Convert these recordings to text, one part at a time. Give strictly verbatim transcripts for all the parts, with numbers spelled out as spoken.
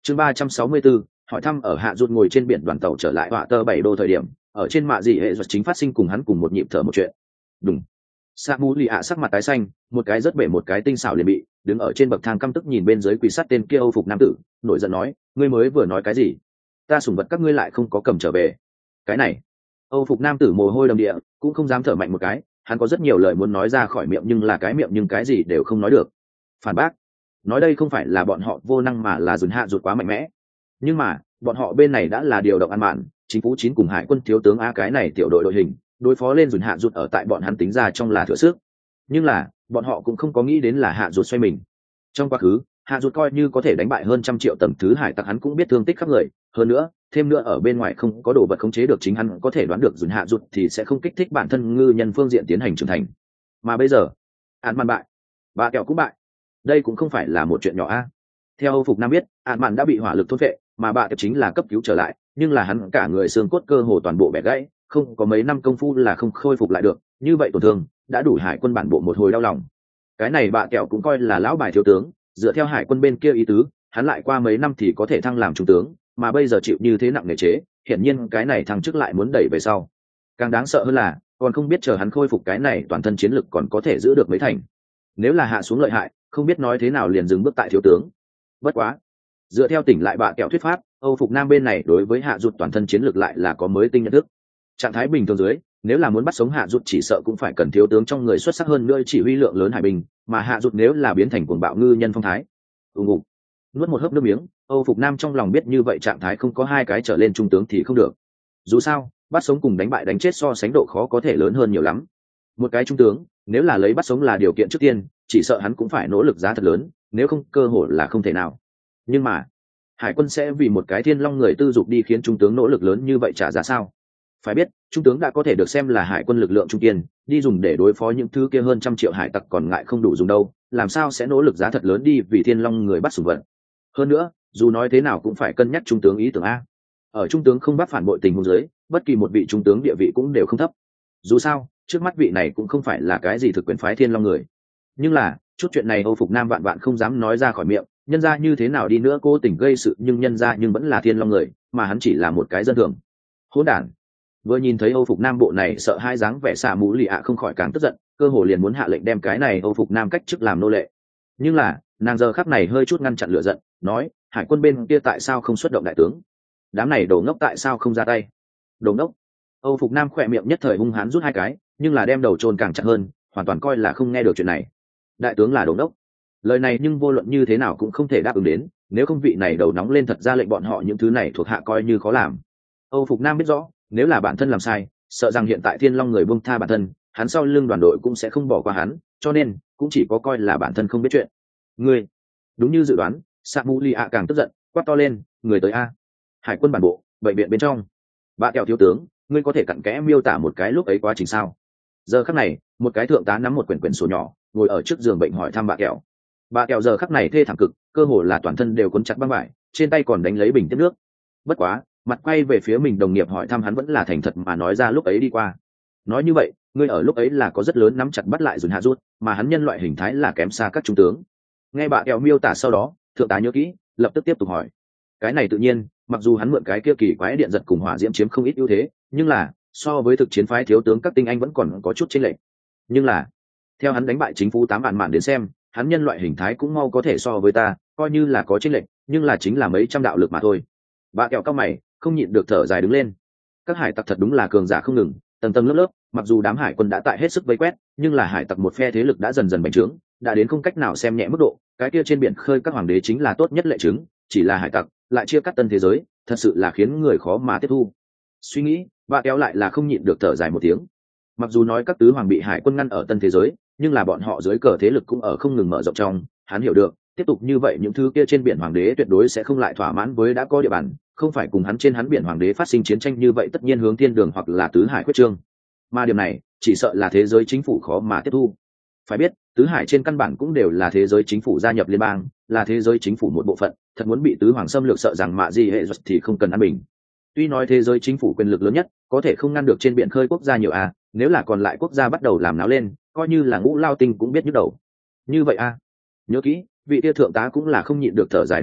chương ba trăm sáu mươi bốn, hỏi thăm ở hạ rụt ngồi trên biển đoàn tàu trở lại họa tơ bảy đô thời điểm, ở trên mạ dị hệ duật chính phát sinh cùng hắn cùng một nhịp thở một chuyện. Đúng. Sa Mũ Lì ạ sắc mặt tái xanh, một cái rất bể một cái tinh xảo liền bị, đứng ở trên bậc thang căm tức nhìn bên dưới quỳ sát tên kia Âu phục nam tử, nổi giận nói, ngươi mới vừa nói cái gì? Ta sủng vật các ngươi lại không có cầm trở về. Cái này. Âu phục nam tử mồ hôi đầm địa, cũng không dám thở mạnh một cái, hắn có rất nhiều lời muốn nói ra khỏi miệng nhưng là cái miệng nhưng cái gì đều không nói được. Phản bác. Nói đây không phải là bọn họ vô năng mà là dùn hạ rụt quá mạnh mẽ. Nhưng mà, bọn họ bên này đã là điều động ăn mạn, chính phủ chín cùng hải quân thiếu tướng a cái này tiểu đội đội hình, đối phó lên dùn hạ rụt ở tại bọn hắn tính ra trong là thừa sức. Nhưng là, bọn họ cũng không có nghĩ đến là hạ rụt xoay mình. Trong quá khứ, hạ rụt coi như có thể đánh bại hơn trăm triệu tầng thứ hải tặc hắn cũng biết thương tích khắp người, hơn nữa, thêm nữa ở bên ngoài không có đồ vật khống chế được chính hắn có thể đoán được dùn hạ rụt thì sẽ không kích thích bản thân ngư nhân phương diện tiến hành trưởng thành. Mà bây giờ, án mạn bại, bà kẹo cũng bại. Đây cũng không phải là một chuyện nhỏ a. Theo Âu phục nam biết, án mạn đã bị hỏa lực thôn phệ, mà bà kẹo chính là cấp cứu trở lại, nhưng là hắn cả người xương cốt cơ hồ toàn bộ bẻ gãy, không có mấy năm công phu là không khôi phục lại được, như vậy tổn thương đã đủ hải quân bản bộ một hồi đau lòng. Cái này bà kẹo cũng coi là lão bài thiếu tướng, dựa theo hải quân bên kia ý tứ, hắn lại qua mấy năm thì có thể thăng làm trung tướng, mà bây giờ chịu như thế nặng nề chế, hiển nhiên cái này thăng chức lại muốn đẩy về sau. Càng đáng sợ hơn là, còn không biết chờ hắn khôi phục cái này toàn thân chiến lực còn có thể giữ được mấy thành. Nếu là hạ xuống lợi hại, không biết nói thế nào liền dừng bước tại thiếu tướng. Bất quá, dựa theo tỉnh lại bà kẹo thuyết pháp, Âu phục nam bên này đối với hạ rụt toàn thân chiến lược lại là có mới tinh nhận thức. Trạng thái bình thường dưới, nếu là muốn bắt sống hạ rụt chỉ sợ cũng phải cần thiếu tướng trong người xuất sắc hơn nữa chỉ huy lượng lớn hải binh, mà hạ rụt nếu là biến thành cuồng bạo ngư nhân phong thái. ù ngục nuốt một hớp nước miếng, Âu phục nam trong lòng biết như vậy trạng thái không có hai cái trở lên trung tướng thì không được. Dù sao, bắt sống cùng đánh bại đánh chết so sánh độ khó có thể lớn hơn nhiều lắm. Một cái trung tướng, nếu là lấy bắt sống là điều kiện trước tiên, chỉ sợ hắn cũng phải nỗ lực giá thật lớn, nếu không cơ hội là không thể nào. Nhưng mà, hải quân sẽ vì một cái thiên long người tư dục đi khiến trung tướng nỗ lực lớn như vậy trả giá sao? Phải biết, trung tướng đã có thể được xem là hải quân lực lượng trung kiên, đi dùng để đối phó những thứ kia hơn trăm triệu hải tặc còn ngại không đủ dùng đâu, làm sao sẽ nỗ lực giá thật lớn đi vì thiên long người bắt sủng vật. Hơn nữa, dù nói thế nào cũng phải cân nhắc trung tướng ý tưởng a. Ở trung tướng không bắt phản bội tình huống dưới, bất kỳ một vị trung tướng địa vị cũng đều không thấp. Dù sao, trước mắt vị này cũng không phải là cái gì thực quyền phái thiên long người. Nhưng là, chút chuyện này Âu phục nam vạn vạn không dám nói ra khỏi miệng, nhân ra như thế nào đi nữa cố tình gây sự nhưng nhân ra nhưng vẫn là thiên long người, mà hắn chỉ là một cái dân thường. Hỗn đản. Vừa nhìn thấy Âu phục nam bộ này sợ hai dáng vẻ xạ mũ lì ạ không khỏi càng tức giận, cơ hồ liền muốn hạ lệnh đem cái này Âu phục nam cách chức làm nô lệ. Nhưng là, nàng giờ khắc này hơi chút ngăn chặn lửa giận, nói, hải quân bên kia tại sao không xuất động đại tướng? Đám này đồ ngốc tại sao không ra tay? Đồ ngốc. Âu phục nam khỏe miệng nhất thời hung hãn rút hai cái, nhưng là đem đầu chôn càng chặt hơn, hoàn toàn coi là không nghe được chuyện này. Đại tướng là đồ ngốc. Lời này nhưng vô luận như thế nào cũng không thể đáp ứng đến, nếu không vị này đầu nóng lên thật ra lệnh bọn họ những thứ này thuộc hạ coi như khó làm. Âu phục nam biết rõ, nếu là bản thân làm sai, sợ rằng hiện tại thiên long người buông tha bản thân, hắn sau lưng đoàn đội cũng sẽ không bỏ qua hắn, cho nên cũng chỉ có coi là bản thân không biết chuyện. Ngươi, đúng như dự đoán, Samuel ạ càng tức giận, quát to lên, người tới a. Hải quân bản bộ, bệnh viện bên trong. Bà kẹo thiếu tướng, ngươi có thể cặn kẽ miêu tả một cái lúc ấy quá trình sao? Giờ khắc này, một cái thượng tá nắm một quyển quyển sổ nhỏ, ngồi ở trước giường bệnh hỏi thăm bà kẹo. Bà kẹo giờ khắc này thê thảm cực, cơ hồ là toàn thân đều cuốn chặt băng vải, trên tay còn đánh lấy bình tiếp nước. Bất quá, mặt quay về phía mình đồng nghiệp hỏi thăm hắn vẫn là thành thật mà nói ra lúc ấy đi qua. Nói như vậy, ngươi ở lúc ấy là có rất lớn nắm chặt bắt lại dùn hạ rút, mà hắn nhân loại hình thái là kém xa các trung tướng. Nghe bà kẹo miêu tả sau đó, thượng tá nhớ kỹ, lập tức tiếp tục hỏi. Cái này tự nhiên, mặc dù hắn mượn cái kia kỳ quái điện giật cùng hỏa diễm chiếm không ít ưu thế, nhưng là so với thực chiến phái thiếu tướng các tinh anh vẫn còn có chút chênh lệch. Nhưng là, theo hắn đánh bại chính phủ tám vạn mạn đến xem, hắn nhân loại hình thái cũng mau có thể so với ta, coi như là có chênh lệch, nhưng là chính là mấy trăm đạo lực mà thôi. Bà kẹo cao mày, không nhịn được thở dài đứng lên. Các hải tặc thật đúng là cường giả không ngừng, tầng tầng lớp lớp, mặc dù đám hải quân đã tại hết sức vây quét, nhưng là hải tặc một phe thế lực đã dần dần bành trướng, đã đến không cách nào xem nhẹ mức độ, cái kia trên biển khơi các hoàng đế chính là tốt nhất lệ chứng, chỉ là hải tặc lại chia cắt tân thế giới, thật sự là khiến người khó mà tiếp thu. Suy nghĩ, bà kéo lại là không nhịn được thở dài một tiếng. Mặc dù nói các tứ hoàng bị hải quân ngăn ở tân thế giới, nhưng là bọn họ dưới cờ thế lực cũng ở không ngừng mở rộng trong, hắn hiểu được, tiếp tục như vậy những thứ kia trên biển hoàng đế tuyệt đối sẽ không lại thỏa mãn với đã có địa bàn, không phải cùng hắn trên hắn biển hoàng đế phát sinh chiến tranh như vậy tất nhiên hướng thiên đường hoặc là tứ hải quyết trương. Mà điểm này, chỉ sợ là thế giới chính phủ khó mà tiếp thu. Phải biết, tứ hải trên căn bản cũng đều là thế giới chính phủ gia nhập liên bang, là thế giới chính phủ một bộ phận, thật muốn bị tứ hoàng xâm lược sợ rằng mạ gì hệ giật thì không cần an bình. Tuy nói thế giới chính phủ quyền lực lớn nhất, có thể không ngăn được trên biển khơi quốc gia nhiều à, nếu là còn lại quốc gia bắt đầu làm náo lên, coi như là ngũ lao tinh cũng biết nhức đầu. Như vậy à? Nhớ kỹ, vị tia thượng tá cũng là không nhịn được thở dài đứng lên,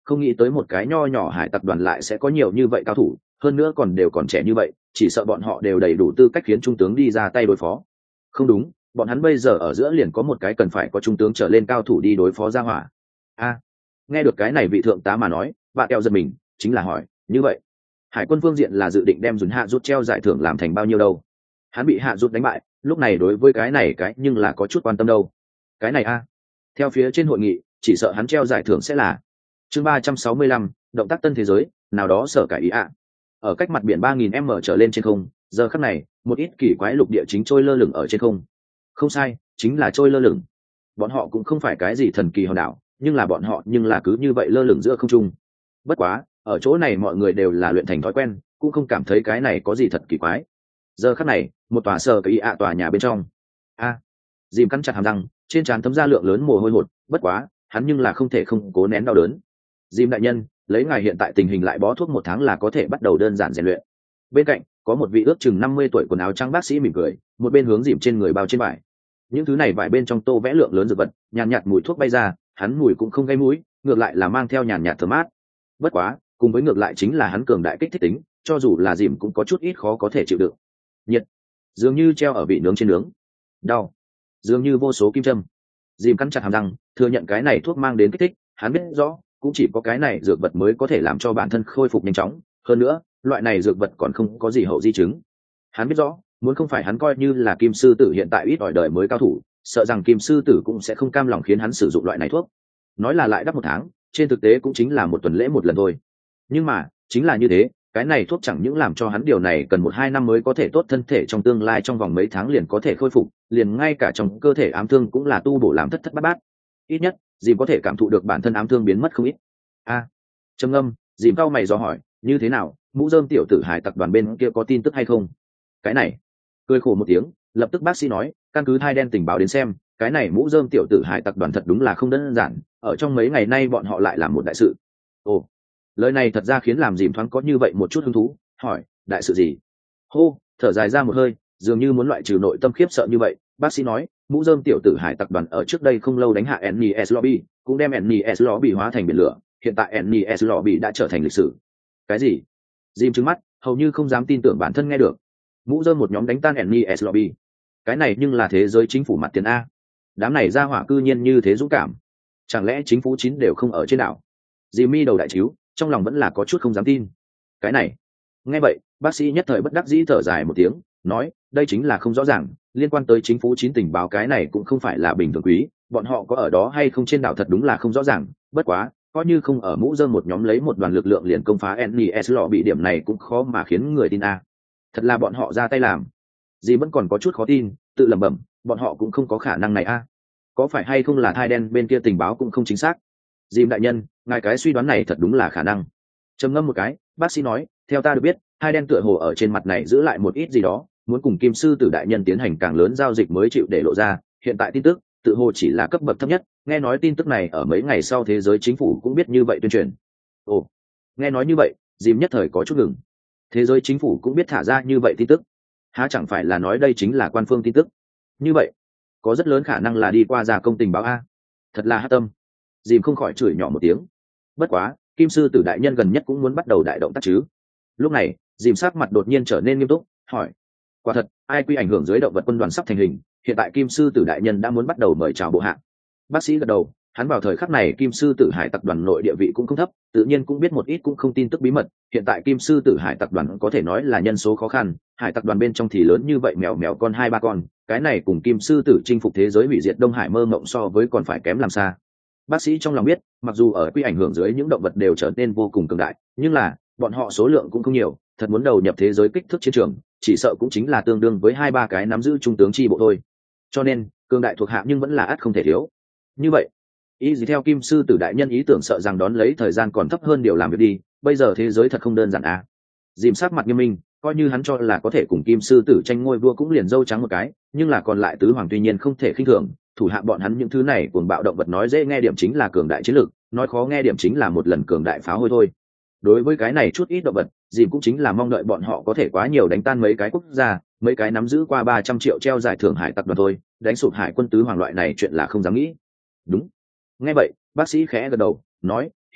không nghĩ tới một cái nho nhỏ hải tặc đoàn lại sẽ có nhiều như vậy cao thủ, hơn nữa còn đều còn trẻ như vậy, chỉ sợ bọn họ đều đầy đủ tư cách khiến trung tướng đi ra tay đối phó. Không đúng, bọn hắn bây giờ ở giữa liền có một cái cần phải có trung tướng trở lên cao thủ đi đối phó ra hỏa. A, nghe được cái này vị thượng tá mà nói, bạn keo giật mình, chính là hỏi, như vậy hải quân phương diện là dự định đem dùn hạ rút treo giải thưởng làm thành bao nhiêu đâu? Hắn bị hạ rút đánh bại, lúc này đối với cái này cái nhưng là có chút quan tâm đâu. Cái này a, theo phía trên hội nghị, chỉ sợ hắn treo giải thưởng sẽ là chương ba trăm sáu mươi lăm, động tác tân thế giới, nào đó sở cải ý ạ. Ở cách mặt biển ba nghìn m trở lên trên không, giờ khắc này, một ít kỳ quái lục địa chính trôi lơ lửng ở trên không. Không sai, chính là trôi lơ lửng. Bọn họ cũng không phải cái gì thần kỳ hòn đảo, nhưng là bọn họ nhưng là cứ như vậy lơ lửng giữa không trung. Bất quá, ở chỗ này mọi người đều là luyện thành thói quen, cũng không cảm thấy cái này có gì thật kỳ quái. Giờ khắc này, một tòa sở cải ý ạ tòa nhà bên trong. A, dìm cắn chặt hàm răng, trên trán thấm ra lượng lớn mồ hôi hột, bất quá hắn nhưng là không thể không cố nén đau đớn. Dìm đại nhân, lấy ngài hiện tại tình hình lại bó thuốc một tháng là có thể bắt đầu đơn giản rèn luyện. Bên cạnh có một vị ước chừng năm mươi tuổi quần áo trắng bác sĩ mỉm cười, một bên hướng dìm trên người bao trên vải. Những thứ này vải bên trong tô vẽ lượng lớn dược vật, nhàn nhạt, nhạt mùi thuốc bay ra, hắn mùi cũng không gây mũi, ngược lại là mang theo nhàn nhạt thơm mát. Bất quá, cùng với ngược lại chính là hắn cường đại kích thích tính, cho dù là dìm cũng có chút ít khó có thể chịu đựng. Nhiệt, dường như treo ở vị nướng trên nướng. Đau, dường như vô số kim châm. Dìm cắn chặt hàm răng, thừa nhận cái này thuốc mang đến kích thích, hắn biết rõ, cũng chỉ có cái này dược vật mới có thể làm cho bản thân khôi phục nhanh chóng, hơn nữa, loại này dược vật còn không có gì hậu di chứng. Hắn biết rõ, muốn không phải hắn coi như là Kim sư tử hiện tại ít ỏi đời mới cao thủ, sợ rằng Kim sư tử cũng sẽ không cam lòng khiến hắn sử dụng loại này thuốc. Nói là lại đắp một tháng, trên thực tế cũng chính là một tuần lễ một lần thôi. Nhưng mà, chính là như thế, cái này thuốc chẳng những làm cho hắn điều này cần một hai năm mới có thể tốt thân thể, trong tương lai trong vòng mấy tháng liền có thể khôi phục, liền ngay cả trong cơ thể ám thương cũng là tu bổ làm thất thất bát bát. Ít nhất, dìm có thể cảm thụ được bản thân ám thương biến mất không ít. A, trầm ngâm, dìm cao mày dò hỏi, như thế nào, mũ rơm tiểu tử hải tặc đoàn bên kia có tin tức hay không? Cái này, cười khổ một tiếng, lập tức bác sĩ nói, căn cứ thai đen tình báo đến xem, cái này mũ rơm tiểu tử hải tặc đoàn thật đúng là không đơn giản, ở trong mấy ngày nay bọn họ lại làm một đại sự. Ồ, lời này thật ra khiến làm dìm thoáng có như vậy một chút hứng thú, hỏi, đại sự gì? Hô, thở dài ra một hơi, dường như muốn loại trừ nội tâm khiếp sợ như vậy, bác sĩ nói, mũ rơm tiểu tử hải tặc đoàn ở trước đây không lâu đánh hạ en es lobby, cũng đem en es lobby hóa thành biển lửa, hiện tại en es lobby đã trở thành lịch sử. Cái gì? Dìm trừng mắt, hầu như không dám tin tưởng bản thân nghe được. Mũ rơm một nhóm đánh tan en es lobby. Cái này nhưng là thế giới chính phủ mặt tiền a. Đám này ra hỏa cư nhiên như thế dũng cảm. Chẳng lẽ chính phủ chín đều không ở trên đảo? Dìm mi đầu đại chiếu, trong lòng vẫn là có chút không dám tin. Cái này, nghe vậy, bác sĩ nhất thời bất đắc dĩ thở dài một tiếng, nói, đây chính là không rõ ràng, liên quan tới chính phủ chín tình báo cái này cũng không phải là bình thường quý, bọn họ có ở đó hay không trên đảo thật đúng là không rõ ràng, bất quá, coi như không ở mũ rơm một nhóm lấy một đoàn lực lượng liền công phá en es lọ bị điểm này cũng khó mà khiến người tin a. Thật là bọn họ ra tay làm. Dì vẫn còn có chút khó tin, tự lẩm bẩm, bọn họ cũng không có khả năng này a. Có phải hay không là thai đen bên kia tình báo cũng không chính xác? Dìm đại nhân, ngài cái suy đoán này thật đúng là khả năng. Trầm ngâm một cái, bác sĩ nói, theo ta được biết, hai đen tựa hồ ở trên mặt này giữ lại một ít gì đó, muốn cùng Kim sư tử đại nhân tiến hành càng lớn giao dịch mới chịu để lộ ra, hiện tại tin tức tự hồ chỉ là cấp bậc thấp nhất, nghe nói tin tức này ở mấy ngày sau thế giới chính phủ cũng biết như vậy tuyên truyền. Ồ, nghe nói như vậy, Dìm nhất thời có chút ngừng. Thế giới chính phủ cũng biết thả ra như vậy tin tức, há chẳng phải là nói đây chính là quan phương tin tức? Như vậy, có rất lớn khả năng là đi qua gia công tình báo a. Thật là hắc tâm. Dìm không khỏi chửi nhỏ một tiếng. Bất quá, Kim sư tử đại nhân gần nhất cũng muốn bắt đầu đại động tác chứ. Lúc này, Dìm sắc mặt đột nhiên trở nên nghiêm túc, hỏi, quả thật, ai quy ảnh hưởng dưới động vật quân đoàn sắp thành hình, hiện tại Kim sư tử đại nhân đã muốn bắt đầu mời chào bộ hạ. Bác sĩ gật đầu, hắn vào thời khắc này Kim sư tử hải tặc đoàn nội địa vị cũng không thấp, tự nhiên cũng biết một ít cũng không tin tức bí mật, hiện tại Kim sư tử hải tặc đoàn có thể nói là nhân số khó khăn, hải tặc đoàn bên trong thì lớn như vậy mèo mèo con hai ba con, cái này cùng Kim sư tử chinh phục thế giới hủy diệt Đông Hải mơ mộng so với còn phải kém làm xa. Bác sĩ trong lòng biết, mặc dù ở quy ảnh hưởng dưới những động vật đều trở nên vô cùng cường đại, nhưng là bọn họ số lượng cũng không nhiều, thật muốn đầu nhập thế giới kích thước chiến trường, chỉ sợ cũng chính là tương đương với hai ba cái nắm giữ trung tướng chi bộ thôi. Cho nên, cường đại thuộc hạ nhưng vẫn là ắt không thể thiếu. Như vậy, ý gì theo Kim sư tử đại nhân ý tưởng sợ rằng đón lấy thời gian còn thấp hơn điều làm việc đi, bây giờ thế giới thật không đơn giản à. Dìm sát mặt nghiêm minh, coi như hắn cho là có thể cùng Kim sư tử tranh ngôi vua cũng liền dâu trắng một cái, nhưng là còn lại tứ hoàng tuy nhiên không thể khinh thường, thủ hạ bọn hắn những thứ này cuồng bạo động vật nói dễ nghe điểm chính là cường đại chiến lược, nói khó nghe điểm chính là một lần cường đại phá hôi thôi. Đối với cái này chút ít động vật, dìm cũng chính là mong đợi bọn họ có thể quá nhiều đánh tan mấy cái quốc gia, mấy cái nắm giữ qua ba trăm triệu treo giải thưởng hải tặc đoàn thôi, đánh sụp hải quân tứ hoàng loại này chuyện là không dám nghĩ. Đúng. Nghe vậy, bác sĩ khẽ gật đầu, nói, hiện tại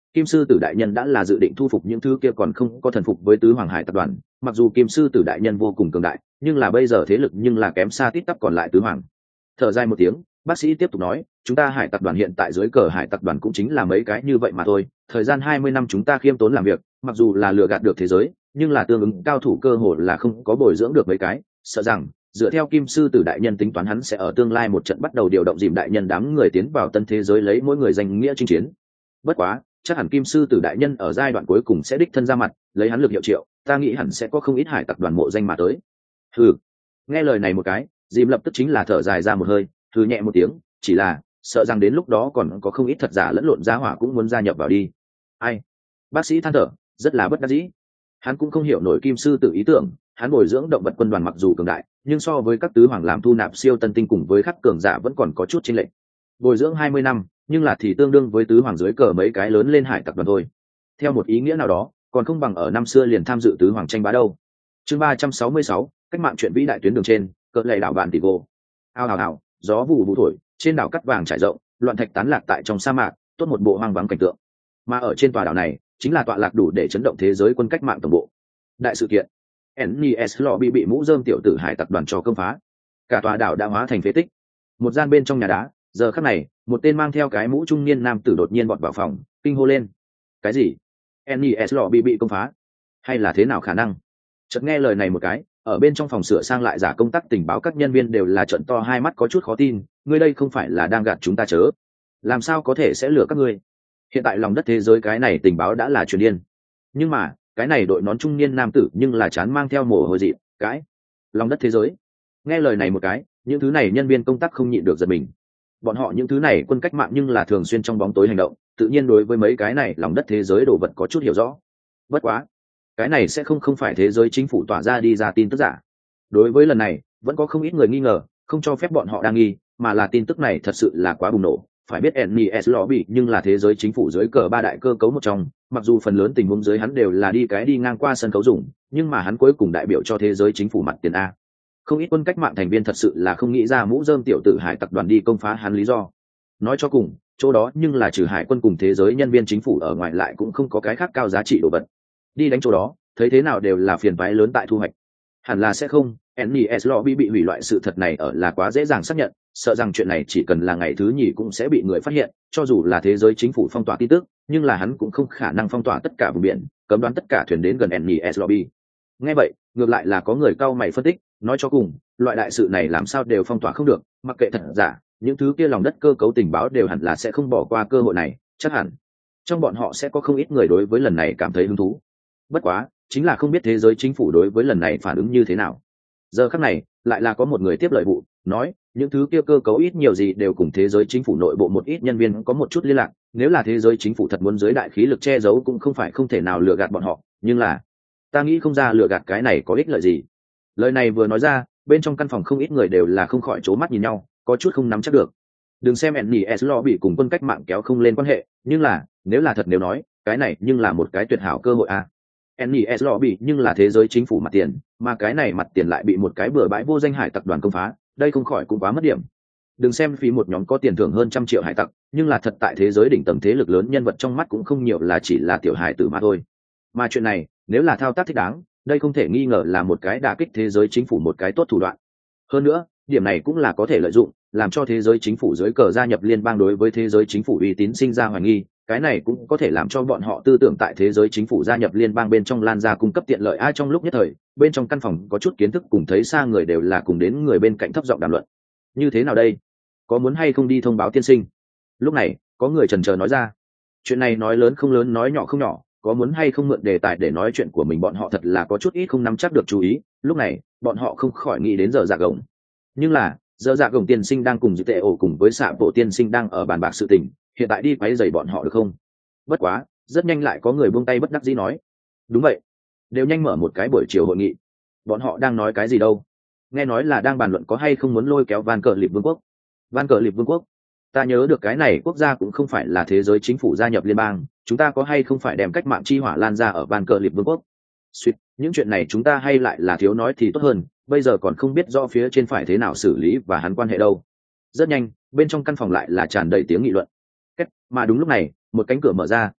kim sư tử đại nhân đã là dự định thu phục những thứ kia còn không có thần phục với tứ hoàng hải tập đoàn. Mặc dù kim sư tử đại nhân vô cùng cường đại, nhưng là bây giờ thế lực nhưng là kém xa tít tắp còn lại tứ hoàng. Thở dài một tiếng, bác sĩ tiếp tục nói, chúng ta hải tập đoàn hiện tại dưới cờ hải tập đoàn cũng chính là mấy cái như vậy mà thôi. Thời gian hai mươi năm chúng ta khiêm tốn làm việc, mặc dù là lừa gạt được thế giới, nhưng là tương ứng cao thủ cơ hội là không có bồi dưỡng được mấy cái. Sợ rằng dựa theo kim sư tử đại nhân tính toán, hắn sẽ ở tương lai một trận bắt đầu điều động dìm đại nhân đám người tiến vào tân thế giới, lấy mỗi người danh nghĩa chinh chiến. Bất quá chắc hẳn kim sư tử đại nhân ở giai đoạn cuối cùng sẽ đích thân ra mặt, lấy hắn lực hiệu triệu, ta nghĩ hẳn sẽ có không ít hải tặc đoàn mộ danh mà tới. Hừ. Nghe lời này một cái, dìm lập tức chính là thở dài ra một hơi, hừ nhẹ một tiếng, chỉ là sợ rằng đến lúc đó còn có không ít thật giả lẫn lộn giá hỏa cũng muốn gia nhập vào đi. Ai? Bác sĩ than thở, rất là bất đắc dĩ. Hắn cũng không hiểu nổi kim sư tử ý tưởng, hắn bồi dưỡng động vật quân đoàn mặc dù cường đại, nhưng so với các tứ hoàng làm thu nạp siêu tân tinh cùng với khắc cường giả vẫn còn có chút chênh lệch. Bồi dưỡng hai mươi năm, nhưng là thì tương đương với tứ hoàng dưới cờ mấy cái lớn lên hải tặc đoàn thôi. Theo một ý nghĩa nào đó, còn không bằng ở năm xưa liền tham dự tứ hoàng tranh bá đâu. Chương ba trăm sáu mươi sáu, cách mạng chuyện vĩ đại tuyến đường trên, cỡ lầy đảo bạn tỷ gô. Ao ào ào, gió vụ vụ thổi, trên đảo cắt vàng trải rộng, loạn thạch tán lạc tại trong sa mạc, tốt một bộ hoang vắng cảnh tượng. Mà ở trên tòa đảo này, chính là tọa lạc đủ để chấn động thế giới quân cách mạng tổng bộ. Đại sự kiện, en e ét Lobby bị mũ rơm tiểu tử hải tặc đoàn trò công phá, cả tòa đảo đã hóa thành phế tích. Một gian bên trong nhà đá, giờ khắc này, một tên mang theo cái mũ trung niên nam tử đột nhiên vọt vào phòng, kinh hô lên. Cái gì? en e ét Lobby bị công phá? Hay là thế nào khả năng? Chợt nghe lời này một cái, ở bên trong phòng sửa sang lại giả công tác tình báo các nhân viên đều là trợn to hai mắt có chút khó tin, ngươi đây không phải là đang gạt chúng ta chớ? Làm sao có thể sẽ lừa các ngươi? Hiện tại lòng đất thế giới cái này tình báo đã là truyền điên. Nhưng mà, cái này đội nón trung niên nam tử nhưng là chán mang theo mồ hôi dị, cái lòng đất thế giới. Nghe lời này một cái, những thứ này nhân viên công tác không nhịn được giật mình. Bọn họ những thứ này quân cách mạng nhưng là thường xuyên trong bóng tối hành động, tự nhiên đối với mấy cái này lòng đất thế giới đồ vật có chút hiểu rõ. Bất quá, cái này sẽ không không phải thế giới chính phủ tỏa ra đi ra tin tức giả. Đối với lần này, vẫn có không ít người nghi ngờ, không cho phép bọn họ đang nghi, mà là tin tức này thật sự là quá bùng nổ. Phải biết en e ét Lobby nhưng là thế giới chính phủ dưới cờ ba đại cơ cấu một trong, mặc dù phần lớn tình huống dưới hắn đều là đi cái đi ngang qua sân khấu dùng, nhưng mà hắn cuối cùng đại biểu cho thế giới chính phủ mặt tiền a. Không ít quân cách mạng thành viên thật sự là không nghĩ ra mũ rơm tiểu tử hải tặc đoàn đi công phá hắn lý do. Nói cho cùng, chỗ đó nhưng là trừ hải quân cùng thế giới nhân viên chính phủ ở ngoài lại cũng không có cái khác cao giá trị đồ vật. Đi đánh chỗ đó, thấy thế nào đều là phiền toái lớn tại thu hoạch. Hẳn là sẽ không, en e ét Lobby bị hủy loại sự thật này ở là quá dễ dàng xác nhận, sợ rằng chuyện này chỉ cần là ngày thứ nhì cũng sẽ bị người phát hiện, cho dù là thế giới chính phủ phong tỏa tin tức, nhưng là hắn cũng không khả năng phong tỏa tất cả vùng biển, cấm đoán tất cả thuyền đến gần en e ét Lobby. Nghe vậy, ngược lại là có người cau mày phân tích, nói cho cùng, loại đại sự này làm sao đều phong tỏa không được, mặc kệ thật giả, những thứ kia lòng đất cơ cấu tình báo đều hẳn là sẽ không bỏ qua cơ hội này, chắc hẳn trong bọn họ sẽ có không ít người đối với lần này cảm thấy hứng thú. Bất quá, chính là không biết thế giới chính phủ đối với lần này phản ứng như thế nào. Giờ khắc này, lại là có một người tiếp lời vụ, nói, những thứ kia cơ cấu ít nhiều gì đều cùng thế giới chính phủ nội bộ một ít nhân viên có một chút liên lạc, nếu là thế giới chính phủ thật muốn dưới đại khí lực che giấu cũng không phải không thể nào lừa gạt bọn họ, nhưng là ta nghĩ không ra lừa gạt cái này có ích lợi gì. Lời này vừa nói ra, bên trong căn phòng không ít người đều là không khỏi trố mắt nhìn nhau, có chút không nắm chắc được. Đừng xem en e ét Lobby cùng quân cách mạng kéo không lên quan hệ, nhưng là nếu là thật nếu nói, cái này nhưng là một cái tuyệt hảo cơ hội a. en e ét Lobby nhưng là thế giới chính phủ mặt tiền, mà cái này mặt tiền lại bị một cái bừa bãi vô danh hải tặc đoàn công phá, đây không khỏi cũng quá mất điểm. Đừng xem phí một nhóm có tiền thưởng hơn trăm triệu hải tặc, nhưng là thật tại thế giới đỉnh tầng thế lực lớn nhân vật trong mắt cũng không nhiều, là chỉ là tiểu hải tử mà thôi. Mà chuyện này, nếu là thao tác thích đáng, đây không thể nghi ngờ là một cái đả kích thế giới chính phủ một cái tốt thủ đoạn. Hơn nữa, điểm này cũng là có thể lợi dụng, làm cho thế giới chính phủ dưới cờ gia nhập liên bang đối với thế giới chính phủ uy tín sinh ra hoài nghi, cái này cũng có thể làm cho bọn họ tư tưởng tại thế giới chính phủ gia nhập liên bang bên trong lan ra cung cấp tiện lợi. Ai trong lúc nhất thời, bên trong căn phòng có chút kiến thức cùng thấy xa người đều là cùng đến người bên cạnh thấp giọng đàm luận. Như thế nào đây? Có muốn hay không đi thông báo tiên sinh? Lúc này, có người chần chờ nói ra. Chuyện này nói lớn không lớn, nói nhỏ không nhỏ, có muốn hay không mượn đề tài để nói chuyện của mình bọn họ thật là có chút ít không nắm chắc được chú ý. Lúc này, bọn họ không khỏi nghĩ đến giờ dạ gồng. Nhưng là, giờ dạ gồng tiên sinh đang cùng dự tệ ổ cùng với xạ bộ tiên sinh đang ở bàn bạc sự tình, hiện tại đi quấy rầy bọn họ được không? Bất quá, rất nhanh lại có người buông tay bất đắc dĩ nói. Đúng vậy, đều nhanh mở một cái buổi chiều hội nghị. Bọn họ đang nói cái gì đâu? Nghe nói là đang bàn luận có hay không muốn lôi kéo Van Cờ Lịp Vương quốc. Van Cờ Lịp Vương quốc? Ta nhớ được cái này quốc gia cũng không phải là thế giới chính phủ gia nhập liên bang, chúng ta có hay không phải đem cách mạng chi hỏa lan ra ở Van Cờ Lịp Vương quốc? Suýt, những chuyện này chúng ta hay lại là thiếu nói thì tốt hơn, bây giờ còn không biết rõ phía trên phải thế nào xử lý và hắn quan hệ đâu. Rất nhanh, bên trong căn phòng lại là tràn đầy tiếng nghị luận. Mà đúng lúc này, một cánh cửa mở ra,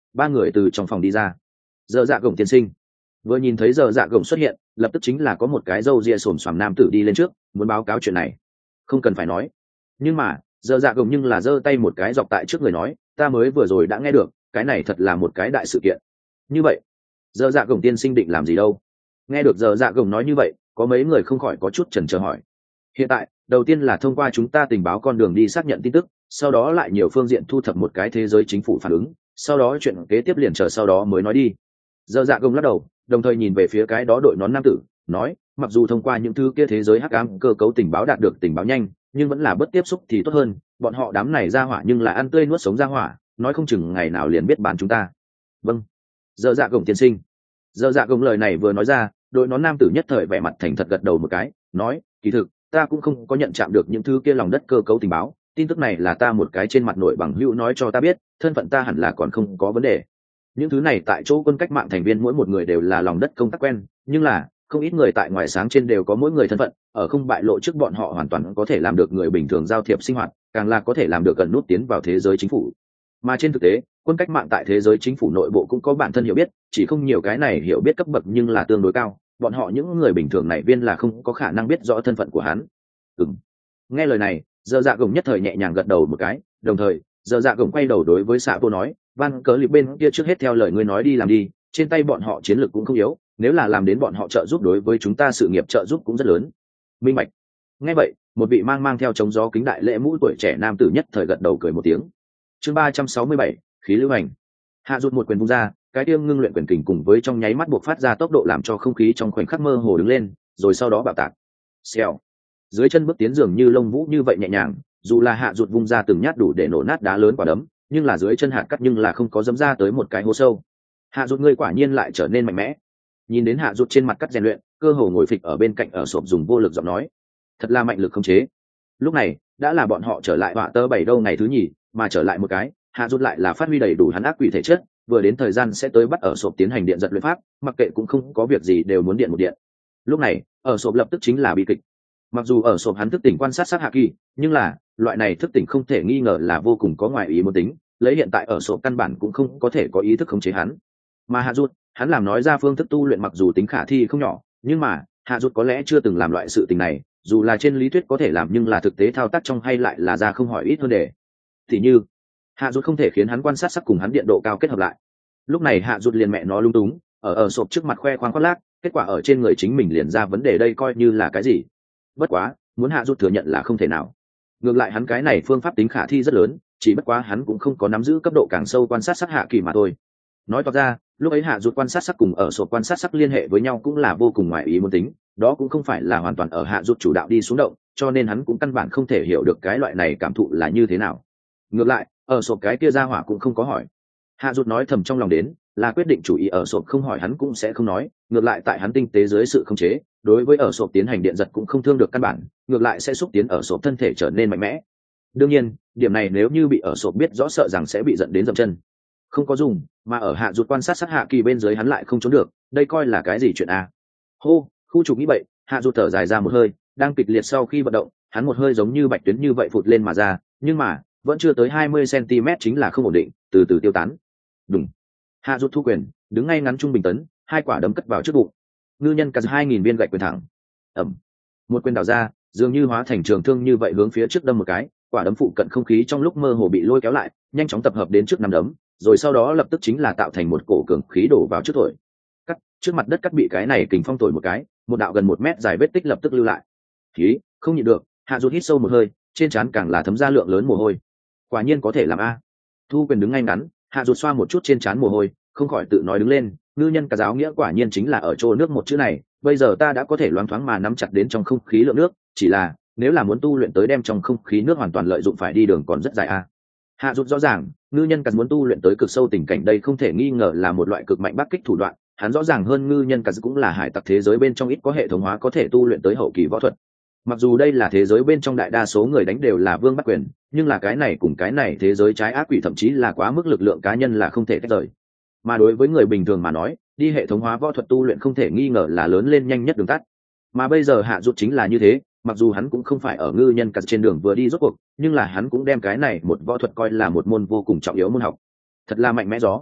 ba người từ trong phòng đi ra. Giờ dạ gồng tiên sinh. Vừa nhìn thấy giờ dạ gồng xuất hiện, lập tức chính là có một cái râu ria xồm xoàm nam tử đi lên trước, muốn báo cáo chuyện này. Không cần phải nói. Nhưng mà, giờ dạ gồng nhưng là giơ tay một cái dọc tại trước người nói, ta mới vừa rồi đã nghe được, cái này thật là một cái đại sự kiện. Như vậy, giờ dạ gồng tiên sinh định làm gì đâu? Nghe được giờ dạ gồng nói như vậy, có mấy người không khỏi có chút chần chờ hỏi. Hiện tại, đầu tiên là thông qua chúng ta tình báo con đường đi xác nhận tin tức, sau đó lại nhiều phương diện thu thập một cái thế giới chính phủ phản ứng, sau đó chuyện kế tiếp liền chờ sau đó mới nói đi. Giờ dạ gồng lắc đầu, đồng thời nhìn về phía cái đó đội nón nam tử, nói, mặc dù thông qua những thứ kia thế giới hắc ám cơ cấu tình báo đạt được tình báo nhanh, nhưng vẫn là bất tiếp xúc thì tốt hơn, bọn họ đám này ra hỏa nhưng là ăn tươi nuốt sống ra hỏa, nói không chừng ngày nào liền biết bán chúng ta. Vâng. Giờ dạ gồng tiên sinh. Giờ dạ gồng lời này vừa nói ra, đội nón nam tử nhất thời vẻ mặt thành thật gật đầu một cái, nói, kỳ thực ta cũng không có nhận chạm được những thứ kia lòng đất cơ cấu tình báo, tin tức này là ta một cái trên mặt nội bằng hữu nói cho ta biết, thân phận ta hẳn là còn không có vấn đề. Những thứ này tại chỗ quân cách mạng thành viên mỗi một người đều là lòng đất công tác quen, nhưng là không ít người tại ngoài sáng trên đều có mỗi người thân phận, ở không bại lộ trước bọn họ hoàn toàn có thể làm được người bình thường giao thiệp sinh hoạt, càng là có thể làm được gần nút tiến vào thế giới chính phủ. Mà trên thực tế, quân cách mạng tại thế giới chính phủ nội bộ cũng có bản thân hiểu biết, chỉ không nhiều cái này hiểu biết cấp bậc nhưng là tương đối cao, bọn họ những người bình thường này viên là không có khả năng biết rõ thân phận của hắn. Ừm. Nghe lời này, giờ dạ gồng nhất thời nhẹ nhàng gật đầu một cái, đồng thời giờ dạ gồng quay đầu đối với xạ vô nói, van cớ lịp bên kia trước hết theo lời ngươi nói đi làm đi, trên tay bọn họ chiến lược cũng không yếu, nếu là làm đến bọn họ trợ giúp đối với chúng ta sự nghiệp trợ giúp cũng rất lớn. Minh bạch. Nghe vậy, một vị mang mang theo chống gió kính đại lễ mũ tuổi trẻ nam tử nhất thời gật đầu cười một tiếng. Chương ba trăm sáu mươi bảy, khí lưu hành. Hạ rụt một quyền vung ra, cái tiêm ngưng luyện quyền kình cùng với trong nháy mắt buộc phát ra tốc độ làm cho không khí trong khoảnh khắc mơ hồ đứng lên, rồi sau đó bạo tạc. Xèo. Dưới chân bước tiến dường như lông vũ như vậy nhẹ nhàng, dù là hạ rụt vung ra từng nhát đủ để nổ nát đá lớn quả đấm, nhưng là dưới chân hạt cắt nhưng là không có dẫm ra tới một cái hố sâu. Hạ rụt ngươi quả nhiên lại trở nên mạnh mẽ. Nhìn đến hạ rụt trên mặt cắt rèn luyện, cơ hồ ngồi phịch ở bên cạnh ở sộp dùng vô lực giọng nói, thật là mạnh lực không chế. Lúc này đã là bọn họ trở lại họa tơ bảy đâu ngày thứ nhì, mà trở lại một cái hạ rụt lại là phát huy đầy đủ hắn ác quỷ thể chất, vừa đến thời gian sẽ tới bắt ở sộp tiến hành điện giật luyện pháp, mặc kệ cũng không có việc gì đều muốn điện một điện. Lúc này ở sộp lập tức chính là bi kịch. Mặc dù ở sộp hắn thức tỉnh quan sát sát hạ kỳ, nhưng là loại này thức tỉnh không thể nghi ngờ là vô cùng có ngoại ý muốn tính, lấy hiện tại ở sộp căn bản cũng không có thể có ý thức khống chế hắn. Mà hạ rụt hắn làm nói ra phương thức tu luyện mặc dù tính khả thi không nhỏ, nhưng mà hạ rụt có lẽ chưa từng làm loại sự tình này, dù là trên lý thuyết có thể làm nhưng là thực tế thao tác trong hay lại là ra không hỏi ít hơn đề. Thì như hạ rụt không thể khiến hắn quan sát sắc cùng hắn điện độ cao kết hợp lại. Lúc này hạ rụt liền mẹ nó lung túng, ở ở sộp trước mặt khoe khoang khoác lác, kết quả ở trên người chính mình liền ra vấn đề, đây coi như là cái gì? Bất quá muốn hạ rụt thừa nhận là không thể nào. Ngược lại hắn cái này phương pháp tính khả thi rất lớn, chỉ bất quá hắn cũng không có nắm giữ cấp độ càng sâu quan sát sắc hạ kỳ mà thôi. Nói toạc ra, lúc ấy hạ rụt quan sát sắc cùng ở sộp quan sát sắc liên hệ với nhau cũng là vô cùng ngoại ý muốn tính, đó cũng không phải là hoàn toàn ở hạ rụt chủ đạo đi xuống động, cho nên hắn cũng căn bản không thể hiểu được cái loại này cảm thụ là như thế nào. Ngược lại ở sộp cái kia ra hỏa cũng không có hỏi. Hạ rụt nói thầm trong lòng đến, là quyết định chủ ý ở sộp không hỏi hắn cũng sẽ không nói, ngược lại tại hắn tinh tế dưới sự khống chế, đối với ở sộp tiến hành điện giật cũng không thương được căn bản, ngược lại sẽ xúc tiến ở sộp thân thể trở nên mạnh mẽ. Đương nhiên điểm này nếu như bị ở sộp biết rõ sợ rằng sẽ bị giận đến dậm chân. Không có dùng, mà ở hạ rụt quan sát sát hạ kỳ bên dưới hắn lại không trốn được, đây coi là cái gì chuyện a? Hô, khu trục nghĩ vậy, hạ rụt thở dài ra một hơi, đang kịch liệt sau khi vận động, hắn một hơi giống như bạch tuyến như vậy phụt lên mà ra, nhưng mà vẫn chưa tới hai mươi xăng-ti-mét chính là không ổn định, từ từ tiêu tán. Đúng. Hạ rụt thu quyền, đứng ngay ngắn trung bình tấn, hai quả đấm cất vào trước bụng. Ngư nhân cắt hai nghìn viên gạch quyền thẳng. Ẩm. Một quyền đảo ra, dường như hóa thành trường thương như vậy hướng phía trước đâm một cái, quả đấm phụ cận không khí trong lúc mơ hồ bị lôi kéo lại, nhanh chóng tập hợp đến trước năm đấm, rồi sau đó lập tức chính là tạo thành một cổ cường khí đổ vào trước thổi. Cắt, trước mặt đất cắt bị cái này kình phong thổi một cái, một đạo gần một mét dài vết tích lập tức lưu lại. Khí, không nhịn được, hạ rụt hít sâu một hơi, trên trán càng là thấm ra lượng lớn mồ hôi. Quả nhiên có thể làm a. Thu quyền đứng ngay ngắn, hạ rụt xoa một chút trên trán mồ hôi, không khỏi tự nói đứng lên, ngư nhân cả giáo nghĩa quả nhiên chính là ở chỗ nước một chữ này, bây giờ ta đã có thể loáng thoáng mà nắm chặt đến trong không khí lượng nước, chỉ là nếu là muốn tu luyện tới đem trong không khí nước hoàn toàn lợi dụng phải đi đường còn rất dài a. Hạ rụt rõ ràng, ngư nhân cắt muốn tu luyện tới cực sâu tình cảnh đây không thể nghi ngờ là một loại cực mạnh bắc kích thủ đoạn, hắn rõ ràng hơn ngư nhân cắt cũng là hải tặc thế giới bên trong ít có hệ thống hóa có thể tu luyện tới hậu kỳ võ thuật. Mặc dù đây là thế giới bên trong đại đa số người đánh đều là vương bắt quyền, nhưng là cái này cùng cái này thế giới trái ác quỷ thậm chí là quá mức lực lượng cá nhân là không thể tách rời. Mà đối với người bình thường mà nói, đi hệ thống hóa võ thuật tu luyện không thể nghi ngờ là lớn lên nhanh nhất đường tắt. Mà bây giờ hạ rụt chính là như thế, mặc dù hắn cũng không phải ở ngư nhân cắt trên đường vừa đi rốt cuộc, nhưng là hắn cũng đem cái này một võ thuật coi là một môn vô cùng trọng yếu môn học. Thật là mạnh mẽ gió.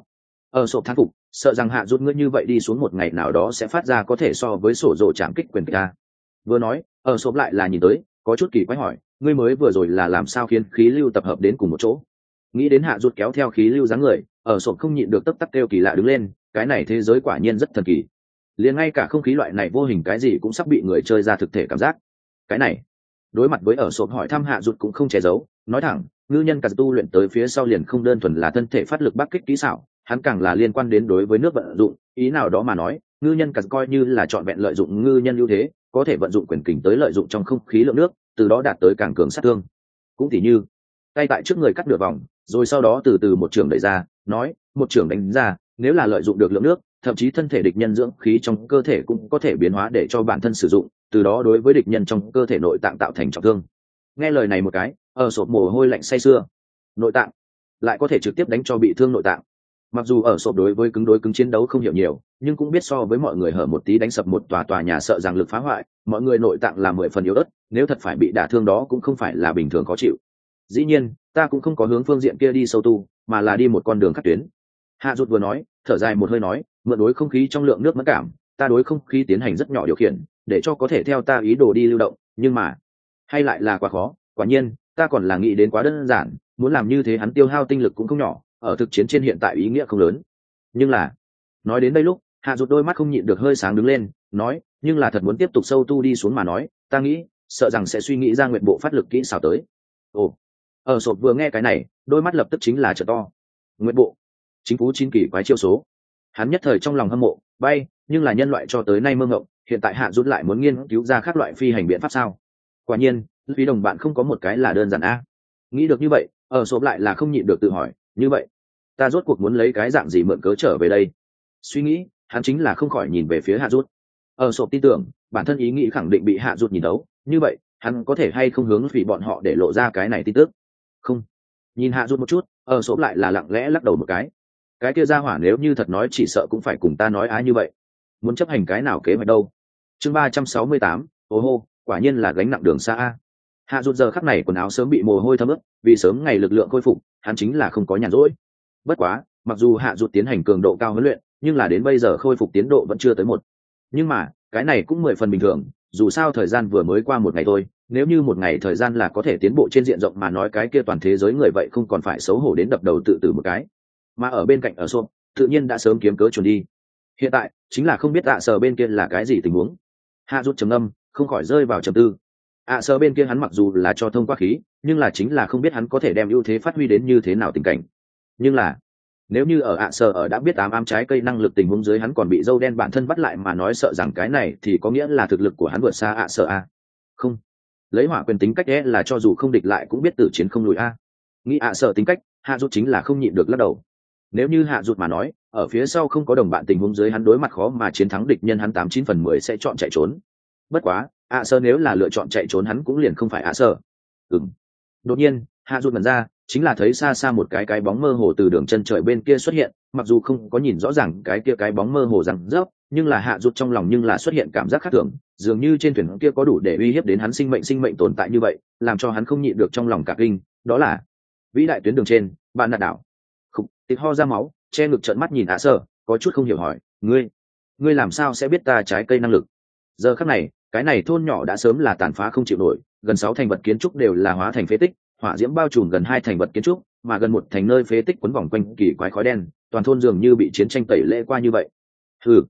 Ở sộp thán phục, sợ rằng hạ rút ngươi như vậy đi xuống một ngày nào đó sẽ phát ra có thể so với sổ rồ chạm kích quyền kích ta. Vừa nói, ở sộp lại là nhìn tới, có chút kỳ quái hỏi, ngươi mới vừa rồi là làm sao khiến khí lưu tập hợp đến cùng một chỗ? Nghĩ đến hạ rút kéo theo khí lưu dáng người, ở sộp không nhịn được tấp tắc kêu kỳ lạ đứng lên, cái này thế giới quả nhiên rất thần kỳ. Liền ngay cả không khí loại này vô hình cái gì cũng sắp bị người chơi ra thực thể cảm giác. Cái này, đối mặt với ở sộp hỏi thăm hạ rút cũng không che giấu, nói thẳng, ngư nhân cả tu luyện tới phía sau liền không đơn thuần là thân thể phát lực bắc kích kỹ xảo, hắn càng là liên quan đến đối với nước vận dụng, ý nào đó mà nói, ngư nhân cả coi như là trọn vẹn lợi dụng ngư nhân ưu thế, có thể vận dụng quyền kình tới lợi dụng trong không khí lượng nước, từ đó đạt tới càng cường sát thương. Cũng tỉ như, tay tại trước người cắt nửa vòng, rồi sau đó từ từ một trường đẩy ra, nói, một trường đánh ra, nếu là lợi dụng được lượng nước, thậm chí thân thể địch nhân dưỡng khí trong cơ thể cũng có thể biến hóa để cho bản thân sử dụng, từ đó đối với địch nhân trong cơ thể nội tạng tạo thành trọng thương. Nghe lời này một cái, ở sộp mồ hôi lạnh say sưa. Nội tạng lại có thể trực tiếp đánh cho bị thương nội tạng. Mặc dù ở sộp đối với cứng đối cứng chiến đấu không hiểu nhiều, nhưng cũng biết so với mọi người hở một tí đánh sập một tòa tòa nhà sợ rằng lực phá hoại, mọi người nội tạng là mười phần yếu ớt, nếu thật phải bị đả thương đó cũng không phải là bình thường khó chịu. Dĩ nhiên, ta cũng không có hướng phương diện kia đi sâu tu, mà là đi một con đường khác tuyến. Hạ Rụt vừa nói, thở dài một hơi nói, mượn đối không khí trong lượng nước mẫn cảm, ta đối không khí tiến hành rất nhỏ điều khiển, để cho có thể theo ta ý đồ đi lưu động, nhưng mà hay lại là quá khó. Quả nhiên, ta còn là nghĩ đến quá đơn giản, muốn làm như thế hắn tiêu hao tinh lực cũng không nhỏ, ở thực chiến trên hiện tại ý nghĩa không lớn. Nhưng là, nói đến đây lúc, Hạ Rụt đôi mắt không nhịn được hơi sáng đứng lên, nói, nhưng là thật muốn tiếp tục sâu tu đi xuống mà nói, ta nghĩ, sợ rằng sẽ suy nghĩ ra nguyện bộ phát lực kỹ xảo tới. Ồ, ở sộp vừa nghe cái này, đôi mắt lập tức chính là trợ to. Nguyện bộ, chính phú chín kỳ quái chiêu số. Hắn nhất thời trong lòng hâm mộ, bay, nhưng là nhân loại cho tới nay mơ ngộng, hiện tại Hạ Rụt lại muốn nghiên cứu ra các loại phi hành biện pháp sao? Quả nhiên, vì đồng bạn không có một cái là đơn giản a. Nghĩ được như vậy, ở sộp lại là không nhịn được tự hỏi, như vậy, ta rốt cuộc muốn lấy cái dạng gì mượn cớ trở về đây? Suy nghĩ, hắn chính là không khỏi nhìn về phía Hạ Rụt. Ở sộp tin tưởng, bản thân ý nghĩ khẳng định bị Hạ Rụt nhìn thấu, như vậy, hắn có thể hay không hướng vì bọn họ để lộ ra cái này tin tức? Không. Nhìn Hạ Rụt một chút, ở sộp lại là lặng lẽ lắc đầu một cái. Cái kia ra hỏa nếu như thật nói chỉ sợ cũng phải cùng ta nói á như vậy. Muốn chấp hành cái nào kế hoạch đâu? Chương ba trăm sáu mươi tám, ô hô, quả nhiên là gánh nặng đường xa a. Hạ Rụt giờ khắc này quần áo sớm bị mồ hôi thấm ướt, vì sớm ngày lực lượng khôi phục, hắn chính là không có nhàn rỗi. Bất quá, mặc dù Hạ Rụt tiến hành cường độ cao huấn luyện, nhưng là đến bây giờ khôi phục tiến độ vẫn chưa tới một. Nhưng mà, cái này cũng mười phần bình thường, dù sao thời gian vừa mới qua một ngày thôi, nếu như một ngày thời gian là có thể tiến bộ trên diện rộng mà nói cái kia toàn thế giới người vậy không còn phải xấu hổ đến đập đầu tự tử một cái. Mà ở bên cạnh ở xôm, tự nhiên đã sớm kiếm cớ chuẩn đi. Hiện tại, chính là không biết ạ sờ bên kia là cái gì tình huống. Hạ Rụt trầm ngâm, không khỏi rơi vào trầm tư. ạ sờ bên kia hắn mặc dù là cho thông qua khí, nhưng là chính là không biết hắn có thể đem ưu thế phát huy đến như thế nào tình cảnh. Nhưng là, nếu như ở ạ sờ ở đã biết ám ám trái cây năng lực tình huống dưới hắn còn bị dâu đen bản thân bắt lại mà nói sợ rằng cái này thì có nghĩa là thực lực của hắn vượt xa ạ sờ a. Không, lấy hỏa quyền tính cách é là cho dù không địch lại cũng biết tử chiến không lùi a. Nghĩ ạ sờ tính cách, Hạ Rụt chính là không nhịn được lắc đầu. Nếu như Hạ Rụt mà nói, ở phía sau không có đồng bạn tình huống dưới hắn đối mặt khó mà chiến thắng địch nhân hắn tám chín phần mười sẽ chọn chạy trốn. Bất quá, ạ sờ nếu là lựa chọn chạy trốn hắn cũng liền không phải ạ sờ. Ừm. Đột nhiên, Hạ Rụt mở ra, chính là thấy xa xa một cái cái bóng mơ hồ từ đường chân trời bên kia xuất hiện, mặc dù không có nhìn rõ ràng cái kia cái bóng mơ hồ rằng rớp, nhưng là Hạ Rụt trong lòng nhưng là xuất hiện cảm giác khác thường, dường như trên thuyền kia có đủ để uy hiếp đến hắn sinh mệnh sinh mệnh tồn tại như vậy, làm cho hắn không nhịn được trong lòng cả kinh, đó là vĩ đại tuyến đường trên, bạn nạt đảo. Khục, tịch ho ra máu, che ngực trợn mắt nhìn ạ sơ, có chút không hiểu hỏi, ngươi, ngươi làm sao sẽ biết ta trái cây năng lực? Giờ khắc này, cái này thôn nhỏ đã sớm là tàn phá không chịu nổi, gần sáu thành vật kiến trúc đều là hóa thành phế tích, hỏa diễm bao trùm gần hai thành vật kiến trúc, mà gần một thành nơi phế tích quấn vòng quanh kỳ quái khói đen, toàn thôn dường như bị chiến tranh tẩy lễ qua như vậy. Hừ.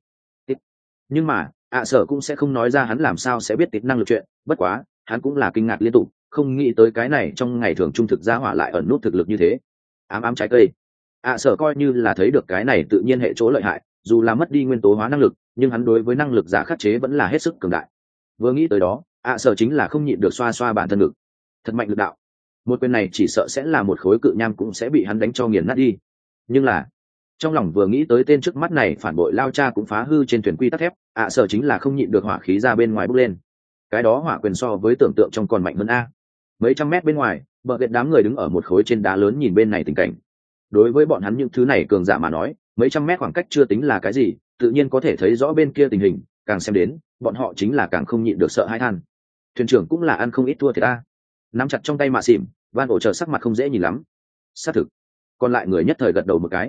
Nhưng mà, ạ sở cũng sẽ không nói ra hắn làm sao sẽ biết tịch năng lực chuyện, bất quá, hắn cũng là kinh ngạc liên tục, không nghĩ tới cái này trong ngày thường trung thực gia hỏa lại ẩn nút thực lực như thế. Ám ám trái cây. ạ sở coi như là thấy được cái này tự nhiên hệ chỗ lợi hại, dù là mất đi nguyên tố hóa năng lực, nhưng hắn đối với năng lực giả khắc chế vẫn là hết sức cường đại. Vừa nghĩ tới đó, ạ sở chính là không nhịn được xoa xoa bản thân ngực. Thật mạnh lực đạo. Một quyền này chỉ sợ sẽ là một khối cự nham cũng sẽ bị hắn đánh cho nghiền nát đi. Nhưng là, trong lòng vừa nghĩ tới tên trước mắt này phản bội lao cha cũng phá hư trên thuyền quy tắc thép, ạ sở chính là không nhịn được hỏa khí ra bên ngoài bốc lên. Cái đó hỏa quyền so với tưởng tượng trong còn mạnh hơn a. Mấy trăm mét bên ngoài, bờ ghét đám người đứng ở một khối trên đá lớn nhìn bên này tình cảnh. Đối với bọn hắn những thứ này cường giả mà nói, mấy trăm mét khoảng cách chưa tính là cái gì, tự nhiên có thể thấy rõ bên kia tình hình, càng xem đến, bọn họ chính là càng không nhịn được sợ hãi than. Thuyền trưởng cũng là ăn không ít thua thiệt a. Nắm chặt trong tay mạ xỉm, van ổ chờ sắc mặt không dễ nhìn lắm. Xác thực, còn lại người nhất thời gật đầu một cái.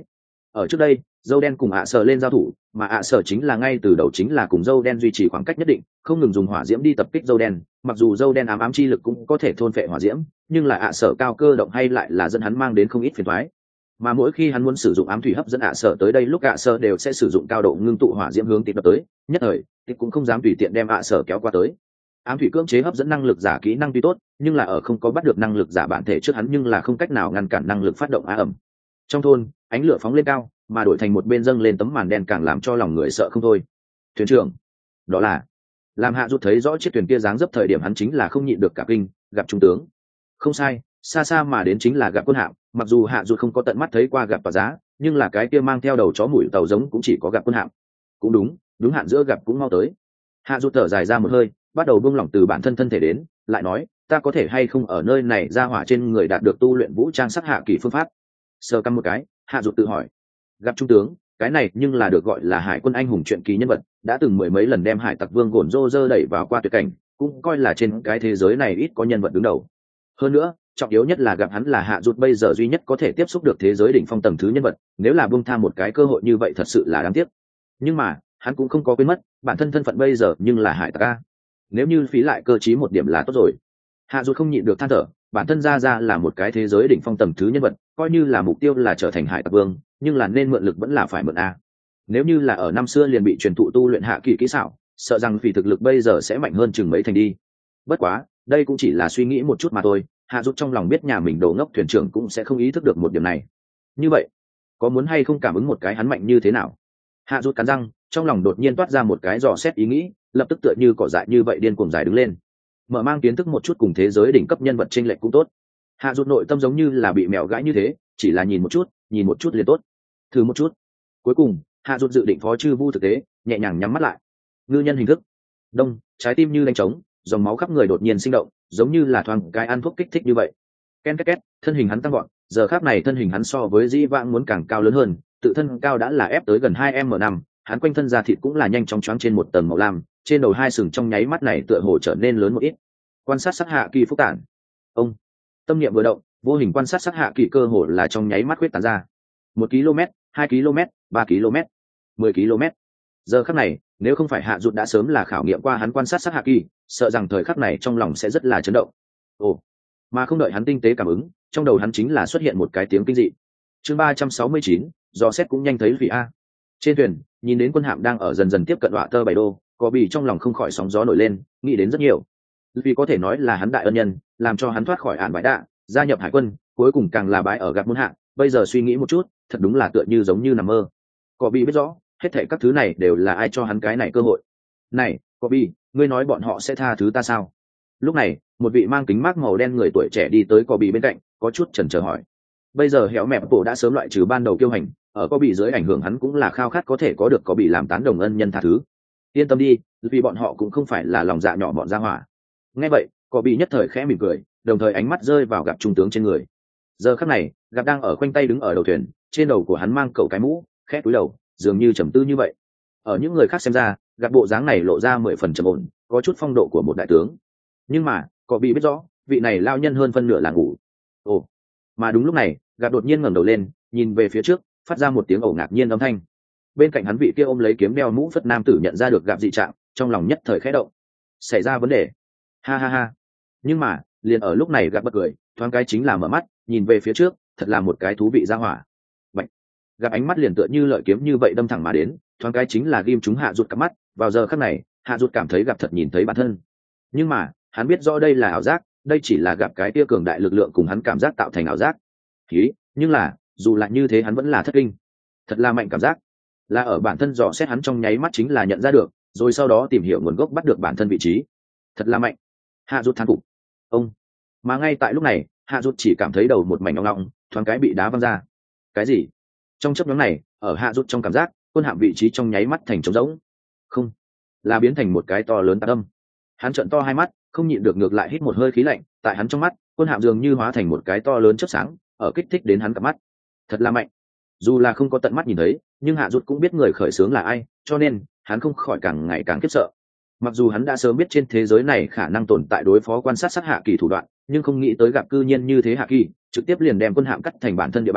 ở trước đây dâu đen cùng ạ sở lên giao thủ, mà ạ sở chính là ngay từ đầu chính là cùng dâu đen duy trì khoảng cách nhất định, không ngừng dùng hỏa diễm đi tập kích dâu đen. Mặc dù dâu đen ám ám chi lực cũng có thể thôn phệ hỏa diễm, nhưng là ạ sở cao cơ động hay lại là dẫn hắn mang đến không ít phiền toái. Mà mỗi khi hắn muốn sử dụng ám thủy hấp dẫn ạ sở tới đây, lúc ạ sở đều sẽ sử dụng cao độ ngưng tụ hỏa diễm hướng tịp đập tới, nhất thời tịp cũng không dám tùy tiện đem ạ sở kéo qua tới. Ám thủy cưỡng chế hấp dẫn năng lực giả kỹ năng tuy tốt, nhưng là ở không có bắt được năng lực giả bản thể trước hắn nhưng là không cách nào ngăn cản năng lực phát động á ẩm. Trong thôn ánh lửa phóng lên cao, mà đổi thành một bên dâng lên tấm màn đen càng làm cho lòng người sợ không thôi. Thuyền trưởng, đó là làm Hạ Dụt thấy rõ chiếc thuyền kia dáng dấp thời điểm hắn chính là không nhịn được cả kinh, gặp trung tướng. Không sai, xa xa mà đến chính là gặp quân hạm. Mặc dù Hạ Dụt không có tận mắt thấy qua gặp tòa giá, nhưng là cái kia mang theo đầu chó mũi tàu giống cũng chỉ có gặp quân hạm. Cũng đúng, đúng hạn giữa gặp cũng mau tới. Hạ Dụt thở dài ra một hơi, bắt đầu buông lỏng từ bản thân thân thể đến, lại nói, ta có thể hay không ở nơi này ra hỏa trên người đạt được tu luyện vũ trang sắc hạ kỳ phương pháp. Sờ căm một cái, Hạ Dụt tự hỏi, gặp trung tướng, cái này nhưng là được gọi là hải quân anh hùng truyện ký nhân vật, đã từng mười mấy lần đem hải tặc vương gồn rô rơ đẩy vào qua tuyệt cảnh, cũng coi là trên cái thế giới này ít có nhân vật đứng đầu. Hơn nữa, trọng yếu nhất là gặp hắn là Hạ Dụt bây giờ duy nhất có thể tiếp xúc được thế giới đỉnh phong tầng thứ nhân vật, nếu là buông tha một cái cơ hội như vậy thật sự là đáng tiếc. Nhưng mà hắn cũng không có quên mất bản thân thân phận bây giờ nhưng là hải tặc a, nếu như phí lại cơ chí một điểm là tốt rồi. Hạ Dụt không nhịn được than thở, bản thân ra ra là một cái thế giới đỉnh phong tầng thứ nhân vật, coi như là mục tiêu là trở thành hải tặc vương, nhưng là nên mượn lực vẫn là phải mượn a. Nếu như là ở năm xưa liền bị truyền thụ tu luyện hạ kỳ kỹ xảo, sợ rằng vì thực lực bây giờ sẽ mạnh hơn chừng mấy thành đi. Bất quá đây cũng chỉ là suy nghĩ một chút mà thôi. Hạ Dụt trong lòng biết nhà mình đồ ngốc thuyền trưởng cũng sẽ không ý thức được một điểm này. Như vậy có muốn hay không cảm ứng một cái hắn mạnh như thế nào? Hạ Dụt cắn răng, trong lòng đột nhiên toát ra một cái dò xét ý nghĩ, lập tức tựa như cỏ dại như vậy điên cuồng dài đứng lên, mở mang kiến thức một chút cùng thế giới đỉnh cấp nhân vật chênh lệch cũng tốt. Hạ Dụt nội tâm giống như là bị mèo gãi như thế, chỉ là nhìn một chút, nhìn một chút liền tốt, thử một chút. Cuối cùng Hạ Dụt dự định phó chư vu thực tế, nhẹ nhàng nhắm mắt lại. Ngư nhân hình thức, đông, trái tim như đánh trống, dòng máu khắp người đột nhiên sinh động, giống như là thoáng cái ăn thuốc kích thích như vậy. Ken két két, thân hình hắn tăng vọt, giờ khắc này thân hình hắn so với dĩ vãng muốn càng cao lớn hơn, tự thân cao đã là ép tới gần hai m năm, hắn quanh thân da thịt cũng là nhanh chóng choáng trên một tầng màu lam, trên đầu hai sừng trong nháy mắt này tựa hồ trở nên lớn một ít. Quan sát sắc hạ kỳ phúc tản. Ông, tâm niệm vừa động, vô hình quan sát sắc hạ kỳ cơ hồ là trong nháy mắt huyết tán ra. Một km, hai km, ba km, mười km. Giờ khắc này, nếu không phải Hạ Dụt đã sớm là khảo nghiệm qua hắn quan sát sắc hạ kỳ, sợ rằng thời khắc này trong lòng sẽ rất là chấn động. Ồ, mà không đợi hắn tinh tế cảm ứng, trong đầu hắn chính là xuất hiện một cái tiếng kinh dị. Chương ba trăm sáu mươi chín, do xét cũng nhanh thấy vì a. Trên thuyền, nhìn đến quân hạm đang ở dần dần tiếp cận đọa tơ bảy đô, có bị trong lòng không khỏi sóng gió nổi lên, nghĩ đến rất nhiều. Vì có thể nói là hắn đại ân nhân, làm cho hắn thoát khỏi án bãi đạ, gia nhập hải quân, cuối cùng càng là bái ở gặp muôn hạng. Bây giờ suy nghĩ một chút, thật đúng là tựa như giống như nằm mơ. Có bị biết rõ, hết thảy các thứ này đều là ai cho hắn cái này cơ hội. Này, có bị, ngươi nói bọn họ sẽ tha thứ ta sao? Lúc này, một vị mang kính mác màu đen người tuổi trẻ đi tới có bị bên cạnh, có chút chần chờ hỏi. Bây giờ héo mẹp bộ đã sớm loại trừ ban đầu kiêu hành, ở có bị dưới ảnh hưởng hắn cũng là khao khát có thể có được có bị làm tán đồng ân nhân tha thứ. Yên tâm đi, vì bọn họ cũng không phải là lòng dạ nhỏ bọn gia hỏa. Nghe vậy, có bị nhất thời khẽ mỉm cười, đồng thời ánh mắt rơi vào gặp trung tướng trên người. Giờ khắc này, gặp đang ở khoanh tay đứng ở đầu thuyền, trên đầu của hắn mang cậu cái mũ, khẽ cúi đầu, dường như trầm tư như vậy. Ở những người khác xem ra, gặp bộ dáng này lộ ra mười phần trầm ổn, có chút phong độ của một đại tướng. Nhưng mà, có bị biết rõ, vị này lao nhân hơn phân nửa là ngủ. Ồ, mà đúng lúc này, gặp đột nhiên ngẩng đầu lên, nhìn về phía trước, phát ra một tiếng ồ ngạc nhiên âm thanh. Bên cạnh hắn vị kia ôm lấy kiếm đeo mũ phất nam tử nhận ra được gặp dị trạng, trong lòng nhất thời khẽ động. Xảy ra vấn đề. Ha ha ha. Nhưng mà, liền ở lúc này gặp bật cười, thoáng cái chính là mở mắt, nhìn về phía trước, thật là một cái thú vị ra hỏa. Vậy, gặp ánh mắt liền tựa như lợi kiếm như vậy đâm thẳng mà đến, thoáng cái chính là ghim chúng Hạ Dụt cặp mắt. Vào giờ khắc này, Hạ Dụt cảm thấy gặp thật nhìn thấy bản thân. Nhưng mà, hắn biết rõ đây là ảo giác, đây chỉ là gặp cái tia cường đại lực lượng cùng hắn cảm giác tạo thành ảo giác. Khí, nhưng là, dù là như thế hắn vẫn là thất kinh. Thật là mạnh cảm giác. Là ở bản thân dò xét hắn trong nháy mắt chính là nhận ra được, rồi sau đó tìm hiểu nguồn gốc bắt được bản thân vị trí. Thật là mạnh. Hạ Dụt thán phục. Ông. Mà ngay tại lúc này, Hạ Dụt chỉ cảm thấy đầu một mảnh ngọng ngọng, thoáng cái bị đá văng ra. Cái gì? Trong chớp nhoáng này, ở Hạ Dụt trong cảm giác, quân hạm vị trí trong nháy mắt thành trống rỗng. Không, là biến thành một cái to lớn tạc âm. Hắn trợn to hai mắt, không nhịn được ngược lại hít một hơi khí lạnh, tại hắn trong mắt, quân hạm dường như hóa thành một cái to lớn chớp sáng, ở kích thích đến hắn cặp mắt. Thật là mạnh. Dù là không có tận mắt nhìn thấy, nhưng Hạ Dụt cũng biết người khởi xướng là ai, cho nên hắn không khỏi càng ngày càng khiếp sợ. Mặc dù hắn đã sớm biết trên thế giới này khả năng tồn tại đối phó quan sát sát hạ kỳ thủ đoạn, nhưng không nghĩ tới gặp cư nhiên như thế hạ kỳ, trực tiếp liền đem quân hạm cắt thành bản thân địa bàn,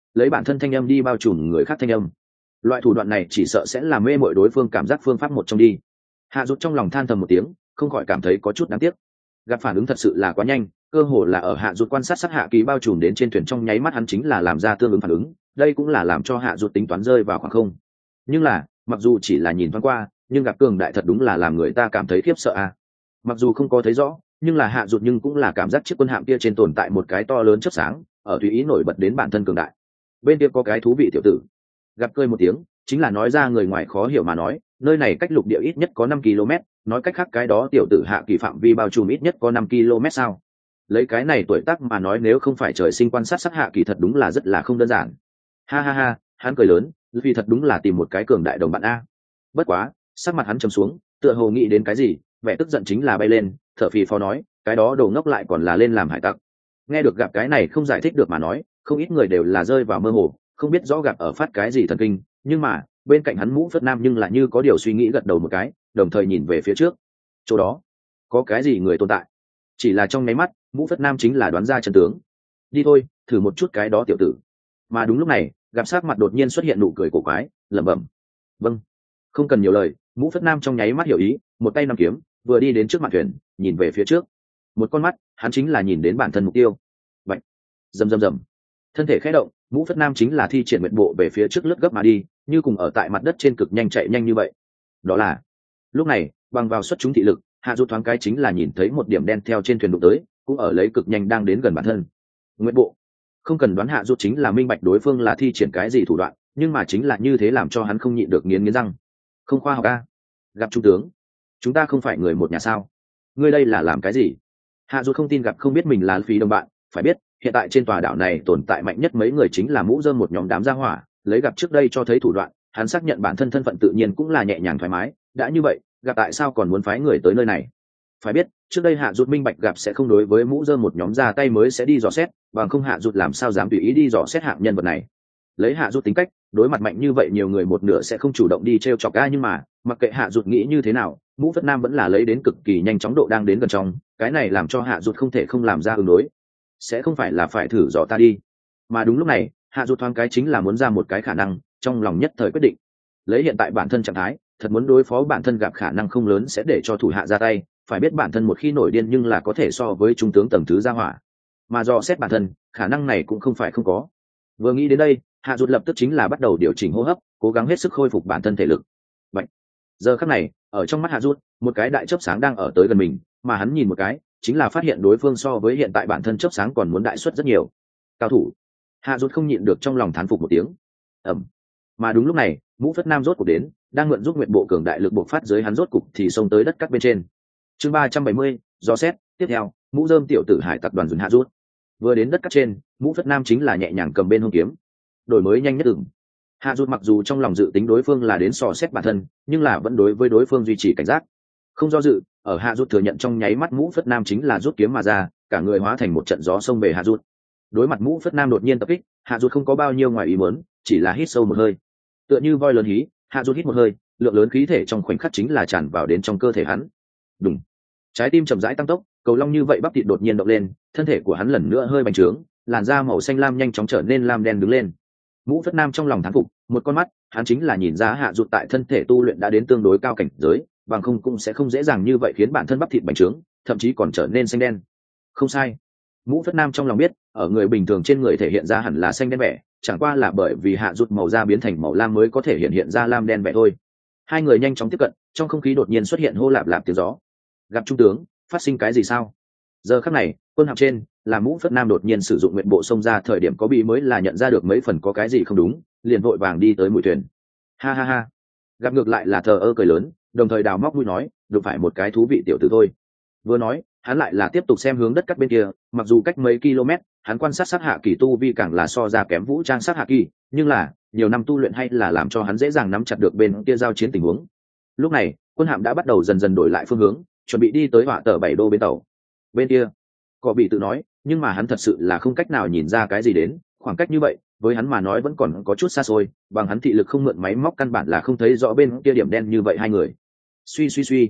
lấy bản thân thanh âm đi bao trùm người khác thanh âm. Loại thủ đoạn này chỉ sợ sẽ làm mê mội đối phương cảm giác phương pháp một trong đi. Hạ rút trong lòng than thầm một tiếng, không khỏi cảm thấy có chút đáng tiếc. Gặp phản ứng thật sự là quá nhanh, cơ hồ là ở Hạ rút quan sát sát hạ kỳ bao trùm đến trên thuyền trong nháy mắt hắn chính là làm ra tương ứng phản ứng, đây cũng là làm cho Hạ rút tính toán rơi vào khoảng không. Nhưng là, mặc dù chỉ là nhìn thoáng qua, nhưng gặp cường đại thật đúng là làm người ta cảm thấy khiếp sợ à. Mặc dù không có thấy rõ, nhưng là Hạ rút nhưng cũng là cảm giác chiếc quân hạm kia trên tồn tại một cái to lớn chớp sáng, ở tùy ý nổi bật đến bản thân cường đại. Bên kia có cái thú vị tiểu tử. Gặp cười một tiếng, chính là nói ra người ngoài khó hiểu mà nói, nơi này cách lục địa ít nhất có năm ki lô mét, nói cách khác cái đó tiểu tử hạ kỳ phạm vi bao trùm ít nhất có năm ki lô mét sao? Lấy cái này tuổi tác mà nói nếu không phải trời sinh quan sát sắc hạ kỳ thật đúng là rất là không đơn giản. Ha ha ha, hắn cười lớn, vì thật đúng là tìm một cái cường đại đồng bạn a. Bất quá, sắc mặt hắn trầm xuống, tựa hồ nghĩ đến cái gì, vẻ tức giận chính là bay lên, thở phì phò nói, cái đó đồ ngốc lại còn là lên làm hải tặc. Nghe được gặp cái này không giải thích được mà nói, không ít người đều là rơi vào mơ hồ, không biết rõ gặp ở phát cái gì thần kinh, nhưng mà bên cạnh hắn Mũ Phất Nam nhưng là như có điều suy nghĩ gật đầu một cái, đồng thời nhìn về phía trước. Chỗ đó có cái gì người tồn tại? Chỉ là trong nháy mắt, Mũ Phất Nam chính là đoán ra chân tướng. Đi thôi, thử một chút cái đó tiểu tử. Mà đúng lúc này, gặp sát mặt đột nhiên xuất hiện nụ cười cổ quái, lẩm bẩm. Vâng. Không cần nhiều lời, Mũ Phất Nam trong nháy mắt hiểu ý, một tay nắm kiếm, vừa đi đến trước mặt thuyền, nhìn về phía trước. Một con mắt, hắn chính là nhìn đến bản thân mục tiêu. Vậy, rầm rầm rầm. Thân thể khẽ động, Mũ Phất Nam chính là thi triển nguyệt bộ về phía trước lướt gấp mà đi, như cùng ở tại mặt đất trên cực nhanh chạy nhanh như vậy. Đó là lúc này, bằng vào xuất chúng thị lực, Hạ Dụ thoáng cái chính là nhìn thấy một điểm đen theo trên thuyền đụng tới, cũng ở lấy cực nhanh đang đến gần bản thân. Nguyệt bộ, không cần đoán Hạ Dụ chính là minh bạch đối phương là thi triển cái gì thủ đoạn, nhưng mà chính là như thế làm cho hắn không nhịn được nghiến nghiến răng. Không khoa học a. Gặp trung tướng, chúng ta không phải người một nhà sao? Ngươi đây là làm cái gì? Hạ Dụ không tin gặp không biết mình là phí đồng bạn, phải biết hiện tại trên tòa đảo này tồn tại mạnh nhất mấy người chính là mũ rơm một nhóm đám gia hỏa, lấy gặp trước đây cho thấy thủ đoạn, hắn xác nhận bản thân thân phận tự nhiên cũng là nhẹ nhàng thoải mái. Đã như vậy, gặp tại sao còn muốn phái người tới nơi này? Phải biết trước đây Hạ Dụ minh bạch gặp sẽ không đối với mũ rơm một nhóm ra tay mới sẽ đi dò xét, bằng không Hạ Dụ làm sao dám tùy ý đi dò xét hạng nhân vật này. Lấy Hạ Dụ tính cách, đối mặt mạnh như vậy nhiều người một nửa sẽ không chủ động đi trêu chọc ga, nhưng mà mặc kệ Hạ Dụ nghĩ như thế nào, Mũ Phất Nam vẫn là lấy đến cực kỳ nhanh chóng độ đang đến gần trong, cái này làm cho Hạ Dụ không thể không làm ra ứng đối. Sẽ không phải là phải thử dò ta đi? Mà đúng lúc này, Hạ Dụ thoáng cái chính là muốn ra một cái khả năng, trong lòng nhất thời quyết định. Lấy hiện tại bản thân trạng thái, thật muốn đối phó bản thân gặp khả năng không lớn sẽ để cho thủ hạ ra tay, phải biết bản thân một khi nổi điên nhưng là có thể so với trung tướng tầng thứ gia hỏa. Mà dò xét bản thân, khả năng này cũng không phải không có. Vừa nghĩ đến đây, Hạ Dụ lập tức chính là bắt đầu điều chỉnh hô hấp, cố gắng hết sức khôi phục bản thân thể lực. Vậy, giờ khắc này, ở trong mắt Hạ Dụ, một cái đại chớp sáng đang ở tới gần mình, mà hắn nhìn một cái, chính là phát hiện đối phương so với hiện tại bản thân chớp sáng còn muốn đại suất rất nhiều. Cao thủ. Hạ Dụ không nhịn được trong lòng thán phục một tiếng. Ầm. Mà đúng lúc này, Mũ Phất Nam rốt cục đến, đang mượn giúp nguyện bộ cường đại lực bộc phát dưới hắn rốt cục thì xông tới đất cắt bên trên. Chương ba trăm bảy mươi, do xét, tiếp theo, Mũ Rơm tiểu tử hải tập đoàn dùn Hạ Dụ. Vừa đến đất cắt trên, Mũ Phất Nam chính là nhẹ nhàng cầm bên hông kiếm, đổi mới nhanh nhất ửng. Hạ Dụ mặc dù trong lòng dự tính đối phương là đến dò xét bản thân, nhưng là vẫn đối với đối phương duy trì cảnh giác. Không do dự, ở Hạ Dụ thừa nhận trong nháy mắt Mũ Phất Nam chính là rút kiếm mà ra, cả người hóa thành một trận gió xông về Hạ Dụ. Đối mặt Mũ Phất Nam đột nhiên tập kích, Hạ Dụ không có bao nhiêu ngoài ý muốn, chỉ là hít sâu một hơi. Tựa như voi lớn hí, Hạ Dụ hít một hơi, lượng lớn khí thể trong khoảnh khắc chính là tràn vào đến trong cơ thể hắn. Đùng. Trái tim chậm rãi tăng tốc, cầu long như vậy bắp thịt đột nhiên động lên, thân thể của hắn lần nữa hơi bành trướng, làn da màu xanh lam nhanh chóng trở nên lam đen đứng lên. Mũ Phất Nam trong lòng thán phục, một con mắt, hắn chính là nhìn ra Hạ Dụ tại thân thể tu luyện đã đến tương đối cao cảnh giới, bằng không cũng sẽ không dễ dàng như vậy khiến bản thân bắp thịt bành trướng, thậm chí còn trở nên xanh đen. Không sai. Mũ Phất Nam trong lòng biết, ở người bình thường trên người thể hiện ra hẳn là xanh đen vẻ, chẳng qua là bởi vì Hạ Dụ màu da biến thành màu lam mới có thể hiện hiện ra lam đen vẻ thôi. Hai người nhanh chóng tiếp cận, trong không khí đột nhiên xuất hiện hô lạp lạp tiếng gió. Gặp trung tướng, phát sinh cái gì sao? Giờ khắc này, quân hạm trên, là Mũ Phất Nam đột nhiên sử dụng nguyện bộ xông ra thời điểm có bị mới là nhận ra được mấy phần có cái gì không đúng, liền vội vàng đi tới mũi thuyền. Ha ha ha. Gặp ngược lại là thờ ơ cười lớn, đồng thời đào móc mũi nói, đụng phải một cái thú vị tiểu tử thôi. Vừa nói, hắn lại là tiếp tục xem hướng đất cắt bên kia, mặc dù cách mấy km, hắn quan sát sát hạ kỳ tu vi càng là so ra kém vũ trang sát hạ kỳ, nhưng là nhiều năm tu luyện hay là làm cho hắn dễ dàng nắm chặt được bên kia giao chiến tình huống. Lúc này, quân hạm đã bắt đầu dần dần đổi lại phương hướng, chuẩn bị đi tới hỏa tờ bảy đô bên tàu. Bên kia, có bị tự nói, nhưng mà hắn thật sự là không cách nào nhìn ra cái gì đến, khoảng cách như vậy, với hắn mà nói vẫn còn có chút xa xôi, bằng hắn thị lực không mượn máy móc căn bản là không thấy rõ bên kia điểm đen như vậy hai người. Suy suy suy,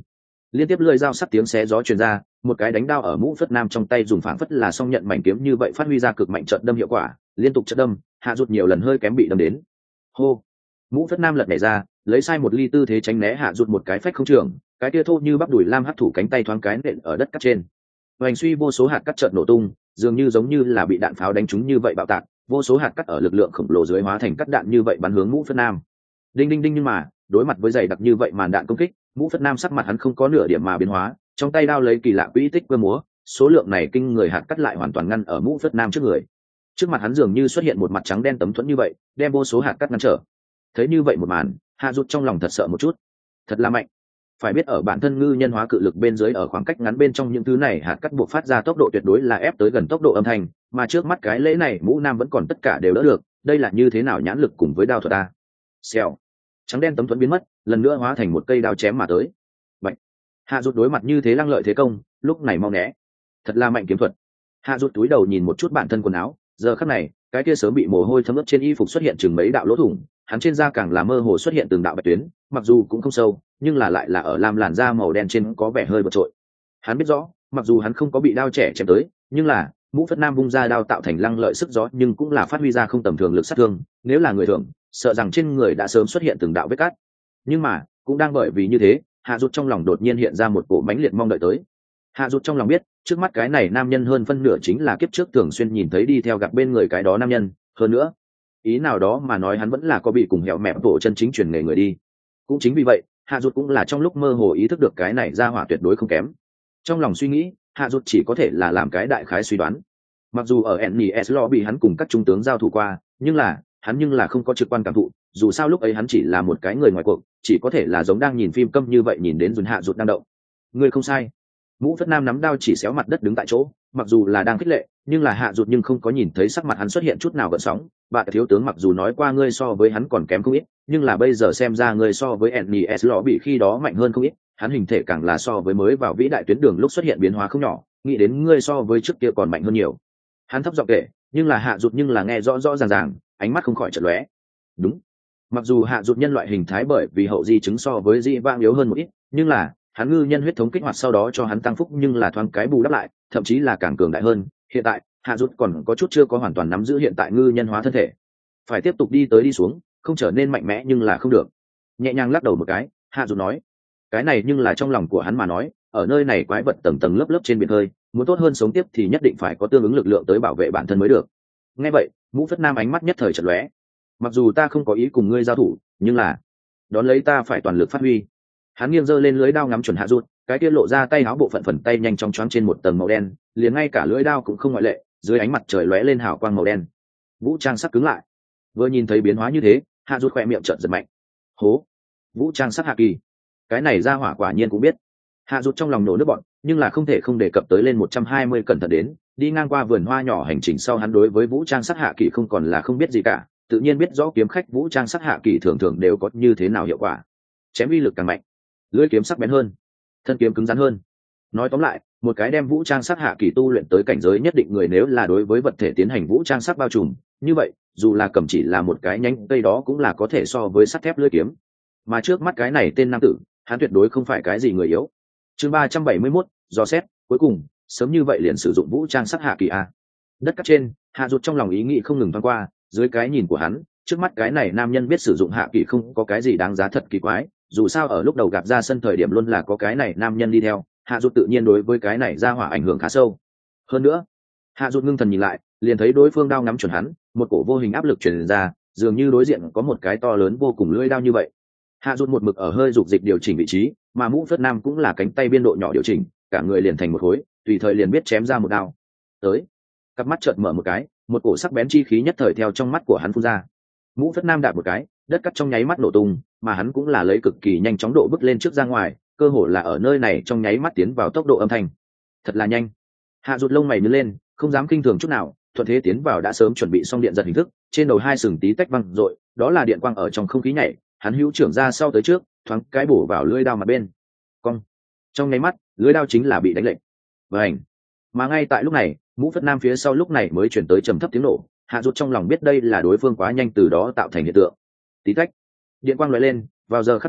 liên tiếp lưỡi dao sắc tiếng xé gió truyền ra, một cái đánh đao ở mũ phất nam trong tay dùng phảng phất là song nhận mảnh kiếm như vậy phát huy ra cực mạnh trận đâm hiệu quả, liên tục trận đâm, hạ rụt nhiều lần hơi kém bị đâm đến. Hô, mũ phất nam lật nhảy ra, lấy sai một ly tư thế tránh né hạ rụt một cái phách không trường, cái kia thô như bắp đùi lam hắc thủ cánh tay thoáng cái nện ở đất cắt trên. Hoành suy vô số hạt cắt chợt nổ tung, dường như giống như là bị đạn pháo đánh trúng như vậy bạo tạc, vô số hạt cắt ở lực lượng khổng lồ dưới hóa thành cắt đạn như vậy bắn hướng mũ phất nam. Đinh đinh đinh, nhưng mà đối mặt với dày đặc như vậy màn đạn công kích, mũ phất nam sắc mặt hắn không có nửa điểm mà biến hóa, trong tay đao lấy kỳ lạ quỹ tích quơ múa, số lượng này kinh người hạt cắt lại hoàn toàn ngăn ở mũ phất nam trước người. Trước mặt hắn dường như xuất hiện một mặt trắng đen tấm thuẫn như vậy, đem vô số hạt cắt ngăn trở. Thấy như vậy một màn, hạ rụt trong lòng thật sợ một chút. Thật là mạnh. Phải biết ở bản thân ngư nhân hóa cự lực bên dưới, ở khoảng cách ngắn bên trong những thứ này hạt cắt buộc phát ra tốc độ tuyệt đối là ép tới gần tốc độ âm thanh, mà trước mắt cái lễ này mũ nam vẫn còn tất cả đều đỡ được, đây là như thế nào nhãn lực cùng với đao thuật ta. Xèo, trắng đen tấm thuẫn biến mất, lần nữa hóa thành một cây đao chém mà tới. Bạch. Hạ rụt đối mặt như thế lăng lợi thế công, lúc này mau né. Thật là mạnh kiếm thuật. Hạ rụt túi đầu nhìn một chút bản thân quần áo, giờ khắc này, cái kia sớm bị mồ hôi thấm ướt trên y phục xuất hiện chừng mấy đạo lỗ thủng, hắn trên da càng là mơ hồ xuất hiện từng đạo bạch tuyến, mặc dù cũng không sâu, nhưng là lại là ở lam làn da màu đen trên có vẻ hơi vượt trội. Hắn biết rõ, mặc dù hắn không có bị đao trẻ chém tới, nhưng là mũ phất nam vung ra đao tạo thành lăng lợi sức gió, nhưng cũng là phát huy ra không tầm thường lực sát thương, nếu là người thường, sợ rằng trên người đã sớm xuất hiện từng đạo vết cắt. Nhưng mà, cũng đang bởi vì như thế, hạ rụt trong lòng đột nhiên hiện ra một cổ mãnh liệt mong đợi tới. Hạ rụt trong lòng biết, trước mắt cái này nam nhân hơn phân nửa chính là kiếp trước thường xuyên nhìn thấy đi theo gặp bên người cái đó nam nhân, hơn nữa, ý nào đó mà nói hắn vẫn là có bị cùng hẹo mẹ tổ chân chính truyền nghề người đi. Cũng chính vì vậy, hạ rụt cũng là trong lúc mơ hồ ý thức được cái này ra hỏa tuyệt đối không kém. Trong lòng suy nghĩ, hạ rụt chỉ có thể là làm cái đại khái suy đoán. Mặc dù ở en e ét bị hắn cùng các trung tướng giao thủ qua, nhưng là hắn nhưng là không có trực quan cảm thụ, dù sao lúc ấy hắn chỉ là một cái người ngoài cuộc, chỉ có thể là giống đang nhìn phim câm như vậy nhìn đến dùn hạ rụt đang động. Người không sai. Mũ phất nam nắm đao chỉ xéo mặt đất đứng tại chỗ, mặc dù là đang khích lệ, nhưng là hạ rụt nhưng không có nhìn thấy sắc mặt hắn xuất hiện chút nào gợn sóng. Bạn thiếu tướng mặc dù nói qua ngươi so với hắn còn kém không ít, nhưng là bây giờ xem ra ngươi so với en e ét bị khi đó mạnh hơn không ít, hắn hình thể càng là so với mới vào vĩ đại tuyến đường lúc xuất hiện biến hóa không nhỏ, nghĩ đến ngươi so với trước kia còn mạnh hơn nhiều. Hắn thấp giọng kể, nhưng là hạ rụt nhưng là nghe rõ rõ ràng ràng, ánh mắt không khỏi chợt lóe. Đúng, mặc dù hạ rụt nhân loại hình thái bởi vì hậu di chứng so với di vang yếu hơn một ít, nhưng là hắn ngư nhân huyết thống kích hoạt sau đó cho hắn tăng phúc, nhưng là thoáng cái bù đắp lại, thậm chí là càng cường đại hơn. Hiện tại hạ rụt còn có chút chưa có hoàn toàn nắm giữ hiện tại ngư nhân hóa thân thể, phải tiếp tục đi tới đi xuống, không trở nên mạnh mẽ nhưng là không được. Nhẹ nhàng lắc đầu một cái, hạ rụt nói, cái này nhưng là trong lòng của hắn mà nói, ở nơi này quái vật tầng tầng lớp lớp trên biển hơi, muốn tốt hơn sống tiếp thì nhất định phải có tương ứng lực lượng tới bảo vệ bản thân mới được. Nghe vậy, mũ phất nam ánh mắt nhất thời chợt lóe. Mặc dù ta không có ý cùng ngươi giao thủ, nhưng là đón lấy ta phải toàn lực phát huy. Hắn nghiêng giơ lên lưỡi đao ngắm chuẩn hạ rụt, cái kia lộ ra tay áo bộ phận phần tay nhanh chóng choáng trên một tầng màu đen, liền ngay cả lưỡi đao cũng không ngoại lệ, dưới ánh mặt trời lóe lên hào quang màu đen. Vũ trang sắc cứng lại. Vừa nhìn thấy biến hóa như thế, hạ rụt khỏe miệng trợn giật mạnh. Hố, vũ trang sắc hạ kỳ, cái này ra hỏa quả nhiên cũng biết. Hạ rụt trong lòng nổ nước bọn, nhưng là không thể không đề cập tới lên một trăm hai mươi cẩn thận đến, đi ngang qua vườn hoa nhỏ hành trình sau hắn đối với vũ trang sắc hạ kỳ không còn là không biết gì cả, tự nhiên biết rõ kiếm khách vũ trang sắc hạ kỳ thường thường đều có như thế nào hiệu quả. Chém uy lực càng mạnh, lưỡi kiếm sắc bén hơn, thân kiếm cứng rắn hơn. Nói tóm lại, một cái đem vũ trang sắc hạ kỳ tu luyện tới cảnh giới nhất định người nếu là đối với vật thể tiến hành vũ trang sắc bao trùm, như vậy, dù là cầm chỉ là một cái nhánh cây đó cũng là có thể so với sắt thép lưỡi kiếm. Mà trước mắt cái này tên nam tử, hắn tuyệt đối không phải cái gì người yếu. Chương ba trăm bảy mươi mốt, dò xét, cuối cùng, sớm như vậy liền sử dụng vũ trang sắc hạ kỳ a. Đất cắt trên, hạ rụt trong lòng ý nghĩ không ngừng thoáng qua, dưới cái nhìn của hắn, trước mắt cái này nam nhân biết sử dụng hạ kỳ không có cái gì đáng giá thật kỳ quái, dù sao ở lúc đầu gặp ra sân thời điểm luôn là có cái này nam nhân đi theo, hạ rụt tự nhiên đối với cái này ra hỏa ảnh hưởng khá sâu. Hơn nữa, hạ rụt ngưng thần nhìn lại, liền thấy đối phương đao ngắm chuẩn hắn, một cổ vô hình áp lực truyền ra, dường như đối diện có một cái to lớn vô cùng lưỡi đao như vậy. Hạ rụt một mực ở hơi dục dịch điều chỉnh vị trí, mà mũ phất nam cũng là cánh tay biên độ nhỏ điều chỉnh, cả người liền thành một khối, tùy thời liền biết chém ra một đao. Tới, cặp mắt chợt mở một cái, một cổ sắc bén chi khí nhất thời theo trong mắt của hắn phun ra. Mũ phất nam đạp một cái, đất cắt trong nháy mắt nổ tung, mà hắn cũng là lấy cực kỳ nhanh chóng độ bước lên trước ra ngoài, cơ hồ là ở nơi này trong nháy mắt tiến vào tốc độ âm thanh. Thật là nhanh. Hạ rụt lông mày nhướng lên, không dám kinh thường chút nào, thuận thế tiến vào đã sớm chuẩn bị xong điện giật hình thức, trên đầu hai sừng tí tách văng rội, đó là điện quang ở trong không khí nhảy, hắn hữu trưởng ra sau tới trước, thoáng cái bổ vào lưỡi đao mặt bên. Cong. Trong nháy mắt, lưỡi đao chính là bị đánh lệnh. Vành. Mà ngay tại lúc này, mũ phất nam phía sau lúc này mới chuyển tới trầm thấp tiếng nổ, hạ rụt trong lòng biết đây là đối phương quá nhanh từ đó tạo thành hiện tượng. Tí tách. Điện quang lóe lên, vào giờ khắc này,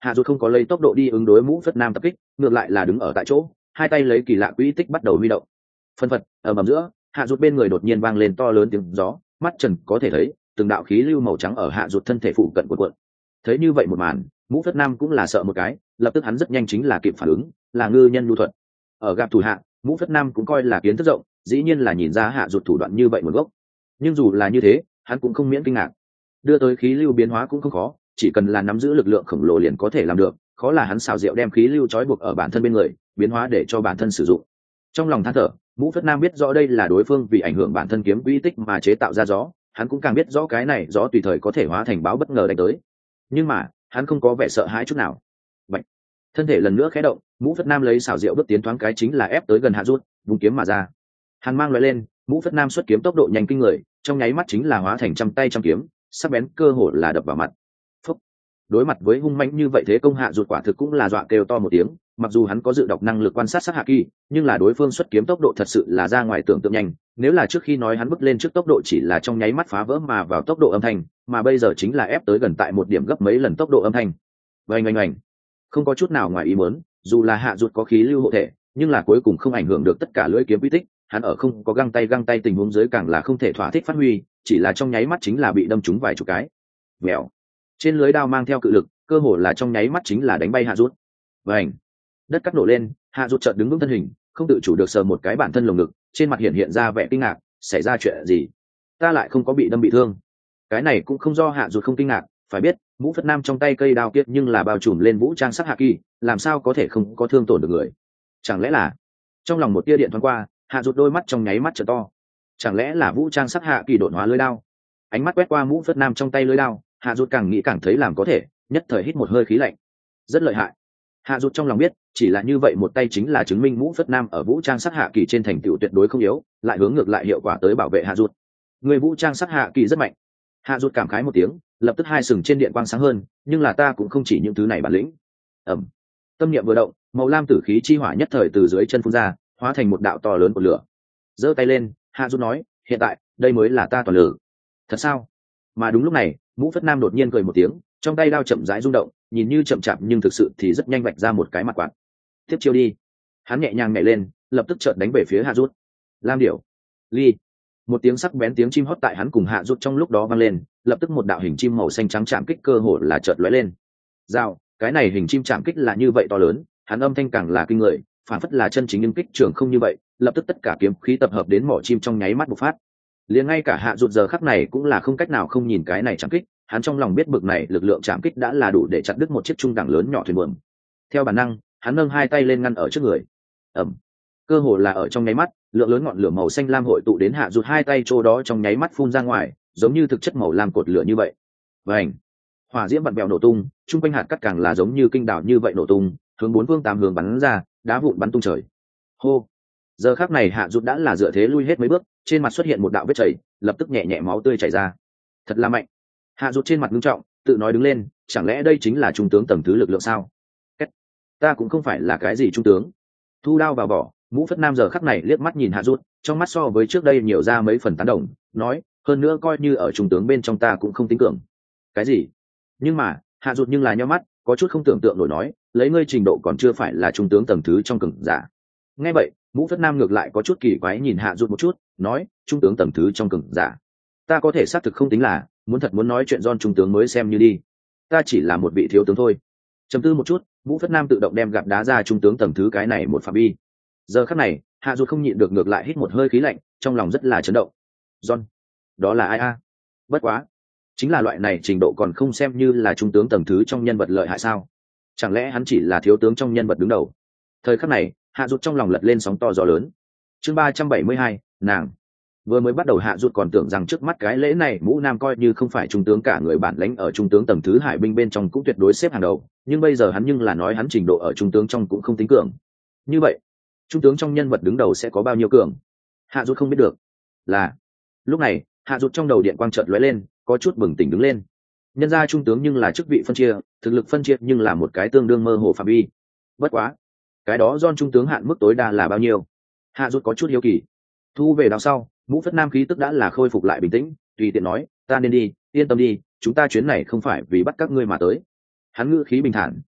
hạ rụt không có lấy tốc độ đi ứng đối mũ phất nam tập kích, ngược lại là đứng ở tại chỗ, hai tay lấy kỳ lạ quỹ tích bắt đầu huy động. Phân phật ở ầm giữa, hạ rụt bên người đột nhiên vang lên to lớn tiếng gió, mắt trần có thể thấy từng đạo khí lưu màu trắng ở hạ rụt thân thể phụ cận cuộn cuộn. Thấy như vậy một màn, mũ phất nam cũng là sợ một cái, lập tức hắn rất nhanh chính là kịp phản ứng, là ngư nhân nhu thuật. Ở gặp thủ hạ, mũ phất nam cũng coi là kiến thức rộng, dĩ nhiên là nhìn ra hạ rụt thủ đoạn như vậy một gốc. Nhưng dù là như thế, hắn cũng không miễn kinh ngạc. Đưa tới khí lưu biến hóa cũng không khó, chỉ cần là nắm giữ lực lượng khổng lồ liền có thể làm được, khó là hắn xào rượu đem khí lưu trói buộc ở bản thân bên người, biến hóa để cho bản thân sử dụng. Trong lòng than thở, mũ phất nam biết rõ đây là đối phương vì ảnh hưởng bản thân kiếm quỹ tích mà chế tạo ra gió, hắn cũng càng biết rõ cái này gió tùy thời có thể hóa thành báo bất ngờ đánh tới. Nhưng mà hắn không có vẻ sợ hãi chút nào. Bạch. Thân thể lần nữa khẽ động, mũ phất nam lấy xảo diệu bước tiến thoáng cái chính là ép tới gần hạ rút, vùng kiếm mà ra. Hắn mang loại lên, mũ phất nam xuất kiếm tốc độ nhanh kinh người, trong nháy mắt chính là hóa thành trăm tay trăm kiếm, sắc bén cơ hồ là đập vào mặt. Phúc. Đối mặt với hung mãnh như vậy thế công hạ rụt quả thực cũng là dọa kêu to một tiếng, mặc dù hắn có dự đọc năng lực quan sát sát hạ kỳ, nhưng là đối phương xuất kiếm tốc độ thật sự là ra ngoài tưởng tượng nhanh, nếu là trước khi nói hắn bước lên trước tốc độ chỉ là trong nháy mắt phá vỡ mà vào tốc độ âm thanh, mà bây giờ chính là ép tới gần tại một điểm gấp mấy lần tốc độ âm thanh. Oanh oanh oanh. Không có chút nào ngoài ý muốn, dù là hạ rụt có khí lưu hộ thể, nhưng là cuối cùng không ảnh hưởng được tất cả lưỡi kiếm quy tích, hắn ở không có găng tay găng tay tình huống dưới càng là không thể thỏa thích phát huy, chỉ là trong nháy mắt chính là bị đâm trúng vài chục cái. Vèo. Trên lưới đao mang theo cự lực, cơ hồ là trong nháy mắt chính là đánh bay hạ rút. Vành. Đất cắt nổ lên, hạ rút chợt đứng vững thân hình, không tự chủ được sờ một cái bản thân lồng ngực, trên mặt hiện hiện ra vẻ kinh ngạc, xảy ra chuyện gì? Ta lại không có bị đâm bị thương. Cái này cũng không do hạ rút không kinh ngạc, phải biết, mũ phất nam trong tay cây đao kiệt nhưng là bao trùm lên vũ trang sắc hạ kỳ, làm sao có thể không có thương tổn được người? Chẳng lẽ là? Trong lòng một tia điện thoáng qua, hạ rút đôi mắt trong nháy mắt trợ to. Chẳng lẽ là vũ trang sắc hạ kỳ đột hóa lưỡi đao? Ánh mắt quét qua mũ phất nam trong tay lưỡi đao, hạ rút càng nghĩ càng thấy làm có thể, nhất thời hít một hơi khí lạnh. Rất lợi hại. Hạ rút trong lòng biết, chỉ là như vậy một tay chính là chứng minh mũ phất nam ở vũ trang sắc hạ kỳ trên thành tựu tuyệt đối không yếu, lại hướng ngược lại hiệu quả tới bảo vệ hạ rút. Người vũ trang sắc hạ kỳ rất mạnh. Hạ rút cảm khái một tiếng, lập tức hai sừng trên điện quang sáng hơn, nhưng là ta cũng không chỉ những thứ này bản lĩnh. Ẩm. Tâm niệm vừa động, màu lam tử khí chi hỏa nhất thời từ dưới chân phun ra, hóa thành một đạo to lớn của lửa. Giơ tay lên, Hạ rút nói, hiện tại đây mới là ta toàn lửa. Thật sao? Mà đúng lúc này, mũ phất nam đột nhiên cười một tiếng, trong tay đao chậm rãi rung động, nhìn như chậm chạp nhưng thực sự thì rất nhanh vạch ra một cái mặt quạt. Tiếp chiêu đi. Hắn nhẹ nhàng nhảy lên, lập tức chợt đánh về phía Hạ rút. Lam điểu. Ly. Một tiếng sắc bén tiếng chim hót tại hắn cùng Hạ rút trong lúc đó vang lên, lập tức một đạo hình chim màu xanh trắng chạm kích cơ hồ là chợt lóe lên. Dao, cái này hình chim chạm kích là như vậy to lớn, hắn âm thanh càng là kinh người, phản phất là chân chính nhưng kích trưởng không như vậy, lập tức tất cả kiếm khí tập hợp đến mỏ chim trong nháy mắt bộc phát. Liền ngay cả Hạ rút giờ khắc này cũng là không cách nào không nhìn cái này chạm kích, hắn trong lòng biết bực này lực lượng chạm kích đã là đủ để chặt đứt một chiếc trung đẳng lớn nhỏ thuyền buồm. Theo bản năng, hắn nâng hai tay lên ngăn ở trước người. Ẩm. Cơ hồ là ở trong nháy mắt, lượng lớn ngọn lửa màu xanh lam hội tụ đến Hạ rút hai tay chỗ đó trong nháy mắt phun ra ngoài, giống như thực chất màu lam cột lửa như vậy. Vành. Hỏa diễm vặn vẹo nổ tung, trung quanh hạt cát càng là giống như kinh đảo như vậy nổ tung, hướng bốn phương tám hướng bắn ra, đá vụn bắn tung trời. Hô. Giờ khắc này Hạ rút đã là dựa thế lui hết mấy bước, trên mặt xuất hiện một đạo vết chảy, lập tức nhẹ nhẹ máu tươi chảy ra. Thật là mạnh. Hạ rút trên mặt nghiêm trọng, tự nói đứng lên, chẳng lẽ đây chính là trung tướng tầng thứ lực lượng sao? Kết. Ta cũng không phải là cái gì trung tướng. Thu đao vào vỏ, mũ phất nam giờ khắc này liếc mắt nhìn Hạ rút, trong mắt so với trước đây nhiều ra mấy phần tán đồng, nói, hơn nữa coi như ở trung tướng bên trong ta cũng không tính cường. Cái gì? Nhưng mà, Hạ rút nhưng là nhíu mắt, có chút không tưởng tượng nổi nói, lấy ngươi trình độ còn chưa phải là trung tướng tầng thứ trong cường giả. Nghe vậy, mũ phất nam ngược lại có chút kỳ quái nhìn Hạ rút một chút, nói, trung tướng tầng thứ trong cường giả. Ta có thể xác thực không tính là, muốn thật muốn nói chuyện John trung tướng mới xem như đi. Ta chỉ là một vị thiếu tướng thôi. Trầm tư một chút, mũ phất nam tự động đem gạt đá ra trung tướng tầng thứ cái này một phạm vi. Giờ khắc này, Hạ rút không nhịn được ngược lại hít một hơi khí lạnh, trong lòng rất là chấn động. John, đó là ai a? Bất quá, chính là loại này trình độ còn không xem như là trung tướng tầng thứ trong nhân vật lợi hại sao? Chẳng lẽ hắn chỉ là thiếu tướng trong nhân vật đứng đầu? Thời khắc này, Hạ rút trong lòng lật lên sóng to gió lớn. Chương ba trăm bảy mươi hai, nàng. Vừa mới bắt đầu Hạ rút còn tưởng rằng trước mắt cái lễ này mũ nam coi như không phải trung tướng cả người bản lãnh ở trung tướng tầng thứ hải binh bên trong cũng tuyệt đối xếp hàng đầu, nhưng bây giờ hắn nhưng là nói hắn trình độ ở trung tướng trong cũng không tính cường. Như vậy, trung tướng trong nhân vật đứng đầu sẽ có bao nhiêu cường? Hạ rút không biết được. Là. Lúc này, Hạ rút trong đầu điện quang chợt lóe lên, có chút bừng tỉnh đứng lên. Nhân ra trung tướng nhưng là chức vị phân chia, thực lực phân chia nhưng là một cái tương đương mơ hồ phạm vi. Bất quá, cái đó John trung tướng hạn mức tối đa là bao nhiêu? Hạ rút có chút hiếu kỳ. Thu về đằng sau, mũ phất nam khí tức đã là khôi phục lại bình tĩnh, tùy tiện nói, ta nên đi, yên tâm đi, chúng ta chuyến này không phải vì bắt các ngươi mà tới. Hắn ngữ khí bình thản,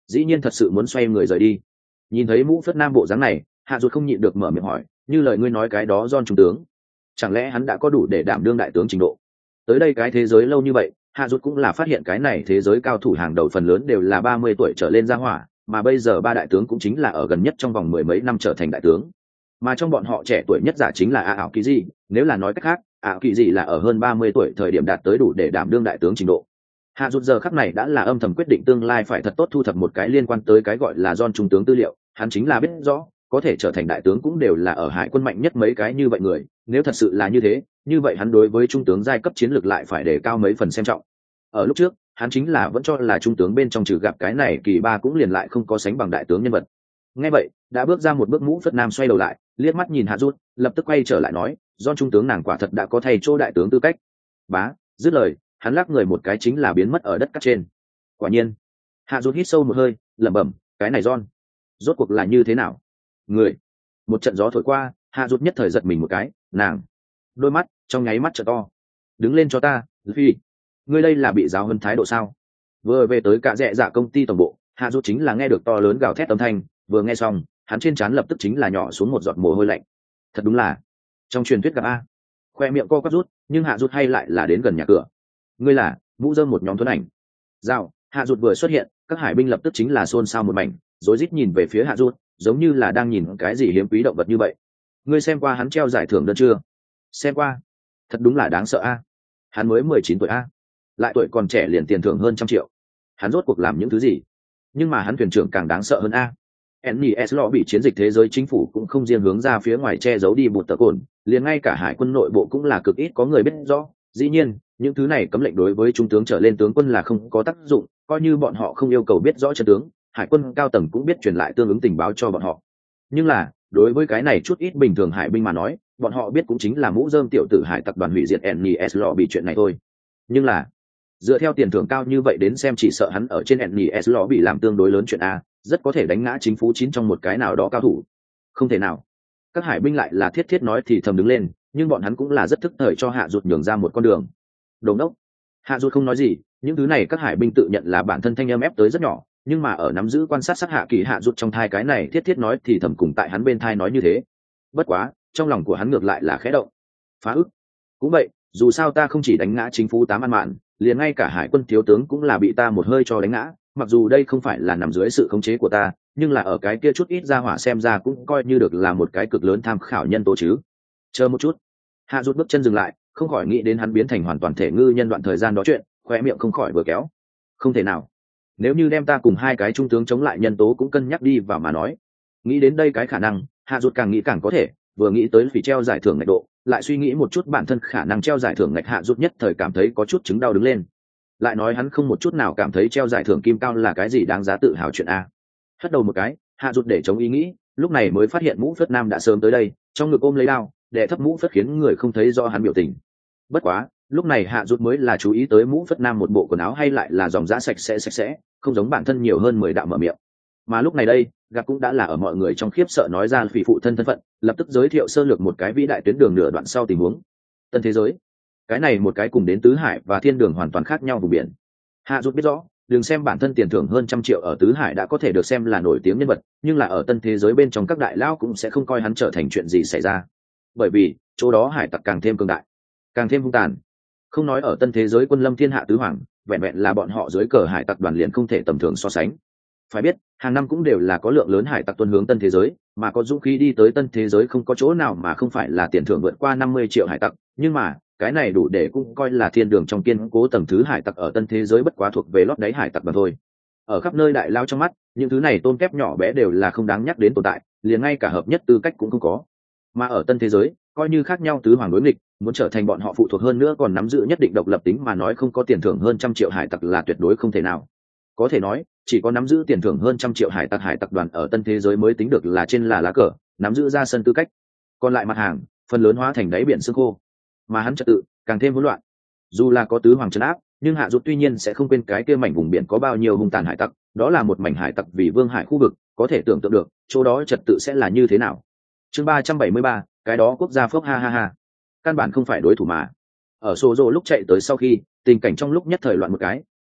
dĩ nhiên thật sự muốn xoay người rời đi. Nhìn thấy mũ phất nam bộ dáng này, hạ ruột không nhịn được mở miệng hỏi, như lời ngươi nói cái đó John trung tướng, chẳng lẽ hắn đã có đủ để đảm đương đại tướng trình độ? Tới đây cái thế giới lâu như vậy, hạ ruột cũng là phát hiện cái này thế giới cao thủ hàng đầu phần lớn đều là ba mươi tuổi trở lên ra hỏa, mà bây giờ ba đại tướng cũng chính là ở gần nhất trong vòng mười mấy năm trở thành đại tướng, mà trong bọn họ trẻ tuổi nhất giả chính là a ảo kỳ gì. Nếu là nói cách khác, ảo kỳ gì là ở hơn ba mươi tuổi thời điểm đạt tới đủ để đảm đương đại tướng trình độ. Hạ rút giờ khắc này đã là âm thầm quyết định tương lai phải thật tốt thu thập một cái liên quan tới cái gọi là John trung tướng tư liệu. Hắn chính là biết rõ có thể trở thành đại tướng cũng đều là ở hải quân mạnh nhất mấy cái như vậy người, nếu thật sự là như thế, như vậy hắn đối với trung tướng giai cấp chiến lược lại phải đề cao mấy phần xem trọng. Ở lúc trước hắn chính là vẫn cho là trung tướng bên trong trừ gặp cái này kỳ ba cũng liền lại không có sánh bằng đại tướng nhân vật. Nghe vậy đã bước ra một bước mũ phất nam xoay đầu lại liếc mắt nhìn hạ rút, lập tức quay trở lại nói, John trung tướng nàng quả thật đã có thay chỗ đại tướng tư cách. Bá, dứt lời hắn lắc người một cái chính là biến mất ở đất cát trên. Quả nhiên hạ rút hít sâu một hơi lẩm bẩm, cái này John rốt cuộc là như thế nào? Người một trận gió thổi qua, hạ rút nhất thời giật mình một cái, nàng đôi mắt trong nháy mắt trợ to. Đứng lên cho ta, Phi, ngươi đây là bị giáo huấn thái độ sao? Vừa về tới cả rẽ dạ công ty tổng bộ, hạ rút chính là nghe được to lớn gào thét âm thanh, vừa nghe xong hắn trên trán lập tức chính là nhỏ xuống một giọt mồ hôi lạnh. Thật đúng là trong truyền thuyết gặp a. Khoe miệng co quắp rút, nhưng hạ rút hay lại là đến gần nhà cửa. Ngươi là mũ dơm một nhóm thuấn ảnh. Dạo hạ rút vừa xuất hiện, các hải binh lập tức chính là xôn xao một mảnh, rối rít nhìn về phía hạ rút, giống như là đang nhìn cái gì hiếm quý động vật như vậy. Ngươi xem qua hắn treo giải thưởng đơn chưa? Xem qua. Thật đúng là đáng sợ a. Hắn mới mười chín tuổi a, lại tuổi còn trẻ liền tiền thưởng hơn trăm triệu. Hắn rốt cuộc làm những thứ gì? Nhưng mà hắn thuyền trưởng càng đáng sợ hơn a. en e ét lo bị chiến dịch thế giới chính phủ cũng không riêng hướng ra phía ngoài che giấu đi bột tờ cồn, liền ngay cả hải quân nội bộ cũng là cực ít có người biết rõ. Dĩ nhiên những thứ này cấm lệnh đối với trung tướng trở lên tướng quân là không có tác dụng, coi như bọn họ không yêu cầu biết rõ trận tướng, hải quân cao tầng cũng biết truyền lại tương ứng tình báo cho bọn họ. Nhưng là đối với cái này chút ít bình thường hải binh mà nói, bọn họ biết cũng chính là mũ rơm tiểu tử hải tặc đoàn hủy diệt en e ét lo bị chuyện này thôi. Nhưng là dựa theo tiền thưởng cao như vậy đến xem, chỉ sợ hắn ở trên en e ét lo bị làm tương đối lớn chuyện a, rất có thể đánh ngã chính phủ chín trong một cái nào đó cao thủ. Không thể nào. Các hải binh lại là thiết thiết nói thì thầm đứng lên, nhưng bọn hắn cũng là rất thức thời cho hạ rụt nhường ra một con đường. Đồ ngốc. Hạ rụt không nói gì, những thứ này các hải binh tự nhận là bản thân thanh âm ép tới rất nhỏ, nhưng mà ở nắm giữ quan sát sát hạ kỳ hạ rụt trong thai cái này thiết thiết nói thì thầm cùng tại hắn bên thai nói như thế. Bất quá trong lòng của hắn ngược lại là khẽ động. Phá ức. Cũng vậy, dù sao ta không chỉ đánh ngã chính phủ tám ăn mạn, liền ngay cả hải quân thiếu tướng cũng là bị ta một hơi cho đánh ngã. Mặc dù đây không phải là nằm dưới sự khống chế của ta, nhưng là ở cái kia chút ít ra hỏa xem ra cũng coi như được là một cái cực lớn tham khảo nhân tố chứ. Chờ một chút. Hạ rút bước chân dừng lại, không khỏi nghĩ đến hắn biến thành hoàn toàn thể ngư nhân đoạn thời gian đó chuyện, khoe miệng không khỏi vừa kéo. Không thể nào. Nếu như đem ta cùng hai cái trung tướng chống lại nhân tố cũng cân nhắc đi vào mà nói. Nghĩ đến đây cái khả năng, hạ rút càng nghĩ càng có thể, vừa nghĩ tới phỉ treo giải thưởng ngạch độ, lại suy nghĩ một chút bản thân khả năng treo giải thưởng ngạch, hạ rút nhất thời cảm thấy có chút chứng đau đứng lên. Lại nói hắn không một chút nào cảm thấy treo giải thưởng kim cao là cái gì đáng giá tự hào chuyện a. Hất đầu một cái, hạ rút để chống ý nghĩ, lúc này mới phát hiện mũ phất nam đã sớm tới đây, trong ngực ôm lấy đao, để thấp mũ phất khiến người không thấy do hắn biểu tình. Bất quá lúc này hạ rút mới là chú ý tới mũ phất nam một bộ quần áo hay lại là dòng dã sạch sẽ sạch sẽ, không giống bản thân nhiều hơn mười đạo mở miệng. Mà lúc này đây gặp cũng đã là ở mọi người trong khiếp sợ nói ra phỉ phụ thân thân phận, lập tức giới thiệu sơ lược một cái vĩ đại tuyến đường nửa đoạn sau tình huống. Tân thế giới, cái này một cái cùng đến tứ hải và thiên đường hoàn toàn khác nhau vùng biển. Hạ rút biết rõ, đừng xem bản thân tiền thưởng hơn trăm triệu ở tứ hải đã có thể được xem là nổi tiếng nhân vật, nhưng là ở tân thế giới bên trong các đại lao cũng sẽ không coi hắn trở thành chuyện gì xảy ra, bởi vì chỗ đó hải tặc càng thêm cường đại, càng thêm hung tàn. Không nói ở tân thế giới quân lâm thiên hạ tứ hoàng, vẹn vẹn là bọn họ dưới cờ hải tặc đoàn liền không thể tầm thường so sánh. Phải biết hàng năm cũng đều là có lượng lớn hải tặc tuân hướng tân thế giới, mà có dũng khí đi tới tân thế giới không có chỗ nào mà không phải là tiền thưởng vượt qua năm mươi triệu hải tặc, nhưng mà cái này đủ để cũng coi là thiên đường trong kiên cố tầng thứ hải tặc ở tân thế giới bất quá thuộc về lót đáy hải tặc mà thôi. Ở khắp nơi đại lao trong mắt, những thứ này tôn kép nhỏ bé đều là không đáng nhắc đến tồn tại, liền ngay cả hợp nhất tư cách cũng không có. Mà ở tân thế giới, coi như khác nhau tứ hoàng đối nghịch, muốn trở thành bọn họ phụ thuộc hơn nữa còn nắm giữ nhất định độc lập tính mà nói không có tiền thưởng hơn trăm triệu hải tặc là tuyệt đối không thể nào. Có thể nói, chỉ có nắm giữ tiền thưởng hơn trăm triệu hải tặc hải tặc đoàn ở tân thế giới mới tính được là trên là lá cờ, nắm giữ ra sân tư cách. Còn lại mặt hàng, phần lớn hóa thành đáy biển xương khô. Mà hắn trật tự càng thêm hỗn loạn. Dù là có tứ hoàng trấn áp, nhưng hạ rút tuy nhiên sẽ không quên cái kia mảnh vùng biển có bao nhiêu hung tàn hải tặc, đó là một mảnh hải tặc vì vương hải khu vực, có thể tưởng tượng được chỗ đó trật tự sẽ là như thế nào. Chương ba trăm bảy mươi ba, cái đó quốc gia phốc ha ha ha. Căn bản không phải đối thủ mà. Ở Sô Dô lúc chạy tới sau khi, tình cảnh trong lúc nhất thời loạn một cái,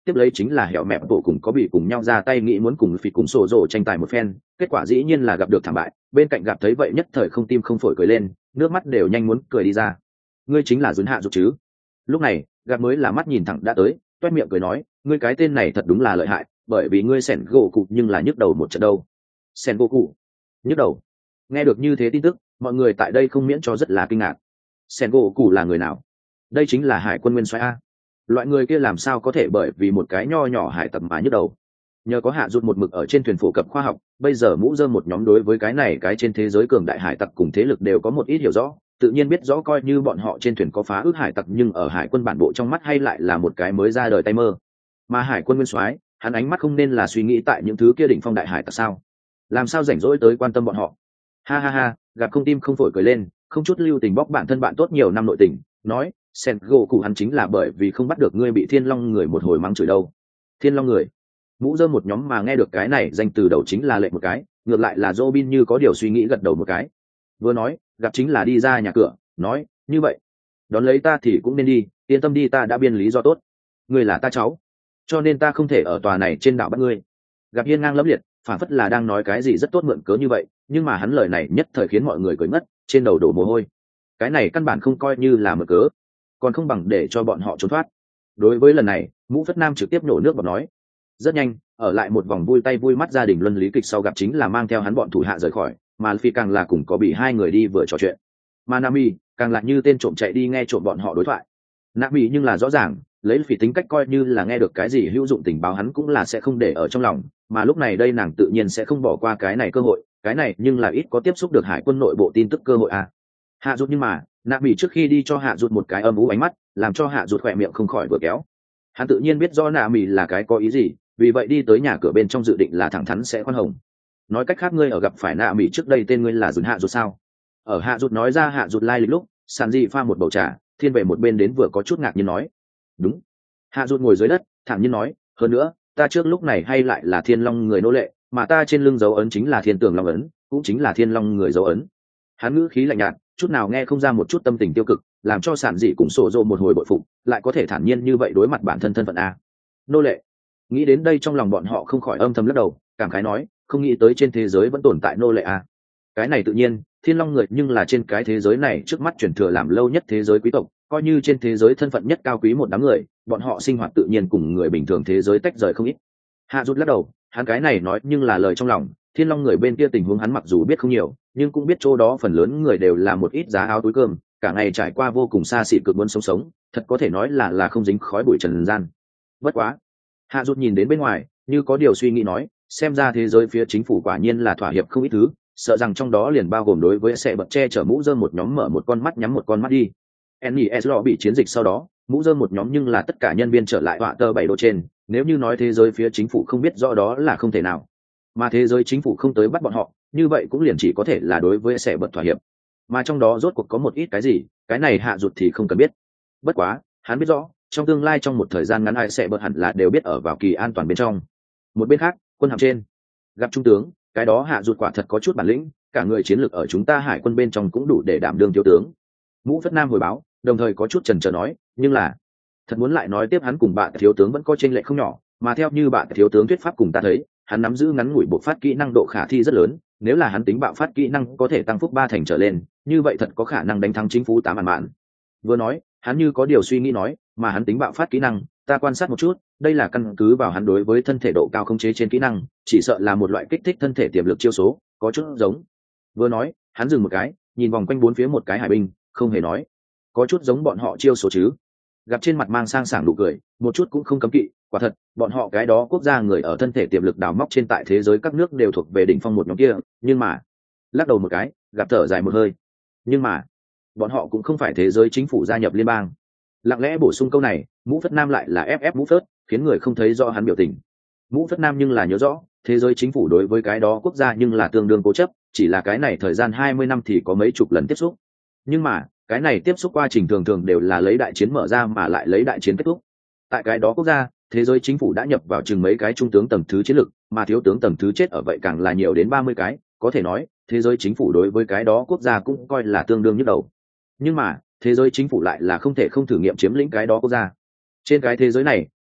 tiếp lấy chính là hẻo mẹp bộ cùng có bị cùng nhau ra tay nghĩ muốn cùng phỉ cùng sổ rồ tranh tài một phen, kết quả dĩ nhiên là gặp được thảm bại. Bên cạnh gặp thấy vậy nhất thời không tim không phổi cười lên, nước mắt đều nhanh muốn cười đi ra. Ngươi chính là Dùn Hạ Dục chứ? Lúc này gặp mới là mắt nhìn thẳng đã tới, toét miệng cười nói, ngươi cái tên này thật đúng là lợi hại, bởi vì ngươi sẻn gỗ cụ nhưng là nhức đầu một trận đâu. Sẻn gỗ cụ nhức đầu? Nghe được như thế tin tức, mọi người tại đây không miễn cho rất là kinh ngạc. Sẻn gỗ cụ là người nào? Đây chính là hải quân nguyên soái a. Loại người kia làm sao có thể bởi vì một cái nho nhỏ hải tặc mà nhức đầu? Nhờ có Hạ Dụt một mực ở trên thuyền phổ cập khoa học, bây giờ mũ rơm một nhóm đối với cái này cái trên thế giới cường đại hải tặc cùng thế lực đều có một ít hiểu rõ, tự nhiên biết rõ coi như bọn họ trên thuyền có phá ước hải tặc nhưng ở hải quân bản bộ trong mắt hay lại là một cái mới ra đời tay mơ. Mà hải quân nguyên soái, hắn ánh mắt không nên là suy nghĩ tại những thứ kia đỉnh phong đại hải tặc sao? Làm sao rảnh rỗi tới quan tâm bọn họ? Ha ha ha, gặp không tim không phổi cười lên, không chút lưu tình bóc bản thân bạn tốt nhiều năm nội tình, nói, sen gỗ cụ hắn chính là bởi vì không bắt được ngươi bị thiên long người một hồi mắng chửi đâu. Thiên long người? Mũ rơm một nhóm mà nghe được cái này danh từ đầu chính là lệnh một cái, ngược lại là Robin như có điều suy nghĩ gật đầu một cái. Vừa nói, gặp chính là đi ra nhà cửa, nói, như vậy, đón lấy ta thì cũng nên đi, yên tâm đi, ta đã biên lý do tốt. Ngươi là ta cháu, cho nên ta không thể ở tòa này trên đảo bắt ngươi. Gặp hiên ngang lẫm liệt, phản phất là đang nói cái gì rất tốt mượn cớ như vậy, nhưng mà hắn lời này nhất thời khiến mọi người cười ngất, trên đầu đổ mồ hôi. Cái này căn bản không coi như là mượn cớ, còn không bằng để cho bọn họ trốn thoát. Đối với lần này, Mũ Phất Nam trực tiếp nổ nước bọt nói, rất nhanh, ở lại một vòng vui tay vui mắt gia đình luân lý kịch sau gặp chính là mang theo hắn bọn thủ hạ rời khỏi, mà Phi càng là cùng có bị hai người đi vừa trò chuyện. Mà Nami càng là như tên trộm chạy đi nghe trộm bọn họ đối thoại. Nami nhưng là rõ ràng, lấy Phi tính cách coi như là nghe được cái gì hữu dụng tình báo hắn cũng là sẽ không để ở trong lòng, mà lúc này đây nàng tự nhiên sẽ không bỏ qua cái này cơ hội, cái này nhưng là ít có tiếp xúc được hải quân nội bộ tin tức cơ hội à. Hạ Dụt nhưng mà, Nami trước khi đi cho Hạ Dụt một cái âm u ánh mắt, làm cho Hạ Dụt khỏe miệng không khỏi vừa kéo. Hắn tự nhiên biết rõ Nami là cái có ý gì, vì vậy đi tới nhà cửa bên trong dự định là thẳng thắn sẽ khoan hồng. Nói cách khác ngươi ở gặp phải Nami trước đây tên ngươi là Dùn Hạ Dụt sao? Ở Hạ Dụt nói ra Hạ Dụt lai lịch lúc, Sàn Dị pha một bầu trà, thiên về một bên đến vừa có chút ngạc nhiên nói, đúng. Hạ Dụt ngồi dưới đất, thản nhiên nói, hơn nữa, ta trước lúc này hay lại là Thiên Long người nô lệ, mà ta trên lưng dấu ấn chính là Thiên Tường Long ấn, cũng chính là Thiên Long người dấu ấn. Hắn ngữ khí lạnh nhạt, chút nào nghe không ra một chút tâm tình tiêu cực, làm cho Sàn Dị cùng sổ rộ một hồi bội phục, lại có thể thản nhiên như vậy đối mặt bản thân thân phận a. Nô lệ. Nghĩ đến đây trong lòng bọn họ không khỏi âm thầm lắc đầu, cảm khái nói, không nghĩ tới trên thế giới vẫn tồn tại nô lệ a. Cái này tự nhiên, Thiên Long người nhưng là trên cái thế giới này trước mắt truyền thừa làm lâu nhất thế giới quý tộc, coi như trên thế giới thân phận nhất cao quý một đám người, bọn họ sinh hoạt tự nhiên cùng người bình thường thế giới tách rời không ít. Hạ rút lắc đầu, hắn cái này nói nhưng là lời trong lòng, Thiên Long người bên kia tình huống hắn mặc dù biết không nhiều, nhưng cũng biết chỗ đó phần lớn người đều là một ít giá áo túi cơm, cả ngày trải qua vô cùng xa xỉ cực muốn sống sống, thật có thể nói là là không dính khói bụi trần gian. Bất quá, Hạ rút nhìn đến bên ngoài, như có điều suy nghĩ nói, xem ra thế giới phía chính phủ quả nhiên là thỏa hiệp không ít thứ, sợ rằng trong đó liền bao gồm đối với sẽ bật che chở mũ rơm một nhóm mở một con mắt nhắm một con mắt đi. en i ét bị chiến dịch sau đó, mũ rơm một nhóm nhưng là tất cả nhân viên trở lại họa tờ bảy độ trên, nếu như nói thế giới phía chính phủ không biết rõ đó là không thể nào. Mà thế giới chính phủ không tới bắt bọn họ, như vậy cũng liền chỉ có thể là đối với sẽ bật thỏa hiệp. Mà trong đó rốt cuộc có một ít cái gì, cái này Hạ Dụt thì không cần biết. Bất quá, hắn biết rõ, trong tương lai trong một thời gian ngắn ai sẽ bật hẳn là đều biết ở vào kỳ an toàn bên trong. Một bên khác, quân hạm trên, gặp trung tướng, cái đó Hạ Dụt quả thật có chút bản lĩnh, cả người chiến lược ở chúng ta hải quân bên trong cũng đủ để đảm đương thiếu tướng. Mũ Phất Nam hồi báo, đồng thời có chút chần chờ nói, nhưng là thật muốn lại nói tiếp hắn cùng bạn thiếu tướng vẫn có chênh lệch không nhỏ, mà theo như bạn thiếu tướng thuyết pháp cùng ta thấy, hắn nắm giữ ngắn ngủi bộc phát kỹ năng độ khả thi rất lớn, nếu là hắn tính bạo phát kỹ năng có thể tăng phúc ba thành trở lên, như vậy thật có khả năng đánh thắng chính phủ tám màn mạn. Vừa nói, hắn như có điều suy nghĩ nói, mà hắn tính bạo phát kỹ năng, ta quan sát một chút, đây là căn cứ vào hắn đối với thân thể độ cao khống chế trên kỹ năng, chỉ sợ là một loại kích thích thân thể tiềm lực chiêu số, có chút giống. Vừa nói, hắn dừng một cái, nhìn vòng quanh bốn phía một cái hải binh, không hề nói, có chút giống bọn họ chiêu số chứ. Gặp trên mặt mang sang sảng nụ cười, một chút cũng không cấm kỵ, quả thật, bọn họ cái đó quốc gia người ở thân thể tiềm lực đào móc trên tại thế giới các nước đều thuộc về đỉnh phong một nhóm kia, nhưng mà, lắc đầu một cái, gặp thở dài một hơi. Nhưng mà, bọn họ cũng không phải thế giới chính phủ gia nhập liên bang. Lặng lẽ bổ sung câu này, Mũ Phất Nam lại là ép ép Mũ Phất, khiến người không thấy rõ hắn biểu tình. Mũ Phất Nam nhưng là nhớ rõ, thế giới chính phủ đối với cái đó quốc gia nhưng là tương đương cố chấp, chỉ là cái này thời gian hai mươi năm thì có mấy chục lần tiếp xúc. Nhưng mà, cái này tiếp xúc quá trình thường thường đều là lấy đại chiến mở ra mà lại lấy đại chiến kết thúc. Tại cái đó quốc gia, thế giới chính phủ đã nhập vào chừng mấy cái trung tướng tầng thứ chiến lược, mà thiếu tướng tầng thứ chết ở vậy càng là nhiều đến ba mươi cái, có thể nói, thế giới chính phủ đối với cái đó quốc gia cũng coi là tương đương nhức đầu. Nhưng mà, thế giới chính phủ lại là không thể không thử nghiệm chiếm lĩnh cái đó quốc gia. Trên cái thế giới này,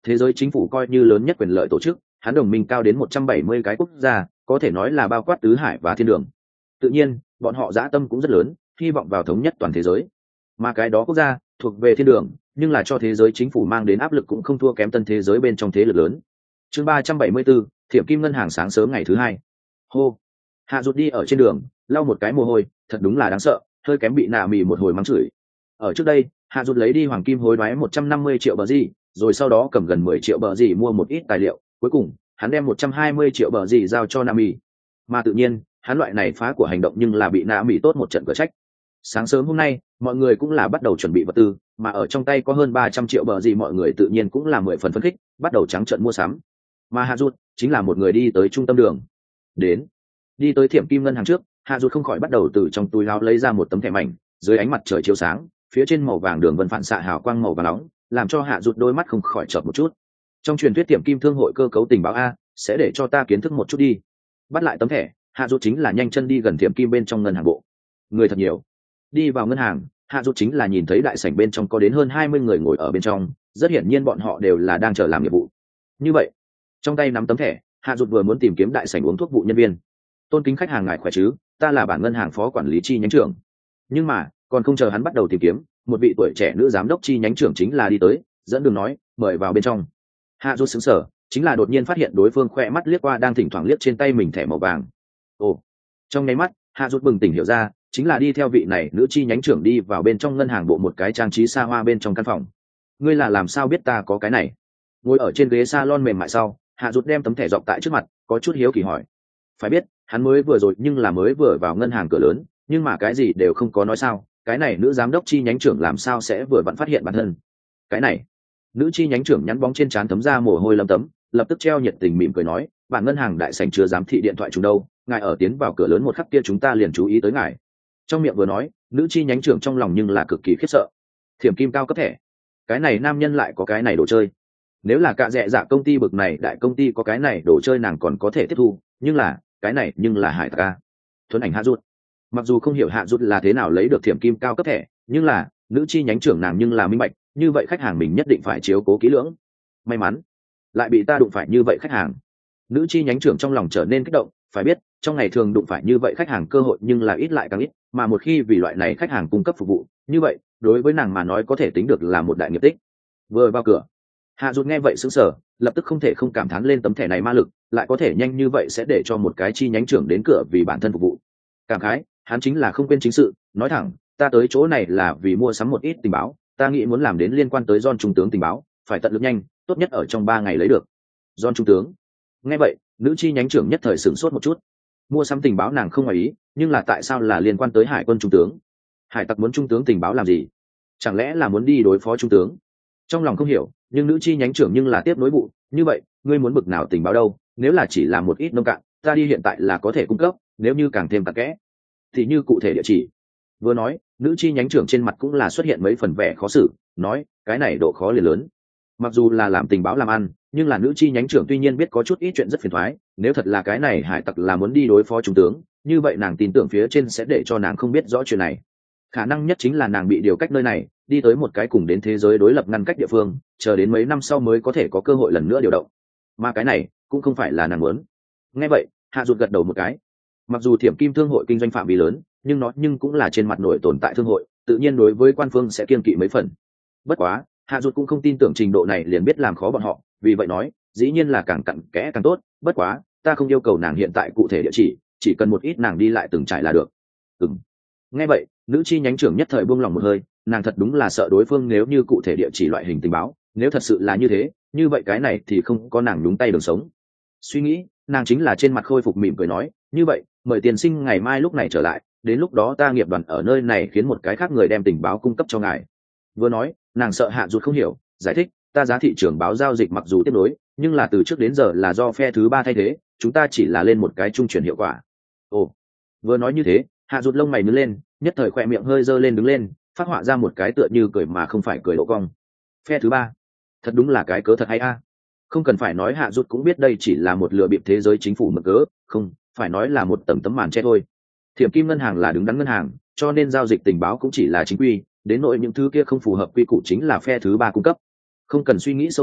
thế giới chính phủ coi như lớn nhất quyền lợi tổ chức, hắn đồng minh cao đến một trăm bảy mươi cái quốc gia, có thể nói là bao quát tứ hải và thiên đường. Tự nhiên bọn họ dã tâm cũng rất lớn, hy vọng vào thống nhất toàn thế giới. Mà cái đó quốc gia thuộc về thiên đường, nhưng là cho thế giới chính phủ mang đến áp lực cũng không thua kém tân thế giới bên trong thế lực lớn. Chương ba trăm bảy mươi 4, Thiểm Kim Ngân Hàng sáng sớm ngày thứ hai. Hô. Hạ Dụt đi ở trên đường, lau một cái mồ hôi, thật đúng là đáng sợ, hơi kém bị nạ mì một hồi mắng chửi. Ở trước đây, Hạ Dụt lấy đi hoàng kim hối đoái một trăm năm mươi triệu bờ gì, rồi sau đó cầm gần mười triệu bờ gì mua một ít tài liệu, cuối cùng hắn đem một trăm hai mươi triệu bờ gì giao cho Nami. Mà tự nhiên, hắn loại này phá của hành động nhưng là bị Nami tốt một trận cửa trách. Sáng sớm hôm nay, mọi người cũng là bắt đầu chuẩn bị vật tư, mà ở trong tay có hơn ba trăm triệu bờ gì, mọi người tự nhiên cũng là mười phần phấn khích, bắt đầu trắng trợn mua sắm. Mà Hạ Dụt chính là một người đi tới trung tâm đường. Đến, đi tới Thiểm Kim Ngân Hàng trước, Hạ Dụt không khỏi bắt đầu từ trong túi áo lấy ra một tấm thẻ mảnh, dưới ánh mặt trời chiếu sáng, phía trên màu vàng đường vân phản xạ hào quang màu vàng nóng, làm cho Hạ Dụt đôi mắt không khỏi chợt một chút. Trong truyền thuyết Thiểm Kim thương hội cơ cấu tình báo a, sẽ để cho ta kiến thức một chút đi. Bắt lại tấm thẻ, Hạ Dụt chính là nhanh chân đi gần Thiểm Kim bên trong ngân hàng bộ. Người thật nhiều. Đi vào ngân hàng, Hạ Dụt chính là nhìn thấy đại sảnh bên trong có đến hơn hai mươi người ngồi ở bên trong, rất hiển nhiên bọn họ đều là đang chờ làm nhiệm vụ. Như vậy, trong tay nắm tấm thẻ, Hạ Dụt vừa muốn tìm kiếm đại sảnh uống thuốc vụ nhân viên. Tôn kính khách hàng ngài khỏe chứ, ta là bản ngân hàng phó quản lý chi nhánh trưởng. Nhưng mà còn không chờ hắn bắt đầu tìm kiếm, một vị tuổi trẻ nữ giám đốc chi nhánh trưởng chính là đi tới, dẫn đường nói mời vào bên trong. Hạ Dụt sững sờ, chính là đột nhiên phát hiện đối phương khoe mắt liếc qua đang thỉnh thoảng liếc trên tay mình thẻ màu vàng. Ồ. Trong nháy mắt, Hạ Dụt bừng tỉnh hiểu ra, chính là đi theo vị này nữ chi nhánh trưởng đi vào bên trong ngân hàng bộ một cái trang trí xa hoa bên trong căn phòng. Ngươi là làm sao biết ta có cái này? Ngồi ở trên ghế salon mềm mại sau, Hạ Dụt đem tấm thẻ dọc tại trước mặt, có chút hiếu kỳ hỏi. Phải biết, hắn mới vừa rồi nhưng là mới vừa vào ngân hàng cửa lớn, nhưng mà cái gì đều không có nói sao, cái này nữ giám đốc chi nhánh trưởng làm sao sẽ vừa vặn phát hiện bản thân. Cái này, nữ chi nhánh trưởng nhắn bóng trên trán thấm ra mồ hôi lấm tấm, lập tức treo nhiệt tình mỉm cười nói, bản ngân hàng đại sảnh chưa giám thị điện thoại chúng đâu, ngài ở tiến vào cửa lớn một khắc kia chúng ta liền chú ý tới ngài. Trong miệng vừa nói, nữ chi nhánh trưởng trong lòng nhưng là cực kỳ khiếp sợ. Thiểm Kim cao cấp thẻ, cái này nam nhân lại có cái này đồ chơi. Nếu là cạ dẹ dạ công ty bực này đại công ty có cái này đồ chơi nàng còn có thể tiếp thu, nhưng là cái này nhưng là hải tặc a. Thuấn ảnh Hạ Dụt, mặc dù không hiểu Hạ Dụt là thế nào lấy được Thiểm Kim cao cấp thẻ, nhưng là nữ chi nhánh trưởng nàng nhưng là minh bạch, như vậy khách hàng mình nhất định phải chiếu cố kỹ lưỡng. May mắn lại bị ta đụng phải như vậy khách hàng. Nữ chi nhánh trưởng trong lòng trở nên kích động, phải biết trong ngày thường đụng phải như vậy khách hàng cơ hội nhưng là ít lại càng ít, mà một khi vì loại này khách hàng cung cấp phục vụ, như vậy đối với nàng mà nói có thể tính được là một đại nghiệp tích. Vừa vào cửa, Hạ Dụt nghe vậy sững sờ, lập tức không thể không cảm thán lên tấm thẻ này ma lực, lại có thể nhanh như vậy sẽ để cho một cái chi nhánh trưởng đến cửa vì bản thân phục vụ. Cảm khái, hắn chính là không quên chính sự, nói thẳng, ta tới chỗ này là vì mua sắm một ít tình báo, ta nghĩ muốn làm đến liên quan tới John trung tướng tình báo, phải tận lực nhanh, tốt nhất ở trong ba ngày lấy được. John trung tướng. Nghe vậy, nữ chi nhánh trưởng nhất thời sửng sốt một chút. Mua sắm tình báo nàng không ngoài ý, nhưng là tại sao là liên quan tới hải quân trung tướng? Hải tặc muốn trung tướng tình báo làm gì? Chẳng lẽ là muốn đi đối phó trung tướng? Trong lòng không hiểu, nhưng nữ chi nhánh trưởng nhưng là tiếp nối vụ, như vậy, ngươi muốn bực nào tình báo đâu? Nếu là chỉ là một ít nông cạn, ta đi hiện tại là có thể cung cấp, nếu như càng thêm tạc kẽ, thì như cụ thể địa chỉ. Vừa nói, nữ chi nhánh trưởng trên mặt cũng là xuất hiện mấy phần vẻ khó xử, nói, cái này độ khó liền lớn. Mặc dù là làm tình báo làm ăn, nhưng là nữ chi nhánh trưởng tuy nhiên biết có chút ít chuyện rất phiền toái, nếu thật là cái này hải tặc là muốn đi đối phó trung tướng, như vậy nàng tin tưởng phía trên sẽ để cho nàng không biết rõ chuyện này. Khả năng nhất chính là nàng bị điều cách nơi này, đi tới một cái cùng đến thế giới đối lập ngăn cách địa phương, chờ đến mấy năm sau mới có thể có cơ hội lần nữa điều động. Mà cái này cũng không phải là nàng muốn. Nghe vậy, Hạ Dụt gật đầu một cái. Mặc dù Thiểm Kim thương hội kinh doanh phạm vi lớn, nhưng nó nhưng cũng là trên mặt nội tồn tại thương hội, tự nhiên đối với quan phương sẽ kiêng kỵ mấy phần. Bất quá, Hạ Dụt cũng không tin tưởng trình độ này liền biết làm khó bọn họ, vì vậy nói, dĩ nhiên là càng cặn kẽ càng tốt, bất quá, ta không yêu cầu nàng hiện tại cụ thể địa chỉ, chỉ cần một ít nàng đi lại từng trải là được. Ừm. Nghe vậy, nữ chi nhánh trưởng nhất thời buông lòng một hơi, nàng thật đúng là sợ đối phương nếu như cụ thể địa chỉ loại hình tình báo, nếu thật sự là như thế, như vậy cái này thì không có nàng nhúng tay đường sống. Suy nghĩ, nàng chính là trên mặt khôi phục mỉm cười nói, như vậy, mời tiền sinh ngày mai lúc này trở lại, đến lúc đó ta nghiệp đoàn ở nơi này khiến một cái khác người đem tình báo cung cấp cho ngài. Vừa nói, nàng sợ Hạ Dụt không hiểu, giải thích, ta giá thị trường báo giao dịch mặc dù tiếp nối, nhưng là từ trước đến giờ là do phe thứ ba thay thế, chúng ta chỉ là lên một cái trung chuyển hiệu quả. Ồ, vừa nói như thế, Hạ Dụt lông mày nhướng lên, nhất thời khỏe miệng hơi dơ lên đứng lên, phát họa ra một cái tựa như cười mà không phải cười độ cong. Phe thứ ba, thật đúng là cái cớ thật hay a. Không cần phải nói, Hạ Dụt cũng biết đây chỉ là một lừa bịp thế giới chính phủ mực cớ, không, phải nói là một tấm tấm màn che thôi. Thiểm Kim ngân hàng là đứng đắn ngân hàng, cho nên giao dịch tình báo cũng chỉ là chính quy, đến nỗi những thứ kia không phù hợp quy củ chính là phe thứ ba cung cấp. Không cần suy nghĩ sâu xa,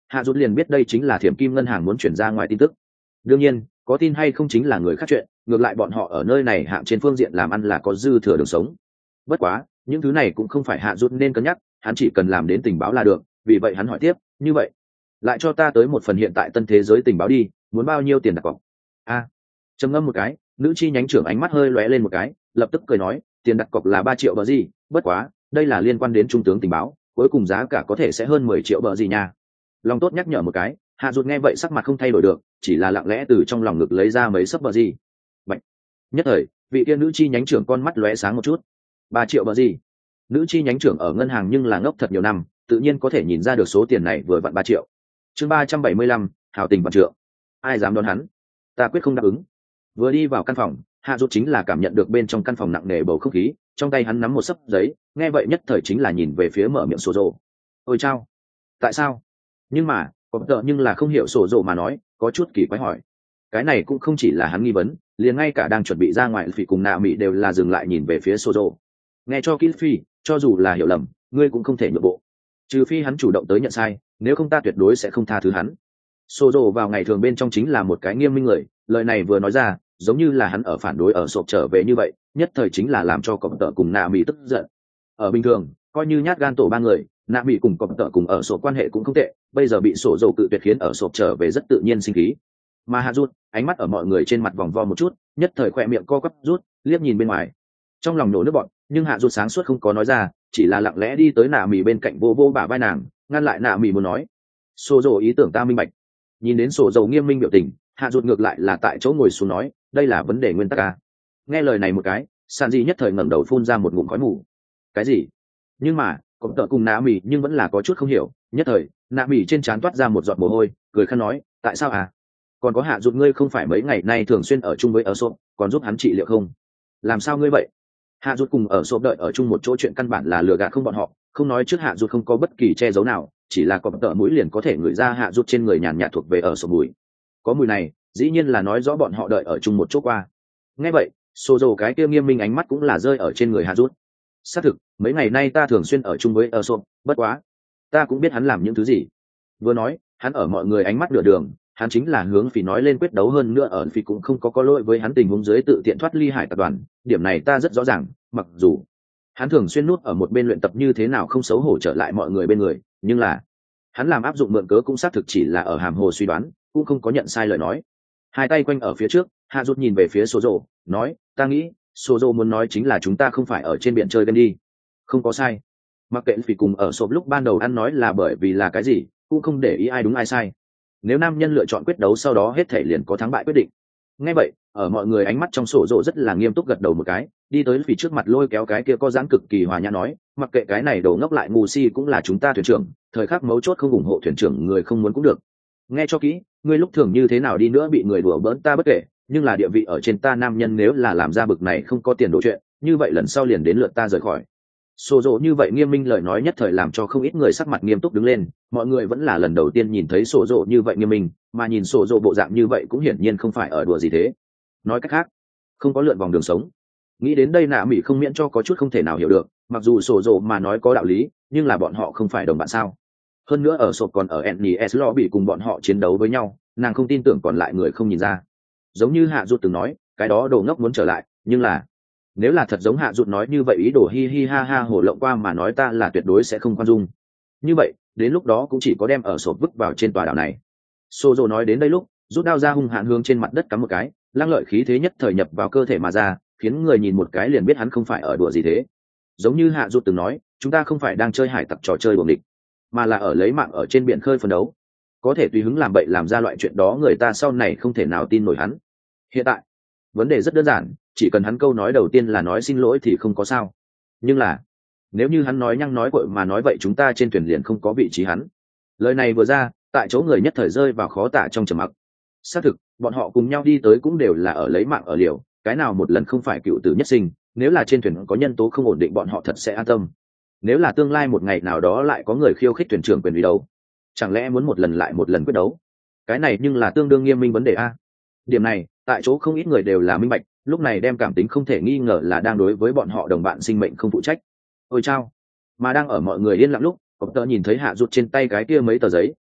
hạ rút liền biết đây chính là thiểm kim ngân hàng muốn chuyển ra ngoài tin tức. Đương nhiên có tin hay không chính là người khác chuyện, ngược lại bọn họ ở nơi này hạng trên phương diện làm ăn là có dư thừa đường sống. Bất quá những thứ này cũng không phải hạ rút nên cân nhắc, hắn chỉ cần làm đến tình báo là được. Vì vậy hắn hỏi tiếp, như vậy lại cho ta tới một phần hiện tại tân thế giới tình báo đi, muốn bao nhiêu tiền đặt cọc? A, trầm ngâm một cái, nữ chi nhánh trưởng ánh mắt hơi lóe lên một cái, lập tức cười nói, tiền đặt cọc là ba triệu bờ gì, bất quá đây là liên quan đến trung tướng tình báo, cuối cùng giá cả có thể sẽ hơn mười triệu bờ gì nha. Lòng tốt nhắc nhở một cái, hạ rút nghe vậy sắc mặt không thay đổi được, chỉ là lặng lẽ từ trong lòng ngực lấy ra mấy sấp bờ gì. Bạch. Nhất thời vị tiên nữ chi nhánh trưởng con mắt lóe sáng một chút. Ba triệu bờ gì? Nữ chi nhánh trưởng ở ngân hàng nhưng là ngốc thật nhiều năm, tự nhiên có thể nhìn ra được số tiền này vừa vặn ba triệu. Chương ba trăm bảy mươi lăm, hào tình vạn trượng. Ai dám đón hắn? Ta quyết không đáp ứng. Vừa đi vào căn phòng, hạ rút chính là cảm nhận được bên trong căn phòng nặng nề bầu không khí, trong tay hắn nắm một sấp giấy, nghe vậy nhất thời chính là nhìn về phía mở miệng sổ rồ. Ôi chao, tại sao? Nhưng mà có tợ nhưng là không hiểu sổ rồ mà nói, có chút kỳ quái hỏi. Cái này cũng không chỉ là hắn nghi vấn, liền ngay cả đang chuẩn bị ra ngoài phỉ cùng nạ mỹ đều là dừng lại nhìn về phía sổ rồ. Nghe cho kỹ phi, cho dù là hiểu lầm, ngươi cũng không thể nhượng bộ, trừ phi hắn chủ động tới nhận sai, nếu không ta tuyệt đối sẽ không tha thứ hắn. Sô dồ vào ngày thường bên trong chính là một cái nghiêm minh người, lời này vừa nói ra giống như là hắn ở phản đối ở sộp trở về như vậy, nhất thời chính là làm cho cọp tợ cùng nạ mỹ tức giận. Ở bình thường coi như nhát gan tổ ba người, nạ mỹ cùng cọp tợ cùng ở sộp quan hệ cũng không tệ, bây giờ bị sổ dầu cự tuyệt khiến ở sộp trở về rất tự nhiên sinh khí. Mà hạ rút ánh mắt ở mọi người trên mặt vòng vo một chút, nhất thời khỏe miệng co quắp rút liếc nhìn bên ngoài, trong lòng nổ nước bọn, nhưng hạ rút sáng suốt không có nói ra, chỉ là lặng lẽ đi tới nạ mỹ bên cạnh vô vô bả vai nàng, ngăn lại nạ mỹ muốn nói. Sổ dầu ý tưởng ta minh bạch. Nhìn đến sổ dầu nghiêm minh biểu tình, hạ rút ngược lại là tại chỗ ngồi xuống nói, đây là vấn đề nguyên tắc à? Nghe lời này một cái, San Di nhất thời ngẩng đầu phun ra một ngụm khói mù. Cái gì? Nhưng mà cọp tợ cùng nạ mỹ nhưng vẫn là có chút không hiểu, nhất thời nạ mỹ trên trán toát ra một giọt mồ hôi, cười khăn nói, tại sao à? Còn có hạ rút ngươi không phải mấy ngày nay thường xuyên ở chung với ở sộp, còn giúp hắn trị liệu không? Làm sao ngươi vậy? Hạ rút cùng ở sộp đợi ở chung một chỗ chuyện căn bản là lừa gạt không bọn họ, không nói trước hạ rút không có bất kỳ che giấu nào, chỉ là cọp tợ mũi liền có thể ngửi ra hạ rút trên người nhàn nhạt thuộc về ở sộp mùi. Có mùi này dĩ nhiên là nói rõ bọn họ đợi ở chung một chỗ qua. Nghe vậy xô dầu cái kia nghiêm minh ánh mắt cũng là rơi ở trên người hạ rút. Xác thực mấy ngày nay ta thường xuyên ở chung với ở sộp, bất quá ta cũng biết hắn làm những thứ gì. Vừa nói hắn ở mọi người ánh mắt nửa đường, hắn chính là hướng phỉ nói lên quyết đấu, hơn nữa ở phỉ cũng không có có lỗi với hắn tình huống dưới tự tiện thoát ly hải tập đoàn, điểm này ta rất rõ ràng. Mặc dù hắn thường xuyên nút ở một bên luyện tập như thế nào không xấu hổ trở lại mọi người bên người, nhưng là hắn làm áp dụng mượn cớ cũng xác thực chỉ là ở hàm hồ suy đoán, cũng không có nhận sai lời nói. Hai tay quanh ở phía trước, hạ rút nhìn về phía số rồ, nói, ta nghĩ số rồ muốn nói chính là chúng ta không phải ở trên biển chơi game đi. Không có sai. Mặc kệ phỉ cùng ở sộp lúc ban đầu ăn nói là bởi vì là cái gì, cũng không để ý ai đúng ai sai. Nếu nam nhân lựa chọn quyết đấu sau đó hết thể liền có thắng bại quyết định. Nghe vậy ở mọi người ánh mắt trong sổ rộ rất là nghiêm túc gật đầu một cái, đi tới phỉ trước mặt lôi kéo cái kia có dáng cực kỳ hòa nhã nói, mặc kệ cái này đầu ngốc lại ngu si cũng là chúng ta thuyền trưởng, thời khắc mấu chốt không ủng hộ thuyền trưởng người không muốn cũng được. Nghe cho kỹ, ngươi lúc thường như thế nào đi nữa bị người đùa bỡn ta bất kể, nhưng là địa vị ở trên ta nam nhân nếu là làm ra bực này không có tiền đồ chuyện, như vậy lần sau liền đến lượt ta rời khỏi. Sổ dỗ như vậy nghiêm minh lời nói nhất thời làm cho không ít người sắc mặt nghiêm túc đứng lên, mọi người vẫn là lần đầu tiên nhìn thấy sổ dỗ như vậy nghiêm minh, mà nhìn sổ dỗ bộ dạng như vậy cũng hiển nhiên không phải ở đùa gì thế. Nói cách khác, không có lượn vòng đường sống. Nghĩ đến đây nạ mỹ không miễn cho có chút không thể nào hiểu được, mặc dù sổ dỗ mà nói có đạo lý, nhưng là bọn họ không phải đồng bạn sao? Hơn nữa ở sộp còn ở Ennis lo bị cùng bọn họ chiến đấu với nhau, nàng không tin tưởng còn lại người không nhìn ra. Giống như hạ rút từng nói, cái đó đồ ngốc muốn trở lại, nhưng là nếu là thật giống hạ rút nói như vậy ý đồ hi hi ha ha hổ lộng qua mà nói ta là tuyệt đối sẽ không khoan dung. Như vậy đến lúc đó cũng chỉ có đem ở sộp vứt vào trên tòa đảo này. Sô dô nói đến đây lúc rút đao ra hung hạn hướng trên mặt đất cắm một cái, lăng lợi khí thế nhất thời nhập vào cơ thể mà ra, khiến người nhìn một cái liền biết hắn không phải ở đùa gì thế. Giống như hạ rút từng nói, chúng ta không phải đang chơi hải tặc trò chơi buồng địch, mà là ở lấy mạng ở trên biển khơi phấn đấu. Có thể tùy hứng làm bậy làm ra loại chuyện đó người ta sau này không thể nào tin nổi hắn. Hiện tại vấn đề rất đơn giản, chỉ cần hắn câu nói đầu tiên là nói xin lỗi thì không có sao, nhưng là nếu như hắn nói nhăng nói cội mà nói vậy chúng ta trên thuyền liền không có vị trí hắn. Lời này vừa ra, tại chỗ người nhất thời rơi vào khó tả trong trầm mặc. Xác thực bọn họ cùng nhau đi tới cũng đều là ở lấy mạng ở liều, cái nào một lần không phải cựu tử nhất sinh, nếu là trên thuyền có nhân tố không ổn định bọn họ thật sẽ an tâm. Nếu là tương lai một ngày nào đó lại có người khiêu khích thuyền trưởng quyền uy đấu, chẳng lẽ muốn một lần lại một lần quyết đấu, cái này nhưng là tương đương nghiêm minh vấn đề a. Điểm này tại chỗ không ít người đều là minh bạch, lúc này đem cảm tính không thể nghi ngờ là đang đối với bọn họ đồng bạn sinh mệnh không phụ trách. Ôi chao. Mà đang ở mọi người yên lặng lúc cọp tợ nhìn thấy hạ rút trên tay cái kia mấy tờ giấy,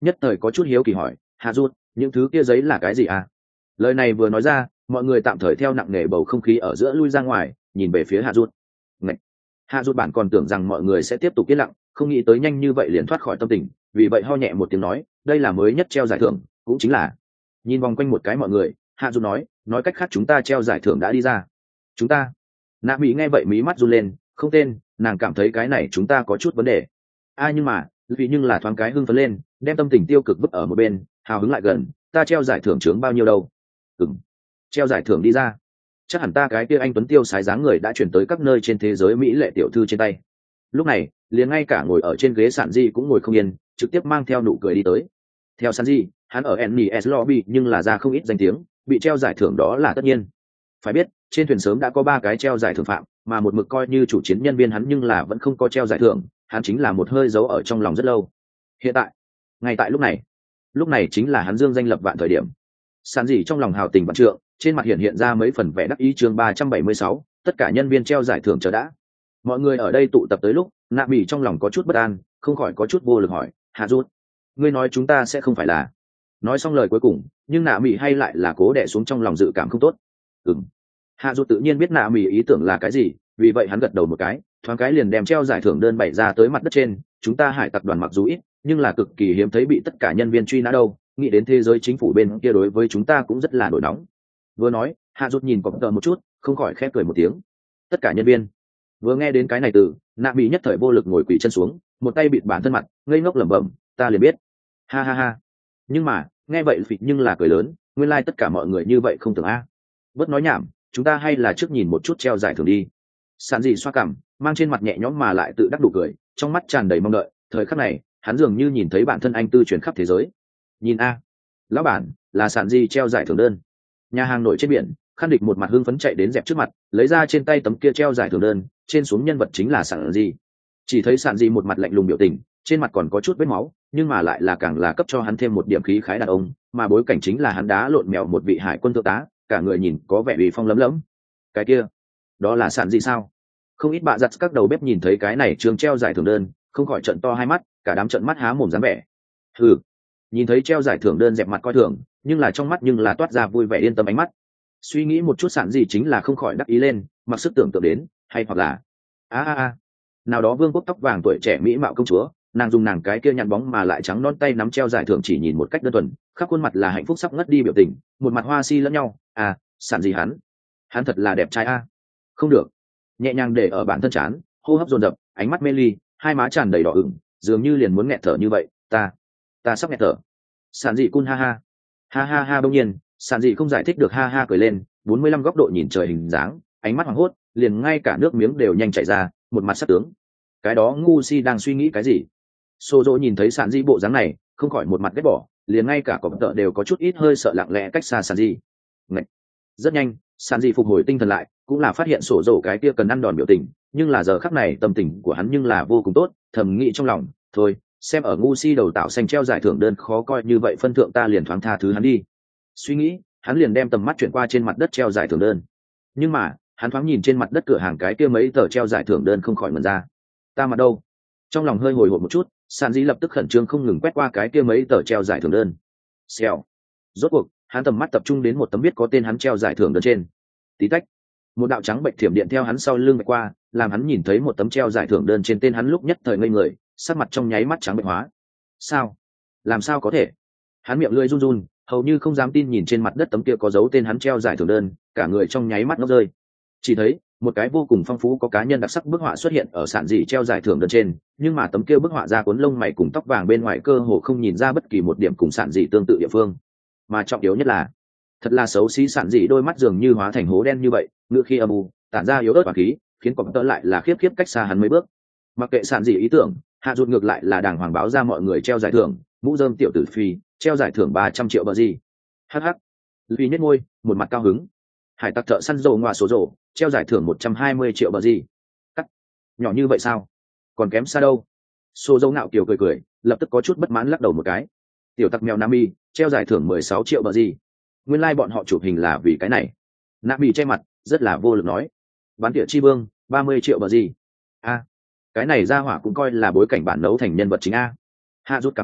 nhất thời có chút hiếu kỳ hỏi hạ rút những thứ kia giấy là cái gì à? Lời này vừa nói ra mọi người tạm thời theo nặng nề bầu không khí ở giữa lui ra ngoài nhìn về phía hạ rút. Ngậy! Hạ rút bản còn tưởng rằng mọi người sẽ tiếp tục yên lặng, không nghĩ tới nhanh như vậy liền thoát khỏi tâm tình, vì vậy ho nhẹ một tiếng nói đây là mới nhất treo giải thưởng, cũng chính là nhìn vòng quanh một cái mọi người, hạ rút nói nói cách khác chúng ta treo giải thưởng đã đi ra. Chúng ta? Nạ mỹ nghe vậy mí mắt run lên, không tên, nàng cảm thấy cái này chúng ta có chút vấn đề. A à, nhưng mà vì nhưng là thoáng cái hưng phấn lên, đem tâm tình tiêu cực vứt ở một bên, hào hứng lại gần, ta treo giải thưởng trướng bao nhiêu đâu? Ừm, treo giải thưởng đi ra, chắc hẳn ta cái kia anh tuấn tiêu sái dáng người đã chuyển tới các nơi trên thế giới mỹ lệ tiểu thư trên tay. Lúc này liền ngay cả ngồi ở trên ghế sạn di cũng ngồi không yên, trực tiếp mang theo nụ cười đi tới. Theo sạn di, hắn ở en ét lobby nhưng là ra không ít danh tiếng, bị treo giải thưởng đó là tất nhiên. Phải biết trên thuyền sớm đã có ba cái treo giải thưởng phạm, mà một mực coi như chủ chiến nhân viên hắn nhưng là vẫn không có treo giải thưởng, hắn chính là một hơi giấu ở trong lòng rất lâu. Hiện tại, ngay tại lúc này, lúc này chính là hắn dương danh lập vạn thời điểm. Sàn gì trong lòng hào tình vạn trượng, trên mặt hiện hiện ra mấy phần vẻ đắc ý. Chương ba trăm bảy mươi sáu, tất cả nhân viên treo giải thưởng chờ đã. Mọi người ở đây tụ tập tới lúc, Nạ Bỉ trong lòng có chút bất an, không khỏi có chút vô lực hỏi, Hạ Rút, ngươi nói chúng ta sẽ không phải là... Nói xong lời cuối cùng, nhưng Nạ Bỉ hay lại là cố đè xuống trong lòng dự cảm không tốt. Ừm. Hạ Rút tự nhiên biết Nạ Bỉ ý tưởng là cái gì, vì vậy hắn gật đầu một cái, thoáng cái liền đem treo giải thưởng đơn bày ra tới mặt đất trên. Chúng ta hải tặc đoàn mặc dù ít, nhưng là cực kỳ hiếm thấy bị tất cả nhân viên truy nã đâu, nghĩ đến thế giới chính phủ bên kia đối với chúng ta cũng rất là nổi nóng. Vừa nói, Hạ Rút nhìn cọp tờ một chút, không khỏi khép cười một tiếng. Tất cả nhân viên. Vừa nghe đến cái này từ, Nạ Bỉ nhất thời vô lực ngồi quỳ chân xuống, một tay bịt bản thân mặt, ngây ngốc lẩm bẩm, ta liền biết. Ha ha ha. Nhưng mà nghe vậy phịch nhưng là cười lớn, nguyên lai like tất cả mọi người như vậy không tưởng a. Bớt nói nhảm, chúng ta hay là trước nhìn một chút treo giải thưởng đi. Sàn dị xoa cằm, mang trên mặt nhẹ nhõm mà lại tự đắc đủ cười, trong mắt tràn đầy mong đợi. Thời khắc này hắn dường như nhìn thấy bản thân anh tư truyền khắp thế giới. Nhìn a, lão bản, là sàn dị treo giải thưởng đơn. Nhà hàng nổi trên biển, Khăn Địch một mặt hưng phấn chạy đến dẹp trước mặt, lấy ra trên tay tấm kia treo giải thưởng đơn, trên xuống nhân vật chính là sàn dị. Chỉ thấy sàn dị một mặt lạnh lùng biểu tình, trên mặt còn có chút vết máu, nhưng mà lại là càng là cấp cho hắn thêm một điểm khí khái đàn ông, mà bối cảnh chính là hắn đá lộn mèo một vị hải quân thượng tá, cả người nhìn có vẻ uy phong lấm lấm. Cái kia, đó là sàn dị sao? Không ít bạ giặt các đầu bếp nhìn thấy cái này trường treo giải thưởng đơn, không khỏi trợn to hai mắt, cả đám trợn mắt há mồm dáng vẻ. Hừ, nhìn thấy treo giải thưởng đơn dẹp mặt coi thường, nhưng là trong mắt nhưng là toát ra vui vẻ yên tâm ánh mắt. Suy nghĩ một chút sàn dị chính là không khỏi đắc ý lên, mặc sức tưởng tượng đến, hay hoặc là a a a, nào đó vương quốc tóc vàng tuổi trẻ mỹ mạo công chúa, nàng dùng nàng cái kia nhăn bóng mà lại trắng non tay nắm treo giải thưởng chỉ nhìn một cách đơn thuần, khắp khuôn mặt là hạnh phúc sắp ngất đi biểu tình, một mặt hoa si lẫn nhau. À, sàn dị hắn, hắn thật là đẹp trai a. Không được, nhẹ nhàng để ở bản thân chán, hô hấp dồn dập, ánh mắt mê ly, hai má tràn đầy đỏ ửng, dường như liền muốn nghẹt thở như vậy. Ta, ta sắp nghẹt thở. Sàn dị cun ha ha, ha ha ha. Đông nhiên, sàn dị không giải thích được ha ha cười lên, bốn mươi lăm góc độ nhìn trời hình dáng, ánh mắt hoảng hốt, liền ngay cả nước miếng đều nhanh chảy ra, một mặt sắc tướng. Cái đó ngu si đang suy nghĩ cái gì? Sô dỗ nhìn thấy sàn dị bộ dáng này, không khỏi một mặt ghét bỏ, liền ngay cả cọp tợ đều có chút ít hơi sợ lặng lẽ cách xa sàn dị. Ngậy. Rất nhanh, sàn dị phục hồi tinh thần lại, cũng là phát hiện sổ dỗ cái kia cần ăn đòn biểu tình, nhưng là giờ khắc này tâm tình của hắn nhưng là vô cùng tốt, thầm nghĩ trong lòng, thôi, xem ở ngu si đầu tạo xanh treo giải thưởng đơn khó coi như vậy phân thượng ta liền thoáng tha thứ hắn đi. Suy nghĩ, hắn liền đem tầm mắt chuyển qua trên mặt đất treo giải thưởng đơn. Nhưng mà hắn thoáng nhìn trên mặt đất cửa hàng cái kia mấy tờ treo giải thưởng đơn không khỏi ngẩn ra. Ta mặt đâu? Trong lòng hơi hồi hộp một chút, sàn dĩ lập tức khẩn trương không ngừng quét qua cái kia mấy tờ treo giải thưởng đơn. Xèo. Rốt cuộc hắn tầm mắt tập trung đến một tấm viết có tên hắn treo giải thưởng đơn trên. Tí tách, một đạo trắng bệnh thiểm điện theo hắn sau lưng vạch qua, làm hắn nhìn thấy một tấm treo giải thưởng đơn trên tên hắn, lúc nhất thời ngây người, sắc mặt trong nháy mắt trắng bệnh hóa. Sao? Làm sao có thể? Hắn miệng lưỡi run run, hầu như không dám tin nhìn trên mặt đất tấm kia có dấu tên hắn treo giải thưởng đơn, cả người trong nháy mắt ngốc rơi. Chỉ thấy một cái vô cùng phong phú có cá nhân đặc sắc bức họa xuất hiện ở sàn dị treo giải thưởng đơn trên, nhưng mà tấm kia bức họa ra cuốn lông mày cùng tóc vàng bên ngoài cơ hồ không nhìn ra bất kỳ một điểm cùng sàn dị tương tự địa phương. Mà trọng yếu nhất là, thật là xấu xí, sàn dị đôi mắt dường như hóa thành hố đen như vậy, ngựa khi âm u, tản ra yếu ớt và khí, khiến cọp tơ lại là khiếp khiếp cách xa hắn mấy bước. Mặc kệ sàn dị ý tưởng, hạ rụt ngược lại là đàng hoàng báo ra mọi người treo giải thưởng, mũ rơm tiểu tử phi treo giải thưởng ba trăm triệu bờ gì. Hh. Luy nhếch môi, một mặt cao hứng. Hải tặc thợ săn rồ ngoa số rồ treo giải thưởng một trăm hai mươi triệu bờ gì. Cắt. Nhỏ như vậy sao? Còn kém xa đâu. Số dâu nạo kiều cười cười, lập tức có chút bất mãn lắc đầu một cái. Tiểu tặc mèo Nami treo giải thưởng mười sáu triệu bờ gì. Nguyên lai like bọn họ chụp hình là vì cái này. Nami che mặt, rất là vô lực nói. Bán tỉa chi vương ba mươi triệu bờ gì. A, cái này ra hỏa cũng coi là bối cảnh bản nấu thành nhân vật chính a. Hạ rút cảm khái,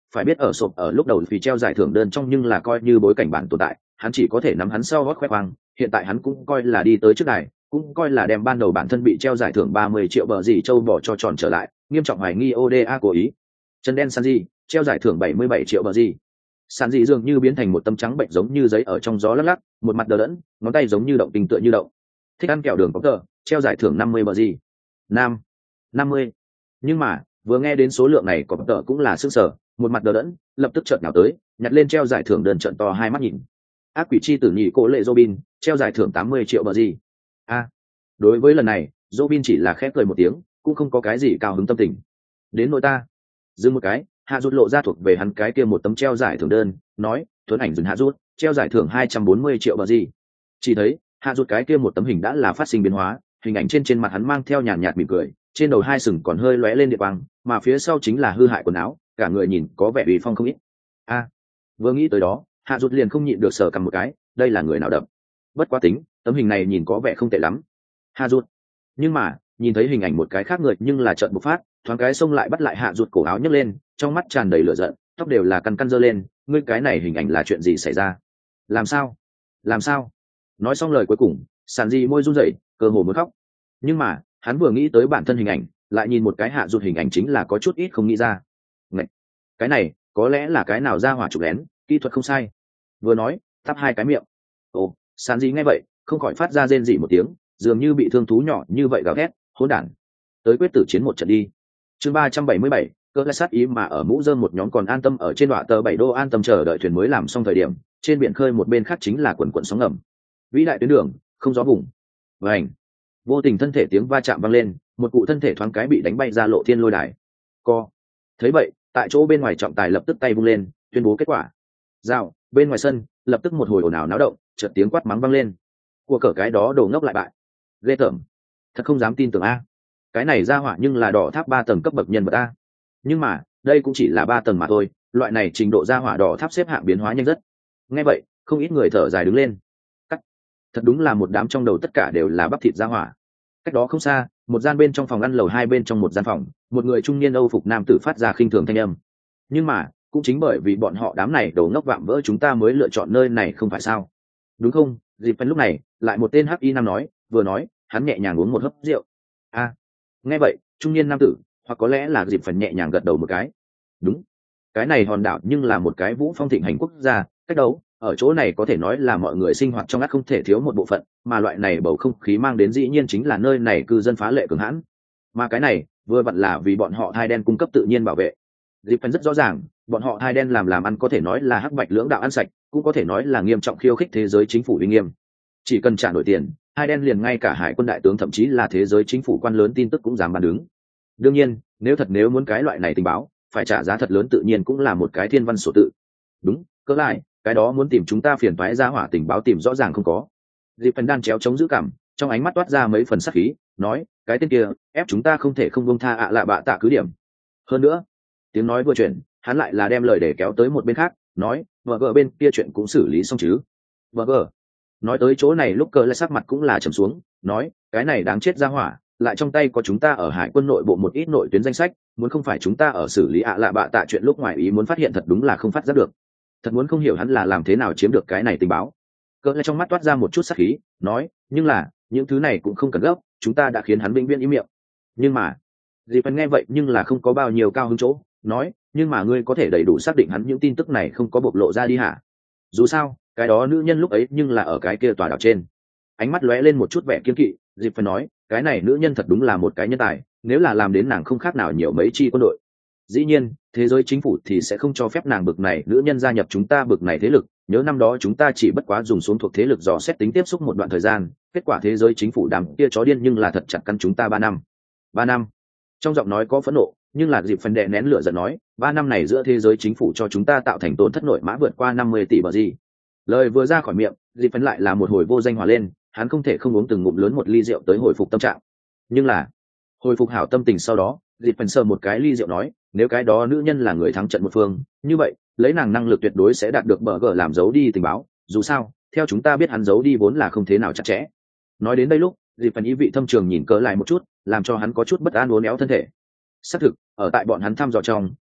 phải biết ở sộp ở lúc đầu vì treo giải thưởng đơn trong nhưng là coi như bối cảnh bản tồn tại, hắn chỉ có thể nắm hắn sau gót khoe khoang, hiện tại hắn cũng coi là đi tới trước đài, cũng coi là đem ban đầu bản thân bị treo giải thưởng ba mươi triệu bờ gì châu bỏ cho tròn trở lại, nghiêm trọng hoài nghi o đê a cố ý. Chân đen Sanji, treo giải thưởng bảy mươi bảy triệu bờ gì. Sanji dường như biến thành một tấm trắng bệnh giống như giấy ở trong gió lắc lắc, một mặt đờ đẫn, ngón tay giống như động tình tựa như động. Thích ăn kẹo đường có tờ, treo giải thưởng năm mươi bờ gì. Nam, năm mươi. Nhưng mà, vừa nghe đến số lượng này có tờ cũng là sức sở, một mặt đờ đẫn, lập tức chợt nào tới, nhặt lên treo giải thưởng đơn trận to hai mắt nhìn. Ác quỷ chi tử nhị cố lệ Robin, treo giải thưởng tám mươi triệu bờ gì. A. Đối với lần này, Robin chỉ là khép cười một tiếng, cũng không có cái gì cao hứng tâm tình. Đến nỗi ta, dừng một cái, Hạ Rút lộ ra thuộc về hắn cái kia một tấm treo giải thưởng đơn, nói, thuấn ảnh dừng Hạ Rút, treo giải thưởng hai trăm bốn mươi triệu bờ gì. Chỉ thấy, Hạ Rút cái kia một tấm hình đã là phát sinh biến hóa, hình ảnh trên trên mặt hắn mang theo nhàn nhạt mỉm cười, trên đầu hai sừng còn hơi lóe lên điện quang, mà phía sau chính là hư hại quần áo, cả người nhìn có vẻ uy phong không ít. A, vừa nghĩ tới đó, Hạ Rút liền không nhịn được sờ cầm một cái, đây là người nào đập? Bất quá tính, tấm hình này nhìn có vẻ không tệ lắm. Hạ Rút. Nhưng mà, nhìn thấy hình ảnh một cái khác người nhưng là trợn bộc phát, thoáng cái xông lại bắt lại Hạ Rút cổ áo nhấc lên, trong mắt tràn đầy lửa giận, tóc đều là căn căn giơ lên, ngươi cái này hình ảnh là chuyện gì xảy ra? Làm sao? Làm sao? Nói xong lời cuối cùng, Sanji môi run rẩy, cơ hồ muốn khóc. Nhưng mà, hắn vừa nghĩ tới bản thân hình ảnh, lại nhìn một cái Hạ Rút hình ảnh chính là có chút ít không nghĩ ra. Ngậy! Cái này, có lẽ là cái nào ra hỏa chụp lén, kỹ thuật không sai. Vừa nói, tắp hai cái miệng. Ồ, Sanji nghe vậy, không khỏi phát ra rên rỉ một tiếng, dường như bị thương thú nhỏ như vậy gào thét, hỗn đản. Tới quyết tử chiến một trận đi. Chương ba trăm bảy mươi bảy, cơ lại sát ý mà ở mũ rơm một nhóm còn an tâm ở trên đọa tờ bảy đô an tâm chờ đợi thuyền mới làm xong thời điểm, trên biển khơi một bên khác chính là quần quần sóng ngầm. Vĩ đại tuyến đường, không gió vùng. Vành. Vô tình thân thể tiếng va chạm vang lên, một cụ thân thể thoáng cái bị đánh bay ra lộ thiên lôi đài. Co. Thấy vậy, tại chỗ bên ngoài trọng tài lập tức tay vung lên, tuyên bố kết quả. Rào, bên ngoài sân, lập tức một hồi ồn ào náo động, chợt tiếng quát mắng vang lên. Của cờ cái đó đổ ngốc lại bại. Ghê tởm. Thật không dám tin tưởng a. Cái này ra hỏa nhưng là đỏ tháp ba tầng cấp bậc nhân vật a. Nhưng mà, đây cũng chỉ là ba tầng mà thôi, loại này trình độ ra hỏa đỏ tháp xếp hạng biến hóa nhanh rất. Nghe vậy, không ít người thở dài đứng lên. Cắt. Thật đúng là một đám trong đầu tất cả đều là bắp thịt ra hỏa. Cách đó không xa, một gian bên trong phòng ăn lầu hai bên trong một gian phòng, một người trung niên Âu phục nam tử phát ra khinh thường thanh âm. Nhưng mà, cũng chính bởi vì bọn họ đám này đầu ngốc vạm vỡ chúng ta mới lựa chọn nơi này không phải sao? Đúng không? Dịp phần lúc này, lại một tên hắc y nam nói, vừa nói, hắn nhẹ nhàng uống một hớp rượu. A. Nghe vậy, trung niên nam tử, hoặc có lẽ là dịp phần nhẹ nhàng gật đầu một cái. Đúng. Cái này hòn đảo nhưng là một cái vũ phong thịnh hành quốc gia, cách đấu, ở chỗ này có thể nói là mọi người sinh hoạt trong ắt không thể thiếu một bộ phận, mà loại này bầu không khí mang đến dĩ nhiên chính là nơi này cư dân phá lệ cường hãn. Mà cái này, vừa vặn là vì bọn họ thai đen cung cấp tự nhiên bảo vệ. Dịp phần rất rõ ràng, bọn họ thai đen làm làm ăn có thể nói là hắc bạch lưỡng đạo ăn sạch, cũng có thể nói là nghiêm trọng khiêu khích thế giới chính phủ uy nghiêm. Chỉ cần trả nổi tiền, hai đen liền ngay cả hải quân đại tướng thậm chí là thế giới chính phủ quan lớn tin tức cũng dám bàn đứng. Đương nhiên, nếu thật nếu muốn cái loại này tình báo, phải trả giá thật lớn tự nhiên cũng là một cái thiên văn sổ tự. Đúng, cỡ lại, cái đó muốn tìm chúng ta phiền toái ra hỏa tình báo tìm rõ ràng không có. Dịp phần đan chéo chống giữ cảm, trong ánh mắt toát ra mấy phần sắc khí, nói, cái tên kia, ép chúng ta không thể không buông tha ạ à lạ bạ tạ cứ điểm. Hơn nữa, tiếng nói vừa chuyển, hắn lại là đem lời để kéo tới một bên khác, nói, vợ vợ bên kia chuyện cũng xử lý xong chứ. Vợ vợ. Nói tới chỗ này lúc cờ lại sắc mặt cũng là trầm xuống, nói, cái này đáng chết ra hỏa, lại trong tay có chúng ta ở hải quân nội bộ một ít nội tuyến danh sách, muốn không phải chúng ta ở xử lý ạ à lạ bạ tạ chuyện lúc ngoài ý muốn phát hiện thật đúng là không phát giác được. Thật muốn không hiểu hắn là làm thế nào chiếm được cái này tình báo. Cờ lại trong mắt toát ra một chút sắc khí, nói, nhưng là, những thứ này cũng không cần gấp, chúng ta đã khiến hắn vĩnh viễn im miệng. Nhưng mà, Dì Phân nghe vậy nhưng là không có bao nhiêu cao hứng chỗ, nói, nhưng mà ngươi có thể đầy đủ xác định hắn những tin tức này không có bộc lộ ra đi hả? Dù sao, cái đó nữ nhân lúc ấy nhưng là ở cái kia tòa đảo trên. Ánh mắt lóe lên một chút vẻ kiên kỵ, Dì Phân nói, cái này nữ nhân thật đúng là một cái nhân tài, nếu là làm đến nàng không khác nào nhiều mấy chi quân đội. Dĩ nhiên, thế giới chính phủ thì sẽ không cho phép nàng bực này nữ nhân gia nhập chúng ta bực này thế lực, nhớ năm đó chúng ta chỉ bất quá dùng xuống thuộc thế lực dò xét tính tiếp xúc một đoạn thời gian, kết quả thế giới chính phủ đám kia chó điên nhưng là thật chặt căn chúng ta ba năm. Ba năm. Trong giọng nói có phẫn nộ, nhưng là dịp phần đè nén lửa giận nói, ba năm này giữa thế giới chính phủ cho chúng ta tạo thành tổn thất nội mã vượt qua năm mươi tỷ bờ gì. Lời vừa ra khỏi miệng, dịp phần lại là một hồi vô danh hòa lên, hắn không thể không uống từng ngụm lớn một ly rượu tới hồi phục tâm trạng. Nhưng là, hồi phục hảo tâm tình sau đó, dịp phần sờ một cái ly rượu nói, nếu cái đó nữ nhân là người thắng trận một phương, như vậy, lấy nàng năng lực tuyệt đối sẽ đạt được bờ gờ làm giấu đi tình báo, dù sao, theo chúng ta biết hắn giấu đi vốn là không thế nào chặt chẽ. Nói đến đây lúc, dịp phần ý vị thâm trường nhìn cớ lại một chút, làm cho hắn có chút bất an uốn éo thân thể. Xác thực, ở tại bọn hắn thăm dò trong,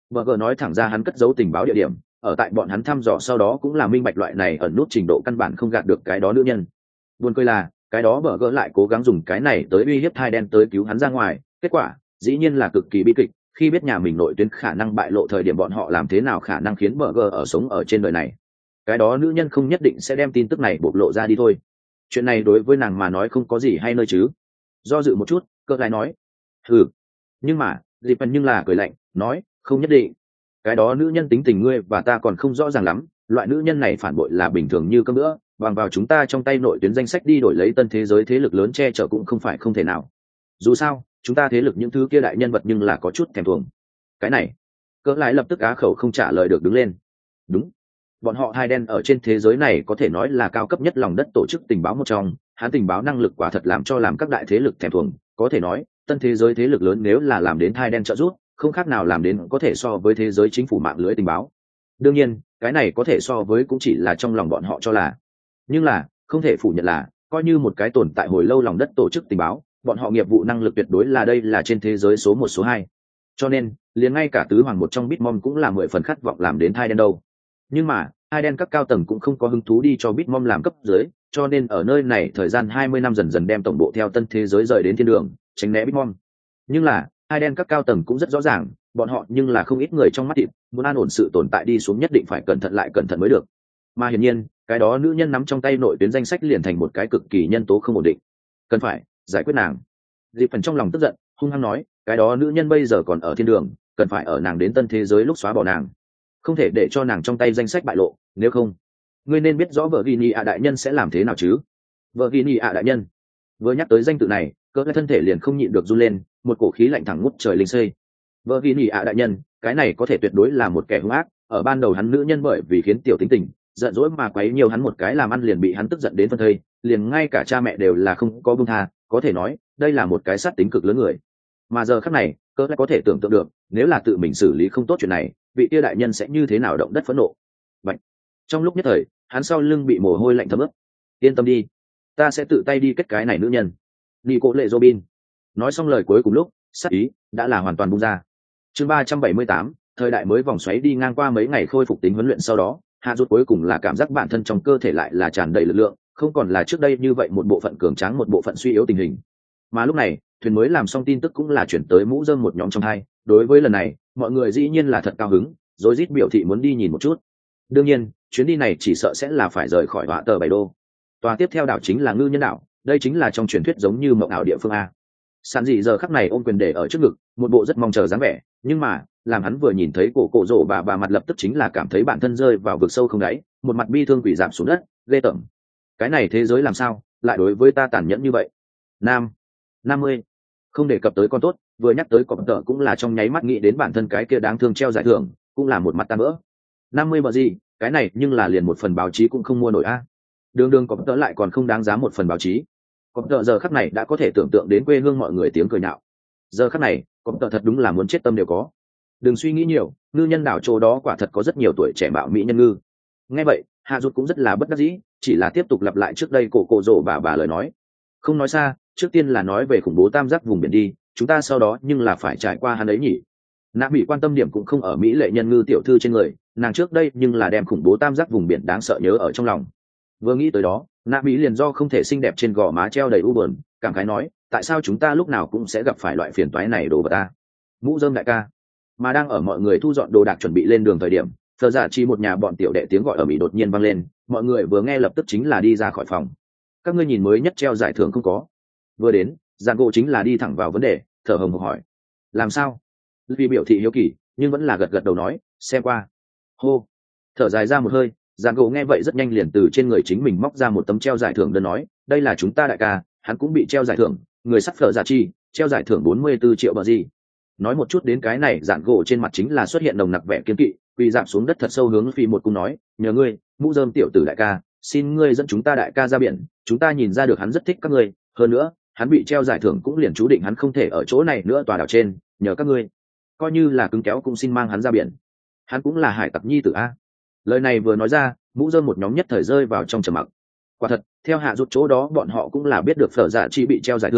vợ gờ nói thẳng ra hắn cất giấu tình báo địa điểm, ở tại bọn hắn thăm dò sau đó cũng là minh bạch loại này ẩn nút trình độ căn bản không gạt được cái đó nữ nhân. Buồn cười là cái đó vợ gỡ lại cố gắng dùng cái này tới uy hiếp thai đen tới cứu hắn ra ngoài, kết quả dĩ nhiên là cực kỳ bi kịch. Khi biết nhà mình nội tuyến khả năng bại lộ thời điểm bọn họ làm thế nào khả năng khiến vợ gỡ ở sống ở trên đời này. Cái đó nữ nhân không nhất định sẽ đem tin tức này bộc lộ ra đi thôi. Chuyện này đối với nàng mà nói không có gì hay nơi chứ. Do dự một chút, cỡ lại nói ừ, nhưng mà dịp nhưng là cười lạnh nói không nhất định. Cái đó nữ nhân tính tình ngươi và ta còn không rõ ràng lắm, loại nữ nhân này phản bội là bình thường như cơm nữa, bằng vào chúng ta trong tay nội tuyến danh sách đi đổi lấy tân thế giới thế lực lớn che chở cũng không phải không thể nào. Dù sao chúng ta thế lực những thứ kia đại nhân vật nhưng là có chút thèm thuồng. Cái này cỡ lại lập tức á khẩu không trả lời được đứng lên. Đúng, bọn họ hai đen ở trên thế giới này có thể nói là cao cấp nhất lòng đất tổ chức tình báo một trong, hắn tình báo năng lực quả thật làm cho làm các đại thế lực thèm thuồng. Có thể nói tân thế giới thế lực lớn nếu là làm đến hai đen trợ giúp, không khác nào làm đến có thể so với thế giới chính phủ mạng lưới tình báo. Đương nhiên cái này có thể so với cũng chỉ là trong lòng bọn họ cho là, nhưng là không thể phủ nhận là coi như một cái tồn tại hồi lâu lòng đất tổ chức tình báo, bọn họ nghiệp vụ năng lực tuyệt đối là đây là trên thế giới số một số hai. Cho nên liền ngay cả tứ hoàng một trong Bitmom cũng là mười phần khát vọng làm đến hai đen đâu. Nhưng mà hai đen các cao tầng cũng không có hứng thú đi cho Bitmom làm cấp dưới, cho nên ở nơi này thời gian hai mươi năm dần dần đem tổng bộ theo tân thế giới rời đến thiên đường, tránh né Bitmom. Nhưng là hai đen các cao tầng cũng rất rõ ràng, bọn họ nhưng là không ít người trong mắt thịt, muốn an ổn sự tồn tại đi xuống nhất định phải cẩn thận lại cẩn thận mới được. Mà hiển nhiên cái đó nữ nhân nắm trong tay nội tuyến danh sách liền thành một cái cực kỳ nhân tố không ổn định, cần phải giải quyết nàng. Dịp phần trong lòng tức giận hung hăng nói, cái đó nữ nhân bây giờ còn ở thiên đường, cần phải ở nàng đến tân thế giới lúc xóa bỏ nàng, không thể để cho nàng trong tay danh sách bại lộ, nếu không ngươi nên biết rõ vợ Gini ạ đại nhân sẽ làm thế nào chứ. Vợ Gini ạ đại nhân, vừa nhắc tới danh tự này cỡ lại thân thể liền không nhịn được run lên, một cổ khí lạnh thẳng ngút trời linh xây. Vợ Gini ạ đại nhân, cái này có thể tuyệt đối là một kẻ hung ác, ở ban đầu hắn nữ nhân bởi vì khiến tiểu tính tình giận dỗi mà quấy nhiều hắn một cái làm ăn liền bị hắn tức giận đến phân thây, liền ngay cả cha mẹ đều là không có buông tha, có thể nói đây là một cái sát tính cực lớn người. Mà giờ khắc này cỡ lại có thể tưởng tượng được, nếu là tự mình xử lý không tốt chuyện này, vị tia đại nhân sẽ như thế nào động đất phẫn nộ. Vậy trong lúc nhất thời hắn sau lưng bị mồ hôi lạnh thấm ướt. Yên tâm đi, ta sẽ tự tay đi kết cái này nữ nhân. Nico lệ Robin nói xong lời cuối cùng lúc sát ý đã là hoàn toàn bung ra. Chương ba trăm bảy mươi tám, thời đại mới vòng xoáy. Đi ngang qua mấy ngày khôi phục tính huấn luyện sau đó, Hạ Rút cuối cùng là cảm giác bản thân trong cơ thể lại là tràn đầy lực lượng, không còn là trước đây như vậy một bộ phận cường tráng một bộ phận suy yếu tình hình. Mà lúc này thuyền mới làm xong tin tức cũng là chuyển tới mũ rơm một nhóm trong hai. Đối với lần này mọi người dĩ nhiên là thật cao hứng, rồi rít biểu thị muốn đi nhìn một chút. Đương nhiên chuyến đi này chỉ sợ sẽ là phải rời khỏi họa tờ bảy đô. Tòa tiếp theo đảo chính là Ngư Nhân đảo, đây chính là trong truyền thuyết giống như mộng ảo địa phương a. Sản dị giờ khắc này ôm quyền để ở trước ngực, một bộ rất mong chờ dáng vẻ, nhưng mà làm hắn vừa nhìn thấy cổ cổ rổ bà bà mặt lập tức chính là cảm thấy bản thân rơi vào vực sâu không đáy, một mặt bi thương quỷ giảm xuống đất, ghê tởm. Cái này thế giới làm sao lại đối với ta tàn nhẫn như vậy. Nam năm mươi, không đề cập tới con tốt, vừa nhắc tới cọp tợ cũng là trong nháy mắt nghĩ đến bản thân cái kia đáng thương treo giải thưởng, cũng là một mặt tan vỡ. Năm mươi bờ gì, cái này nhưng là liền một phần báo chí cũng không mua nổi a. Đường đường cọp tợ lại còn không đáng giá một phần báo chí. Cọp tợ giờ khắc này đã có thể tưởng tượng đến quê hương mọi người tiếng cười nhạo. Giờ khắc này cọp tợ thật đúng là muốn chết tâm đều có. Đừng suy nghĩ nhiều, Ngư Nhân đảo chỗ đó quả thật có rất nhiều tuổi trẻ mạo mỹ nhân ngư. Nghe vậy Hạ Rút cũng rất là bất đắc dĩ, chỉ là tiếp tục lặp lại trước đây cổ cổ rổ bà bà lời nói. Không nói xa, trước tiên là nói về khủng bố tam giác vùng biển đi, chúng ta sau đó nhưng là phải trải qua hắn ấy nhỉ. Nạ bị quan tâm điểm cũng không ở mỹ lệ nhân ngư tiểu thư trên người, nàng trước đây nhưng là đem khủng bố tam giác vùng biển đáng sợ nhớ ở trong lòng. Vừa nghĩ tới đó, Nạ mỹ liền do không thể xinh đẹp trên gò má treo đầy u buồn, cảm khái nói, tại sao chúng ta lúc nào cũng sẽ gặp phải loại phiền toái này đồ vật ta. Mũ rơm đại ca. Mà đang ở mọi người thu dọn đồ đạc chuẩn bị lên đường thời điểm, thờ giả chi một nhà bọn tiểu đệ tiếng gọi ở mỹ đột nhiên vang lên, mọi người vừa nghe lập tức chính là đi ra khỏi phòng. Các ngươi nhìn mới nhất treo giải thưởng không có? Vừa đến giàn gỗ chính là đi thẳng vào vấn đề, thở hồng hộc hỏi. Làm sao? Vì biểu thị hiếu kỳ nhưng vẫn là gật gật đầu nói, xem qua. Hô, thở dài ra một hơi, giàn gỗ nghe vậy rất nhanh liền từ trên người chính mình móc ra một tấm treo giải thưởng đơn nói, đây là chúng ta đại ca, hắn cũng bị treo giải thưởng, người sắp phở giả chi, treo giải thưởng bốn mươi 44 triệu bờ gì. Nói một chút đến cái này, giàn gỗ trên mặt chính là xuất hiện nồng nặc vẻ kiên kỵ, quỳ dạp xuống đất thật sâu hướng phi một cung nói, nhờ ngươi mũ rơm tiểu tử đại ca, xin ngươi dẫn chúng ta đại ca ra biển, chúng ta nhìn ra được hắn rất thích các ngươi, hơn nữa hắn bị treo giải thưởng cũng liền chú định hắn không thể ở chỗ này nữa tòa đảo trên, nhờ các ngươi coi như là cứng kéo cũng xin mang hắn ra biển, hắn cũng là hải tặc nhi tử a. Lời này vừa nói ra, mũ rơm một nhóm nhất thời rơi vào trong trầm mặc. Quả thật theo Hạ Rút chỗ đó bọn họ cũng là biết được phở dạ chi bị treo giải thưởng,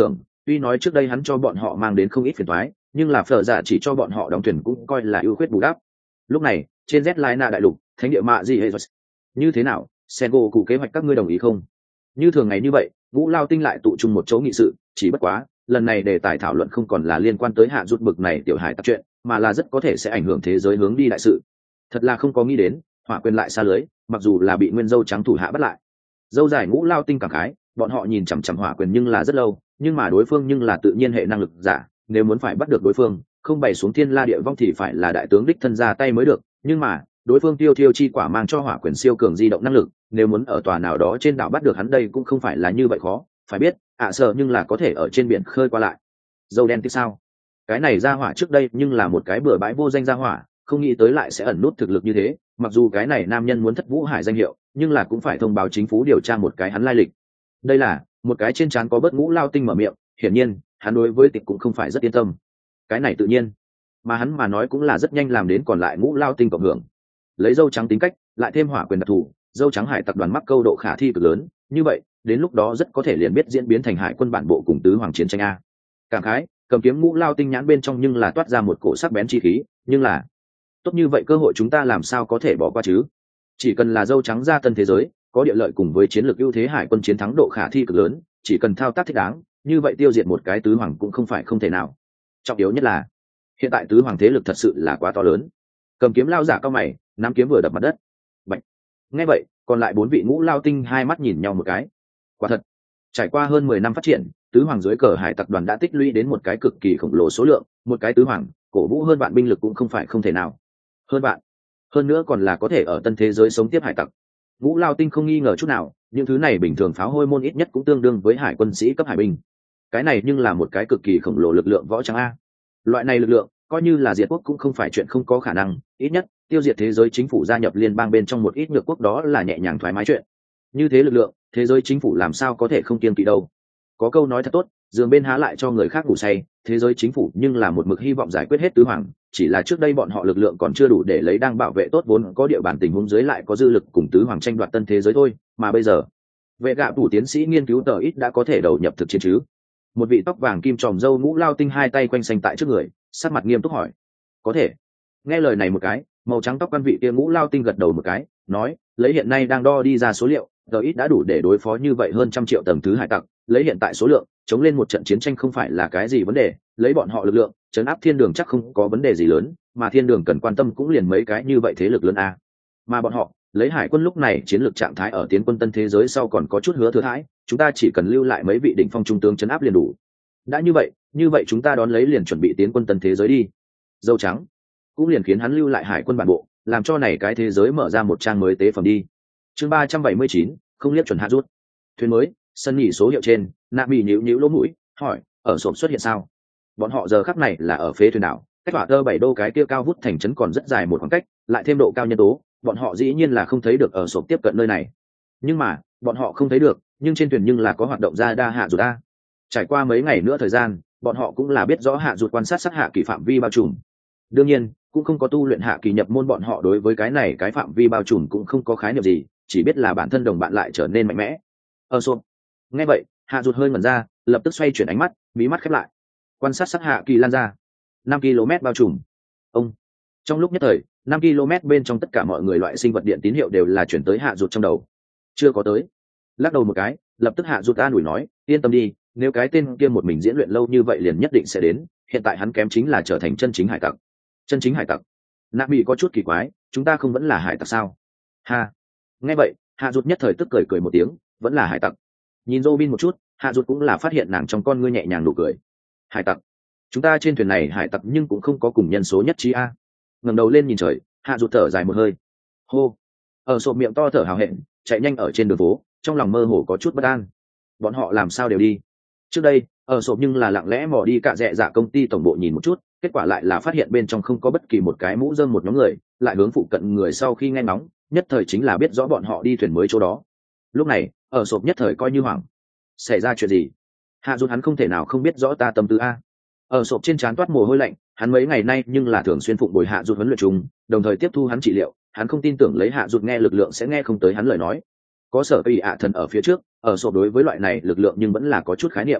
tuy nói trước đây hắn cho bọn họ mang đến không ít phiền toái, nhưng là phở dạ chỉ cho bọn họ đóng thuyền cũng coi là ưu khuyết bù đắp. Lúc này trên Z Line đại lục thánh địa mạ gì hệ như thế nào, Sengo cụ kế hoạch các ngươi đồng ý không? Như thường ngày như vậy, ngũ lao tinh lại tụ chung một chỗ nghị sự, chỉ bất quá lần này đề tài thảo luận không còn là liên quan tới hạ rút bực này tiểu hải tặc chuyện, mà là rất có thể sẽ ảnh hưởng thế giới hướng đi đại sự. Thật là không có nghĩ đến hỏa quyền lại xa lưới, mặc dù là bị nguyên dâu trắng thủ hạ bắt lại. Dâu dài ngũ lao tinh cảm khái, bọn họ nhìn chằm chằm hỏa quyền nhưng là rất lâu, nhưng mà đối phương nhưng là tự nhiên hệ năng lực giả, nếu muốn phải bắt được đối phương, không bày xuống thiên la địa vong thì phải là đại tướng đích thân ra tay mới được, nhưng mà đối phương tiêu thiêu chi quả mang cho hỏa quyền siêu cường di động năng lực, nếu muốn ở tòa nào đó trên đảo bắt được hắn đây cũng không phải là như vậy khó. Phải biết ạ à sợ nhưng là có thể ở trên biển khơi qua lại. Dâu đen tiếp sao, cái này ra hỏa trước đây nhưng là một cái bừa bãi vô danh ra hỏa, không nghĩ tới lại sẽ ẩn nút thực lực như thế. Mặc dù cái này nam nhân muốn thất vũ hải danh hiệu, nhưng là cũng phải thông báo chính phủ điều tra một cái hắn lai lịch. Đây là một cái trên trán có bớt ngũ lao tinh mở miệng, hiển nhiên hắn đối với tịch cũng không phải rất yên tâm. Cái này tự nhiên, mà hắn mà nói cũng là rất nhanh làm đến còn lại ngũ lao tinh cộng hưởng. Lấy dâu trắng tính cách lại thêm hỏa quyền đặc thù, dâu trắng hải tập đoàn mắc câu độ khả thi cực lớn, như vậy đến lúc đó rất có thể liền biết diễn biến thành hải quân bản bộ cùng tứ hoàng chiến tranh a. Cảm khái, cầm kiếm ngũ lao tinh nhãn bên trong nhưng là toát ra một cổ sắc bén chi khí, nhưng là tốt như vậy cơ hội chúng ta làm sao có thể bỏ qua chứ? Chỉ cần là dâu trắng ra tân thế giới, có địa lợi cùng với chiến lược ưu thế hải quân chiến thắng độ khả thi cực lớn, chỉ cần thao tác thích đáng, như vậy tiêu diệt một cái tứ hoàng cũng không phải không thể nào. Trọng yếu nhất là hiện tại tứ hoàng thế lực thật sự là quá to lớn. Cầm kiếm lao giả cao mày, nắm kiếm vừa đập mặt đất. Bạch. Nghe vậy, còn lại bốn vị ngũ lao tinh hai mắt nhìn nhau một cái. Quả thật, trải qua hơn mười năm phát triển, tứ hoàng dưới cờ hải tặc đoàn đã tích lũy đến một cái cực kỳ khổng lồ số lượng, một cái tứ hoàng, cổ vũ hơn vạn binh lực cũng không phải không thể nào. Hơn vạn, hơn nữa còn là có thể ở tân thế giới sống tiếp hải tặc. Ngũ lao tinh không nghi ngờ chút nào, những thứ này bình thường pháo hôi môn ít nhất cũng tương đương với hải quân sĩ cấp hải binh. Cái này nhưng là một cái cực kỳ khổng lồ lực lượng võ trắng a. Loại này lực lượng, coi như là diệt quốc cũng không phải chuyện không có khả năng, ít nhất tiêu diệt thế giới chính phủ gia nhập liên bang bên trong một ít nhược quốc đó là nhẹ nhàng thoải mái chuyện. Như thế lực lượng, thế giới chính phủ làm sao có thể không kiêng kỵ đâu. Có câu nói thật tốt, giường bên há lại cho người khác ngủ say, thế giới chính phủ nhưng là một mực hy vọng giải quyết hết tứ hoàng, chỉ là trước đây bọn họ lực lượng còn chưa đủ để lấy đang bảo vệ tốt vốn có địa bàn tình huống dưới lại có dư lực cùng tứ hoàng tranh đoạt tân thế giới thôi, mà bây giờ vệ gạ thủ tiến sĩ nghiên cứu tờ ít đã có thể đầu nhập thực chiến chứ. Một vị tóc vàng kim tròm râu ngũ lao tinh hai tay quanh xanh tại trước người, sắc mặt nghiêm túc hỏi. Có thể. Nghe lời này một cái, màu trắng tóc quan vị kia ngũ lao tinh gật đầu một cái, nói, lấy hiện nay đang đo đi ra số liệu, tờ ít đã đủ để đối phó như vậy hơn trăm triệu tầng thứ hải tặc, lấy hiện tại số lượng, chống lên một trận chiến tranh không phải là cái gì vấn đề, lấy bọn họ lực lượng, trấn áp thiên đường chắc không có vấn đề gì lớn, mà thiên đường cần quan tâm cũng liền mấy cái như vậy thế lực lớn a. Mà bọn họ, lấy hải quân lúc này chiến lược trạng thái ở tiến quân tân thế giới sau còn có chút hứa thừa thãi, chúng ta chỉ cần lưu lại mấy vị đỉnh phong trung tướng trấn áp liền đủ. Đã như vậy, như vậy chúng ta đón lấy liền chuẩn bị tiến quân tân thế giới đi. Dâu trắng cũng liền khiến hắn lưu lại hải quân bản bộ, làm cho này cái thế giới mở ra một trang mới tế phẩm đi. Chương ba trăm bảy mươi chín, không liếc chuẩn hạ rút. Thuyền mới, sân nghỉ số hiệu trên, Nạp Bỉ nhíu nhíu lỗ mũi, hỏi, ở sộp xuất hiện sao? Bọn họ giờ khắc này là ở phế thuyền đảo, cách hỏa tơ bảy đô cái kia cao vút thành trấn còn rất dài một khoảng cách, lại thêm độ cao nhân tố, bọn họ dĩ nhiên là không thấy được ở sộp tiếp cận nơi này. Nhưng mà, bọn họ không thấy được, nhưng trên thuyền nhưng là có hoạt động ra đa hạ rụt a. Trải qua mấy ngày nữa thời gian, bọn họ cũng là biết rõ hạ rụt quan sát sát hạ kỳ phạm vi bao trùm. Đương nhiên, cũng không có tu luyện hạ kỳ nhập môn, bọn họ đối với cái này cái phạm vi bao trùm cũng không có khái niệm gì, chỉ biết là bản thân đồng bạn lại trở nên mạnh mẽ. Ở sộp. Nghe vậy, hạ rụt hơi ngẩn ra, lập tức xoay chuyển ánh mắt, mí mắt khép lại. Quan sát sát hạ kỳ lan ra năm ki lô mét bao trùm. Ông trong lúc nhất thời năm ki lô mét bên trong tất cả mọi người loại sinh vật điện tín hiệu đều là chuyển tới hạ rụt trong đầu. Chưa có tới. Lắc đầu một cái, lập tức hạ rụt an ủi nói, yên tâm đi, nếu cái tên kia một mình diễn luyện lâu như vậy liền nhất định sẽ đến, hiện tại hắn kém chính là trở thành chân chính hải tặc. Chân chính hải tặc? Nạp Bỉ có chút kỳ quái, chúng ta không vẫn là hải tặc sao? Ha. Nghe vậy, hạ rụt nhất thời tức cười cười một tiếng, vẫn là hải tặc. Nhìn Robin một chút, hạ rụt cũng là phát hiện nàng trong con ngươi nhẹ nhàng nụ cười. Hải tặc? Chúng ta trên thuyền này hải tặc nhưng cũng không có cùng nhân số nhất trí a. Ngẩng đầu lên nhìn trời, hạ rụt thở dài một hơi. Hô. Ở sộp miệng to thở hào hẹn, chạy nhanh ở trên đường phố, trong lòng mơ hồ có chút bất an. Bọn họ làm sao đều đi? Trước đây, ở sộp nhưng là lặng lẽ mò đi cả rẽ dạ công ty tổng bộ nhìn một chút, kết quả lại là phát hiện bên trong không có bất kỳ một cái mũ rơm một nhóm người, lại hướng phụ cận người sau khi nghe ngóng, nhất thời chính là biết rõ bọn họ đi thuyền mới chỗ đó. Lúc này, ở sộp nhất thời coi như hoảng. Xảy ra chuyện gì? Hạ rụt hắn không thể nào không biết rõ ta tâm tư a. Ở sộp trên trán toát mồ hôi lạnh, hắn mấy ngày nay nhưng là thường xuyên phụng bồi hạ rụt huấn luyện chung, đồng thời tiếp thu hắn trị liệu, hắn không tin tưởng lấy hạ rụt nghe lực lượng sẽ nghe không tới hắn lời nói. Có sở kỳ ạ thần ở phía trước, ở sộp đối với loại này lực lượng nhưng vẫn là có chút khái niệm.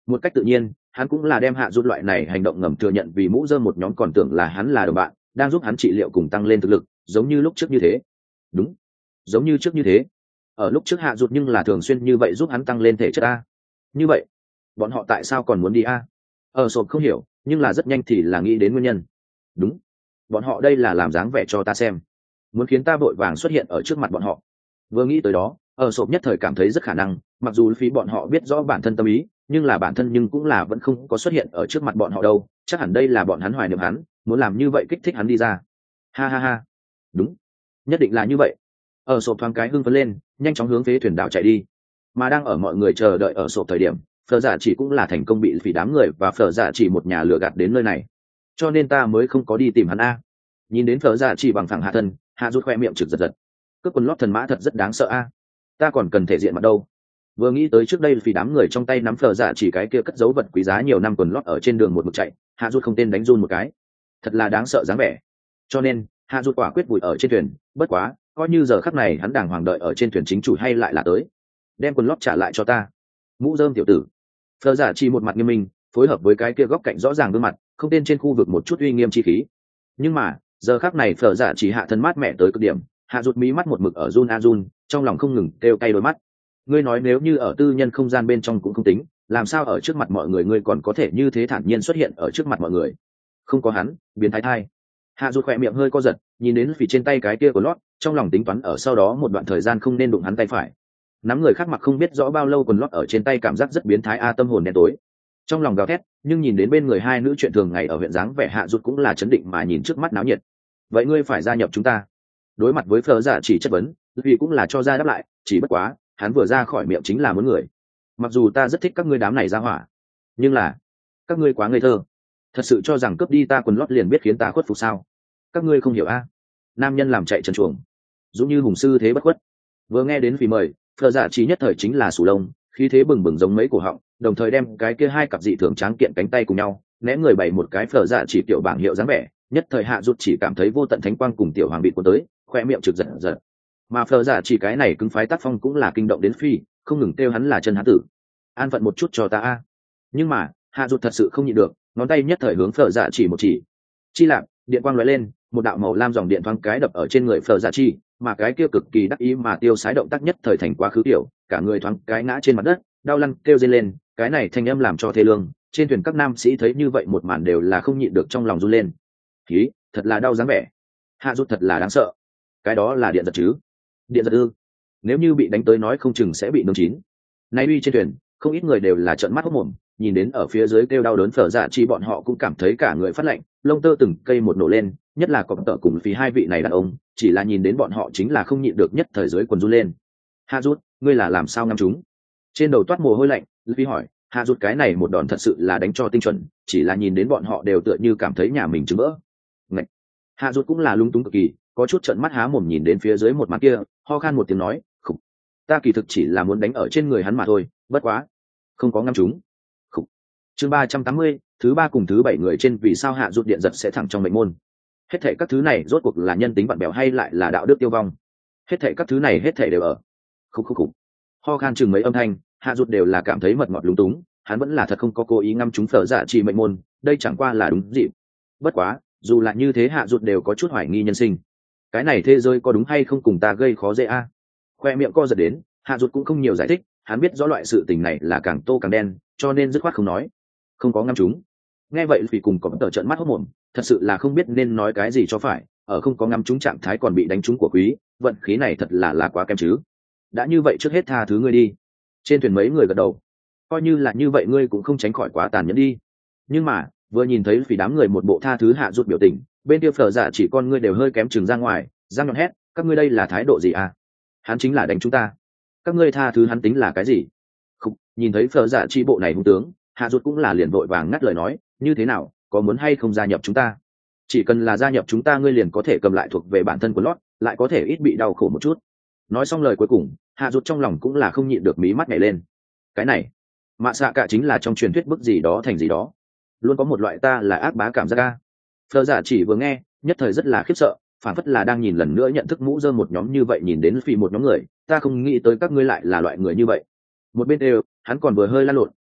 Một cách tự nhiên hắn cũng là đem hạ rút loại này hành động ngầm thừa nhận vì mũ dơ một nhóm còn tưởng là hắn là đồng bạn đang giúp hắn trị liệu cùng tăng lên thực lực, giống như lúc trước như thế. Đúng, giống như trước như thế. Ở lúc trước hạ rút nhưng là thường xuyên như vậy giúp hắn tăng lên thể chất a. Như vậy bọn họ tại sao còn muốn đi a? Ở sộp không hiểu, nhưng là rất nhanh thì là nghĩ đến nguyên nhân. Đúng, bọn họ đây là làm dáng vẻ cho ta xem, muốn khiến ta vội vàng xuất hiện ở trước mặt bọn họ. Vừa nghĩ tới đó, ở sộp nhất thời cảm thấy rất khả năng, mặc dù phí bọn họ biết rõ bản thân tâm ý, nhưng là bản thân nhưng cũng là vẫn không có xuất hiện ở trước mặt bọn họ đâu. Chắc hẳn đây là bọn hắn hoài niệm hắn, muốn làm như vậy kích thích hắn đi ra. Ha ha ha, đúng, nhất định là như vậy. Ở sộp thoáng cái hưng phấn lên, nhanh chóng hướng phía thuyền đảo chạy đi. Mà đang ở mọi người chờ đợi ở sộp thời điểm, phở dạ chỉ cũng là thành công bị phỉ đám người và phở dạ chỉ một nhà lừa gạt đến nơi này, cho nên ta mới không có đi tìm hắn a. Nhìn đến phở dạ chỉ bằng phẳng hạ thân, hạ rút khoe miệng trực giật giật. Cướp quần lót thần mã thật rất đáng sợ a. Ta còn cần thể diện mặt đâu. Vừa nghĩ tới trước đây vì đám người trong tay nắm phở dạ chỉ cái kia cất giấu vật quý giá nhiều năm quần lót ở trên đường một mực chạy, hạ rút không tên đánh run một cái. Thật là đáng sợ dáng vẻ. Cho nên hạ rút quả quyết vùi ở trên thuyền. Bất quá coi như giờ khắc này hắn đàng hoàng đợi ở trên thuyền chính chủ hay lại là tới, đem quần lót trả lại cho ta. Mũ rơm tiểu tử. Phở dạ chỉ một mặt nghiêm minh, phối hợp với cái kia góc cạnh rõ ràng gương mặt, không tên trên khu vực một chút uy nghiêm chi khí. Nhưng mà giờ khắc này phở dạ chỉ hạ thân mát mẹ tới cực điểm, hạ rút mí mắt một mực ở run a run, trong lòng không ngừng kêu cay đôi mắt. Ngươi nói nếu như ở tư nhân không gian bên trong cũng không tính, làm sao ở trước mặt mọi người ngươi còn có thể như thế thản nhiên xuất hiện ở trước mặt mọi người? Không có hắn, biến thái thai. Hạ rút khỏe miệng hơi co giật, nhìn đến phỉ trên tay cái kia của lót, trong lòng tính toán ở sau đó một đoạn thời gian không nên đụng hắn tay phải. Nắm người khác mặc không biết rõ bao lâu quần lót ở trên tay cảm giác rất biến thái a, tâm hồn đen tối. Trong lòng gào thét, nhưng nhìn đến bên người hai nữ chuyện thường ngày ở huyện dáng vẻ hạ rút cũng là chấn định mà nhìn trước mắt náo nhiệt. Vậy ngươi phải gia nhập chúng ta. Đối mặt với phở dạ chỉ chất vấn, vì cũng là cho ra đáp lại, chỉ bất quá hắn vừa ra khỏi miệng chính là muốn người. Mặc dù ta rất thích các ngươi đám này ra hỏa, nhưng là các ngươi quá ngây thơ, thật sự cho rằng cướp đi ta quần lót liền biết khiến ta khuất phục sao? Các ngươi không hiểu a. Nam nhân làm chạy trần chuồng, dũng như hùng sư thế bất khuất. Vừa nghe đến vì mời, phở dạ chỉ nhất thời chính là sù lông, khí thế bừng bừng giống mấy cổ họng, đồng thời đem cái kia hai cặp dị thường tráng kiện cánh tay cùng nhau né người bày một cái phở dạ chỉ tiểu bảng hiệu dáng vẻ. Nhất thời hạ rút chỉ cảm thấy vô tận thánh quang cùng tiểu hoàng bị cuốn tới, khoe miệng trực giật giật. Mà phở dạ chỉ cái này cứng phái tác phong cũng là kinh động đến phi, không ngừng kêu hắn là chân hán tử. An phận một chút cho ta a. Nhưng mà hạ rút thật sự không nhịn được, ngón tay nhất thời hướng phở dạ chỉ một chỉ. Chi lạp, điện quang lóe lên, một đạo màu lam dòng điện thoáng cái đập ở trên người phở dạ chỉ, mà cái kia cực kỳ đắc ý mà tiêu sái động tác nhất thời thành quá khứ tiểu, cả người thoáng cái ngã trên mặt đất, đau lăn kêu dây lên. Cái này thanh âm làm cho thê lương, trên thuyền các nam sĩ thấy như vậy một màn đều là không nhịn được trong lòng run lên. Khí, thật là đau dáng vẻ. Hạ rút thật là đáng sợ. Cái đó là điện giật chứ? Điện giật ư? Nếu như bị đánh tới nói không chừng sẽ bị nướng chín. Nay uy trên thuyền, không ít người đều là trợn mắt hốt mồm, nhìn đến ở phía dưới kêu đau đớn phở dạ chi bọn họ cũng cảm thấy cả người phát lạnh, lông tơ từng cây một nổ lên, nhất là cọp tợ cùng phí hai vị này đàn ông, chỉ là nhìn đến bọn họ chính là không nhịn được nhất thời dưới quần run lên. Hạ rút, ngươi là làm sao ngắm chúng? Trên đầu toát mồ hôi lạnh, Luffy hỏi. Hạ rút cái này một đòn thật sự là đánh cho tinh chuẩn, chỉ là nhìn đến bọn họ đều tựa như cảm thấy nhà mình trứng vỡ. Ngậy. Hạ rút cũng là lung túng cực kỳ, có chút trợn mắt há mồm nhìn đến phía dưới một màn kia, ho khan một tiếng nói, khục, ta kỳ thực chỉ là muốn đánh ở trên người hắn mà thôi, bất quá không có ngắm chúng. Khục. Chương ba trăm tám mươi, thứ ba cùng thứ bảy người trên vì sao hạ rút điện giật sẽ thẳng trong mệnh môn. Hết thảy các thứ này rốt cuộc là nhân tính vặn bèo hay lại là đạo đức tiêu vong? Hết thảy các thứ này hết thảy đều ở. Khục khục khục. Ho khan chừng mấy âm thanh, hạ rút đều là cảm thấy mật ngọt lúng túng, hắn vẫn là thật không có cố ý ngắm chúng phở dạ chỉ mệnh môn, đây chẳng qua là đúng dịp. Bất quá dù là như thế hạ rút đều có chút hoài nghi nhân sinh. Cái này thế giới có đúng hay không cùng ta gây khó dễ a? Khoe miệng co giật đến, hạ rút cũng không nhiều giải thích, hắn biết rõ loại sự tình này là càng tô càng đen, cho nên dứt khoát không nói. Không có ngắm chúng. Nghe vậy vì cùng có tờ trợn mắt hốt mồm, thật sự là không biết nên nói cái gì cho phải, ở không có ngắm chúng trạng thái còn bị đánh trúng của quý, vận khí này thật là là quá kém chứ. Đã như vậy trước hết tha thứ ngươi đi. Trên thuyền mấy người gật đầu. Coi như là như vậy ngươi cũng không tránh khỏi quá tàn nhẫn đi. Nhưng mà vừa nhìn thấy vì đám người một bộ tha thứ hạ rút biểu tình, bên kia phở dạ chỉ con ngươi đều hơi kém chừng ra ngoài, răng nhọn hét, các ngươi đây là thái độ gì à? Hắn chính là đánh chúng ta, các ngươi tha thứ hắn tính là cái gì? Khúc, nhìn thấy phở dạ chỉ bộ này hung tướng, hạ rút cũng là liền vội vàng ngắt lời nói, như thế nào, có muốn hay không gia nhập chúng ta? Chỉ cần là gia nhập chúng ta ngươi liền có thể cầm lại thuộc về bản thân của lót, lại có thể ít bị đau khổ một chút. Nói xong lời cuối cùng, hạ rút trong lòng cũng là không nhịn được mí mắt nhảy lên. Cái này mạ xạ cả chính là trong truyền thuyết bức gì đó thành gì đó, luôn có một loại ta là ác bá cảm giác ca. Phở dạ chỉ vừa nghe nhất thời rất là khiếp sợ, phản phất là đang nhìn lần nữa nhận thức mũ dơ một nhóm như vậy nhìn đến phi một nhóm người, ta không nghĩ tới các ngươi lại là loại người như vậy. Một bên đều hắn còn vừa hơi lăn lộn,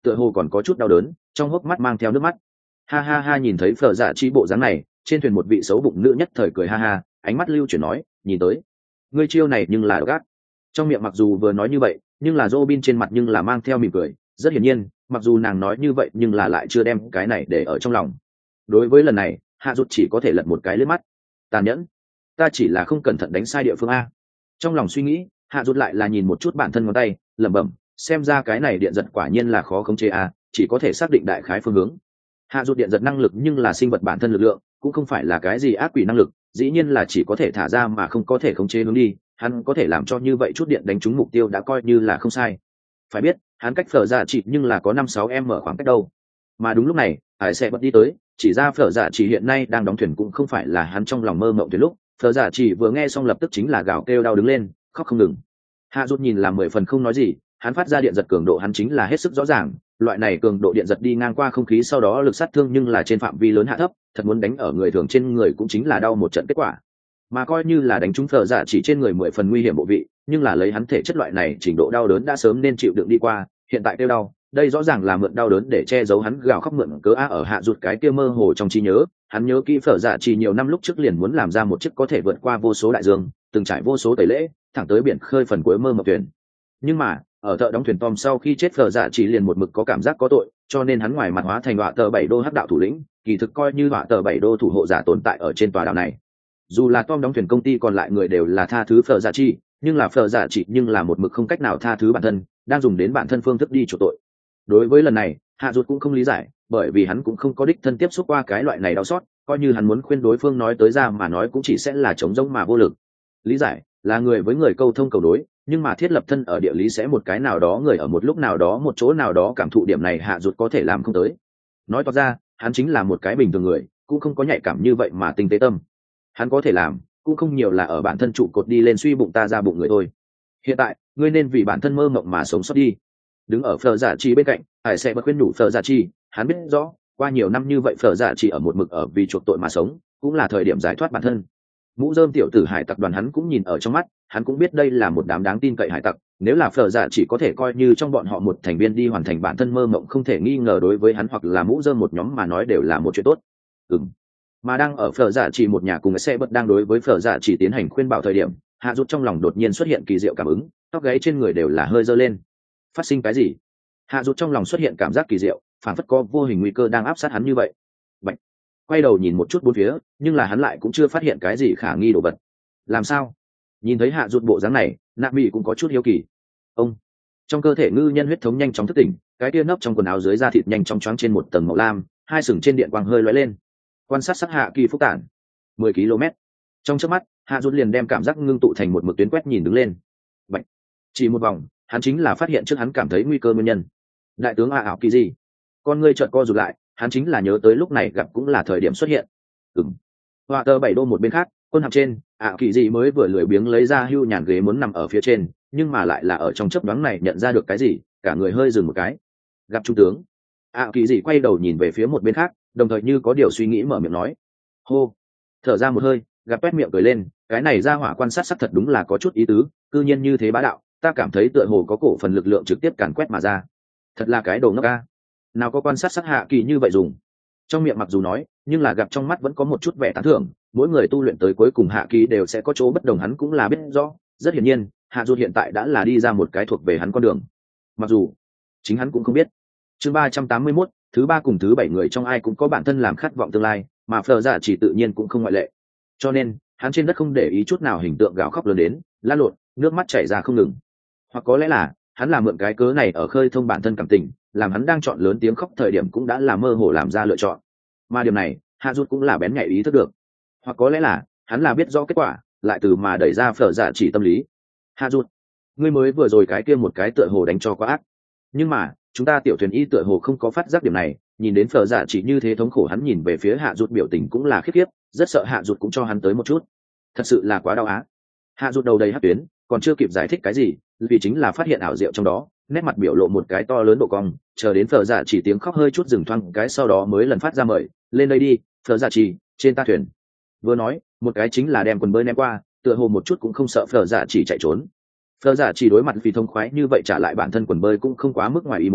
tựa hồ còn có chút đau đớn, trong hốc mắt mang theo nước mắt. Ha ha ha, nhìn thấy phở dạ chi bộ dáng này, trên thuyền một vị xấu bụng nữ nhất thời cười ha ha, ánh mắt lưu chuyển nói, nhìn tới ngươi chiêu này nhưng là độc ác. Trong miệng mặc dù vừa nói như vậy, nhưng là Robin trên mặt nhưng là mang theo mỉm cười, rất hiển nhiên, mặc dù nàng nói như vậy nhưng là lại chưa đem cái này để ở trong lòng. Đối với lần này, Hạ Dụt chỉ có thể lật một cái liếc mắt. Tàn nhẫn, ta chỉ là không cẩn thận đánh sai địa phương a. Trong lòng suy nghĩ, Hạ Dụt lại là nhìn một chút bản thân ngón tay, lẩm bẩm, xem ra cái này điện giật quả nhiên là khó khống chế a, chỉ có thể xác định đại khái phương hướng. Hạ Dụt điện giật năng lực nhưng là sinh vật bản thân lực lượng, cũng không phải là cái gì ác quỷ năng lực, dĩ nhiên là chỉ có thể thả ra mà không có thể khống chế hướng đi, hắn có thể làm cho như vậy chút điện đánh trúng mục tiêu đã coi như là không sai. Phải biết, hắn cách phở dạ chỉ nhưng là có năm sáu em mở khoảng cách đâu. Mà đúng lúc này, Hải sẽ bật đi tới, chỉ ra phở dạ chỉ hiện nay đang đóng thuyền cũng không phải là hắn trong lòng mơ mộng thuyền lúc. Phở dạ chỉ vừa nghe xong lập tức chính là gào kêu đau đứng lên, khóc không ngừng. Hạ Dụt nhìn là mười phần không nói gì, hắn phát ra điện giật cường độ hắn chính là hết sức rõ ràng, loại này cường độ điện giật đi ngang qua không khí sau đó lực sát thương nhưng là trên phạm vi lớn hạ thấp, thật muốn đánh ở người thường trên người cũng chính là đau một trận kết quả. Mà coi như là đánh trúng phở dạ chỉ trên người mười phần nguy hiểm bộ vị, nhưng là lấy hắn thể chất loại này trình độ đau đớn đã sớm nên chịu đựng đi qua, hiện tại kêu đau, đây rõ ràng là mượn đau đớn để che giấu hắn gào khóc mượn cớ a. Ở Hạ Dụt cái kia mơ hồ trong trí nhớ, hắn nhớ kỹ phở dạ chỉ nhiều năm lúc trước liền muốn làm ra một chiếc có thể vượt qua vô số đại dương, từng trải vô số tẩy lễ, thẳng tới biển khơi phần cuối mơ mộng thuyền. Nhưng mà ở thợ đóng thuyền Tom sau khi chết phở dạ chỉ liền một mực có cảm giác có tội, cho nên hắn ngoài mặt hóa thành họa tờ bảy đô hắc đạo thủ lĩnh, kỳ thực coi như họa tờ bảy đô thủ hộ giả tồn tại ở trên tòa đảo này. Dù là Tom đóng thuyền công ty còn lại người đều là tha thứ phở dạ chỉ, nhưng là phở dạ chỉ nhưng là một mực không cách nào tha thứ bản thân, đang dùng đến bản thân phương thức đi chuộc tội. Đối với lần này, Hạ Dụt cũng không lý giải, bởi vì hắn cũng không có đích thân tiếp xúc qua cái loại này đau xót, coi như hắn muốn khuyên đối phương nói tới ra mà nói cũng chỉ sẽ là trống rỗng mà vô lực. Lý giải là người với người câu thông cầu đối, nhưng mà thiết lập thân ở địa lý sẽ một cái nào đó người ở một lúc nào đó một chỗ nào đó cảm thụ điểm này Hạ Dụt có thể làm không tới. Nói toạc ra, hắn chính là một cái bình thường người, cũng không có nhạy cảm như vậy mà tinh tế tâm. Hắn có thể làm cũng không nhiều là ở bản thân trụ cột đi lên suy bụng ta ra bụng người thôi. Hiện tại ngươi nên vì bản thân mơ mộng mà sống sót đi. Đứng ở phở dạ chi bên cạnh, Hải sẽ bật khuyên nhủ phở dạ chi, hắn biết rõ qua nhiều năm như vậy phở dạ chỉ ở một mực ở vì chuộc tội mà sống, cũng là thời điểm giải thoát bản thân. Mũ rơm tiểu tử hải tặc đoàn hắn cũng nhìn ở trong mắt, hắn cũng biết đây là một đám đáng tin cậy hải tặc, nếu là phở dạ chỉ có thể coi như trong bọn họ một thành viên đi hoàn thành bản thân mơ mộng không thể nghi ngờ đối với hắn hoặc là mũ rơm một nhóm mà nói đều là một chuyện tốt. Ừm. Mà đang ở phở dạ chỉ một nhà cùng xe bật đang đối với phở dạ chỉ tiến hành khuyên bảo thời điểm, Hạ Dụt trong lòng đột nhiên xuất hiện kỳ diệu cảm ứng, tóc gáy trên người đều là hơi dơ lên. Phát sinh cái gì? Hạ Dụt trong lòng xuất hiện cảm giác kỳ diệu, phản phất có vô hình nguy cơ đang áp sát hắn như vậy. Bạch. Quay đầu nhìn một chút bốn phía, nhưng là hắn lại cũng chưa phát hiện cái gì khả nghi đồ vật. Làm sao? Nhìn thấy Hạ Dụt bộ dáng này, Nạp Mỹ cũng có chút hiếu kỳ. Ông. Trong cơ thể ngư nhân huyết thống nhanh chóng thức tỉnh, cái tia nấp trong quần áo dưới da thịt nhanh chóng choáng trên một tầng màu lam, hai sừng trên điện quang hơi lóe lên. Quan sát sắc Hạ Kỳ phúc tản mười ki lô mét. Trong chớp mắt, Hạ Dụt liền đem cảm giác ngưng tụ thành một mực tuyến quét nhìn đứng lên. Bạch. Chỉ một vòng, hắn chính là phát hiện trước hắn cảm thấy nguy cơ nguyên nhân. Đại tướng A ảo kỳ gì? Con ngươi chợt co rụt lại, hắn chính là nhớ tới lúc này gặp cũng là thời điểm xuất hiện. Ừm. Họa tờ bảy đô một bên khác, quân hạm trên, ảo kỳ gì mới vừa lười biếng lấy ra hưu nhàn ghế muốn nằm ở phía trên, nhưng mà lại là ở trong chớp nhoáng này nhận ra được cái gì, cả người hơi dừng một cái. Gặp trung tướng. Ảo kỳ gì quay đầu nhìn về phía một bên khác, đồng thời như có điều suy nghĩ mở miệng nói. Hô. Thở ra một hơi, gặp quét miệng cười lên, cái này ra hỏa quan sát sắc thật đúng là có chút ý tứ, cư nhiên như thế bá đạo, ta cảm thấy tựa hồ có cổ phần lực lượng trực tiếp càn quét mà ra. Thật là cái đồ ngốc ca. Nào có quan sát sắc Hạ Kỳ như vậy dùng. Trong miệng mặc dù nói, nhưng là gặp trong mắt vẫn có một chút vẻ tán thưởng, mỗi người tu luyện tới cuối cùng Hạ Kỳ đều sẽ có chỗ bất đồng hắn cũng là biết rõ, rất hiển nhiên, Hạ Dụt hiện tại đã là đi ra một cái thuộc về hắn con đường. Mặc dù chính hắn cũng không biết. Chương ba trăm tám mươi mốt, thứ ba cùng thứ bảy người trong ai cũng có bản thân làm khát vọng tương lai, mà Phở Dạ chỉ tự nhiên cũng không ngoại lệ. Cho nên, hắn trên đất không để ý chút nào hình tượng gào khóc lớn đến, la lộn, nước mắt chảy ra không ngừng. Hoặc có lẽ là, hắn làm mượn cái cớ này ở khơi thông bản thân cảm tình, làm hắn đang chọn lớn tiếng khóc thời điểm cũng đã là mơ hồ làm ra lựa chọn. Mà điều này, Hạ Dụt cũng là bén nhạy ý thức được. Hoặc có lẽ là, hắn là biết rõ kết quả, lại từ mà đẩy ra Phở Dạ chỉ tâm lý. Hạ Dụt, ngươi mới vừa rồi cái kia một cái tựa hồ đánh cho quá ác. Nhưng mà, chúng ta tiểu thuyền y tựa hồ không có phát giác điểm này, nhìn đến Phở Dạ chỉ như thế thống khổ hắn nhìn về phía Hạ Dụt biểu tình cũng là khiếp khiếp, rất sợ Hạ Dụt cũng cho hắn tới một chút. Thật sự là quá đau á. Hạ Dụt đầu đầy hắc tuyến, còn chưa kịp giải thích cái gì, vì chính là phát hiện ảo diệu trong đó, nét mặt biểu lộ một cái to lớn độ cong, chờ đến Phở Dạ chỉ tiếng khóc hơi chút dừng thoáng cái sau đó mới lần phát ra mời, lên đây đi, Phở Dạ chỉ, trên ta thuyền. Vừa nói, một cái chính là đem quần bơi ném qua, tựa hồ một chút cũng không sợ Phở Dạ chỉ chạy trốn. Phở Dạ chỉ đối mặt vì thông khoái như vậy trả lại bản thân quần bơi cũng không quá mức ngoài ý muốn,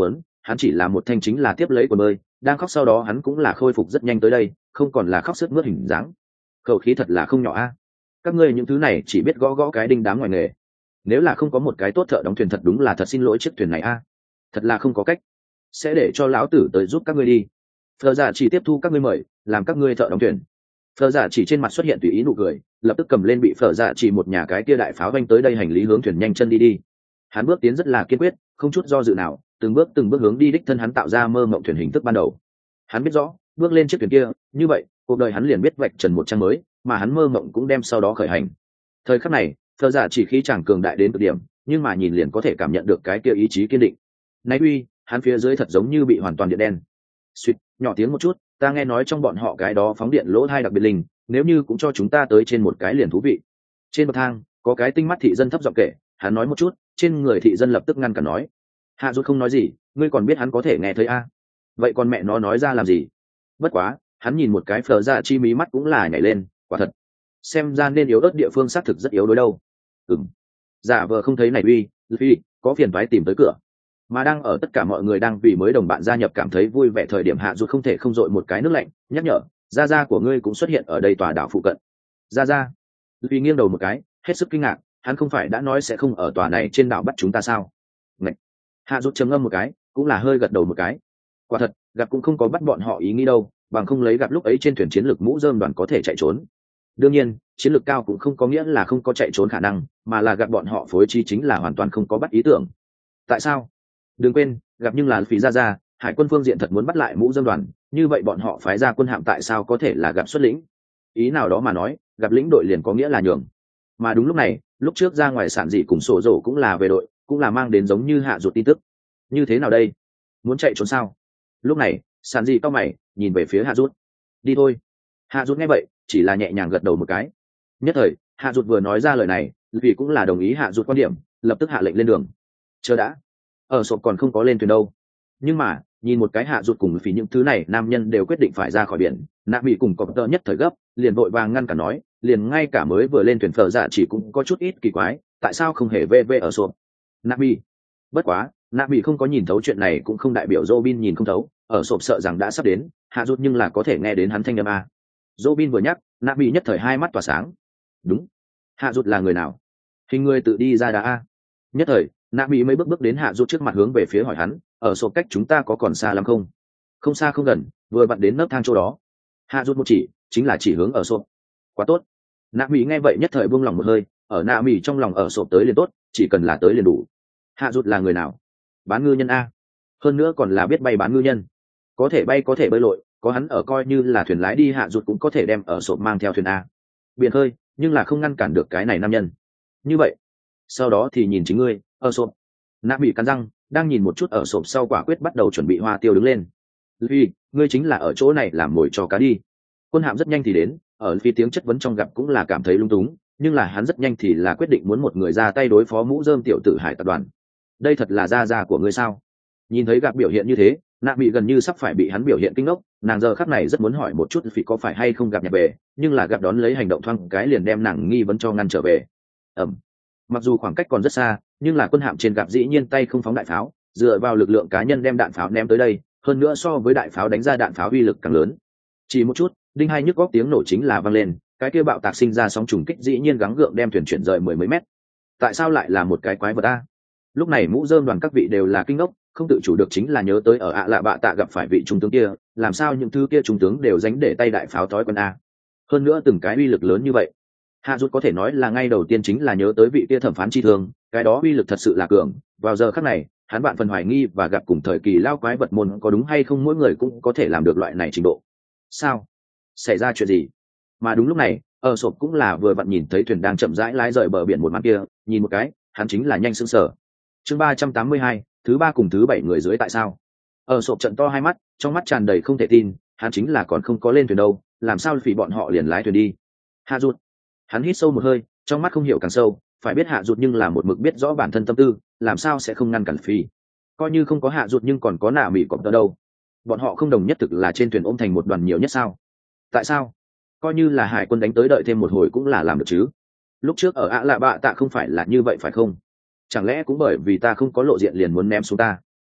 hắn chỉ là một thanh chính là tiếp lấy quần bơi, đang khóc sau đó hắn cũng là khôi phục rất nhanh tới đây, không còn là khóc sướt mướt hình dáng. Khẩu khí thật là không nhỏ a. Các ngươi những thứ này chỉ biết gõ gõ cái đinh đám ngoài nghề, nếu là không có một cái tốt thợ đóng thuyền thật đúng là thật xin lỗi chiếc thuyền này a. Thật là không có cách, sẽ để cho lão tử tới giúp các ngươi đi. Phờ giả chỉ tiếp thu các ngươi mời, làm các ngươi thợ đóng thuyền. Phờ giả chỉ trên mặt xuất hiện tùy ý nụ cười, lập tức cầm lên bị phờ giả chỉ một nhà cái kia đại pháo vanh tới đây hành lý hướng thuyền nhanh chân đi đi. Hắn bước tiến rất là kiên quyết, không chút do dự nào, từng bước từng bước hướng đi đích thân hắn tạo ra mơ mộng thuyền hình thức ban đầu. Hắn biết rõ, bước lên chiếc thuyền kia, như vậy, cuộc đời hắn liền biết vạch trần một trang mới, mà hắn mơ mộng cũng đem sau đó khởi hành. Thời khắc này, Phờ giả chỉ khí chàng cường đại đến cực điểm, nhưng mà nhìn liền có thể cảm nhận được cái kia ý chí kiên định. Này uy, hắn phía dưới thật giống như bị hoàn toàn điện đen. Suýt, nhỏ tiếng một chút, ta nghe nói trong bọn họ cái đó phóng điện lỗ thai đặc biệt linh, nếu như cũng cho chúng ta tới trên một cái liền thú vị. Trên bậc thang, có cái tinh mắt thị dân thấp giọng kể, hắn nói một chút, trên người thị dân lập tức ngăn cản nói. Hạ Dụt không nói gì, ngươi còn biết hắn có thể nghe thấy a? À? Vậy còn mẹ nó nói ra làm gì? Bất quá, hắn nhìn một cái Phờ giả chi mí mắt cũng là nhảy lên, quả thật. Xem ra nên yếu ớt địa phương xác thực rất yếu đối đâu. Ừm. Giả vờ không thấy này uy, Luffy, có phiền toái tìm tới cửa. Mà đang ở tất cả mọi người đang vì mới đồng bạn gia nhập cảm thấy vui vẻ thời điểm Hạ Dụt không thể không dội một cái nước lạnh, nhắc nhở, gia gia của ngươi cũng xuất hiện ở đây tòa đảo phụ cận. Gia gia. Luffy nghiêng đầu một cái, hết sức kinh ngạc, hắn không phải đã nói sẽ không ở tòa này trên đảo bắt chúng ta sao? Ngậy. Hạ Dụt trầm ngâm một cái, cũng là hơi gật đầu một cái. Quả thật, gặp cũng không có bắt bọn họ ý nghĩ đâu, bằng không lấy gặp lúc ấy trên thuyền chiến lược mũ rơm đoàn có thể chạy trốn. Đương nhiên, chiến lược cao cũng không có nghĩa là không có chạy trốn khả năng, mà là gặp bọn họ phối trí chính là hoàn toàn không có bắt ý tưởng. Tại sao? Đừng quên, gặp nhưng là phí ra ra, hải quân phương diện thật muốn bắt lại mũ dâm đoàn, như vậy bọn họ phái ra quân hạm tại sao có thể là gặp xuất lĩnh? Ý nào đó mà nói, gặp lĩnh đội liền có nghĩa là nhường. Mà đúng lúc này, lúc trước ra ngoài sản dị cùng sổ rổ cũng là về đội, cũng là mang đến giống như Hạ Dụt tin tức. Như thế nào đây? Muốn chạy trốn sao? Lúc này, sản dị cao mày, nhìn về phía Hạ Dụt. Đi thôi. Hạ Dụt nghe vậy, chỉ là nhẹ nhàng gật đầu một cái. Nhất thời, Hạ Dụt vừa nói ra lời này, vì cũng là đồng ý Hạ Dụt quan điểm, lập tức hạ lệnh lên đường. Chờ đã, ở sộp còn không có lên thuyền đâu. Nhưng mà, nhìn một cái Hạ Dụt cùng vì những thứ này nam nhân đều quyết định phải ra khỏi biển, nạ bị cùng cọp tơ nhất thời gấp, liền vội vàng ngăn cả nói, liền ngay cả mới vừa lên thuyền Phờ giả chỉ cũng có chút ít kỳ quái, tại sao không hề về về ở sộp? Nạ bị. Bất quá, nạ bị không có nhìn thấu chuyện này cũng không đại biểu Robin nhìn không thấu, ở sộp sợ rằng đã sắp đến, Hạ Dụt nhưng là có thể nghe đến hắn thanh âm a. Robin vừa nhắc, nạ bị nhất thời hai mắt tỏa sáng. Đúng, Hạ Dụt là người nào? Hình người tự đi ra đã a. Nhất thời, nạ bị mấy bước bước đến Hạ Dụt trước mặt hướng về phía hỏi hắn, ở sộp cách chúng ta có còn xa lắm không? Không xa không gần, vừa vặn đến nấc thang chỗ đó. Hạ Dụt một chỉ, chính là chỉ hướng ở sộp. Quá tốt. Nạ bị nghe vậy nhất thời buông lòng một hơi, ở nạ bị trong lòng ở sộp tới liền tốt, chỉ cần là tới liền đủ. Hạ Dụt là người nào? Bán ngư nhân a. Hơn nữa còn là biết bay bán ngư nhân, có thể bay có thể bơi lội, có hắn ở coi như là thuyền lái đi Hạ Dụt cũng có thể đem ở sộp mang theo thuyền a. Biển khơi, nhưng là không ngăn cản được cái này nam nhân. Như vậy, sau đó thì nhìn chính ngươi, ở sộp. Nạ bị cắn răng, đang nhìn một chút ở sộp sau quả quyết bắt đầu chuẩn bị hoa tiêu đứng lên. Vì, ngươi chính là ở chỗ này làm mồi cho cá đi. Quân hạm rất nhanh thì đến, ở phía tiếng chất vấn trong gặp cũng là cảm thấy lung túng, nhưng là hắn rất nhanh thì là quyết định muốn một người ra tay đối phó mũ rơm tiểu tử hải tập đoàn. Đây thật là gia gia của ngươi sao? Nhìn thấy gặp biểu hiện như thế, nạ bị gần như sắp phải bị hắn biểu hiện kinh ngốc, nàng giờ khắc này rất muốn hỏi một chút vì có phải hay không gặp nhập về, nhưng là gặp đón lấy hành động thoáng cái liền đem nàng nghi vấn cho ngăn trở về. Ẩm. Mặc dù khoảng cách còn rất xa, nhưng là quân hạm trên gặp dĩ nhiên tay không phóng đại pháo, dựa vào lực lượng cá nhân đem đạn pháo ném tới đây, hơn nữa so với đại pháo đánh ra đạn pháo uy lực càng lớn. Chỉ một chút, đinh hai nhức góc tiếng nổ chính là vang lên, cái kia bạo tạc sinh ra sóng trùng kích dĩ nhiên gắng gượng đem thuyền chuyển rời mười mấy mét. Tại sao lại là một cái quái vật a? Lúc này mũ rơm đoàn các vị đều là kinh ngốc, không tự chủ được chính là nhớ tới ở ạ lạ bạ tạ gặp phải vị trung tướng kia, làm sao những thứ kia trung tướng đều dánh để tay đại pháo thói quân a? Hơn nữa từng cái uy lực lớn như vậy. Hạ Dụt có thể nói là ngay đầu tiên chính là nhớ tới vị kia thẩm phán chi thương, cái đó uy lực thật sự là cường. Vào giờ khắc này, hắn bạn phần hoài nghi và gặp cùng thời kỳ lao quái vật môn có đúng hay không mỗi người cũng có thể làm được loại này trình độ. Sao? Xảy ra chuyện gì? Mà đúng lúc này, ở sộp cũng là vừa vặn nhìn thấy thuyền đang chậm rãi lái rời bờ biển một màn kia, nhìn một cái, hắn chính là nhanh sững sờ. Chương ba trăm tám mươi hai, thứ ba cùng thứ bảy người dưới tại sao? Ở sộp trận to hai mắt, trong mắt tràn đầy không thể tin, hắn chính là còn không có lên thuyền đâu, làm sao vì bọn họ liền lái thuyền đi? Hạ Dụt. Hắn hít sâu một hơi, trong mắt không hiểu càng sâu, phải biết Hạ Dụt nhưng là một mực biết rõ bản thân tâm tư, làm sao sẽ không ngăn cản phi. Coi như không có Hạ Dụt nhưng còn có nạ mỉ cọp tơ đâu. Bọn họ không đồng nhất thực là trên thuyền ôm thành một đoàn nhiều nhất sao? Tại sao? Coi như là hải quân đánh tới đợi thêm một hồi cũng là làm được chứ. Lúc trước ở ạ lạ bạ tạ không phải là như vậy phải không? Chẳng lẽ cũng bởi vì ta không có lộ diện liền muốn ném xuống ta?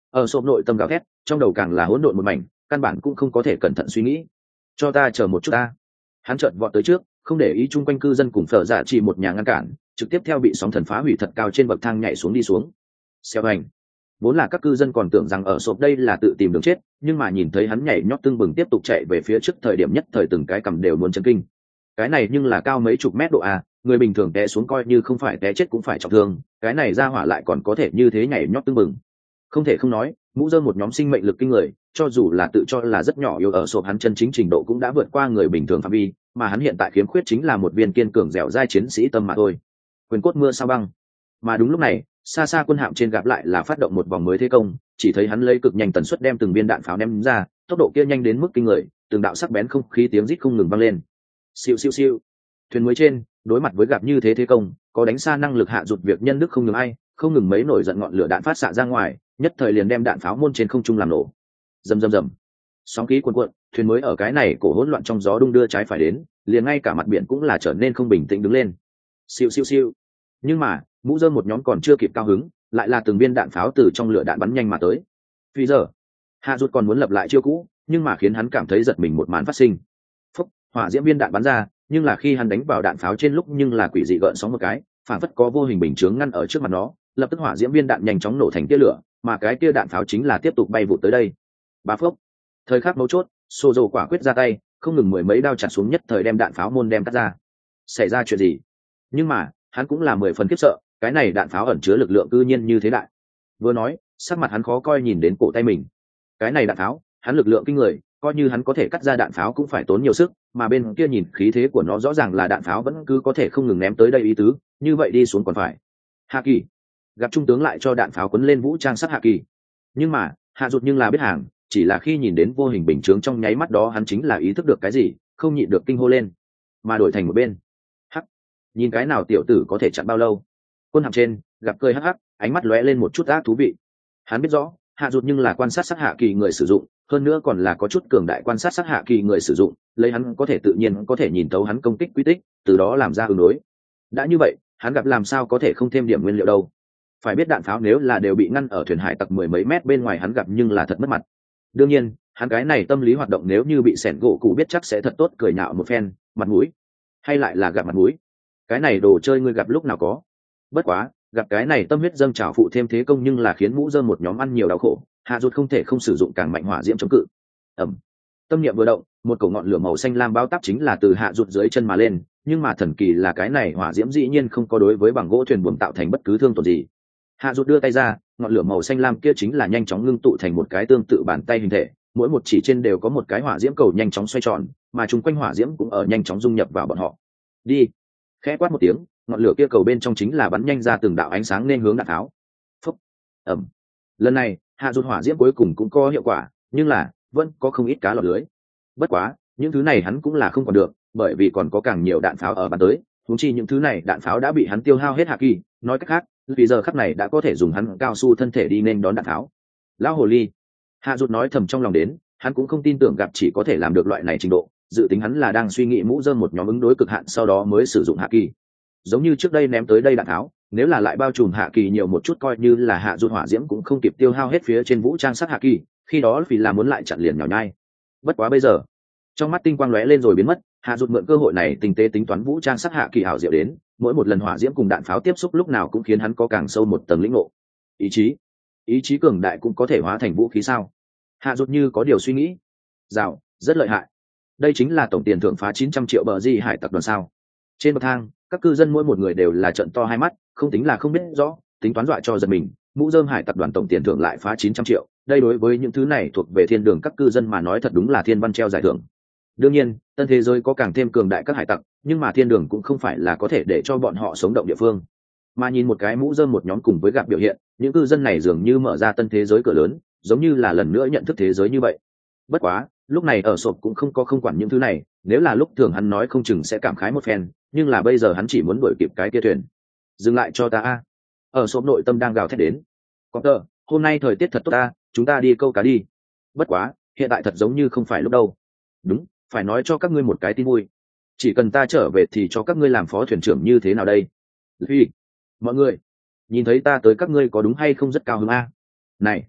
Ở sộp nội tâm gào thét, trong đầu càng là hỗn độn một mảnh, căn bản cũng không có thể cẩn thận suy nghĩ. Cho ta chờ một chút ta. Hắn chợt vọt tới trước, không để ý chung quanh cư dân cùng phở dạ chỉ một nhà ngăn cản, trực tiếp theo bị sóng thần phá hủy thật cao trên bậc thang nhảy xuống đi xuống. Xeo hành. Vốn là các cư dân còn tưởng rằng ở sộp đây là tự tìm đường chết, nhưng mà nhìn thấy hắn nhảy nhót tưng bừng tiếp tục chạy về phía trước, thời điểm nhất thời từng cái cầm đều muốn chấn kinh. Cái này nhưng là cao mấy chục mét độ à, người bình thường té xuống coi như không phải té chết cũng phải trọng thương, cái này ra hỏa lại còn có thể như thế nhảy nhót tưng bừng. Không thể không nói, mũ dơm một nhóm sinh mệnh lực kinh người, cho dù là tự cho là rất nhỏ yếu ở sộp hắn chân chính trình độ cũng đã vượt qua người bình thường phạm vi, mà hắn hiện tại khiếm khuyết chính là một viên kiên cường dẻo dai chiến sĩ tâm mà thôi. Quyền cốt mưa sao băng. Mà đúng lúc này, xa xa quân hạm trên gặp lại là phát động một vòng mới thế công, chỉ thấy hắn lấy cực nhanh tần suất đem từng viên đạn pháo ném ra, tốc độ kia nhanh đến mức kinh người, từng đạo sắc bén không khí tiếng rít không ngừng vang lên. Siêu siêu siêu. Thuyền mới trên, đối mặt với gặp như thế thế công, có đánh xa năng lực hạ rụt việc nhân đức không ngừng ai, không ngừng mấy nổi giận ngọn lửa đạn phát xạ ra ngoài, nhất thời liền đem đạn pháo môn trên không trung làm nổ. Rầm rầm rầm. Sóng khí cuồn cuộn, thuyền mới ở cái này cổ hỗn loạn trong gió đung đưa trái phải đến, liền ngay cả mặt biển cũng là trở nên không bình tĩnh đứng lên. Siêu siêu siêu. Nhưng mà, mũ dơm một nhóm còn chưa kịp cao hứng, lại là từng viên đạn pháo từ trong lửa đạn bắn nhanh mà tới. Vì giờ, hạ rụt còn muốn lập lại chiêu cũ, nhưng mà khiến hắn cảm thấy giật mình một màn phát sinh. Phúc, hỏa diễm viên đạn bắn ra, nhưng là khi hắn đánh vào đạn pháo trên lúc nhưng là quỷ dị gợn sóng một cái, phản phất có vô hình bình chướng ngăn ở trước mặt nó, lập tức hỏa diễm viên đạn nhanh chóng nổ thành tia lửa, mà cái tia đạn pháo chính là tiếp tục bay vụt tới đây. Bá phốc. Thời khắc mấu chốt, Sô Dầu quả quyết ra tay, không ngừng mười mấy đao chặt xuống, nhất thời đem đạn pháo môn đem cắt ra. Xảy ra chuyện gì? Nhưng mà, hắn cũng là mười phần khiếp sợ, cái này đạn pháo ẩn chứa lực lượng cư nhiên như thế đại. Vừa nói, sắc mặt hắn khó coi nhìn đến cổ tay mình. Cái này đạn pháo, hắn lực lượng kinh người, coi như hắn có thể cắt ra đạn pháo cũng phải tốn nhiều sức, mà bên kia nhìn khí thế của nó rõ ràng là đạn pháo vẫn cứ có thể không ngừng ném tới đây ý tứ, như vậy đi xuống còn phải. Hạ Kỳ, gặp trung tướng lại cho đạn pháo quấn lên vũ trang sát Hạ Kỳ. Nhưng mà, Hạ Dụt nhưng là biết hàng, chỉ là khi nhìn đến vô hình bình chướng trong nháy mắt đó hắn chính là ý thức được cái gì, không nhịn được kinh hô lên, mà đổi thành một bên. Hắc, nhìn cái nào tiểu tử có thể chặn bao lâu? Quân hạm trên, gặp cười hắc hắc, ánh mắt lóe lên một chút ác thú vị. Hắn biết rõ, Hạ Dụt nhưng là quan sát sát Hạ Kỳ người sử dụng, hơn nữa còn là có chút cường đại quan sát sát Hạ Kỳ người sử dụng, lấy hắn có thể tự nhiên có thể nhìn thấu hắn công kích quy tích, từ đó làm ra ứng đối. Đã như vậy, hắn gặp làm sao có thể không thêm điểm nguyên liệu đâu? Phải biết đạn pháo nếu là đều bị ngăn ở thuyền hải tặc mười mấy mét bên ngoài hắn gặp nhưng là thật mất mặt. Đương nhiên, hắn cái này tâm lý hoạt động nếu như bị sẻn gỗ cụ biết chắc sẽ thật tốt cười nhạo một phen, mặt mũi, hay lại là gặp mặt mũi. Cái này đồ chơi ngươi gặp lúc nào có. Bất quá, gặp cái này tâm huyết dâng trào phụ thêm thế công nhưng là khiến mũ dơm một nhóm ăn nhiều đau khổ, Hạ Dụt không thể không sử dụng càng mạnh hỏa diễm chống cự. Ẩm. Tâm niệm vừa động, một cổ ngọn lửa màu xanh lam bao táp chính là từ Hạ Dụt dưới chân mà lên, nhưng mà thần kỳ là cái này hỏa diễm dĩ nhiên không có đối với bằng gỗ thuyền buồm tạo thành bất cứ thương tổn gì. Hạ Dụt đưa tay ra, ngọn lửa màu xanh lam kia chính là nhanh chóng ngưng tụ thành một cái tương tự bàn tay hình thể, mỗi một chỉ trên đều có một cái hỏa diễm cầu nhanh chóng xoay tròn, mà chung quanh hỏa diễm cũng ở nhanh chóng dung nhập vào bọn họ. Đi. Khẽ quát một tiếng, ngọn lửa kia cầu bên trong chính là bắn nhanh ra từng đạo ánh sáng nên hướng đạn tháo. Phúc. Ẩm. Lần này, Hạ Dụt hỏa diễm cuối cùng cũng có hiệu quả, nhưng là vẫn có không ít cá lọt lưới. Bất quá, những thứ này hắn cũng là không còn được, bởi vì còn có càng nhiều đạn pháo ở bắn tới, huống chi những thứ này đạn pháo đã bị hắn tiêu hao hết Hạ Kỳ, nói cách khác, vì giờ khắc này đã có thể dùng hắn cao su thân thể đi nên đón đạn pháo. Lão hồ ly. Hạ Dụt nói thầm trong lòng đến, hắn cũng không tin tưởng gặp chỉ có thể làm được loại này trình độ, dự tính hắn là đang suy nghĩ mũ dơm một nhóm ứng đối cực hạn sau đó mới sử dụng Hạ Kỳ. Giống như trước đây ném tới đây đạn tháo, nếu là lại bao trùm Hạ Kỳ nhiều một chút coi như là Hạ Dụt hỏa diễm cũng không kịp tiêu hao hết phía trên vũ trang sát Hạ Kỳ, khi đó vì là muốn lại chặn liền nhỏ nhai. Bất quá bây giờ, trong mắt tinh quang lóe lên rồi biến mất, Hạ Dụt mượn cơ hội này tinh tế tính toán vũ trang sát Hạ Kỳ ảo diệu đến, mỗi một lần hỏa diễm cùng đạn pháo tiếp xúc lúc nào cũng khiến hắn có càng sâu một tầng lĩnh ngộ. Ý chí, ý chí cường đại cũng có thể hóa thành vũ khí sao? Hạ Dụt như có điều suy nghĩ. Rào, rất lợi hại. Đây chính là tổng tiền thưởng phá chín trăm triệu bờ di hải tập đoàn sao? Trên bậc thang, các cư dân mỗi một người đều là trợn to hai mắt, không tính là không biết rõ, tính toán dọa cho giật mình, mũ rơm hải tập đoàn tổng tiền thưởng lại phá chín trăm triệu, đây đối với những thứ này thuộc về thiên đường các cư dân mà nói thật đúng là thiên văn treo giải thưởng. Đương nhiên, tân thế giới có càng thêm cường đại các hải tặc, nhưng mà thiên đường cũng không phải là có thể để cho bọn họ sống động địa phương. Mà nhìn một cái mũ rơm một nhóm cùng với gặp biểu hiện, những cư dân này dường như mở ra tân thế giới cửa lớn, giống như là lần nữa nhận thức thế giới như vậy. Bất quá, lúc này ở sộp cũng không có không quản những thứ này, nếu là lúc thường hắn nói không chừng sẽ cảm khái một phen, nhưng là bây giờ hắn chỉ muốn đuổi kịp cái kia thuyền. Dừng lại cho ta a. Ở sộp nội tâm đang gào thét đến. Có tờ, hôm nay thời tiết thật tốt ta, chúng ta đi câu cá đi. Bất quá, hiện tại thật giống như không phải lúc đâu. Đúng, phải nói cho các ngươi một cái tin vui. Chỉ cần ta trở về thì cho các ngươi làm phó thuyền trưởng như thế nào đây? Huy, mọi người, nhìn thấy ta tới các ngươi có đúng hay không rất cao hứng a? Này,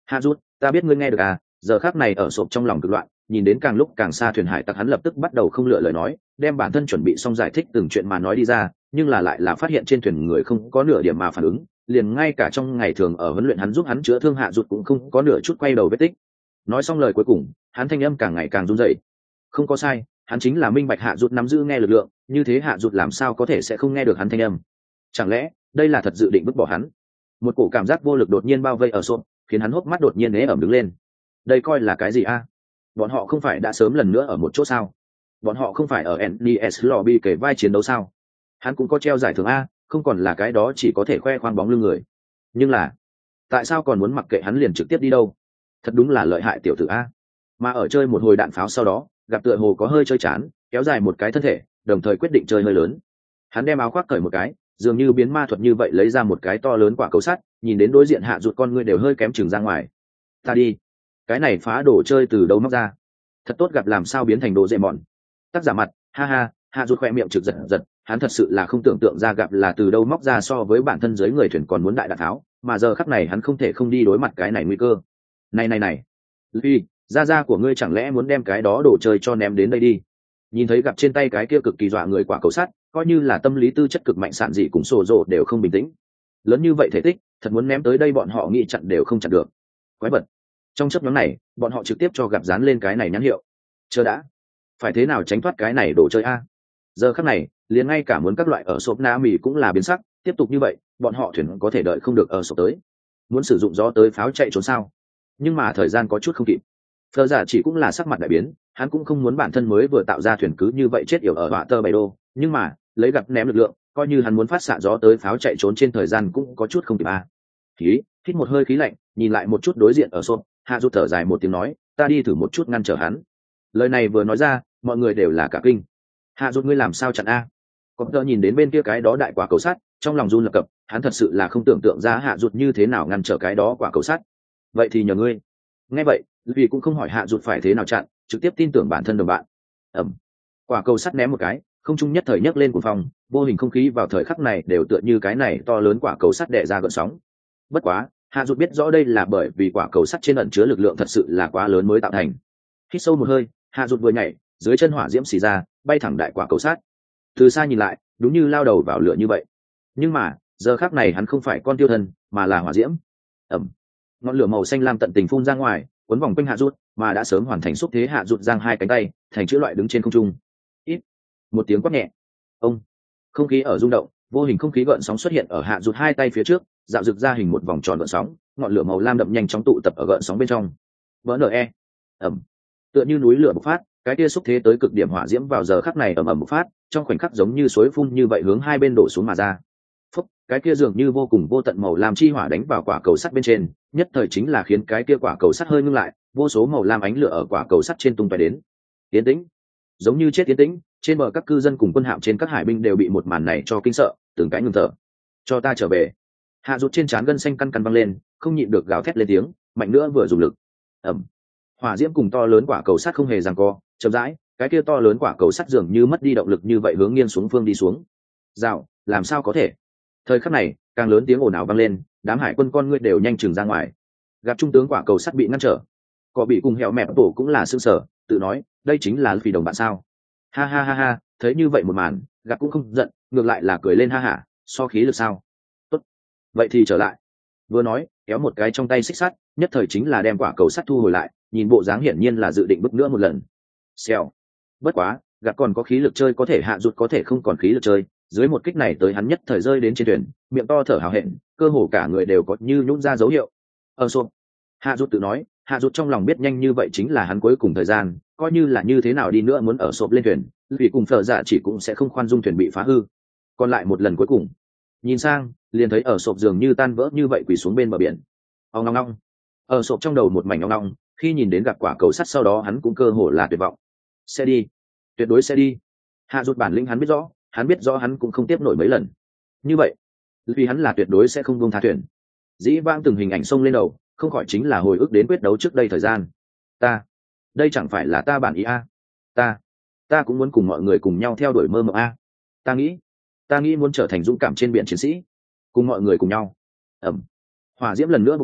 Hạ rút, ta biết ngươi nghe được à? Giờ khắc này ở sộp trong lòng cực loạn, nhìn đến càng lúc càng xa thuyền hải tặc, hắn lập tức bắt đầu không lựa lời nói, đem bản thân chuẩn bị xong giải thích từng chuyện mà nói đi ra, nhưng là lại là phát hiện trên thuyền người không có nửa điểm mà phản ứng, liền ngay cả trong ngày thường ở huấn luyện hắn giúp hắn chữa thương hạ rút cũng không có nửa chút quay đầu vết tích. Nói xong lời cuối cùng, hắn thanh âm càng ngày càng run rẩy. Không có sai, hắn chính là minh bạch hạ rút nắm giữ nghe lực lượng, như thế hạ rút làm sao có thể sẽ không nghe được hắn thanh âm? Chẳng lẽ đây là thật dự định vứt bỏ hắn? Một cổ cảm giác vô lực đột nhiên bao vây ở sộp, khiến hắn hốc mắt đột nhiên ế ẩm đứng lên. Đây coi là cái gì a? Bọn họ không phải đã sớm lần nữa ở một chỗ sao? Bọn họ không phải ở en đê ét lobby kể vai chiến đấu sao? Hắn cũng có treo giải thưởng a, không còn là cái đó chỉ có thể khoe khoang bóng lưng người. Nhưng là, tại sao còn muốn mặc kệ hắn liền trực tiếp đi đâu? Thật đúng là lợi hại tiểu tử a. Mà ở chơi một hồi đạn pháo sau đó, gặp tựa hồ có hơi chơi chán, kéo dài một cái thân thể, đồng thời quyết định chơi hơi lớn. Hắn đem áo khoác cởi một cái, dường như biến ma thuật như vậy lấy ra một cái to lớn quả cầu sắt, nhìn đến đối diện hạ rụt con ngươi đều hơi kém chừng ra ngoài. Ta đi, cái này phá đồ chơi từ đâu móc ra? Thật tốt gặp làm sao biến thành đồ dễ mọn. Tác giả mặt, ha ha, hạ rụt khoe miệng trực giật giật, hắn thật sự là không tưởng tượng ra gặp là từ đâu móc ra so với bản thân dưới người thuyền còn muốn đại đạn tháo, mà giờ khắc này hắn không thể không đi đối mặt cái này nguy cơ. Này này này, Luffy, gia gia của ngươi chẳng lẽ muốn đem cái đó đồ chơi cho ném đến đây đi? Nhìn thấy gặp trên tay cái kia cực kỳ dọa người quả cầu sắt, coi như là tâm lý tư chất cực mạnh sạn dị cùng sổ rộ đều không bình tĩnh. Lớn như vậy thể tích, thật muốn ném tới đây bọn họ nghĩ chặn đều không chặn được. Quái vật. Trong chấp nhóm này, bọn họ trực tiếp cho gặp dán lên cái này nhãn hiệu. Chờ đã, phải thế nào tránh thoát cái này đồ chơi a? Giờ khắc này, liền ngay cả muốn các loại ở sộp na mì cũng là biến sắc, tiếp tục như vậy, bọn họ thuyền có thể đợi không được ở sộp tới. Muốn sử dụng gió tới pháo chạy trốn sao? Nhưng mà thời gian có chút không kịp. Phờ giả chỉ cũng là sắc mặt đại biến, hắn cũng không muốn bản thân mới vừa tạo ra thuyền cứ như vậy chết yểu ở họa tơ bảy đô, nhưng mà lấy gặp ném lực lượng, coi như hắn muốn phát xạ gió tới pháo chạy trốn trên thời gian cũng có chút không kịp à. Khí, hít một hơi khí lạnh, nhìn lại một chút đối diện ở xôn, hạ rút thở dài một tiếng nói, ta đi thử một chút ngăn trở hắn. Lời này vừa nói ra, mọi người đều là cả kinh. Hạ rút ngươi làm sao chặn a? Có tơ nhìn đến bên kia cái đó đại quả cầu sắt, trong lòng run lập cập, hắn thật sự là không tưởng tượng ra hạ rút như thế nào ngăn trở cái đó quả cầu sắt. Vậy thì nhờ ngươi. Nghe vậy, vì cũng không hỏi hạ rút phải thế nào chặn, trực tiếp tin tưởng bản thân đồng bạn. Ẩm. Quả cầu sắt ném một cái, không trung nhất thời nhấc lên cuồng phong, vô hình không khí vào thời khắc này đều tựa như cái này to lớn quả cầu sắt đè ra gợn sóng. Bất quá, hạ rút biết rõ đây là bởi vì quả cầu sắt trên ẩn chứa lực lượng thật sự là quá lớn mới tạo thành. Hít sâu một hơi, hạ rút vừa nhảy, dưới chân hỏa diễm xì ra, bay thẳng đại quả cầu sắt. Từ xa nhìn lại, đúng như lao đầu vào lửa như vậy. Nhưng mà, giờ khắc này hắn không phải con tiêu thần, mà là hỏa diễm. Ẩm. Ngọn lửa màu xanh lam tận tình phun ra ngoài, cuốn vòng quanh hạ rút, mà đã sớm hoàn thành xúc thế hạ rút giang hai cánh tay, thành chữ loại đứng trên không trung. Ít. Một tiếng quát nhẹ. Ông. Không khí ở rung động, vô hình không khí gợn sóng xuất hiện ở hạ rút hai tay phía trước, dạo rực ra hình một vòng tròn gợn sóng, ngọn lửa màu lam đậm nhanh chóng tụ tập ở gợn sóng bên trong. vê en e. Ẩm. Tựa như núi lửa bộc phát, cái kia xúc thế tới cực điểm hỏa diễm vào giờ khắc này ầm ầm bộc phát, trong khoảnh khắc giống như suối phun như vậy hướng hai bên đổ xuống mà ra. Phúc, cái kia dường như vô cùng vô tận màu lam chi hỏa đánh vào quả cầu sắt bên trên, nhất thời chính là khiến cái kia quả cầu sắt hơi ngưng lại, vô số màu lam ánh lửa ở quả cầu sắt trên tung tóe đến. Tiến tĩnh, giống như chết tiến tĩnh, trên bờ các cư dân cùng quân hạm trên các hải binh đều bị một màn này cho kinh sợ, từng cái ngừng thở. Cho ta trở về. Hạ rút trên trán gân xanh căn căn văng lên, không nhịn được gào thét lên tiếng, mạnh nữa vừa dùng lực. Ầm. Hỏa diễm cùng to lớn quả cầu sắt không hề giằng co, chậm rãi, cái kia to lớn quả cầu sắt dường như mất đi động lực như vậy hướng nghiêng xuống phương đi xuống. Dạo, làm sao có thể? Thời khắc này, càng lớn tiếng ồn ào vang lên, đám hải quân con ngươi đều nhanh chừng ra ngoài. Gặp trung tướng quả cầu sắt bị ngăn trở, có bị cùng hẹo mẹp tổ cũng là sương sở, tự nói, đây chính là vì đồng bạn sao? Ha ha ha ha, thấy như vậy một màn, gặp cũng không giận, ngược lại là cười lên ha hả, so khí lực sao? Tốt, vậy thì trở lại. Vừa nói, kéo một cái trong tay xích sắt, nhất thời chính là đem quả cầu sắt thu hồi lại, nhìn bộ dáng hiển nhiên là dự định bước nữa một lần. Xèo. Bất quá, gặp còn có khí lực chơi có thể hạ rụt có thể không còn khí lực chơi, dưới một kích này tới hắn nhất thời rơi đến trên thuyền, miệng to thở hào hẹn, cơ hồ cả người đều có như nhũn ra dấu hiệu. Ở sộp. Hạ rụt tự nói, hạ rụt trong lòng biết nhanh như vậy chính là hắn cuối cùng thời gian, coi như là như thế nào đi nữa muốn ở sộp lên thuyền, vì cùng phở dạ chỉ cũng sẽ không khoan dung thuyền bị phá hư. Còn lại một lần cuối cùng, nhìn sang, liền thấy ở sộp dường như tan vỡ như vậy quỳ xuống bên bờ biển. Ong ong ong. Ở sộp trong đầu một mảnh ong ong, khi nhìn đến gặp quả cầu sắt sau đó hắn cũng cơ hồ là tuyệt vọng. Sẽ đi, tuyệt đối sẽ đi. Hạ rụt bản lĩnh hắn biết rõ, hắn biết rõ hắn cũng không tiếp nổi mấy lần. Như vậy, vì hắn là tuyệt đối sẽ không buông tha thuyền. Dĩ vãng từng hình ảnh xông lên đầu, không khỏi chính là hồi ức đến quyết đấu trước đây thời gian. Ta, đây chẳng phải là ta bản ý a? Ta, ta cũng muốn cùng mọi người cùng nhau theo đuổi mơ mộng a. Ta nghĩ, ta nghĩ muốn trở thành dũng cảm trên biển chiến sĩ, cùng mọi người cùng nhau. Ẩm. Hỏa diễm lần nữa bộc phát,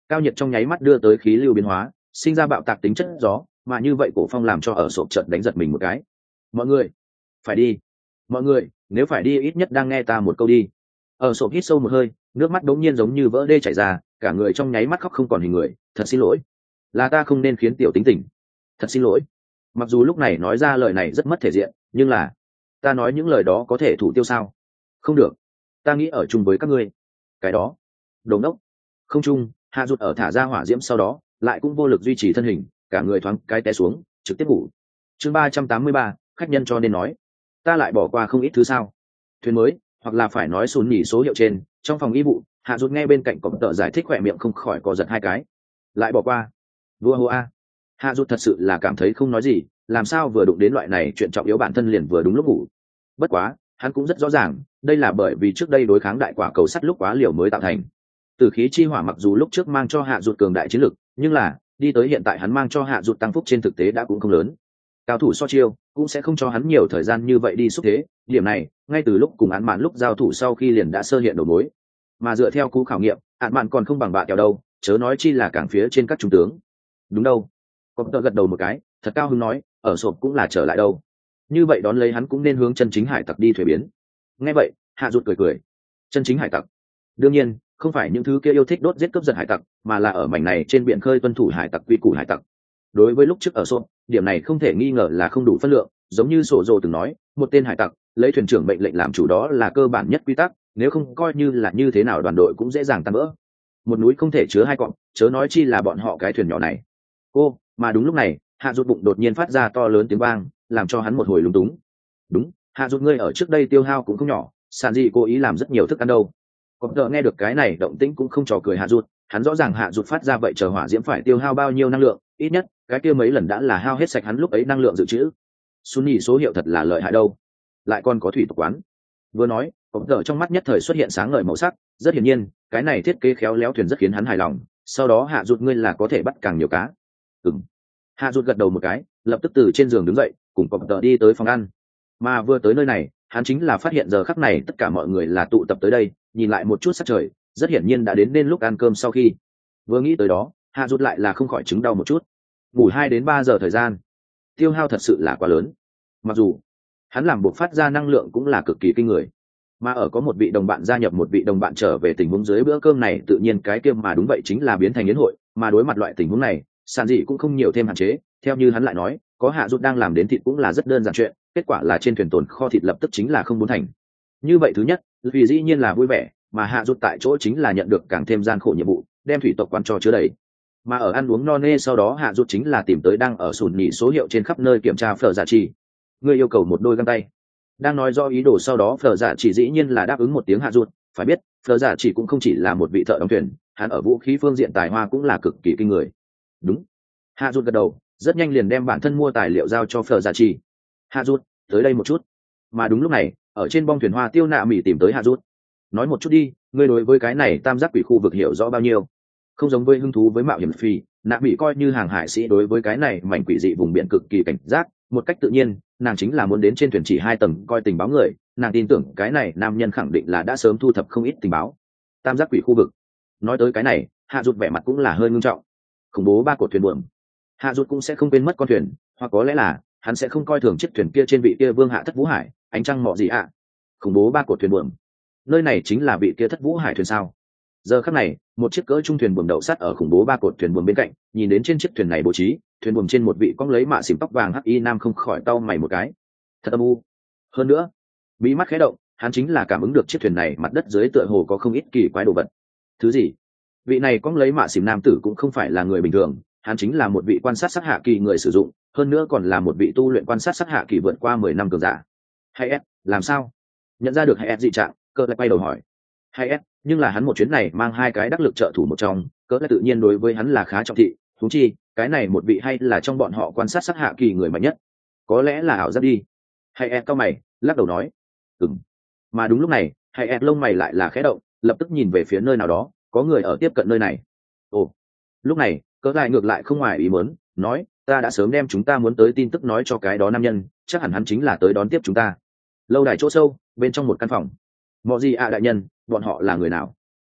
cao nhiệt trong nháy mắt đưa tới khí lưu biến hóa, sinh ra bạo tạc tính chất gió, mà như vậy cổ phong làm cho ở sộp chợt đánh giật mình một cái. Mọi người phải đi, mọi người nếu phải đi ít nhất đang nghe ta một câu đi. Ở sộp hít sâu một hơi, nước mắt đống nhiên giống như vỡ đê chảy ra, cả người trong nháy mắt khóc không còn hình người. Thật xin lỗi, là ta không nên khiến tiểu tính tình, thật xin lỗi. Mặc dù lúc này nói ra lời này rất mất thể diện, nhưng là ta nói những lời đó có thể thủ tiêu sao? Không được, ta nghĩ ở chung với các ngươi. Cái đó đồ ngốc. Không chung, hạ rụt ở thả ra hỏa diễm sau đó lại cũng vô lực duy trì thân hình, cả người thoáng cái té xuống trực tiếp ngủ. Chương ba trăm tám mươi ba, khách nhân cho nên nói ta lại bỏ qua không ít thứ sao? Thuyền mới, hoặc là phải nói sùn nhỉ số hiệu trên trong phòng y vụ, hạ rụt nghe bên cạnh cổng tợ giải thích khỏe miệng không khỏi co giật hai cái. Lại bỏ qua? Vua hô a. Hạ rụt thật sự là cảm thấy không nói gì, làm sao vừa đụng đến loại này chuyện trọng yếu bản thân liền vừa đúng lúc ngủ. Bất quá hắn cũng rất rõ ràng, đây là bởi vì trước đây đối kháng đại quả cầu sắt lúc quá liều mới tạo thành. Tử khí chi hỏa mặc dù lúc trước mang cho hạ rụt cường đại chiến lực, nhưng là đi tới hiện tại hắn mang cho hạ rụt tăng phúc trên thực tế đã cũng không lớn. Cao thủ so chiêu cũng sẽ không cho hắn nhiều thời gian như vậy đi xúc thế, điểm này ngay từ lúc cùng án mạn lúc giao thủ sau khi liền đã sơ hiện đầu mối. Mà dựa theo cú khảo nghiệm, án mạn còn không bằng bạ kèo đâu, chớ nói chi là cảng phía trên các trung tướng. Đúng đâu? Có tờ gật đầu một cái, thật cao hứng nói, ở sộp cũng là trở lại đâu. Như vậy đón lấy hắn cũng nên hướng chân chính hải tặc đi thuế biến. Nghe vậy, hạ rụt cười cười. Chân chính hải tặc? Đương nhiên không phải những thứ kia yêu thích đốt giết cướp giật hải tặc, mà là ở mảnh này trên biển khơi tuân thủ hải tặc quy củ hải tặc. Đối với lúc trước ở sộp, điểm này không thể nghi ngờ là không đủ phân lượng, giống như sổ dồ từng nói, một tên hải tặc lấy thuyền trưởng mệnh lệnh làm chủ đó là cơ bản nhất quy tắc, nếu không coi như là như thế nào đoàn đội cũng dễ dàng tan vỡ. Một núi không thể chứa hai cọp, chớ nói chi là bọn họ cái thuyền nhỏ này. Cô, mà đúng lúc này, hạ rụt bụng đột nhiên phát ra to lớn tiếng vang, làm cho hắn một hồi lúng túng. Đúng, hạ rụt ngươi ở trước đây tiêu hao cũng không nhỏ, sàn gì cố ý làm rất nhiều thức ăn đâu. Có tờ nghe được cái này động tĩnh cũng không trò cười hạ rụt, hắn rõ ràng hạ rụt phát ra vậy chờ hỏa diễm phải tiêu hao bao nhiêu năng lượng, ít nhất cái kia mấy lần đã là hao hết sạch hắn lúc ấy năng lượng dự trữ. Sunny số hiệu thật là lợi hại đâu, lại còn có thủy tộc quán. Vừa nói, có tờ trong mắt nhất thời xuất hiện sáng ngời màu sắc, rất hiển nhiên cái này thiết kế khéo léo thuyền rất khiến hắn hài lòng. Sau đó hạ rụt ngươi là có thể bắt càng nhiều cá. Ừm. Hạ rụt gật đầu một cái, lập tức từ trên giường đứng dậy, cùng có tờ đi tới phòng ăn. Mà vừa tới nơi này, hắn chính là phát hiện giờ khắc này tất cả mọi người là tụ tập tới đây, nhìn lại một chút sắc trời, rất hiển nhiên đã đến nên lúc ăn cơm sau khi. Vừa nghĩ tới đó, hạ rụt lại là không khỏi chứng đau một chút. Ngủ hai đến ba giờ thời gian, tiêu hao thật sự là quá lớn. Mặc dù hắn làm buộc phát ra năng lượng cũng là cực kỳ kinh người, mà ở có một vị đồng bạn gia nhập một vị đồng bạn trở về tình huống dưới bữa cơm này, tự nhiên cái kia mà đúng vậy chính là biến thành yến hội. Mà đối mặt loại tình huống này, sàn dị cũng không nhiều thêm hạn chế, theo như hắn lại nói, có hạ rụt đang làm đến thịt cũng là rất đơn giản chuyện, kết quả là trên thuyền tồn kho thịt lập tức chính là không bốn thành. Như vậy thứ nhất, vì dĩ nhiên là vui vẻ, mà hạ rụt tại chỗ chính là nhận được càng thêm gian khổ nhiệm vụ, đem thủy tộc quán cho chứa đầy. Mà ở ăn uống no nê sau đó, hạ rụt chính là tìm tới đang ở sùn nhị số hiệu trên khắp nơi kiểm tra phở giả chỉ. Người yêu cầu một đôi găng tay. Đang nói do ý đồ sau đó, phở giả chỉ dĩ nhiên là đáp ứng một tiếng hạ rụt. Phải biết, phở giả chỉ cũng không chỉ là một vị thợ đóng thuyền, hắn ở vũ khí phương diện tài hoa cũng là cực kỳ kinh người. Đúng. Hạ rụt gật đầu, rất nhanh liền đem bản thân mua tài liệu giao cho phở giả chỉ. Hạ rụt, tới đây một chút. Mà đúng lúc này, ở trên bong thuyền Hoa Tiêu Nạ Mỹ tìm tới hạ rụt. Nói một chút đi, ngươi đối với cái này tam giác quỷ khu vực hiểu rõ bao nhiêu? Không giống với hứng thú với mạo hiểm phi, Nạ Mỹ coi như hàng hải sĩ đối với cái này mảnh quỷ dị vùng biển cực kỳ cảnh giác. Một cách tự nhiên, nàng chính là muốn đến trên thuyền chỉ hai tầng coi tình báo người, nàng tin tưởng cái này nam nhân khẳng định là đã sớm thu thập không ít tình báo. Tam giác quỷ khu vực. Nói tới cái này, hạ rụt vẻ mặt cũng là hơi ngưng trọng. Khủng bố ba cột thuyền buồm, hạ rụt cũng sẽ không quên mất con thuyền, hoặc có lẽ là hắn sẽ không coi thường chiếc thuyền kia trên vị kia vương hạ thất vũ hải ánh trăng mọ gì ạ. À? Khủng bố ba cột thuyền buồm, nơi này chính là vị kia thất vũ hải thuyền sao? Giờ khắc này, một chiếc cỡ trung thuyền buồm đậu sắt ở khủng bố ba cột thuyền buồm bên cạnh, nhìn đến trên chiếc thuyền này bố trí thuyền buồm trên một vị cong lấy mạ xỉm tóc vàng hắc y nam không khỏi cau mày một cái. Thật âm u. Hơn nữa, bí mắt khẽ động, hắn chính là cảm ứng được chiếc thuyền này mặt đất dưới tựa hồ có không ít kỳ quái đồ vật. Thứ gì? Vị này cong lấy mạ xỉm nam tử cũng không phải là người bình thường, hắn chính là một vị quan sát sát hạ kỳ người sử dụng, hơn nữa còn là một vị tu luyện quan sát sát hạ kỳ vượt qua mười năm cường giả. Hay S, làm sao? Nhận ra được Hay S dị trạng, Cơ lại quay đầu hỏi. Hay S, nhưng là hắn một chuyến này mang hai cái đắc lực trợ thủ một trong, Cơ lại tự nhiên đối với hắn là khá trọng thị, huống chi, cái này một vị hay là trong bọn họ quan sát sát hạ kỳ người mạnh nhất. Có lẽ là ảo giác đi. Hay S cao mày, lắc đầu nói. Ừm. Mà đúng lúc này, Hay S lông mày lại là khẽ động, lập tức nhìn về phía nơi nào đó, có người ở tiếp cận nơi này. Ồ. Lúc này, Cớ lại ngược lại không ngoài ý muốn, nói, ta đã sớm đem chúng ta muốn tới tin tức nói cho cái đó nam nhân, chắc hẳn hắn chính là tới đón tiếp chúng ta. Lâu đài chỗ sâu, bên trong một căn phòng. Mọ gì ạ đại nhân, bọn họ là người nào?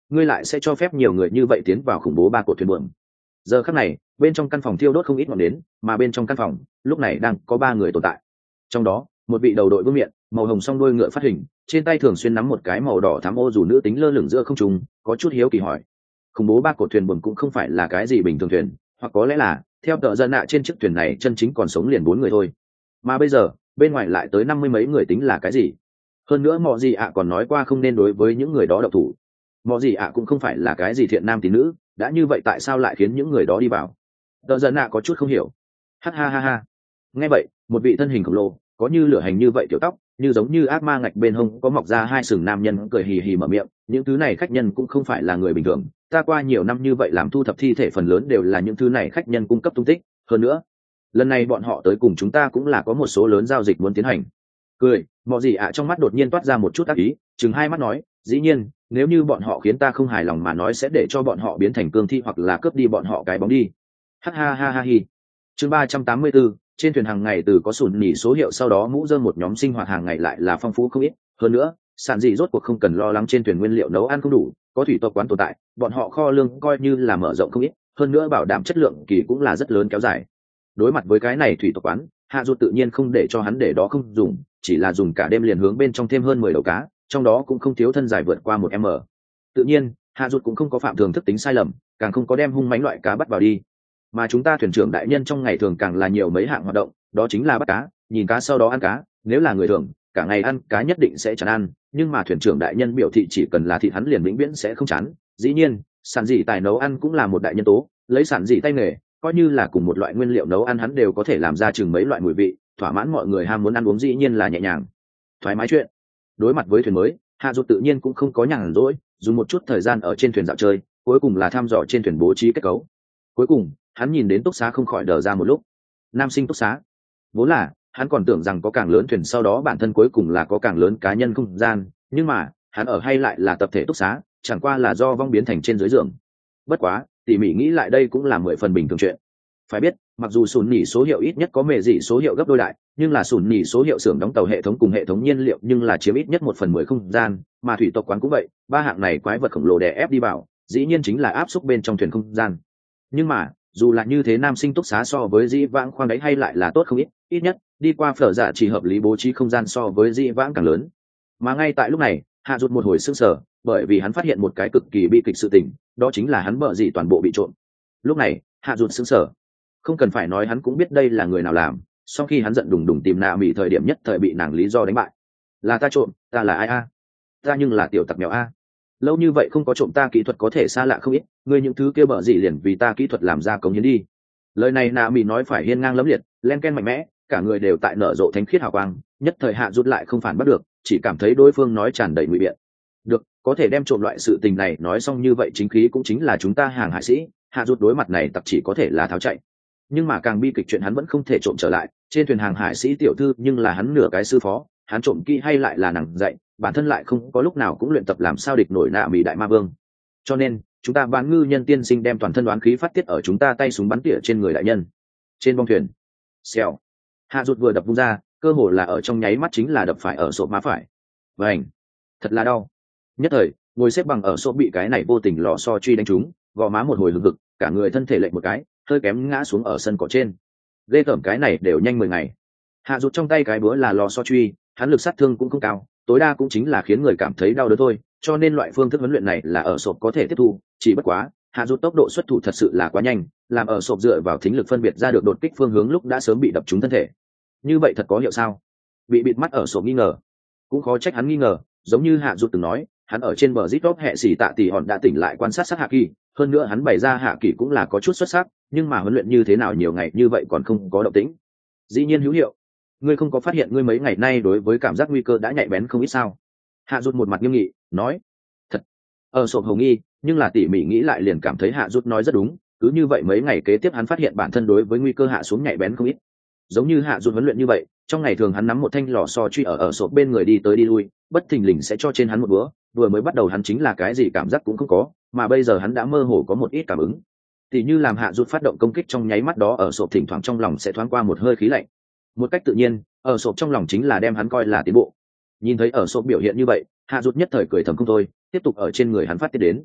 ngươi lại sẽ cho phép nhiều người như vậy tiến vào khủng bố ba cột thuyền buồm. Giờ khắc này bên trong căn phòng thiêu đốt không ít ngọn nến, mà bên trong căn phòng lúc này đang có ba người tồn tại. Trong đó một vị đầu đội vương miện màu hồng song đuôi ngựa phát hình, trên tay thường xuyên nắm một cái màu đỏ thắm ô dù nữ tính lơ lửng giữa không trung, có chút hiếu kỳ hỏi: khủng bố ba cột thuyền buồm cũng không phải là cái gì bình thường thuyền, hoặc có lẽ là theo tờ dân nạ trên chiếc thuyền này chân chính còn sống liền bốn người thôi, mà bây giờ bên ngoài lại tới năm mươi mấy người, tính là cái gì? Hơn nữa mọ gì ạ còn nói qua không nên đối với những người đó độc thủ. Mọ gì ạ cũng không phải là cái gì thiện nam tín nữ, đã như vậy tại sao lại khiến những người đó đi vào? Tờ dân nạ có chút không hiểu. Ha ha ha ha. Nghe vậy một vị thân hình khổng lồ có như lửa hành như vậy tiểu tóc, như giống như ác ma ngạch bên hông có mọc ra hai sừng nam nhân cười hì hì mở miệng: những thứ này khách nhân cũng không phải là người bình thường, ta qua nhiều năm như vậy làm thu thập thi thể phần lớn đều là những thứ này khách nhân cung cấp tung tích, hơn nữa lần này bọn họ tới cùng chúng ta cũng là có một số lớn giao dịch muốn tiến hành. Cười, mọ gì ạ trong mắt đột nhiên toát ra một chút ác ý, chừng hai mắt nói: dĩ nhiên, nếu như bọn họ khiến ta không hài lòng mà nói sẽ để cho bọn họ biến thành cương thi hoặc là cướp đi bọn họ cái bóng đi. Ha ha ha ha hi. Chương ba trăm tám mươi bốn, trên thuyền hàng ngày từ có sủn nhỉ số hiệu, sau đó mũ rơm một nhóm sinh hoạt hàng ngày lại là phong phú không ít, hơn nữa sản dị rốt cuộc không cần lo lắng trên thuyền nguyên liệu nấu ăn không đủ, có thủy tộc quán tồn tại, bọn họ kho lương coi như là mở rộng không ít, hơn nữa bảo đảm chất lượng kỳ cũng là rất lớn kéo dài. Đối mặt với cái này thủy tộc quán, hạ ruột tự nhiên không để cho hắn để đó không dùng, chỉ là dùng cả đêm liền hướng bên trong thêm hơn mười đầu cá, trong đó cũng không thiếu thân dài vượt qua một m. Tự nhiên hạ ruột cũng không có phạm thường thức tính sai lầm, càng không có đem hung mãnh loại cá bắt vào đi. Mà chúng ta thuyền trưởng đại nhân trong ngày thường càng là nhiều mấy hạng hoạt động, đó chính là bắt cá, nhìn cá, sau đó ăn cá. Nếu là người thường cả ngày ăn cá nhất định sẽ chán ăn, nhưng mà thuyền trưởng đại nhân biểu thị chỉ cần là thịt hắn liền vĩnh viễn sẽ không chán. Dĩ nhiên sản dị tài nấu ăn cũng là một đại nhân tố, lấy sản dị tay nghề coi như là cùng một loại nguyên liệu nấu ăn hắn đều có thể làm ra chừng mấy loại mùi vị, thỏa mãn mọi người ham muốn ăn uống, dĩ nhiên là nhẹ nhàng thoải mái chuyện. Đối mặt với thuyền mới, hạ ruột tự nhiên cũng không có nhàn rỗi, dùng một chút thời gian ở trên thuyền dạo chơi, cuối cùng là thăm dò trên thuyền bố trí kết cấu. Cuối cùng hắn nhìn đến túc xá không khỏi đờ ra một lúc. Nam sinh túc xá, vốn là hắn còn tưởng rằng có càng lớn thuyền sau đó bản thân cuối cùng là có càng lớn cá nhân không gian, nhưng mà hắn ở hay lại là tập thể túc xá, chẳng qua là do vong biến thành trên dưới giường. Bất quá tỉ mỉ nghĩ lại đây cũng là mười phần bình thường chuyện. Phải biết mặc dù sùn nhỉ số hiệu ít nhất có mề dị số hiệu gấp đôi đại, nhưng là sùn nhỉ số hiệu xưởng đóng tàu hệ thống cùng hệ thống nhiên liệu nhưng là chiếm ít nhất một phần mười không gian, mà thủy tộc quán cũng vậy, ba hạng này quái vật khổng lồ đè ép đi vào, dĩ nhiên chính là áp suất bên trong thuyền không gian. Nhưng mà dù là như thế, nam sinh túc xá so với dĩ vãng khoang đáy hay lại là tốt không ít, ít nhất đi qua phở dạ chỉ hợp lý bố trí không gian so với dĩ vãng càng lớn. Mà ngay tại lúc này hạ rụt một hồi sững sờ, bởi vì hắn phát hiện một cái cực kỳ bi kịch sự tình, đó chính là hắn bợ dị toàn bộ bị trộm. Lúc này hạ rụt sững sờ, không cần phải nói hắn cũng biết đây là người nào làm, sau khi hắn giận đùng đùng tìm nạ mỹ thời điểm nhất thời bị nàng lý do đánh bại. Là ta trộm? Ta là ai a? Ta nhưng là tiểu tặc mèo a. Lâu như vậy không có trộm, ta kỹ thuật có thể xa lạ không ít, ngươi những thứ kia bợ dị liền vì ta kỹ thuật làm ra cống hiến đi. Lời này nạ mỹ nói phải hiên ngang lẫm liệt, len ken mạnh mẽ, cả người đều tại nở rộ thánh khiết hào quang, nhất thời hạ rút lại không phản bắt được, chỉ cảm thấy đối phương nói tràn đầy ngụy biện. Được, có thể đem trộm loại sự tình này nói xong như vậy, chính khí cũng chính là chúng ta hàng hải sĩ, hạ rút đối mặt này tặc chỉ có thể là tháo chạy. Nhưng mà càng bi kịch chuyện hắn vẫn không thể trộm trở lại, trên thuyền hàng hải sĩ tiểu thư nhưng là hắn nửa cái sư phó, hắn trộm kỹ hay lại là nàng dạy, bản thân lại không có lúc nào cũng luyện tập làm sao địch nổi nạ mỹ đại ma vương. Cho nên chúng ta bán ngư nhân tiên sinh đem toàn thân đoán khí phát tiết ở chúng ta tay súng bắn tỉa trên người đại nhân. Trên bong thuyền xèo, hạ rụt vừa đập vung ra, cơ hồ là ở trong nháy mắt chính là đập phải ở sộp má phải. Vành, thật là đau. Nhất thời ngồi xếp bằng ở sộp bị cái này vô tình lò xo truy đánh trúng, gò má một hồi hừng hực, cả người thân thể lệch một cái, hơi kém ngã xuống ở sân cỏ trên. Ghê tởm, cái này đều nhanh mười ngày. Hạ rụt trong tay cái búa là lò xo truy, hắn lực sát thương cũng không cao, tối đa cũng chính là khiến người cảm thấy đau đớn thôi, cho nên loại phương thức huấn luyện này là ở sộp có thể tiếp thu. Chỉ bất quá hạ rụt tốc độ xuất thủ thật sự là quá nhanh, làm ở sộp dựa vào thính lực phân biệt ra được đột kích phương hướng lúc đã sớm bị đập trúng thân thể. Như vậy thật có hiệu sao? Bị bịt mắt ở sộp nghi ngờ. Cũng khó trách hắn nghi ngờ, giống như hạ rụt từng nói, hắn ở trên bờ rít top hệ xỉ tạ tỷ hòn đã tỉnh lại quan sát sát hạ kỳ, hơn nữa hắn bày ra hạ kỳ cũng là có chút xuất sắc, nhưng mà huấn luyện như thế nào nhiều ngày như vậy còn không có động tĩnh? Dĩ nhiên hữu hiệu. Ngươi không có phát hiện ngươi mấy ngày nay đối với cảm giác nguy cơ đã nhạy bén không ít sao? Hạ rụt một mặt nghiêm nghị nói. Thật. Ở sộp hồng nghi, nhưng là tỉ mỉ nghĩ lại liền cảm thấy hạ rụt nói rất đúng, cứ như vậy mấy ngày kế tiếp hắn phát hiện bản thân đối với nguy cơ hạ xuống nhạy bén không ít. Giống như hạ rụt huấn luyện như vậy, trong ngày thường hắn nắm một thanh lò xo truy ở ở sộp bên người đi tới đi lui, bất thình lình sẽ cho trên hắn một búa, vừa mới bắt đầu hắn chính là cái gì cảm giác cũng không có, mà bây giờ hắn đã mơ hồ có một ít cảm ứng. Tỉ như làm hạ rụt phát động công kích trong nháy mắt đó, ở sộp thỉnh thoảng trong lòng sẽ thoáng qua một hơi khí lạnh. Một cách tự nhiên, ở sộp trong lòng chính là đem hắn coi là tiến bộ. Nhìn thấy ở sộp biểu hiện như vậy, hạ rụt nhất thời cười thầm không thôi, tiếp tục ở trên người hắn phát tiết đến.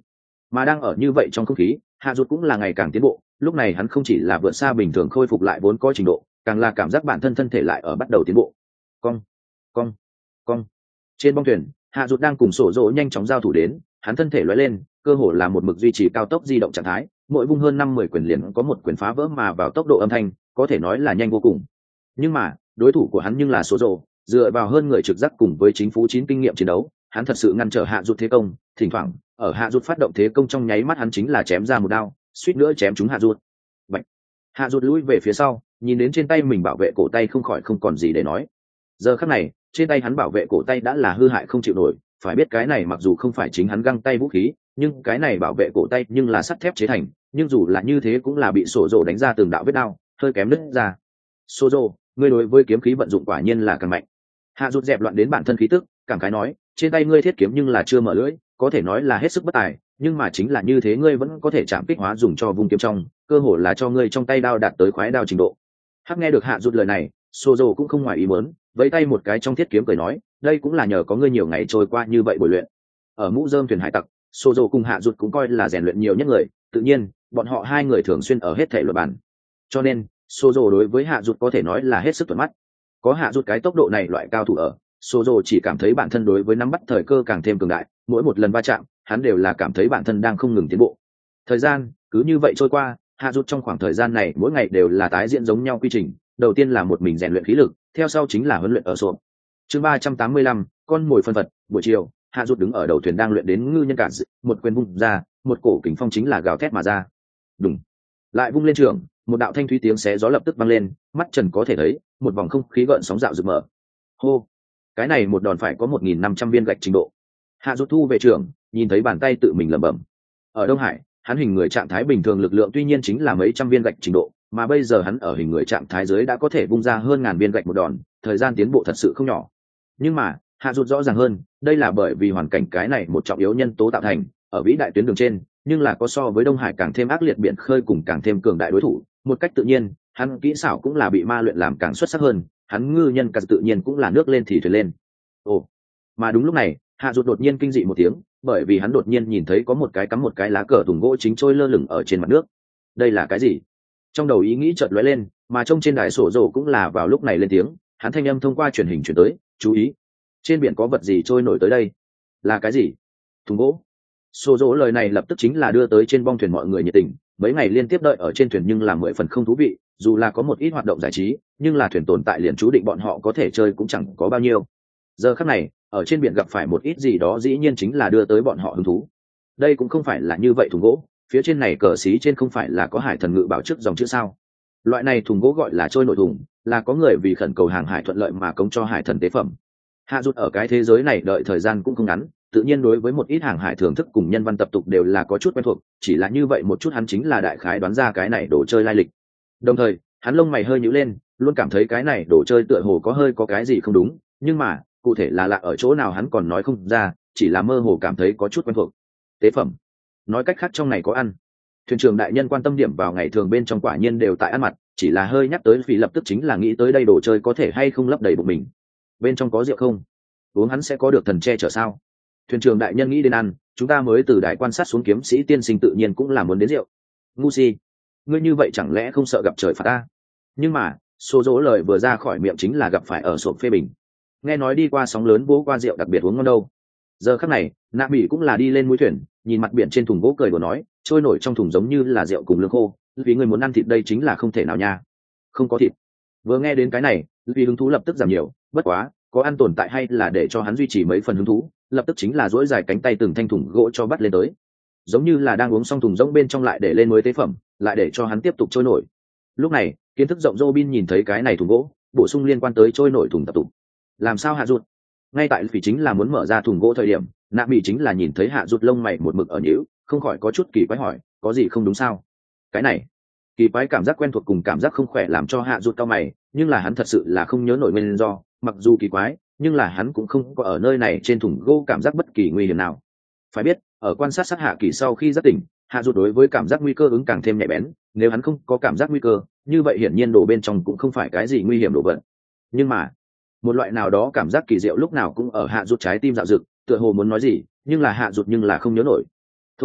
Mà đang ở như vậy trong không khí, hạ rụt cũng là ngày càng tiến bộ, lúc này hắn không chỉ là vượt xa bình thường khôi phục lại vốn có trình độ, càng là cảm giác bản thân thân thể lại ở bắt đầu tiến bộ. Cong, cong, cong. Trên bong thuyền, hạ rụt đang cùng sổ rỗ nhanh chóng giao thủ đến, hắn thân thể lóe lên, cơ hồ là một mực duy trì cao tốc di động trạng thái, mỗi vung hơn năm mười quyền liền có một quyền phá vỡ mà vào tốc độ âm thanh, có thể nói là nhanh vô cùng. Nhưng mà, đối thủ của hắn nhưng là sổ rỗ, dựa vào hơn người trực giác cùng với chính phủ chín kinh nghiệm chiến đấu, hắn thật sự ngăn trở hạ rụt thế công, thỉnh thoảng ở hạ rụt phát động thế công trong nháy mắt hắn chính là chém ra một đao, suýt nữa chém trúng hạ rụt. Bạch. Hạ rụt lùi về phía sau, nhìn đến trên tay mình bảo vệ cổ tay không khỏi không còn gì để nói. Giờ khắc này, trên tay hắn bảo vệ cổ tay đã là hư hại không chịu nổi, phải biết cái này mặc dù không phải chính hắn găng tay vũ khí, nhưng cái này bảo vệ cổ tay nhưng là sắt thép chế thành, nhưng dù là như thế cũng là bị sổ rồ đánh ra từng đạo vết đao, hơi kém nứt ra. Sổ rồ, ngươi đối với kiếm khí vận dụng quả nhiên là càng mạnh. Hạ rụt dẹp loạn đến bản thân khí tức, cảm khái nói, trên tay ngươi thiết kiếm nhưng là chưa mở lưỡi, có thể nói là hết sức bất tài, nhưng mà chính là như thế ngươi vẫn có thể chạm kích hóa dùng cho vung kiếm trong, cơ hồ là cho ngươi trong tay đao đạt tới khoái đao trình độ. Hắc nghe được hạ rụt lời này, sổ rồ cũng không ngoài ý muốn, vẫy tay một cái trong thiết kiếm cười nói, đây cũng là nhờ có ngươi nhiều ngày trôi qua như vậy bồi luyện. Ở mũ rơm thuyền hải tặc, sổ rồ cùng hạ rụt cũng coi là rèn luyện nhiều nhất người, tự nhiên bọn họ hai người thường xuyên ở hết thể luật bản, cho nên sổ rồ đối với hạ rụt có thể nói là hết sức thuận mắt. Có hạ rụt cái tốc độ này loại cao thủ ở, sổ rồ chỉ cảm thấy bản thân đối với nắm bắt thời cơ càng thêm cường đại, mỗi một lần va chạm hắn đều là cảm thấy bản thân đang không ngừng tiến bộ. Thời gian cứ như vậy trôi qua, hạ rụt trong khoảng thời gian này mỗi ngày đều là tái diễn giống nhau quy trình, đầu tiên là một mình rèn luyện khí lực, theo sau chính là huấn luyện ở sộp. Chương ba trăm tám mươi lăm, con mồi phân vật. Buổi chiều, hạ rụt đứng ở đầu thuyền đang luyện đến ngư nhân cản, một quyền vung ra, một cổ kình phong chính là gào thét mà ra. Đùng. Lại vung lên trường, một đạo thanh thúy tiếng xé gió lập tức vang lên, mắt trần có thể thấy, một vòng không khí gợn sóng dạo rực mở. Hô. Cái này một đòn phải có một nghìn năm trăm viên gạch trình độ. Hạ rụt thu về trường, nhìn thấy bàn tay tự mình lẩm bẩm. Ở Đông Hải, hắn hình người trạng thái bình thường lực lượng tuy nhiên chính là mấy trăm viên gạch trình độ, mà bây giờ hắn ở hình người trạng thái dưới đã có thể vung ra hơn ngàn viên gạch một đòn, thời gian tiến bộ thật sự không nhỏ. Nhưng mà hạ rụt rõ ràng hơn, đây là bởi vì hoàn cảnh cái này một trọng yếu nhân tố tạo thành, ở vĩ đại tuyến đường trên nhưng là có so với Đông Hải càng thêm ác liệt biển khơi cùng càng thêm cường đại đối thủ, một cách tự nhiên hắn kỹ xảo cũng là bị ma luyện làm càng xuất sắc hơn, hắn ngư nhân cả tự nhiên cũng là nước lên thì thuyền lên. Ồ, mà đúng lúc này hạ rụt đột nhiên kinh dị một tiếng, bởi vì hắn đột nhiên nhìn thấy có một cái cắm một cái lá cờ thùng gỗ chính trôi lơ lửng ở trên mặt nước. Đây là cái gì? Trong đầu ý nghĩ chợt lóe lên, mà trông trên đài sổ rồ cũng là vào lúc này lên tiếng, hắn thanh âm thông qua truyền hình truyền tới, chú ý, trên biển có vật gì trôi nổi tới đây. Là cái gì? Thùng gỗ. Sổ rồ lời này lập tức chính là đưa tới trên bong thuyền mọi người nhiệt tình, mấy ngày liên tiếp đợi ở trên thuyền nhưng là mười phần không thú vị, dù là có một ít hoạt động giải trí, nhưng là thuyền tồn tại liền chú định bọn họ có thể chơi cũng chẳng có bao nhiêu. Giờ khắc này ở trên biển gặp phải một ít gì đó dĩ nhiên chính là đưa tới bọn họ hứng thú. Đây cũng không phải là như vậy thùng gỗ, phía trên này cờ xí trên không phải là có hải thần ngự bảo trước dòng chữ sao? Loại này thùng gỗ gọi là trôi nổi thùng, là có người vì khẩn cầu hàng hải thuận lợi mà cống cho hải thần tế phẩm. Hạ rụt ở cái thế giới này đợi thời gian cũng không ngắn, tự nhiên đối với một ít hàng hải thưởng thức cùng nhân văn tập tục đều là có chút quen thuộc, chỉ là như vậy một chút hắn chính là đại khái đoán ra cái này đồ chơi lai lịch. Đồng thời hắn lông mày hơi nhíu lên, luôn cảm thấy cái này đồ chơi tựa hồ có hơi có cái gì không đúng, nhưng mà cụ thể là lạ ở chỗ nào hắn còn nói không ra, chỉ là mơ hồ cảm thấy có chút quen thuộc. Tế phẩm, nói cách khác trong này có ăn. Thuyền trưởng đại nhân quan tâm điểm vào ngày thường bên trong quả nhiên đều tại ăn mặt, chỉ là hơi nhắc tới vì lập tức chính là nghĩ tới đây đồ chơi có thể hay không lấp đầy bụng mình. Bên trong có rượu không? Uống hắn sẽ có được thần che chở sao? Thuyền trưởng đại nhân nghĩ đến ăn, chúng ta mới từ đài quan sát xuống kiếm sĩ tiên sinh tự nhiên cũng là muốn đến rượu. Ngu si, ngươi như vậy chẳng lẽ không sợ gặp trời phạt ta? Nhưng mà số dỗ lời vừa ra khỏi miệng chính là gặp phải ở sộp phê bình. Nghe nói đi qua sóng lớn bố qua rượu đặc biệt uống ngon đâu. Giờ khắc này nạ bỉ cũng là đi lên mũi thuyền, nhìn mặt biển trên thùng gỗ cười đùa nói, trôi nổi trong thùng giống như là rượu cùng lương khô, vì người muốn ăn thịt đây chính là không thể nào nha. Không có thịt. Vừa nghe đến cái này vì hứng thú lập tức giảm nhiều, bất quá có ăn tồn tại hay là để cho hắn duy trì mấy phần hứng thú, lập tức chính là duỗi dài cánh tay từng thanh thùng gỗ cho bắt lên tới, giống như là đang uống xong thùng rỗng bên trong lại để lên mới tế phẩm, lại để cho hắn tiếp tục trôi nổi. Lúc này kiến thức rộng Robin nhìn thấy cái này thùng gỗ, bổ sung liên quan tới trôi nổi thùng tập tục. Làm sao hạ rụt? Ngay tại vì chính là muốn mở ra thùng gỗ thời điểm, nạ bị chính là nhìn thấy hạ rụt lông mày một mực ở nhíu, không khỏi có chút kỳ quái hỏi, có gì không đúng sao? Cái này kỳ quái cảm giác quen thuộc cùng cảm giác không khỏe làm cho hạ rụt cau mày, nhưng là hắn thật sự là không nhớ nổi nguyên do, mặc dù kỳ quái nhưng là hắn cũng không có ở nơi này trên thùng gỗ cảm giác bất kỳ nguy hiểm nào. Phải biết ở quan sát sát hạ kỳ sau khi giác tỉnh, hạ rụt đối với cảm giác nguy cơ ứng càng thêm nhạy bén, nếu hắn không có cảm giác nguy cơ như vậy hiển nhiên đồ bên trong cũng không phải cái gì nguy hiểm đồ vật. Nhưng mà một loại nào đó cảm giác kỳ diệu lúc nào cũng ở hạ rụt trái tim dạo dực, tựa hồ muốn nói gì nhưng là hạ rụt nhưng là không nhớ nổi. Thôi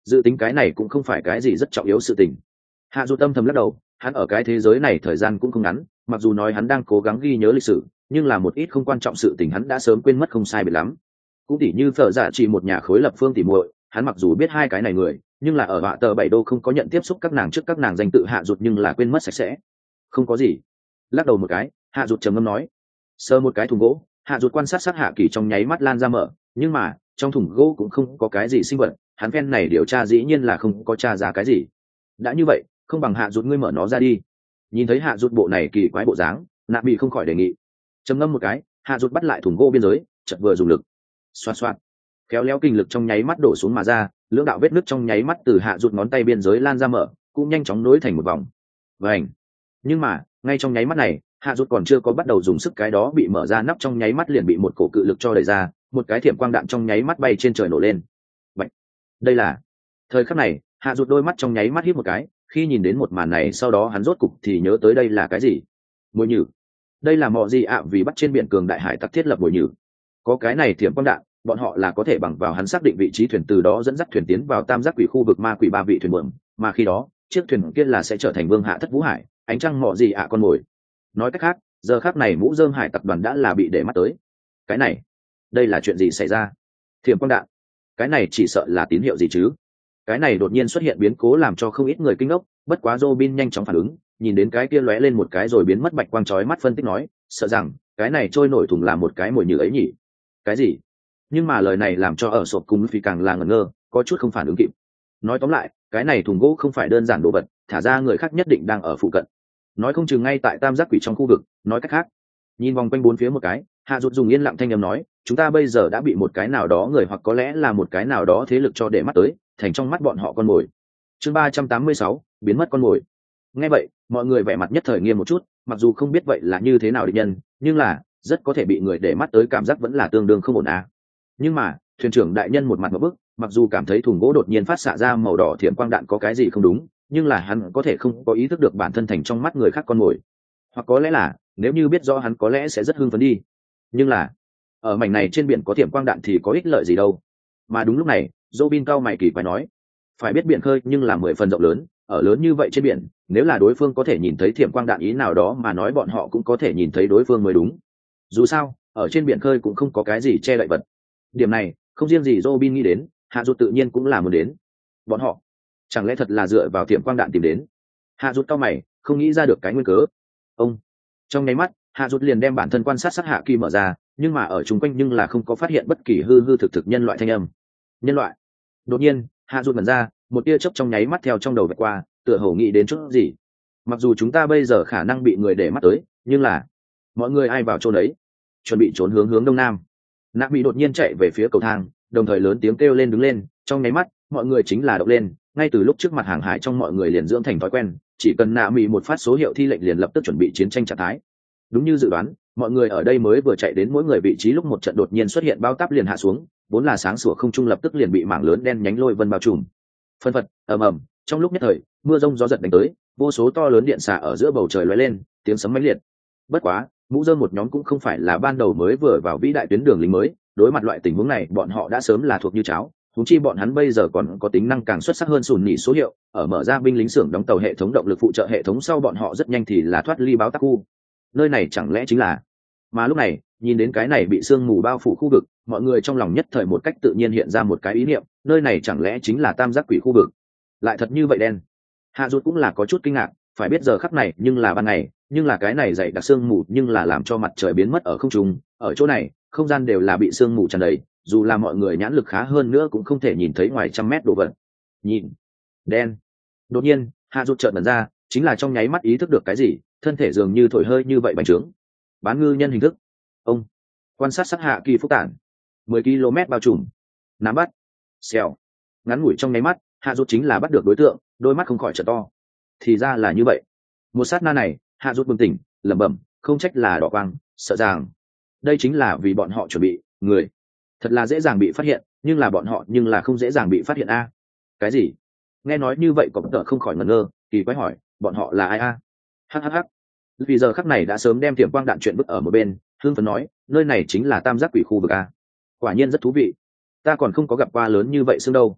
dự tính cái này cũng không phải cái gì rất trọng yếu sự tình. Hạ Dụ tâm thầm lắc đầu, hắn ở cái thế giới này thời gian cũng không ngắn, mặc dù nói hắn đang cố gắng ghi nhớ lịch sử, nhưng là một ít không quan trọng sự tình hắn đã sớm quên mất không sai biệt lắm. Cũng tỉ như Phở Dạ chỉ một nhà khối lập phương tỉ muội, hắn mặc dù biết hai cái này người, nhưng là ở họa tờ bảy đô không có nhận tiếp xúc các nàng trước các nàng danh tự Hạ Dụ nhưng là quên mất sạch sẽ. Không có gì. Lắc đầu một cái, Hạ Dụ trầm ngâm nói, sờ một cái thùng gỗ, Hạ Dụ quan sát sát Hạ Kỳ trong nháy mắt lan ra mở, nhưng mà trong thùng gỗ cũng không có cái gì sinh vật, hắn phen này điều tra dĩ nhiên là không có tra ra cái gì. Đã như vậy, không bằng Hạ Dụ ngươi mở nó ra đi. Nhìn thấy Hạ Dụ bộ này kỳ quái bộ dáng, Nạ Bị không khỏi đề nghị. Trầm ngâm một cái, Hạ Dụ bắt lại thùng gỗ biên giới, chợt vừa dùng lực, xoạt xoạt, khéo léo kinh lực trong nháy mắt đổ xuống mà ra, lưỡng đạo vết nứt trong nháy mắt từ Hạ Dụ ngón tay biên giới lan ra mở, cũng nhanh chóng nối thành một vòng. Vành. Nhưng mà ngay trong nháy mắt này, Hạ Dụ còn chưa có bắt đầu dùng sức, cái đó bị mở ra nắp trong nháy mắt liền bị một cổ cự lực cho đẩy ra, một cái thiểm quang đạn trong nháy mắt bay trên trời nổ lên. Bạch. Đây là. Thời khắc này, Hạ Dụ đôi mắt trong nháy mắt híp một cái, khi nhìn đến một màn này sau đó hắn rốt cục thì nhớ tới đây là cái gì. Mồi nhử. Đây là mọ gì ạ, vì bắt trên biển cường đại hải tặc thiết lập mồi nhử. Có cái này thiểm quang đạn, bọn họ là có thể bằng vào hắn xác định vị trí thuyền, từ đó dẫn dắt thuyền tiến vào tam giác quỷ khu vực ma quỷ ba vị thuyền buồm, mà khi đó chiếc thuyền kia là sẽ trở thành vương hạ thất vũ hải, ánh trăng mọ gì ạ con mồi. Nói cách khác, giờ khác này mũ rơm hải tập đoàn đã là bị để mắt tới. Cái này, đây là chuyện gì xảy ra? Thiểm quang đạn, cái này chỉ sợ là tín hiệu gì chứ? Cái này đột nhiên xuất hiện biến cố làm cho không ít người kinh ngốc, bất quá Robin nhanh chóng phản ứng, nhìn đến cái kia lóe lên một cái rồi biến mất bạch quang chói mắt, phân tích nói, sợ rằng cái này trôi nổi thùng là một cái mồi nhử ấy nhỉ? Cái gì? Nhưng mà lời này làm cho ở sộp cùng phi càng là ngẩn ngơ, có chút không phản ứng kịp. Nói tóm lại, cái này thùng gỗ không phải đơn giản đồ vật, thả ra người khác nhất định đang ở phụ cận, nói không chừng ngay tại tam giác quỷ trong khu vực. Nói cách khác, nhìn vòng quanh bốn phía một cái, Hạ Dụ dùng yên lặng thanh âm nói, chúng ta bây giờ đã bị một cái nào đó người hoặc có lẽ là một cái nào đó thế lực cho để mắt tới, thành trong mắt bọn họ con mồi. Chương ba trăm tám mươi sáu, biến mất con mồi. Nghe vậy, mọi người vẻ mặt nhất thời nghiêm một chút, mặc dù không biết vậy là như thế nào địch nhân, nhưng là rất có thể bị người để mắt tới cảm giác vẫn là tương đương không ổn à. Nhưng mà thuyền trưởng đại nhân một mặt một bức, mặc dù cảm thấy thùng gỗ đột nhiên phát xạ ra màu đỏ thiểm quang đạn có cái gì không đúng, nhưng là hắn có thể không có ý thức được bản thân thành trong mắt người khác con mồi, hoặc có lẽ là nếu như biết rõ hắn có lẽ sẽ rất hưng phấn đi. Nhưng là ở mảnh này trên biển có thiểm quang đạn thì có ích lợi gì đâu. Mà đúng lúc này, Robin cao mày kỳ quái nói, phải biết biển khơi nhưng là mười phần rộng lớn, ở lớn như vậy trên biển, nếu là đối phương có thể nhìn thấy thiểm quang đạn ý nào đó mà nói bọn họ cũng có thể nhìn thấy đối phương mới đúng. Dù sao ở trên biển khơi cũng không có cái gì che đậy vật. Điểm này không riêng gì Robin nghĩ đến, Hạ Dụ tự nhiên cũng là muốn đến. Bọn họ chẳng lẽ thật là dựa vào thiểm quang đạn tìm đến? Hạ Dụ cao mày, không nghĩ ra được cái nguyên cớ. Ông trong nháy mắt, Hạ Dụ liền đem bản thân quan sát sát Hạ Kỳ mở ra, nhưng mà ở chung quanh nhưng là không có phát hiện bất kỳ hư hư thực thực nhân loại thanh âm. Nhân loại. Đột nhiên Hạ Dụ mở ra, một tia chớp trong nháy mắt theo trong đầu vạch qua, tựa hồ nghĩ đến chút gì. Mặc dù chúng ta bây giờ khả năng bị người để mắt tới, nhưng là mọi người ai vào chỗ đấy, chuẩn bị trốn hướng hướng đông nam. Nạ Bị đột nhiên chạy về phía cầu thang, đồng thời lớn tiếng kêu lên đứng lên, trong nháy mắt mọi người chính là động lên, ngay từ lúc trước mặt hàng hải trong mọi người liền dưỡng thành thói quen, chỉ cần Nạ Bị một phát số hiệu thi lệnh liền lập tức chuẩn bị chiến tranh trạng thái. Đúng như dự đoán, mọi người ở đây mới vừa chạy đến mỗi người vị trí lúc một trận đột nhiên xuất hiện bao táp liền hạ xuống, vốn là sáng sủa không trung lập tức liền bị mảng lớn đen nhánh lôi vân bao trùm. Phân phật, ầm ầm, trong lúc nhất thời, mưa rông gió giật đánh tới, vô số to lớn điện xả ở giữa bầu trời lóe lên, tiếng sấm mãnh liệt. Bất quá, mũ rơm một nhóm cũng không phải là ban đầu mới vừa vào vĩ đại tuyến đường lính mới, đối mặt loại tình huống này bọn họ đã sớm là thuộc như cháo, huống chi bọn hắn bây giờ còn có tính năng càng xuất sắc hơn sùn nhỉ số hiệu, ở mở ra binh lính xưởng đóng tàu hệ thống động lực phụ trợ hệ thống sau bọn họ rất nhanh thì là thoát ly báo tắc khu. Nơi này chẳng lẽ chính là. Mà lúc này nhìn đến cái này bị sương mù bao phủ khu vực, mọi người trong lòng nhất thời một cách tự nhiên hiện ra một cái ý niệm, nơi này chẳng lẽ chính là tam giác quỷ khu vực. Lại thật như vậy đen. Hạ Dụ cũng là có chút kinh ngạc, phải biết giờ khắc này nhưng là ban ngày, nhưng là cái này dày đặc sương mù nhưng là làm cho mặt trời biến mất ở không trung, ở chỗ này không gian đều là bị sương mù tràn đầy, dù là mọi người nhãn lực khá hơn nữa cũng không thể nhìn thấy ngoài trăm mét đồ vật. Nhìn đen. Đột nhiên Hạ Dụ chợt nhận ra, chính là trong nháy mắt ý thức được cái gì, thân thể dường như thổi hơi như vậy bành trướng. Bán ngư nhân hình thức. Ông quan sát sát Hạ Kỳ phúc tản mười ki lô mét bao trùm, nắm bắt, xèo. Ngắn ngủi trong nháy mắt, Hạ Dụ chính là bắt được đối tượng, đôi mắt không khỏi trở to. Thì ra là như vậy. Một sát na này, Hạ Dụ bừng tỉnh, lẩm bẩm, không trách là đỏ quang, sợ rằng đây chính là vì bọn họ chuẩn bị người. Thật là dễ dàng bị phát hiện, nhưng là bọn họ nhưng là không dễ dàng bị phát hiện a. Cái gì? Nghe nói như vậy có bất tờ không khỏi ngẩn ngơ, kỳ quái hỏi, bọn họ là ai a? Hắc vì giờ khắc này đã sớm đem tiềm quang đạn chuyện vứt ở một bên, hương phấn nói, nơi này chính là tam giác quỷ khu vực a. Quả nhiên rất thú vị, ta còn không có gặp qua lớn như vậy xương đâu.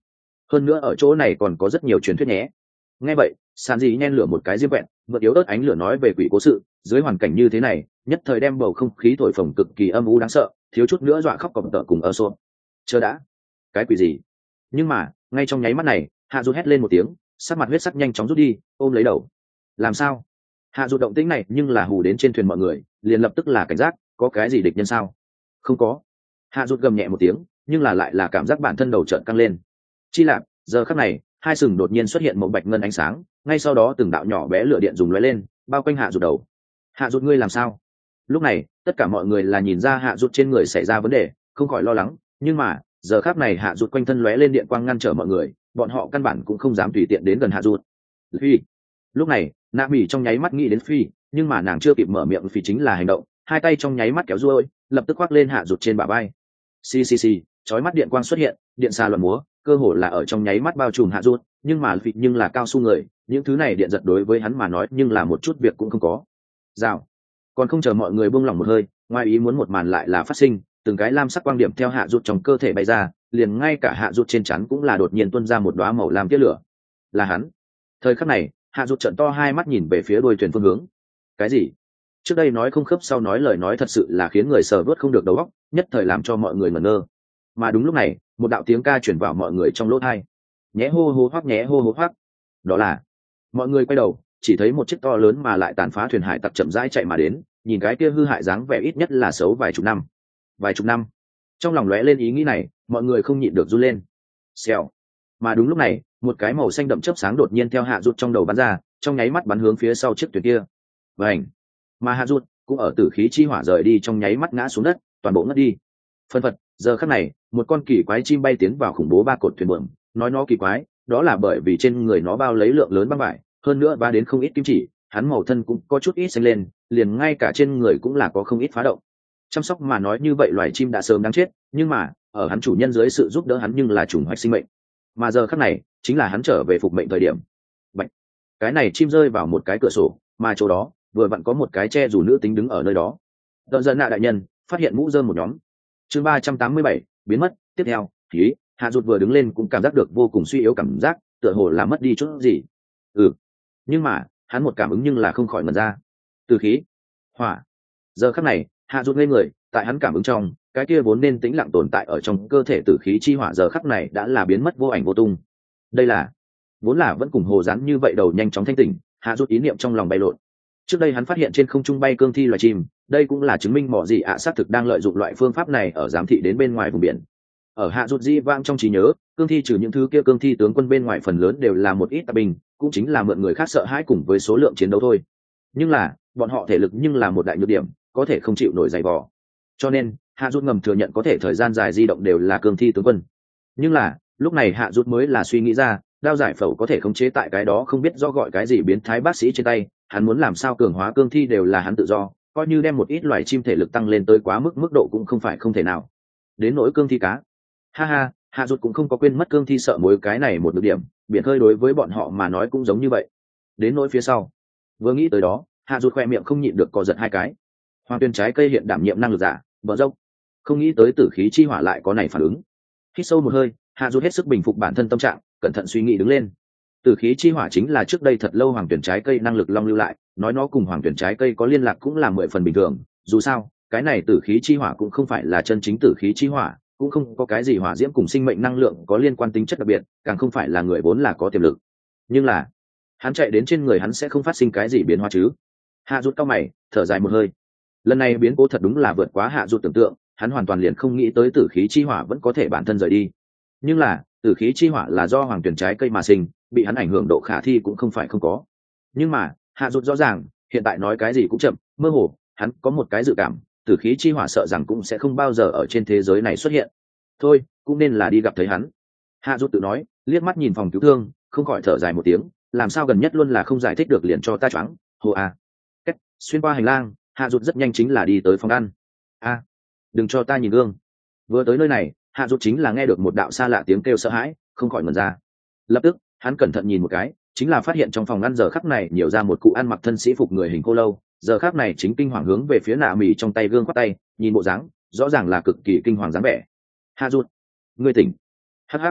hơn nữa ở chỗ này còn có rất nhiều truyền thuyết nhé. Nghe vậy sàn dị nhen lửa một cái diêm vẹn mượn yếu ớt ánh lửa nói về quỷ cố sự, dưới hoàn cảnh như thế này nhất thời đem bầu không khí thổi phồng cực kỳ âm u đáng sợ, thiếu chút nữa dọa khóc cọp tợ cùng ở xôn. Chờ đã, cái quỷ gì? Nhưng mà ngay trong nháy mắt này hạ rút hét lên một tiếng, sắc mặt huyết sắc nhanh chóng rút đi, ôm lấy đầu. Làm sao? Hạ rút động tĩnh này nhưng là hù đến trên thuyền mọi người, liền lập tức là cảnh giác, có cái gì địch nhân sao? Không có. Hạ rút gầm nhẹ một tiếng, nhưng là lại là cảm giác bản thân đầu trợn căng lên. Chi lạp, giờ khắc này hai sừng đột nhiên xuất hiện một bạch ngân ánh sáng, ngay sau đó từng đạo nhỏ bé lửa điện dùng lóe lên bao quanh hạ rụt đầu. Hạ rụt ngươi làm sao? Lúc này tất cả mọi người là nhìn ra hạ rụt trên người xảy ra vấn đề, không khỏi lo lắng, nhưng mà giờ khắc này hạ rụt quanh thân lóe lên điện quang ngăn trở mọi người, bọn họ căn bản cũng không dám tùy tiện đến gần hạ rụt. Phi. Lúc này nạ mỉ trong nháy mắt nghĩ đến phi, nhưng mà nàng chưa kịp mở miệng phi chính là hành động, hai tay trong nháy mắt kéo ruôi lập tức khoác lên hạ rụt trên bả vai. Xì xì xì, chói mắt điện quang xuất hiện, điện xa loạn múa, cơ hồ là ở trong nháy mắt bao trùm hạ rụt, nhưng mà phi nhưng là cao su người, những thứ này điện giật đối với hắn mà nói nhưng là một chút việc cũng không có. Rào. Còn không chờ mọi người buông lỏng một hơi, ngoài ý muốn một màn lại là phát sinh, từng cái lam sắc quang điểm theo hạ rụt trong cơ thể bay ra, liền ngay cả hạ rụt trên chắn cũng là đột nhiên tuôn ra một đóa màu lam tia lửa. Là hắn. Thời khắc này hạ rụt trợn to hai mắt nhìn về phía đuôi thuyền phương hướng. Cái gì? Trước đây nói không khớp sau nói lời nói thật sự là khiến người sờ vớt không được đầu óc, nhất thời làm cho mọi người ngẩn ngơ. Mà đúng lúc này một đạo tiếng ca chuyển vào mọi người trong lỗ tai. Nhé hô hô hoắc, nhé hô hô hoắc. Đó là, mọi người quay đầu chỉ thấy một chiếc to lớn mà lại tàn phá thuyền hải tặc chậm rãi chạy mà đến, nhìn cái kia hư hại dáng vẻ ít nhất là xấu vài chục năm. Vài chục năm. Trong lòng lóe lên ý nghĩ này, mọi người không nhịn được run lên. Xèo. Mà đúng lúc này một cái màu xanh đậm chớp sáng đột nhiên theo hạ rụt trong đầu bắn ra, trong nháy mắt bắn hướng phía sau chiếc thuyền kia. Vành. Mà hạ rụt cũng ở tử khí chi hỏa rời đi trong nháy mắt ngã xuống đất, toàn bộ ngất đi. Phân phật, giờ khắc này một con kỳ quái chim bay tiến vào khủng bố ba cột thuyền buồm. Nói nó kỳ quái đó là bởi vì trên người nó bao lấy lượng lớn băng vải, hơn nữa ba đến không ít kim chỉ, hắn màu thân cũng có chút ít xanh lên, liền ngay cả trên người cũng là có không ít phá động. Chăm sóc mà nói như vậy loài chim đã sớm đáng chết, nhưng mà ở hắn chủ nhân dưới sự giúp đỡ hắn nhưng là trùng hoạch sinh mệnh, mà giờ khắc này chính là hắn trở về phục mệnh thời điểm. Bạch. Cái này chim rơi vào một cái cửa sổ, mà chỗ đó vừa vặn có một cái che dù nữ tính đứng ở nơi đó. Đợt giận nạ đại nhân phát hiện mũ rơm một nhóm. Chương ba trăm tám mươi bảy biến mất. Tiếp theo khí hạ rụt vừa đứng lên cũng cảm giác được vô cùng suy yếu, cảm giác tựa hồ là mất đi chút gì. Ừ, nhưng mà hắn một cảm ứng nhưng là không khỏi ngần ra. Từ khí hỏa. Giờ khắc này hạ rụt ngây người, tại hắn cảm ứng trong cái kia vốn nên tĩnh lặng tồn tại ở trong cơ thể tử khí chi hỏa giờ khắc này đã là biến mất vô ảnh vô tung. Đây là vốn là vẫn cùng hồ rắn như vậy đầu nhanh chóng thanh tỉnh, hạ rụt ý niệm trong lòng bay lộn. Trước đây hắn phát hiện trên không trung bay cương thi loài chim, đây cũng là chứng minh mỏ gì ạ xác thực đang lợi dụng loại phương pháp này ở giám thị đến bên ngoài vùng biển. Ở hạ rụt di vang trong trí nhớ, cương thi trừ những thứ kia cương thi tướng quân bên ngoài phần lớn đều là một ít tạp binh, cũng chính là mượn người khác sợ hãi cùng với số lượng chiến đấu thôi. Nhưng là bọn họ thể lực nhưng là một đại nhược điểm, có thể không chịu nổi dày vò. Cho nên hạ rụt ngầm thừa nhận có thể thời gian dài di động đều là cương thi tướng quân. Nhưng là lúc này hạ rụt mới là suy nghĩ ra, đao giải phẫu có thể khống chế tại cái đó không biết do gọi cái gì biến thái bác sĩ trên tay, hắn muốn làm sao cường hóa cương thi đều là hắn tự do, coi như đem một ít loài chim thể lực tăng lên tới quá mức mức độ cũng không phải không thể nào. Đến nỗi cương thi cá, ha ha, hạ rụt cũng không có quên mất cương thi sợ mối cái này một được điểm, biển khơi đối với bọn họ mà nói cũng giống như vậy. Đến nỗi phía sau, vừa nghĩ tới đó hạ rụt khoe miệng không nhịn được co giật hai cái. Hoàng tuyên trái cây hiện đảm nhiệm năng lực giả bờ dốc, không nghĩ tới tử khí chi hỏa lại có này phản ứng. Hít sâu một hơi, hạ rụt hết sức bình phục bản thân tâm trạng, cẩn thận suy nghĩ đứng lên. Tử khí chi hỏa chính là trước đây thật lâu hoàng tuyển trái cây năng lực long lưu lại, nói nó cùng hoàng tuyển trái cây có liên lạc cũng là mười phần bình thường, dù sao cái này tử khí chi hỏa cũng không phải là chân chính tử khí chi hỏa, cũng không có cái gì hỏa diễm cùng sinh mệnh năng lượng có liên quan tính chất đặc biệt, càng không phải là người vốn là có tiềm lực. Nhưng là hắn chạy đến trên người hắn sẽ không phát sinh cái gì biến hóa chứ? Hạ rút cao mày thở dài một hơi, lần này biến cố thật đúng là vượt quá hạ rút tưởng tượng, hắn hoàn toàn liền không nghĩ tới tử khí chi hỏa vẫn có thể bản thân rời đi. Nhưng là tử khí chi hỏa là do hoàng tuyển trái cây mà sinh, bị hắn ảnh hưởng độ khả thi cũng không phải không có. Nhưng mà hạ rút rõ ràng hiện tại nói cái gì cũng chậm, mơ hồ hắn có một cái dự cảm tử khí chi hỏa sợ rằng cũng sẽ không bao giờ ở trên thế giới này xuất hiện. Thôi cũng nên là đi gặp thấy hắn, hạ rút tự nói, liếc mắt nhìn phòng cứu thương, không khỏi thở dài một tiếng, làm sao gần nhất luôn là không giải thích được liền cho ta choáng hồ à. Cách xuyên qua hành lang, hạ rút rất nhanh chính là đi tới phòng ăn. A à, đừng cho ta nhìn gương. Vừa tới nơi này hạ rút chính là nghe được một đạo xa lạ tiếng kêu sợ hãi, không khỏi ngẩn ra. Lập tức hắn cẩn thận nhìn một cái, chính là phát hiện trong phòng ăn giờ khắc này nhiều ra một cụ ăn mặc thân sĩ phục người hình cô lâu, giờ khắc này chính kinh hoàng hướng về phía nạ mì trong tay gương khoát tay, nhìn bộ dáng rõ ràng là cực kỳ kinh hoàng dáng vẻ. Hạ rút, ngươi tỉnh. Hắc hắc,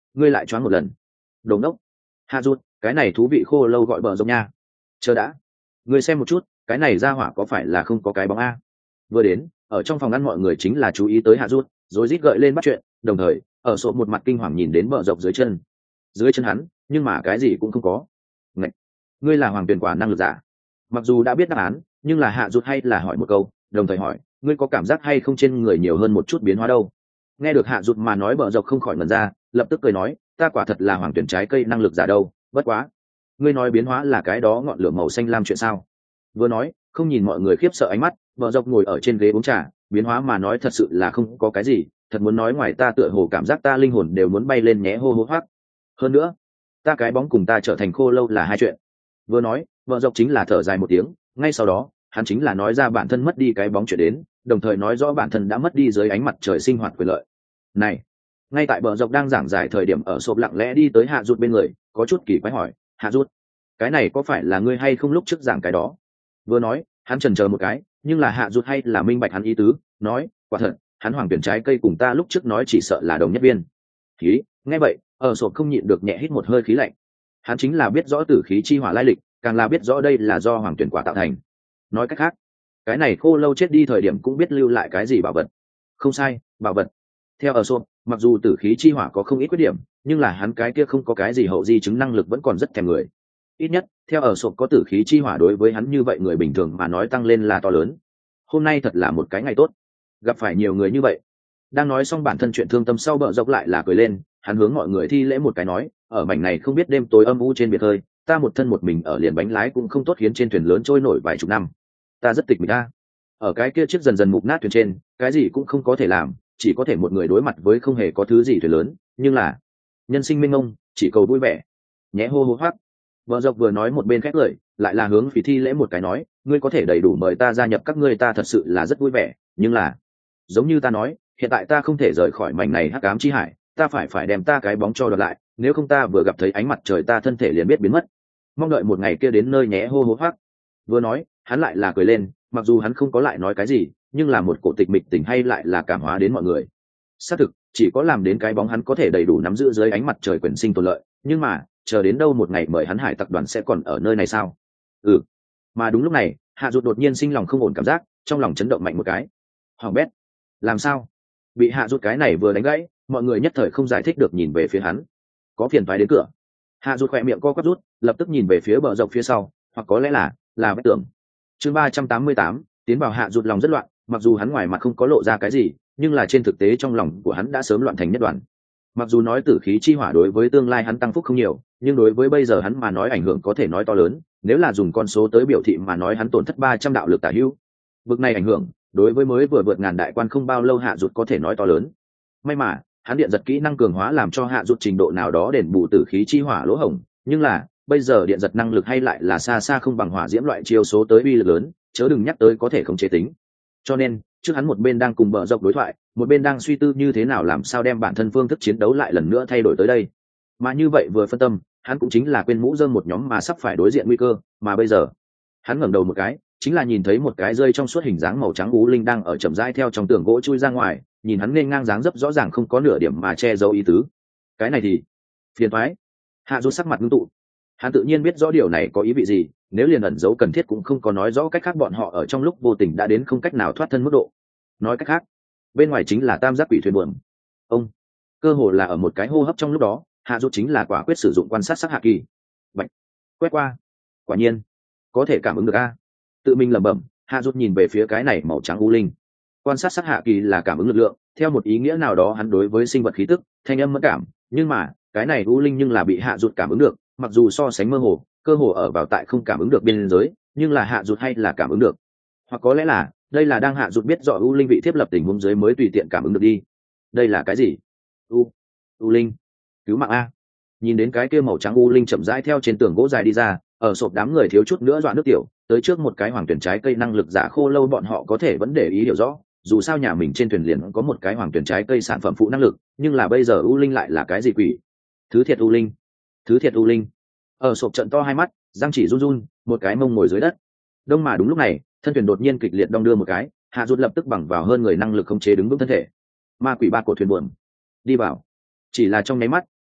ngươi lại choáng một lần. Đồ ngốc. Hạ rút, cái này thú vị khô lâu gọi bờ rộng nha. Chờ đã, ngươi xem một chút, cái này ra hỏa có phải là không có cái bóng a? Vừa đến, ở trong phòng ăn mọi người chính là chú ý tới Hạ rút, rồi rít gợi lên bắt chuyện, đồng thời ở sộp một mặt kinh hoàng nhìn đến bờ rộng dưới chân. Dưới chân hắn, nhưng mà cái gì cũng không có. Ngạch, ngươi là hoàng tuyển quả năng lực giả. Mặc dù đã biết đáp án, nhưng là Hạ rút hay là hỏi một câu, đồng thời hỏi, ngươi có cảm giác hay không trên người nhiều hơn một chút biến hóa đâu? Nghe được Hạ rút mà nói, bờ rộng không khỏi ngẩn ra, lập tức cười nói, ta quả thật là hoàng tuyển trái cây năng lực giả đâu, bất quá ngươi nói biến hóa là cái đó ngọn lửa màu xanh lam chuyện sao? Vừa nói, không nhìn mọi người khiếp sợ ánh mắt, bờ rộng ngồi ở trên ghế uống trà, biến hóa mà nói thật sự là không có cái gì, thật muốn nói ngoài ta tựa hồ cảm giác ta linh hồn đều muốn bay lên nhé hô hô hoác. Hơn nữa, ta cái bóng cùng ta trở thành khô lâu là hai chuyện. Vừa nói, bờ rộng chính là thở dài một tiếng, ngay sau đó hắn chính là nói ra bản thân mất đi cái bóng chuyện đến, đồng thời nói rõ bản thân đã mất đi dưới ánh mặt trời sinh hoạt quyền lợi. Này, ngay tại bờ rộng đang giảng giải thời điểm, ở sộp lặng lẽ đi tới Hạ rút bên người, có chút kỳ quái hỏi, Hạ rút, cái này có phải là ngươi hay không lúc trước giảng cái đó? Vừa nói, hắn chần chờ một cái, nhưng là Hạ rút hay là minh bạch hắn ý tứ, nói, quả thật, hắn hoàng tuyển trái cây cùng ta lúc trước nói chỉ sợ là đồng nhất viên. Khí, nghe vậy, ở sộp không nhịn được nhẹ hít một hơi khí lạnh. Hắn chính là biết rõ tử khí chi hỏa lai lịch, càng là biết rõ đây là do hoàng tuyển quả tạo thành. Nói cách khác, cái này khô lâu chết đi thời điểm cũng biết lưu lại cái gì bảo vật. Không sai, bảo vật. Theo ở sộp, mặc dù tử khí chi hỏa có không ít khuyết điểm, nhưng là hắn cái kia không có cái gì hậu di chứng năng lực vẫn còn rất thèm người. Ít nhất, theo ở sộp có tử khí chi hỏa đối với hắn như vậy người bình thường mà nói tăng lên là to lớn. Hôm nay thật là một cái ngày tốt, gặp phải nhiều người như vậy. Đang nói xong bản thân chuyện thương tâm sau, bợ dọc lại là cười lên, hắn hướng mọi người thi lễ một cái nói, ở mảnh này không biết đêm tối âm u trên biển khơi, ta một thân một mình ở liền bánh lái cũng không tốt khiến trên thuyền lớn trôi nổi vài chục năm. Ta rất tịch mịch ta. Ở cái kia chiếc dần dần mục nát thuyền trên, cái gì cũng không có thể làm, chỉ có thể một người đối mặt với không hề có thứ gì thuyền lớn, nhưng là nhân sinh minh ông, chỉ cầu vui vẻ. Nhé hô hô hoác. Bợ dọc vừa nói một bên khép lời, lại là hướng phỉ thi lễ một cái nói, ngươi có thể đầy đủ mời ta gia nhập các ngươi, ta thật sự là rất vui vẻ, nhưng là giống như ta nói, hiện tại ta không thể rời khỏi mảnh này hắc ám chi hải, ta phải phải đem ta cái bóng cho đoạt lại, nếu không ta vừa gặp thấy ánh mặt trời ta thân thể liền biết biến mất. Mong đợi một ngày kia đến nơi nhé hô hô hoác. Vừa nói, hắn lại là cười lên, mặc dù hắn không có lại nói cái gì, nhưng là một cổ tịch mịch tình hay lại là cảm hóa đến mọi người. Xác thực, chỉ có làm đến cái bóng hắn có thể đầy đủ nắm giữ dưới ánh mặt trời quyền sinh tồn lợi, nhưng mà chờ đến đâu một ngày mời hắn hải tặc đoàn sẽ còn ở nơi này sao? Ừ. Mà đúng lúc này, Hạ Dụt đột nhiên sinh lòng không ổn cảm giác, trong lòng chấn động mạnh một cái. Hoàng bét, làm sao? Bị Hạ Dụt cái này vừa đánh gãy, mọi người nhất thời không giải thích được nhìn về phía hắn. Có phiền toái đến cửa. Hạ Dụt khỏe miệng co quắp rút, lập tức nhìn về phía bờ dọc phía sau, hoặc có lẽ là là vách tường. Chương ba trăm tám mươi tám, tiến vào Hạ Dụt lòng rất loạn, mặc dù hắn ngoài mặt không có lộ ra cái gì, nhưng là trên thực tế trong lòng của hắn đã sớm loạn thành nhất đoàn. Mặc dù nói tử khí chi hỏa đối với tương lai hắn tăng phúc không nhiều, nhưng đối với bây giờ hắn mà nói ảnh hưởng có thể nói to lớn, nếu là dùng con số tới biểu thị mà nói hắn tổn thất ba trăm đạo lực tả hữu. Vực này ảnh hưởng, đối với mới vừa vượt ngàn đại quan không bao lâu Hạ Dụt có thể nói to lớn. May mà, hắn điện giật kỹ năng cường hóa làm cho Hạ Dụt trình độ nào đó đền bù tử khí chi hỏa lỗ hổng, nhưng là, bây giờ điện giật năng lực hay lại là xa xa không bằng hỏa diễm loại chiêu số tới uy lực lớn, chớ đừng nhắc tới có thể khống chế tính. Cho nên, trước hắn một bên đang cùng bờ dọc đối thoại, một bên đang suy tư như thế nào làm sao đem bản thân phương thức chiến đấu lại lần nữa thay đổi tới đây. Mà như vậy vừa phân tâm, hắn cũng chính là quên mũ rơm một nhóm mà sắp phải đối diện nguy cơ, mà bây giờ, hắn ngẩng đầu một cái, chính là nhìn thấy một cái rơi trong suốt hình dáng màu trắng ú linh đang ở chậm rãi theo trong tường gỗ chui ra ngoài, nhìn hắn nên ngang dáng dấp rõ ràng không có nửa điểm mà che giấu ý tứ. Cái này thì phiền toái. Hạ Dụt sắc mặt ngưng tụ. Hắn tự nhiên biết rõ điều này có ý vị gì, nếu liền ẩn giấu cần thiết cũng không có nói rõ cách khác bọn họ ở trong lúc vô tình đã đến không cách nào thoát thân mức độ. Nói cách khác, bên ngoài chính là tam giác quỷ thuyền buồm. Ông, cơ hồ là ở một cái hô hấp trong lúc đó, Hạ Dụt chính là quả quyết sử dụng quan sát sắc hạ kỳ. Bạch, quét qua. Quả nhiên, có thể cảm ứng được a. Tự mình lẩm bẩm, Hạ Dụt nhìn về phía cái này màu trắng u linh. Quan sát sắc hạ kỳ là cảm ứng lực lượng, theo một ý nghĩa nào đó hắn đối với sinh vật khí tức, thanh âm mẫn cảm, nhưng mà, cái này u linh nhưng là bị Hạ Dụt cảm ứng được, mặc dù so sánh mơ hồ, cơ hồ ở vào tại không cảm ứng được biên giới, nhưng là Hạ Dụt hay là cảm ứng được. Hoặc có lẽ là, đây là đang Hạ Dụt biết rõ u linh vị thiết lập tình huống dưới mới tùy tiện cảm ứng được đi. Đây là cái gì? U, u linh, cứu mạng a. Nhìn đến cái kia màu trắng u linh chậm rãi theo trên tường gỗ dài đi ra, ở sộp đám người thiếu chút nữa dọa nước tiểu, tới trước một cái hoàng tuyển trái cây năng lực giả khô lâu bọn họ có thể vẫn để ý hiểu rõ, dù sao nhà mình trên thuyền liền có một cái hoàng tuyển trái cây sản phẩm phụ năng lực, nhưng là bây giờ u linh lại là cái gì quỷ? Thứ thiệt u linh, thứ thiệt u linh. Ở sộp trận to hai mắt, răng chỉ run run, một cái mông ngồi dưới đất. Đông mà đúng lúc này, thân thuyền đột nhiên kịch liệt đong đưa một cái, Hạ Dụt lập tức bằng vào hơn người năng lực khống chế đứng vững thân thể. Ma quỷ ba cổ thuyền buồm, đi vào. Chỉ là trong nháy mắt,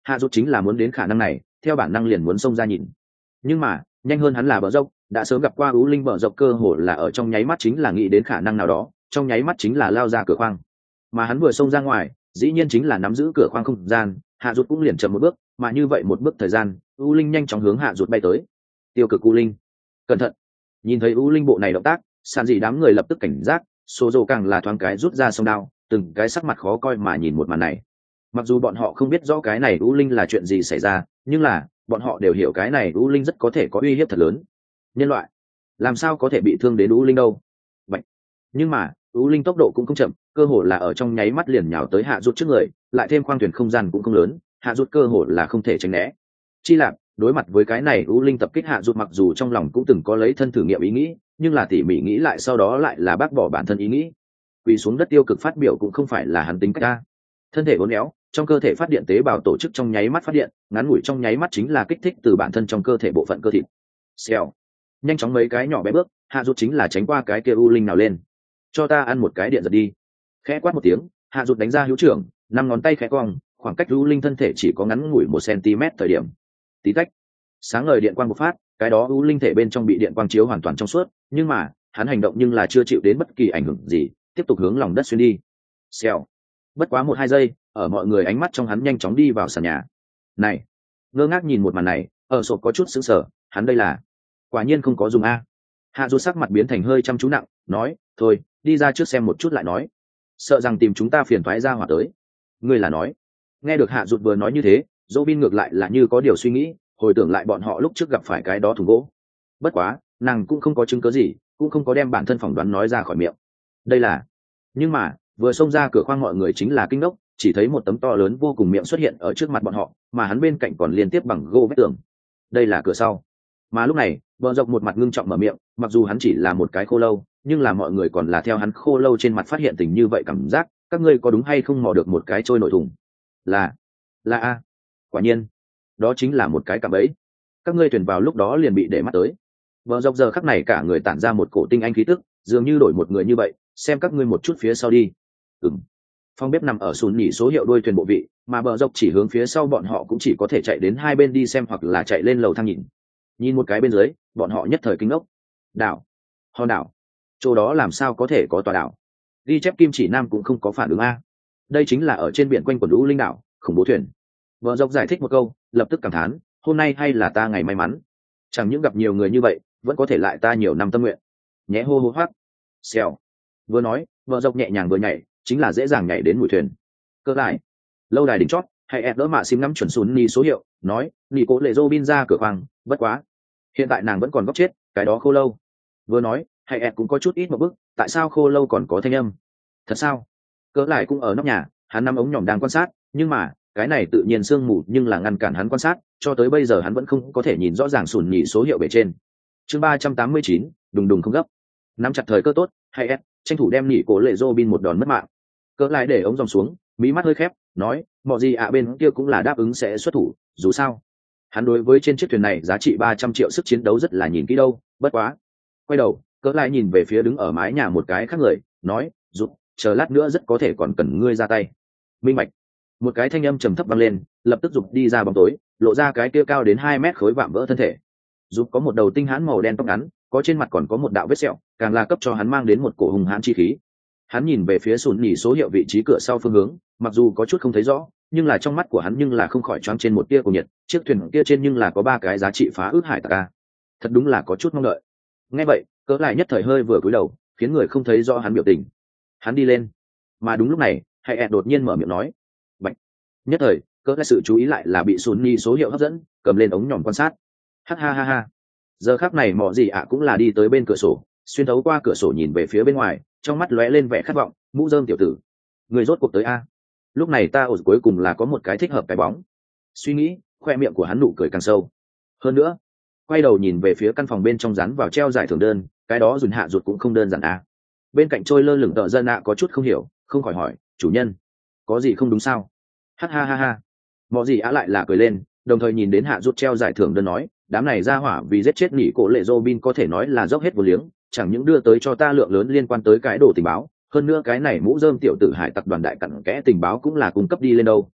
hạ rút chính là muốn đến khả năng này, theo bản năng liền muốn xông ra nhìn. Nhưng mà nhanh hơn hắn là bờ dốc, đã sớm gặp qua ú linh bờ dốc, cơ hồ là ở trong nháy mắt chính là nghĩ đến khả năng nào đó, trong nháy mắt chính là lao ra cửa khoang. Mà hắn vừa xông ra ngoài, dĩ nhiên chính là nắm giữ cửa khoang không gian, hạ rút cũng liền chậm một bước, mà như vậy một bước thời gian, ú linh nhanh chóng hướng hạ rút bay tới. Tiêu cực ú linh, cẩn thận! Nhìn thấy ú linh bộ này động tác, sàn dị đám người lập tức cảnh giác, số dồ càng là thoáng cái rút ra song đao, từng cái sắc mặt khó coi mà nhìn một màn này. Mặc dù bọn họ không biết rõ cái này ú linh là chuyện gì xảy ra, nhưng là bọn họ đều hiểu cái này ú linh rất có thể có uy hiếp thật lớn. Nhân loại làm sao có thể bị thương đến ú linh đâu? Vậy nhưng mà ú linh tốc độ cũng không chậm, cơ hồ là ở trong nháy mắt liền nhào tới hạ rút trước người, lại thêm khoang thuyền không gian cũng không lớn, hạ rút cơ hồ là không thể tránh né. Chi lạp đối mặt với cái này ú linh tập kích, hạ rút mặc dù trong lòng cũng từng có lấy thân thử nghiệm ý nghĩ, nhưng là tỉ mỉ nghĩ lại sau đó lại là bác bỏ bản thân ý nghĩ. Quỳ xuống đất tiêu cực phát biểu cũng không phải là hắn tính cách ta. Thân thể uốn éo, trong cơ thể phát điện tế bào tổ chức trong nháy mắt phát điện, ngắn ngủi trong nháy mắt chính là kích thích từ bản thân trong cơ thể bộ phận cơ thịt. Xèo, nhanh chóng mấy cái nhỏ bé bước, hạ rút chính là tránh qua cái kia u linh nào lên. Cho ta ăn một cái điện giật đi. Khẽ quát một tiếng, hạ rút đánh ra hữu trưởng, năm ngón tay khẽ cong, khoảng cách u linh thân thể chỉ có ngắn ngủi một cm thời điểm. Tí tách, sáng ngời điện quang bộc phát, cái đó u linh thể bên trong bị điện quang chiếu hoàn toàn trong suốt, nhưng mà hắn hành động nhưng là chưa chịu đến bất kỳ ảnh hưởng gì, tiếp tục hướng lòng đất xuyên đi. Xèo, bất quá một hai giây, ở mọi người ánh mắt trong hắn nhanh chóng đi vào sàn nhà. Này, ngơ ngác nhìn một màn này, ở sộp có chút sững sờ, hắn đây là quả nhiên không có dùng a. Hạ dù sắc mặt biến thành hơi chăm chú nặng, nói, thôi đi ra trước xem một chút lại nói, sợ rằng tìm chúng ta phiền toái ra hỏa tới. Ngươi là nói? Nghe được hạ rụt vừa nói như thế, Robin ngược lại là như có điều suy nghĩ, hồi tưởng lại bọn họ lúc trước gặp phải cái đó thùng gỗ. Bất quá nàng cũng không có chứng cớ gì, cũng không có đem bản thân phỏng đoán nói ra khỏi miệng. Đây là nhưng mà vừa xông ra cửa khoang mọi người chính là kinh đốc, chỉ thấy một tấm to lớn vô cùng miệng xuất hiện ở trước mặt bọn họ, mà hắn bên cạnh còn liên tiếp bằng gỗ vách tường. Đây là cửa sau. Mà lúc này Bờ Dọc một mặt ngưng trọng mở miệng, mặc dù hắn chỉ là một cái khô lâu, nhưng là mọi người còn là theo hắn khô lâu trên mặt phát hiện tình như vậy cảm giác, các ngươi có đúng hay không mò được một cái trôi nổi thùng? Là là a, quả nhiên đó chính là một cái cạm bẫy, các ngươi thuyền vào lúc đó liền bị để mắt tới. Bờ Dọc giờ khắc này cả người tản ra một cổ tinh anh khí tức, dường như đổi một người như vậy, xem các ngươi một chút phía sau đi. Ừm. Phòng bếp nằm ở sùn nhỉ số hiệu đuôi thuyền bộ vị, mà Bờ Dọc chỉ hướng phía sau, bọn họ cũng chỉ có thể chạy đến hai bên đi xem hoặc là chạy lên lầu thang nhìn. Nhìn một cái bên dưới, bọn họ nhất thời kinh ngốc. Đảo, hòn đảo, chỗ đó làm sao có thể có tòa đảo? Ghi chép kim chỉ nam cũng không có phản ứng a. Đây chính là ở trên biển quanh quần lũ linh đảo, khủng bố thuyền. Bờ Dọc giải thích một câu, lập tức cảm thán, hôm nay hay là ta ngày may mắn, chẳng những gặp nhiều người như vậy, vẫn có thể lại ta nhiều năm tâm nguyện. Nhé hô hô hoác. Xèo. Vừa nói, Bờ Dọc nhẹ nhàng vừa nhảy, chính là dễ dàng nhảy đến mũi thuyền. Cơ lại, lâu đài đỉnh chót, hay ép đỡ mạ xím ngắm chuẩn sún ni số hiệu, nói, nỉ cố lệ Robin ra cửa khoang, bất quá, hiện tại nàng vẫn còn góc chết, cái đó khô lâu. Vừa nói, hay ép cũng có chút ít một bước, tại sao khô lâu còn có thanh âm? Thật sao? Cỡ lại cũng ở nóc nhà, hắn nắm ống nhỏm đang quan sát, nhưng mà cái này tự nhiên sương mù nhưng là ngăn cản hắn quan sát, cho tới bây giờ hắn vẫn không có thể nhìn rõ ràng sùn nhị số hiệu bề trên. Chương ba trăm tám mươi chín, đùng đùng không gấp. Nắm chặt thời cơ tốt, hay ép tranh thủ đem nỉ cố lệ Robin một đòn mất mạng. Cỡ lại để ống dòng xuống, mí mắt hơi khép, nói, mọi gì ạ bên kia cũng là đáp ứng sẽ xuất thủ, dù sao hắn đối với trên chiếc thuyền này giá trị ba trăm triệu sức chiến đấu rất là nhìn kỹ đâu. Bất quá quay đầu, Cỡ lại nhìn về phía đứng ở mái nhà một cái khác người, nói, giúp, chờ lát nữa rất có thể còn cần ngươi ra tay. Minh bạch. Một cái thanh âm trầm thấp vang lên, lập tức Dục đi ra bóng tối, lộ ra cái kia cao đến hai mét khối vạm vỡ thân thể. Dục có một đầu tinh hãn màu đen tóc ngắn, có trên mặt còn có một đạo vết sẹo, càng là cấp cho hắn mang đến một cổ hùng hãn chi khí. Hắn nhìn về phía sùn nhỉ số hiệu vị trí cửa sau phương hướng, mặc dù có chút không thấy rõ, nhưng là trong mắt của hắn nhưng là không khỏi choáng trên một tia của nhiệt. Chiếc thuyền kia trên nhưng là có ba cái giá trị phá ước hải tặc a. Thật đúng là có chút mong đợi. Nghe vậy, Cỡ lại nhất thời hơi vừa cúi đầu, khiến người không thấy rõ hắn biểu tình. Hắn đi lên, mà đúng lúc này, hay ed đột nhiên mở miệng nói, bạch. Nhất thời, Cỡ lại sự chú ý lại là bị sùn nhỉ số hiệu hấp dẫn, cầm lên ống nhòm quan sát. Ha ha ha ha. Giờ khắc này mọ gì ạ cũng là đi tới bên cửa sổ, xuyên thấu qua cửa sổ nhìn về phía bên ngoài, trong mắt lóe lên vẻ khát vọng. Mũ rơm tiểu tử, người rốt cuộc tới a. Lúc này ta ổ cuối cùng là có một cái thích hợp cái bóng. Suy nghĩ, khoe miệng của hắn nụ cười càng sâu hơn nữa, quay đầu nhìn về phía căn phòng bên trong dán vào treo giải thưởng đơn, cái đó dùn hạ ruột cũng không đơn giản a. Bên cạnh trôi lơ lửng tợ dân ạ có chút không hiểu, không khỏi hỏi, chủ nhân có gì không đúng sao? Ha ha ha ha. Mọi gì á lại là cười lên, đồng thời nhìn đến hạ rút treo giải thưởng đơn nói, đám này ra hỏa vì giết chết nỉ cổ lệ Robin có thể nói là dốc hết vô liếng, chẳng những đưa tới cho ta lượng lớn liên quan tới cái đồ tình báo, hơn nữa cái này mũ rơm tiểu tử hải tặc đoàn đại cặn kẽ tình báo cũng là cung cấp đi lên đâu,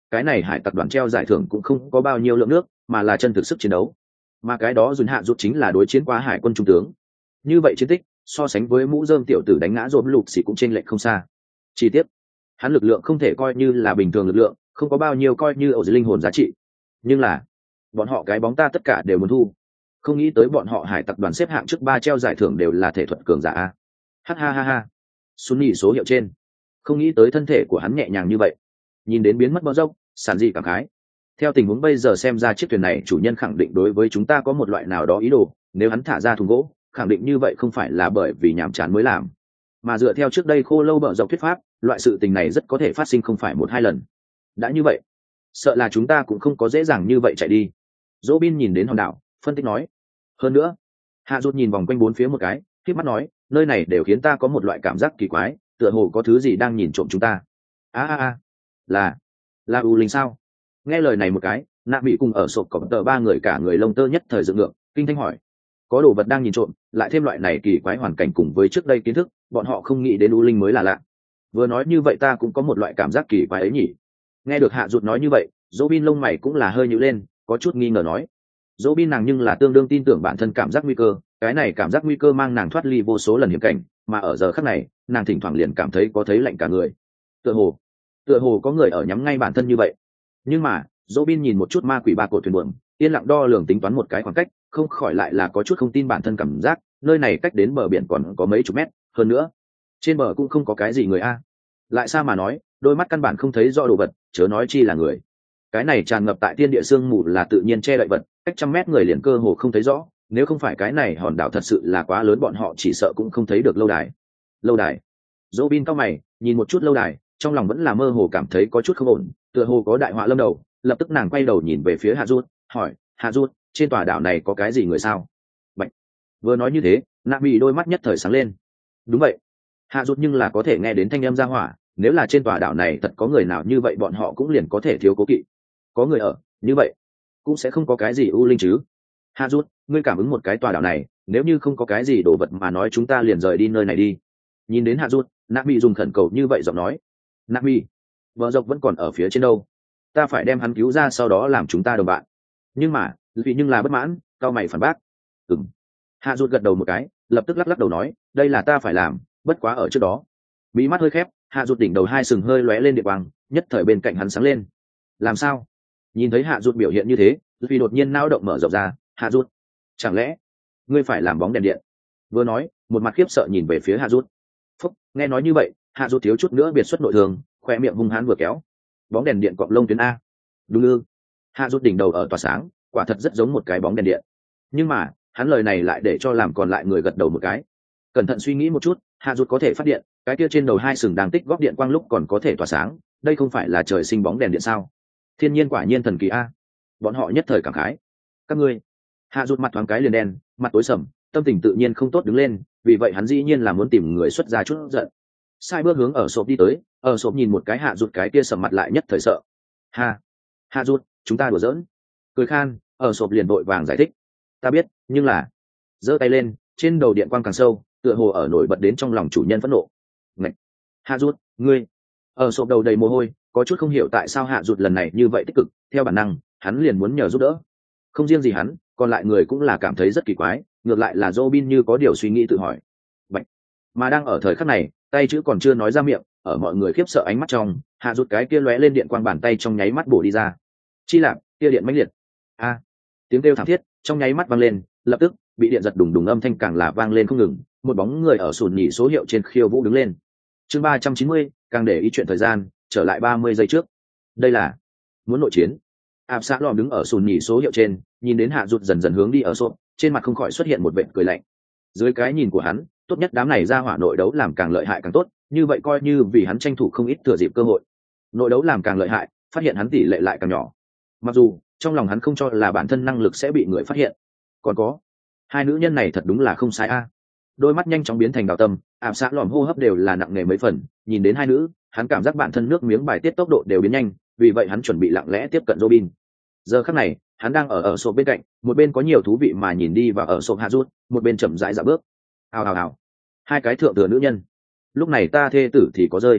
cái này hải tặc đoàn treo giải thưởng cũng không có bao nhiêu lượng nước mà là chân thực sức chiến đấu, mà cái đó dùn hạ rút chính là đối chiến qua hải quân trung tướng. Như vậy chiến tích so sánh với mũ rơm tiểu tử đánh ngã rộp lục xì cũng chênh lệch không xa. Chi tiết, hắn lực lượng không thể coi như là bình thường lực lượng, không có bao nhiêu coi như ở dưới linh hồn giá trị, nhưng là bọn họ cái bóng ta tất cả đều muốn thu. Không nghĩ tới bọn họ hải tặc đoàn xếp hạng trước ba treo giải thưởng đều là thể thuật cường giả a. Ha ha ha ha. Sunny số hiệu trên, không nghĩ tới thân thể của hắn nhẹ nhàng như vậy. Nhìn đến biến mất bờ dốc, sản dị cảm khái. Theo tình huống bây giờ xem ra chiếc thuyền này chủ nhân khẳng định đối với chúng ta có một loại nào đó ý đồ, nếu hắn thả ra thùng gỗ, khẳng định như vậy không phải là bởi vì nhàm chán mới làm, mà dựa theo trước đây khô lâu bờ dọc thuyết pháp, loại sự tình này rất có thể phát sinh không phải một hai lần. Đã như vậy, sợ là chúng ta cũng không có dễ dàng như vậy chạy đi. Robin nhìn đến hòn đảo, phân tích nói. Hơn nữa, Hạ Rút nhìn vòng quanh bốn phía một cái, khép mắt nói, nơi này đều khiến ta có một loại cảm giác kỳ quái, tựa hồ có thứ gì đang nhìn trộm chúng ta. A a a, là là u linh sao? Nghe lời này một cái, Nạ Bị cùng ở sộp cổng tờ ba người cả người lông tơ nhất thời dựng ngược, kinh thanh hỏi, có đồ vật đang nhìn trộm, lại thêm loại này kỳ quái hoàn cảnh cùng với trước đây kiến thức, bọn họ không nghĩ đến u linh mới là lạ. Vừa nói như vậy ta cũng có một loại cảm giác kỳ quái ấy nhỉ. Nghe được Hạ Rút nói như vậy, Robin lông mày cũng là hơi nhíu lên, có chút nghi ngờ nói. Robin nàng nhưng là tương đương tin tưởng bản thân cảm giác nguy cơ, cái này cảm giác nguy cơ mang nàng thoát ly vô số lần hiểm cảnh, mà ở giờ khắc này, nàng thỉnh thoảng liền cảm thấy có thấy lạnh cả người. Tựa hồ, tựa hồ có người ở nhắm ngay bản thân như vậy. Nhưng mà, Robin nhìn một chút ma quỷ ba cột thuyền buồm, yên lặng đo lường tính toán một cái khoảng cách, không khỏi lại là có chút không tin bản thân cảm giác, nơi này cách đến bờ biển còn có mấy chục mét, hơn nữa, trên bờ cũng không có cái gì người a. Lại sao mà nói, đôi mắt căn bản không thấy rõ đồ vật, chớ nói chi là người. Cái này tràn ngập tại thiên địa sương mù là tự nhiên che đậy vật, cách trăm mét người liền cơ hồ không thấy rõ, nếu không phải cái này hòn đảo thật sự là quá lớn, bọn họ chỉ sợ cũng không thấy được lâu đài. Lâu đài. Robin cao mày, nhìn một chút lâu đài, trong lòng vẫn là mơ hồ cảm thấy có chút không ổn, tựa hồ có đại họa lâm đầu, lập tức nàng quay đầu nhìn về phía Hạ Rút, hỏi, Hạ Rút, trên tòa đảo này có cái gì người sao? Bạch. Vừa nói như thế, Nạ Bị đôi mắt nhất thời sáng lên. Đúng vậy. Hạ Rút nhưng là có thể nghe đến thanh âm ra hỏa, nếu là trên tòa đảo này thật có người nào như vậy bọn họ cũng liền có thể thiếu cố kỵ. Có người ở, như vậy cũng sẽ không có cái gì u linh chứ. Hạ Rút, ngươi cảm ứng một cái tòa đảo này, nếu như không có cái gì đồ vật mà nói chúng ta liền rời đi nơi này đi. Nhìn đến Hạ Rút, Nạ Bị dùng khẩn cầu như vậy giọng nói. Nạ Bị, vợ dọc vẫn còn ở phía trên đâu, ta phải đem hắn cứu ra sau đó làm chúng ta đồng bạn. Nhưng mà vì nhưng là bất mãn, cao mày phản bác. Ừm. Hạ Rút gật đầu một cái, lập tức lắc lắc đầu nói, đây là ta phải làm, bất quá ở trước đó. Mí mắt hơi khép, Hạ Rút đỉnh đầu hai sừng hơi lóe lên địa quang, nhất thời bên cạnh hắn sáng lên. Làm sao? Nhìn thấy Hạ Rút biểu hiện như thế, vì đột nhiên nao động mở rộng ra. Hạ Rút, chẳng lẽ ngươi phải làm bóng đèn điện? Vừa nói, một mặt khiếp sợ nhìn về phía Hạ Rút. Phúc, nghe nói như vậy, Hạ Rút thiếu chút nữa biệt xuất nội thương, khoe miệng hung hãn vừa kéo. Bóng đèn điện cọp lông tuyến a. Đúng ư? Hạ Rút đỉnh đầu ở tỏa sáng, quả thật rất giống một cái bóng đèn điện. Nhưng mà, hắn lời này lại để cho làm còn lại người gật đầu một cái. Cẩn thận suy nghĩ một chút, Hạ Rút có thể phát điện, cái kia trên đầu hai sừng đang tích góp điện quang lúc còn có thể tỏa sáng, đây không phải là trời sinh bóng đèn điện sao? Thiên nhiên quả nhiên thần kỳ a. Bọn họ nhất thời cảm khái. Các ngươi. Hạ Rút mặt thoáng cái liền đen, mặt tối sầm, tâm tình tự nhiên không tốt đứng lên, vì vậy hắn dĩ nhiên là muốn tìm người xuất ra chút giận. Sai bước hướng ở sộp đi tới, ở sộp nhìn một cái Hạ Rút cái kia sầm mặt lại nhất thời sợ. Ha, Hạ Rút, chúng ta đùa giỡn. Cười khan, ở sộp liền vội vàng giải thích. Ta biết, nhưng là, giơ tay lên, trên đầu điện quang càng sâu, tựa hồ ở nổi bật đến trong lòng chủ nhân phẫn nộ. Ngạch, Hạ Rút, ngươi. Ở sộp đầu đầy mồ hôi, có chút không hiểu tại sao Hạ Rút lần này như vậy tích cực, theo bản năng, hắn liền muốn nhờ giúp đỡ. Không riêng gì hắn, còn lại người cũng là cảm thấy rất kỳ quái, ngược lại là Robin như có điều suy nghĩ tự hỏi. Bạch. Mà đang ở thời khắc này, tay chữ còn chưa nói ra miệng, ở mọi người khiếp sợ ánh mắt trong, Hạ Rút cái kia lóe lên điện quang bàn tay trong nháy mắt bổ đi ra. Chi lạc, kia điện mãnh liệt. A. Tiếng kêu thảm thiết trong nháy mắt vang lên, lập tức bị điện giật đùng đùng âm thanh càng là vang lên không ngừng, một bóng người ở sùn nhỉ số hiệu trên khiêu vũ đứng lên. Chương ba trăm chín mươi, càng để ý chuyện thời gian, trở lại ba mươi giây trước. Đây là muốn nội chiến. Áp Xã Lòm đứng ở sùn nhỉ số hiệu trên, nhìn đến Hạ Rút dần dần hướng đi ở sộp, trên mặt không khỏi xuất hiện một vệt cười lạnh. Dưới cái nhìn của hắn, tốt nhất đám này ra hỏa nội đấu làm càng lợi hại càng tốt, như vậy coi như vì hắn tranh thủ không ít thừa dịp cơ hội. Nội đấu làm càng lợi hại, phát hiện hắn tỷ lệ lại càng nhỏ. Mặc dù trong lòng hắn không cho là bản thân năng lực sẽ bị người phát hiện. Còn có, hai nữ nhân này thật đúng là không sai a. Đôi mắt nhanh chóng biến thành đào tâm, Áp Xã Lòm hô hấp đều là nặng nề mấy phần, nhìn đến hai nữ, hắn cảm giác bản thân nước miếng bài tiết tốc độ đều biến nhanh, vì vậy hắn chuẩn bị lặng lẽ tiếp cận Robin. Giờ khắc này, hắn đang ở ở sộp bên cạnh, một bên có nhiều thú vị mà nhìn đi và ở sộp Hạ Rút, một bên chậm rãi dạo bước. Hào hào hào. Hai cái thượng thừa nữ nhân. Lúc này ta thê tử thì có rơi.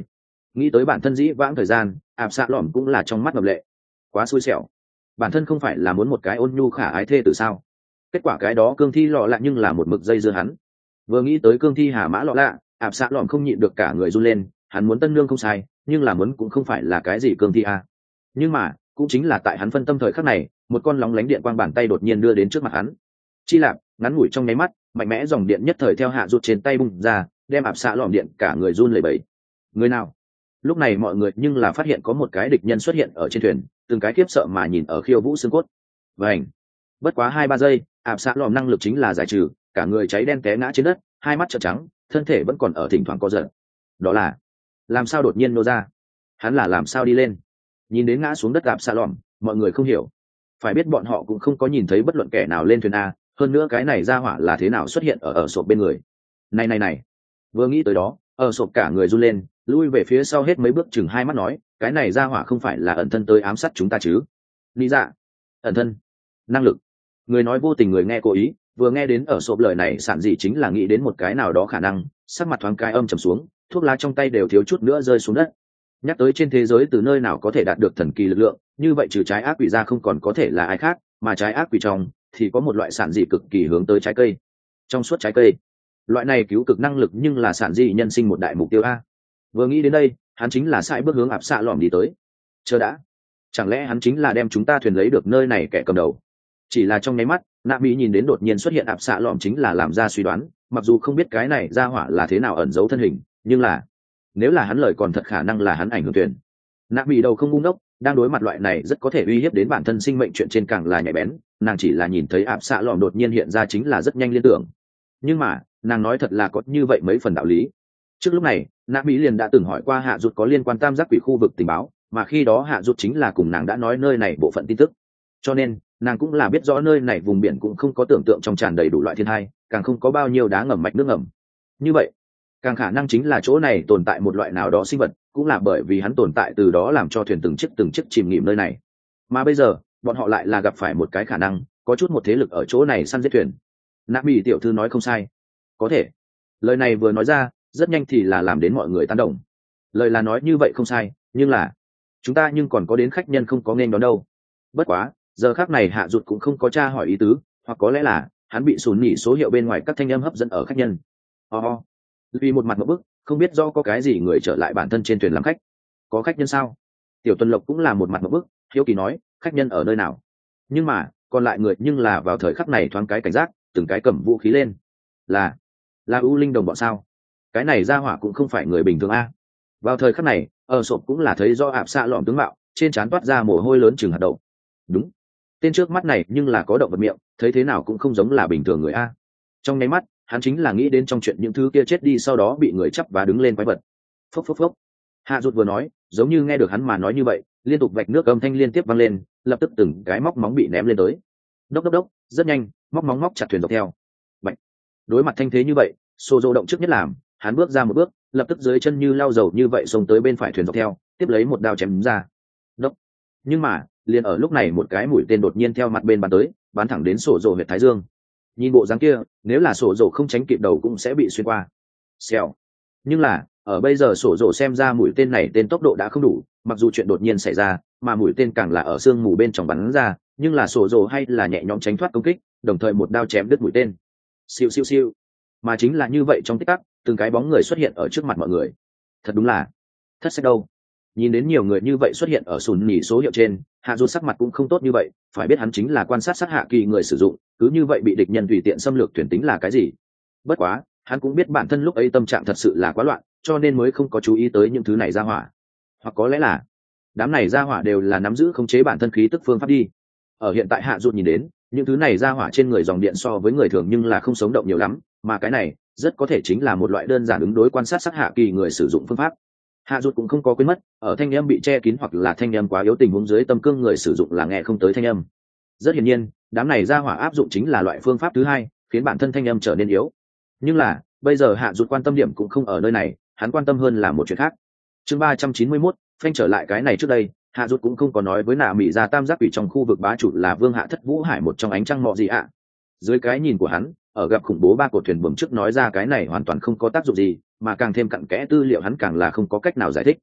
nghĩ tới bản thân dĩ vãng thời gian, ạp xạ lỏm cũng là trong mắt ngập lệ. Quá xui xẻo, bản thân không phải là muốn một cái ôn nhu khả ái thê từ sao? Kết quả cái đó cương thi lọ lạ nhưng là một mực dây dưa hắn. Vừa nghĩ tới cương thi hà mã lọ lạ, ạp xạ lỏm không nhịn được cả người run lên. Hắn muốn tân nương không sai, nhưng là muốn cũng không phải là cái gì cương thi a. Nhưng mà cũng chính là tại hắn phân tâm thời khắc này, một con lóng lánh điện quang bàn tay đột nhiên đưa đến trước mặt hắn. Chi lạp, ngắn ngủi trong nháy mắt, mạnh mẽ dòng điện nhất thời theo hạ rụt trên tay bung ra, đem ạp xạ lỏm điện cả người run lẩy bẩy. Người nào? Lúc này mọi người nhưng là phát hiện có một cái địch nhân xuất hiện ở trên thuyền, từng cái khiếp sợ mà nhìn ở khiêu vũ xương cốt. Vành. Bất quá hai ba giây, ạp xạ lỏm năng lực chính là giải trừ, cả người cháy đen té ngã trên đất, hai mắt trợn trắng, thân thể vẫn còn ở thỉnh thoảng co giật. Đó là làm sao đột nhiên nô ra? Hắn là làm sao đi lên? Nhìn đến ngã xuống đất ạp xạ lỏm, mọi người không hiểu. Phải biết bọn họ cũng không có nhìn thấy bất luận kẻ nào lên thuyền a, hơn nữa cái này ra hỏa là thế nào xuất hiện ở ở sộp bên người. Này này này. Vừa nghĩ tới đó, ở sộp cả người run lên, lui về phía sau hết mấy bước, chừng hai mắt nói, cái này ra hỏa không phải là ẩn thân tới ám sát chúng ta chứ? Lý dạ. Ẩn thân. Năng lực. Người nói vô tình người nghe cố ý, vừa nghe đến ở sộp lời này sản dị chính là nghĩ đến một cái nào đó khả năng, sắc mặt thoáng cái âm trầm xuống, thuốc lá trong tay đều thiếu chút nữa rơi xuống đất. Nhắc tới trên thế giới từ nơi nào có thể đạt được thần kỳ lực lượng, như vậy trừ trái ác quỷ ra không còn có thể là ai khác, mà trái ác quỷ trong thì có một loại sản dị cực kỳ hướng tới trái cây. Trong suốt trái cây, loại này cứu cực năng lực nhưng là sản dị nhân sinh một đại mục tiêu a. Vừa nghĩ đến đây, hắn chính là sai bước hướng ạp xạ lỏm đi tới. Chờ đã, chẳng lẽ hắn chính là đem chúng ta thuyền lấy được nơi này kẻ cầm đầu? Chỉ là trong nháy mắt, nạ mỹ nhìn đến đột nhiên xuất hiện ạp xạ lỏm chính là làm ra suy đoán, mặc dù không biết cái này ra hỏa là thế nào ẩn giấu thân hình, nhưng là nếu là hắn lời còn thật khả năng là hắn ảnh hưởng thuyền. Nạ mỹ đầu không ngu ngốc, đang đối mặt loại này rất có thể uy hiếp đến bản thân sinh mệnh chuyện trên càng là nhạy bén, nàng chỉ là nhìn thấy ạp xạ lỏm đột nhiên hiện ra chính là rất nhanh liên tưởng. Nhưng mà nàng nói thật là có như vậy mấy phần đạo lý. Trước lúc này nạ mỹ liền đã từng hỏi qua hạ rụt có liên quan tam giác quỷ khu vực tình báo, mà khi đó hạ rụt chính là cùng nàng đã nói nơi này bộ phận tin tức, cho nên nàng cũng là biết rõ nơi này vùng biển cũng không có tưởng tượng trong tràn đầy đủ loại thiên hai, càng không có bao nhiêu đá ngầm mạch nước ngầm. Như vậy càng khả năng chính là chỗ này tồn tại một loại nào đó sinh vật, cũng là bởi vì hắn tồn tại từ đó làm cho thuyền từng chiếc từng chiếc chìm nghỉm nơi này. Mà bây giờ bọn họ lại là gặp phải một cái khả năng có chút một thế lực ở chỗ này săn giết thuyền. Nạ mỹ tiểu thư nói không sai, có thể. Lời này vừa nói ra rất nhanh thì là làm đến mọi người tán đồng. Lời là nói như vậy không sai, nhưng là chúng ta nhưng còn có đến khách nhân không có nên đón đâu. Bất quá giờ khác này hạ rụt cũng không có tra hỏi ý tứ, hoặc có lẽ là hắn bị sùn nhỉ số hiệu bên ngoài các thanh âm hấp dẫn ở khách nhân. Oh, vì một mặt một bức không biết do có cái gì người trở lại bản thân trên thuyền làm khách. Có khách nhân sao? Tiểu Tuần Lộc cũng là một mặt một bức hiếu kỳ nói, khách nhân ở nơi nào? Nhưng mà còn lại người nhưng là vào thời khắc này thoáng cái cảnh giác, từng cái cầm vũ khí lên. Là là U Linh đồng bọn sao? Cái này ra hỏa cũng không phải người bình thường a. Vào thời khắc này ở sộp cũng là thấy do ạp xạ lỏm tướng mạo, trên trán toát ra mồ hôi lớn chừng hạt đậu. Đúng, tên trước mắt này nhưng là có động vật miệng, thấy thế nào cũng không giống là bình thường người a. Trong nháy mắt hắn chính là nghĩ đến trong chuyện những thứ kia chết đi sau đó bị người chắp và đứng lên quái vật. Phốc phốc phốc. Hạ rụt vừa nói giống như nghe được hắn mà nói như vậy, liên tục vạch nước âm thanh liên tiếp vang lên, lập tức từng cái móc móng bị ném lên tới. Đốc đốc đốc, rất nhanh móc móng móc chặt thuyền dọc theo. Bạch. Đối mặt thanh thế như vậy, Sô Dô động trước nhất làm, hắn bước ra một bước, lập tức dưới chân như lao dầu như vậy xông tới bên phải thuyền dọc theo, tiếp lấy một đao chém ra. Đốc. Nhưng mà liền ở lúc này một cái mũi tên đột nhiên theo mặt bên bắn tới, bắn thẳng đến Sổ Dô huyệt thái dương. Nhìn bộ dáng kia, nếu là Sổ Dô không tránh kịp đầu cũng sẽ bị xuyên qua. Xèo. Nhưng là ở bây giờ Sổ Dô xem ra mũi tên này tên tốc độ đã không đủ, mặc dù chuyện đột nhiên xảy ra, mà mũi tên càng là ở sương mù bên trong bắn ra, nhưng là Sổ Dô hay là nhẹ nhõm tránh thoát công kích, đồng thời một đao chém đứt mũi tên. Siêu siêu siêu. Mà chính là như vậy, trong tích tắc từng cái bóng người xuất hiện ở trước mặt mọi người. Thật đúng là thất sách đâu. Nhìn đến nhiều người như vậy xuất hiện ở sùn nhỉ số hiệu trên, hạ rụt sắc mặt cũng không tốt như vậy, phải biết hắn chính là quan sát sát hạ kỳ người sử dụng, cứ như vậy bị địch nhân tùy tiện xâm lược thuyền tính là cái gì. Bất quá hắn cũng biết bản thân lúc ấy tâm trạng thật sự là quá loạn, cho nên mới không có chú ý tới những thứ này ra hỏa. Hoặc có lẽ là đám này ra hỏa đều là nắm giữ khống chế bản thân khí tức phương pháp đi. Ở hiện tại hạ rụt nhìn đến những thứ này ra hỏa trên người dòng điện so với người thường nhưng là không sống động nhiều lắm, mà cái này rất có thể chính là một loại đơn giản ứng đối quan sát sát hạ kỳ người sử dụng phương pháp. Hạ rụt cũng không có quên mất, ở thanh âm bị che kín hoặc là thanh âm quá yếu tình huống dưới tâm cương người sử dụng là nghe không tới thanh âm. Rất hiển nhiên đám này ra hỏa áp dụng chính là loại phương pháp thứ hai, khiến bản thân thanh âm trở nên yếu. Nhưng là bây giờ hạ rụt quan tâm điểm cũng không ở nơi này, hắn quan tâm hơn là một chuyện khác. Chương ba trăm chín mươi mốt, phanh trở lại cái này trước đây, hạ rụt cũng không có nói với nạ mỹ ra tam giác quỷ trong khu vực bá chủ là Vương Hạ Thất Vũ Hải một trong ánh trăng mọ gì ạ. Dưới cái nhìn của hắn, ở gặp khủng bố ba cột thuyền buồm trước nói ra cái này hoàn toàn không có tác dụng gì, mà càng thêm cặn kẽ tư liệu hắn càng là không có cách nào giải thích.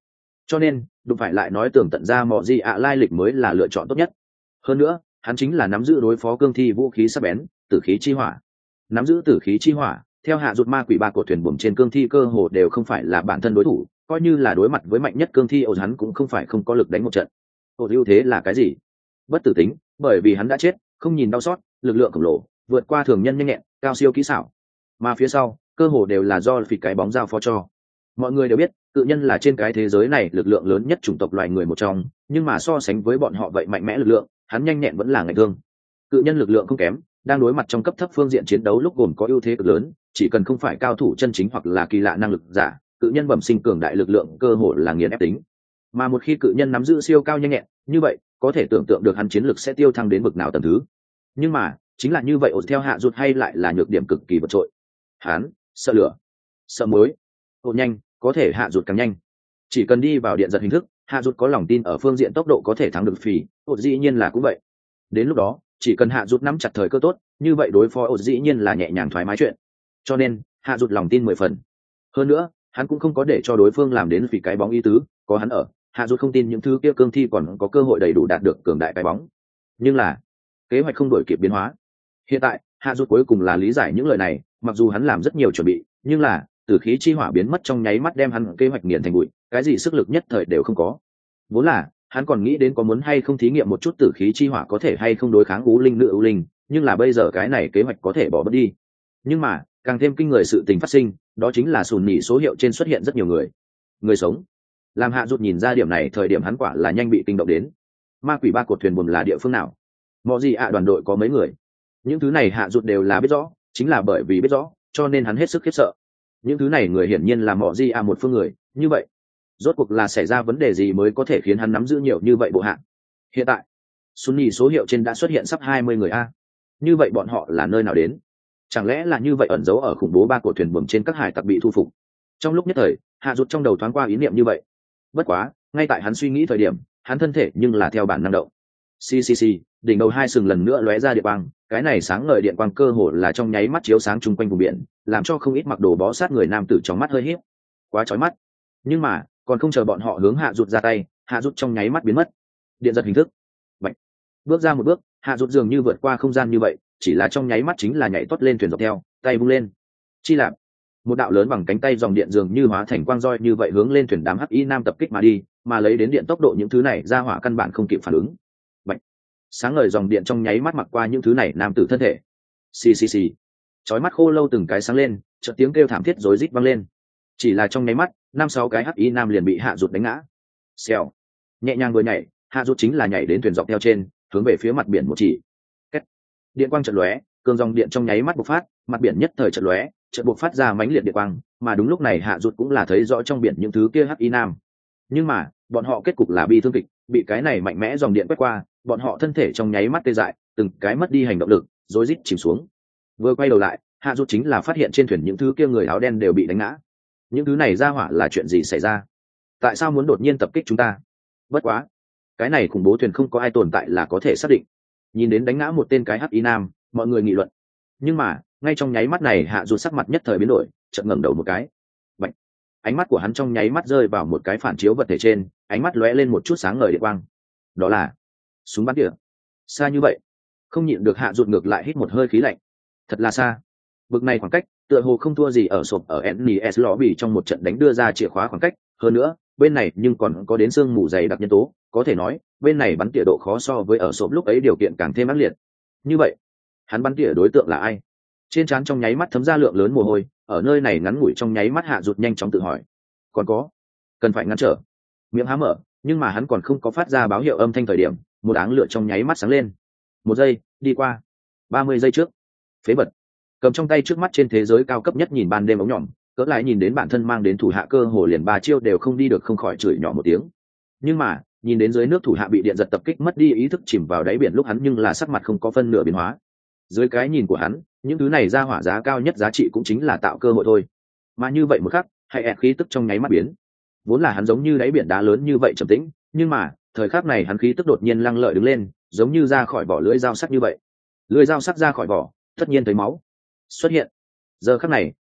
cho nên đụng phải lại nói tưởng tận ra mọi gì ạ lai lịch mới là lựa chọn tốt nhất. Hơn nữa hắn chính là nắm giữ đối phó cương thi vũ khí sắc bén, tử khí chi hỏa. Nắm giữ tử khí chi hỏa, theo hạ rụt ma quỷ ba của thuyền buồm trên cương thi cơ hồ đều không phải là bản thân đối thủ, coi như là đối mặt với mạnh nhất cương thi ổ hắn cũng không phải không có lực đánh một trận. Ổ ưu thế là cái gì? Bất tử tính, bởi vì hắn đã chết, không nhìn đau xót, lực lượng khổng lồ, vượt qua thường nhân nhanh nhẹn, cao siêu kỹ xảo. Mà phía sau, cơ hồ đều là do phỉ cái bóng giao phó cho. Mọi người đều biết, cự nhân là trên cái thế giới này lực lượng lớn nhất chủng tộc loài người một trong, nhưng mà so sánh với bọn họ vậy mạnh mẽ lực lượng, hắn nhanh nhẹn vẫn là ngạch thương. Cự nhân lực lượng không kém, đang đối mặt trong cấp thấp phương diện chiến đấu lúc gồm có ưu thế cực lớn, chỉ cần không phải cao thủ chân chính hoặc là kỳ lạ năng lực giả, cự nhân bẩm sinh cường đại lực lượng cơ hội là nghiền ép tính. Mà một khi cự nhân nắm giữ siêu cao nhanh nhẹn, như vậy có thể tưởng tượng được hắn chiến lực sẽ tiêu thăng đến bậc nào tầm thứ. Nhưng mà chính là như vậy, ổ theo hạ rụt hay lại là nhược điểm cực kỳ vượt trội. Hắn sợ lửa, sợ muối, ổ nhanh, có thể hạ rụt càng nhanh. Chỉ cần đi vào điện giật hình thức, hạ rụt có lòng tin ở phương diện tốc độ có thể thắng được phì, ổ dĩ nhiên là cũng vậy. Đến lúc đó chỉ cần hạ rụt nắm chặt thời cơ tốt, như vậy đối phó ổ dĩ nhiên là nhẹ nhàng thoải mái chuyện. Cho nên hạ rụt lòng tin mười phần. Hơn nữa hắn cũng không có để cho đối phương làm đến vì cái bóng ý tứ, có hắn ở, hạ rụt không tin những thứ kia cương thi còn có cơ hội đầy đủ đạt được cường đại cái bóng. Nhưng là kế hoạch không đổi kịp biến hóa. Hiện tại hạ rụt cuối cùng là lý giải những lời này, mặc dù hắn làm rất nhiều chuẩn bị, nhưng là tử khí chi hỏa biến mất trong nháy mắt đem hắn kế hoạch nghiền thành bụi, cái gì sức lực nhất thời đều không có. Vốn là hắn còn nghĩ đến có muốn hay không thí nghiệm một chút tử khí chi hỏa có thể hay không đối kháng ú linh nữ ú linh, nhưng là bây giờ cái này kế hoạch có thể bỏ bớt đi. Nhưng mà càng thêm kinh người sự tình phát sinh, đó chính là sùn nhị số hiệu trên xuất hiện rất nhiều người người sống. Làm hạ rụt nhìn ra điểm này thời điểm hắn quả là nhanh bị kinh động đến. Ma quỷ ba cột thuyền buồm là địa phương nào? Mọi gì ạ đoàn đội có mấy người? Những thứ này hạ rụt đều là biết rõ, chính là bởi vì biết rõ cho nên hắn hết sức khiếp sợ. Những thứ này người hiển nhiên là mọi gì ạ một phương người, như vậy rốt cuộc là xảy ra vấn đề gì mới có thể khiến hắn nắm giữ nhiều như vậy bộ hạng? Hiện tại Sunny số hiệu trên đã xuất hiện sắp hai mươi người a. Như vậy bọn họ là nơi nào đến? Chẳng lẽ là như vậy ẩn giấu ở khủng bố ba cột thuyền buồm trên các hải tặc bị thu phục? Trong lúc nhất thời hạ rụt trong đầu thoáng qua ý niệm như vậy. Bất quá ngay tại hắn suy nghĩ thời điểm, hắn thân thể nhưng là theo bản năng động. Xì xì xì, đỉnh đầu hai sừng lần nữa lóe ra điện quang, cái này sáng ngời điện quang cơ hồ là trong nháy mắt chiếu sáng chung quanh vùng biển, làm cho không ít mặc đồ bó sát người nam tử trong mắt hơi híp. Quá chói mắt. Nhưng mà còn không chờ bọn họ hướng hạ rụt ra tay, hạ rụt trong nháy mắt biến mất. Điện giật hình thức. Vậy bước ra một bước, hạ rụt dường như vượt qua không gian như vậy, chỉ là trong nháy mắt chính là nhảy tót lên thuyền dọc theo, tay vung lên. Chi lạp, một đạo lớn bằng cánh tay dòng điện dường như hóa thành quang roi như vậy hướng lên thuyền đám hắc y nam tập kích mà đi, mà lấy đến điện tốc độ những thứ này ra hỏa căn bản không kịp phản ứng. Bạch, sáng ngời dòng điện trong nháy mắt mặc qua những thứ này nam tử thân thể. Xì xì xì, chói mắt khô lâu từng cái sáng lên, chợt tiếng kêu thảm thiết rối rít vang lên. Chỉ là trong nháy mắt, năm sáu cái hắc y nam liền bị hạ rụt đánh ngã. Xèo, nhẹ nhàng vừa nhảy, hạ rụt chính là nhảy đến thuyền dọc theo trên, hướng về phía mặt biển một chỉ. Kết. Điện quang chợt lóe, cường dòng điện trong nháy mắt bộc phát, mặt biển nhất thời chợt lóe, chợt bộc phát ra mãnh liệt điện quang, mà đúng lúc này hạ rụt cũng là thấy rõ trong biển những thứ kia hắc y nam. Nhưng mà bọn họ kết cục là bi thương kịch, bị cái này mạnh mẽ dòng điện quét qua, bọn họ thân thể trong nháy mắt tê dại, từng cái mất đi hành động lực, rối rít chìm xuống. Vừa quay đầu lại, hạ rụt chính là phát hiện trên thuyền những thứ kia người áo đen đều bị đánh ngã. Những thứ này ra hỏa là chuyện gì xảy ra? Tại sao muốn đột nhiên tập kích chúng ta? Bất quá, cái này khủng bố thuyền không có ai tồn tại là có thể xác định. Nhìn đến đánh ngã một tên cái hắc y nam, mọi người nghị luận. Nhưng mà ngay trong nháy mắt này hạ rụt sắc mặt nhất thời biến đổi, chợt ngẩng đầu một cái. Bạch. Ánh mắt của hắn trong nháy mắt rơi vào một cái phản chiếu vật thể trên, ánh mắt lóe lên một chút sáng ngời điện quang. Đó là súng bắn tỉa. Xa như vậy, không nhịn được hạ rụt ngược lại hít một hơi khí lạnh. Thật là xa. Bực này khoảng cách, tựa hồ không thua gì ở sộp ở en en ét lobby trong một trận đánh đưa ra chìa khóa khoảng cách, hơn nữa, bên này nhưng còn có đến sương mù dày đặc nhân tố, có thể nói, bên này bắn tỉa độ khó so với ở sộp lúc ấy điều kiện càng thêm ác liệt. Như vậy, hắn bắn tỉa đối tượng là ai? Trên trán trong nháy mắt thấm ra lượng lớn mồ hôi, ở nơi này ngắn ngủi trong nháy mắt hạ rụt nhanh chóng tự hỏi. Còn có, cần phải ngăn trở. Miệng há mở, nhưng mà hắn còn không có phát ra báo hiệu âm thanh thời điểm, một áng lửa trong nháy mắt sáng lên. Một giây, đi qua. ba mươi giây trước. Phế vật. Cầm trong tay trước mắt trên thế giới cao cấp nhất nhìn ban đêm ống nhỏm, cỡ lại nhìn đến bản thân mang đến thủ hạ cơ hồ liền ba chiêu đều không đi được không khỏi chửi nhỏ một tiếng. Nhưng mà nhìn đến dưới nước thủ hạ bị điện giật tập kích mất đi ý thức chìm vào đáy biển lúc hắn nhưng là sắc mặt không có phân nửa biến hóa. Dưới cái nhìn của hắn, những thứ này ra hỏa giá cao nhất giá trị cũng chính là tạo cơ hội thôi. Mà như vậy một khắc, hay ẹt khí tức trong nháy mắt biến. Vốn là hắn giống như đáy biển đá lớn như vậy trầm tĩnh, nhưng mà thời khắc này hắn khí tức đột nhiên lăng lợi đứng lên, giống như ra khỏi vỏ lưỡi dao sắc như vậy. Lưỡi dao sắc ra khỏi vỏ, tất nhiên thấy máu xuất hiện. Giờ khắc này,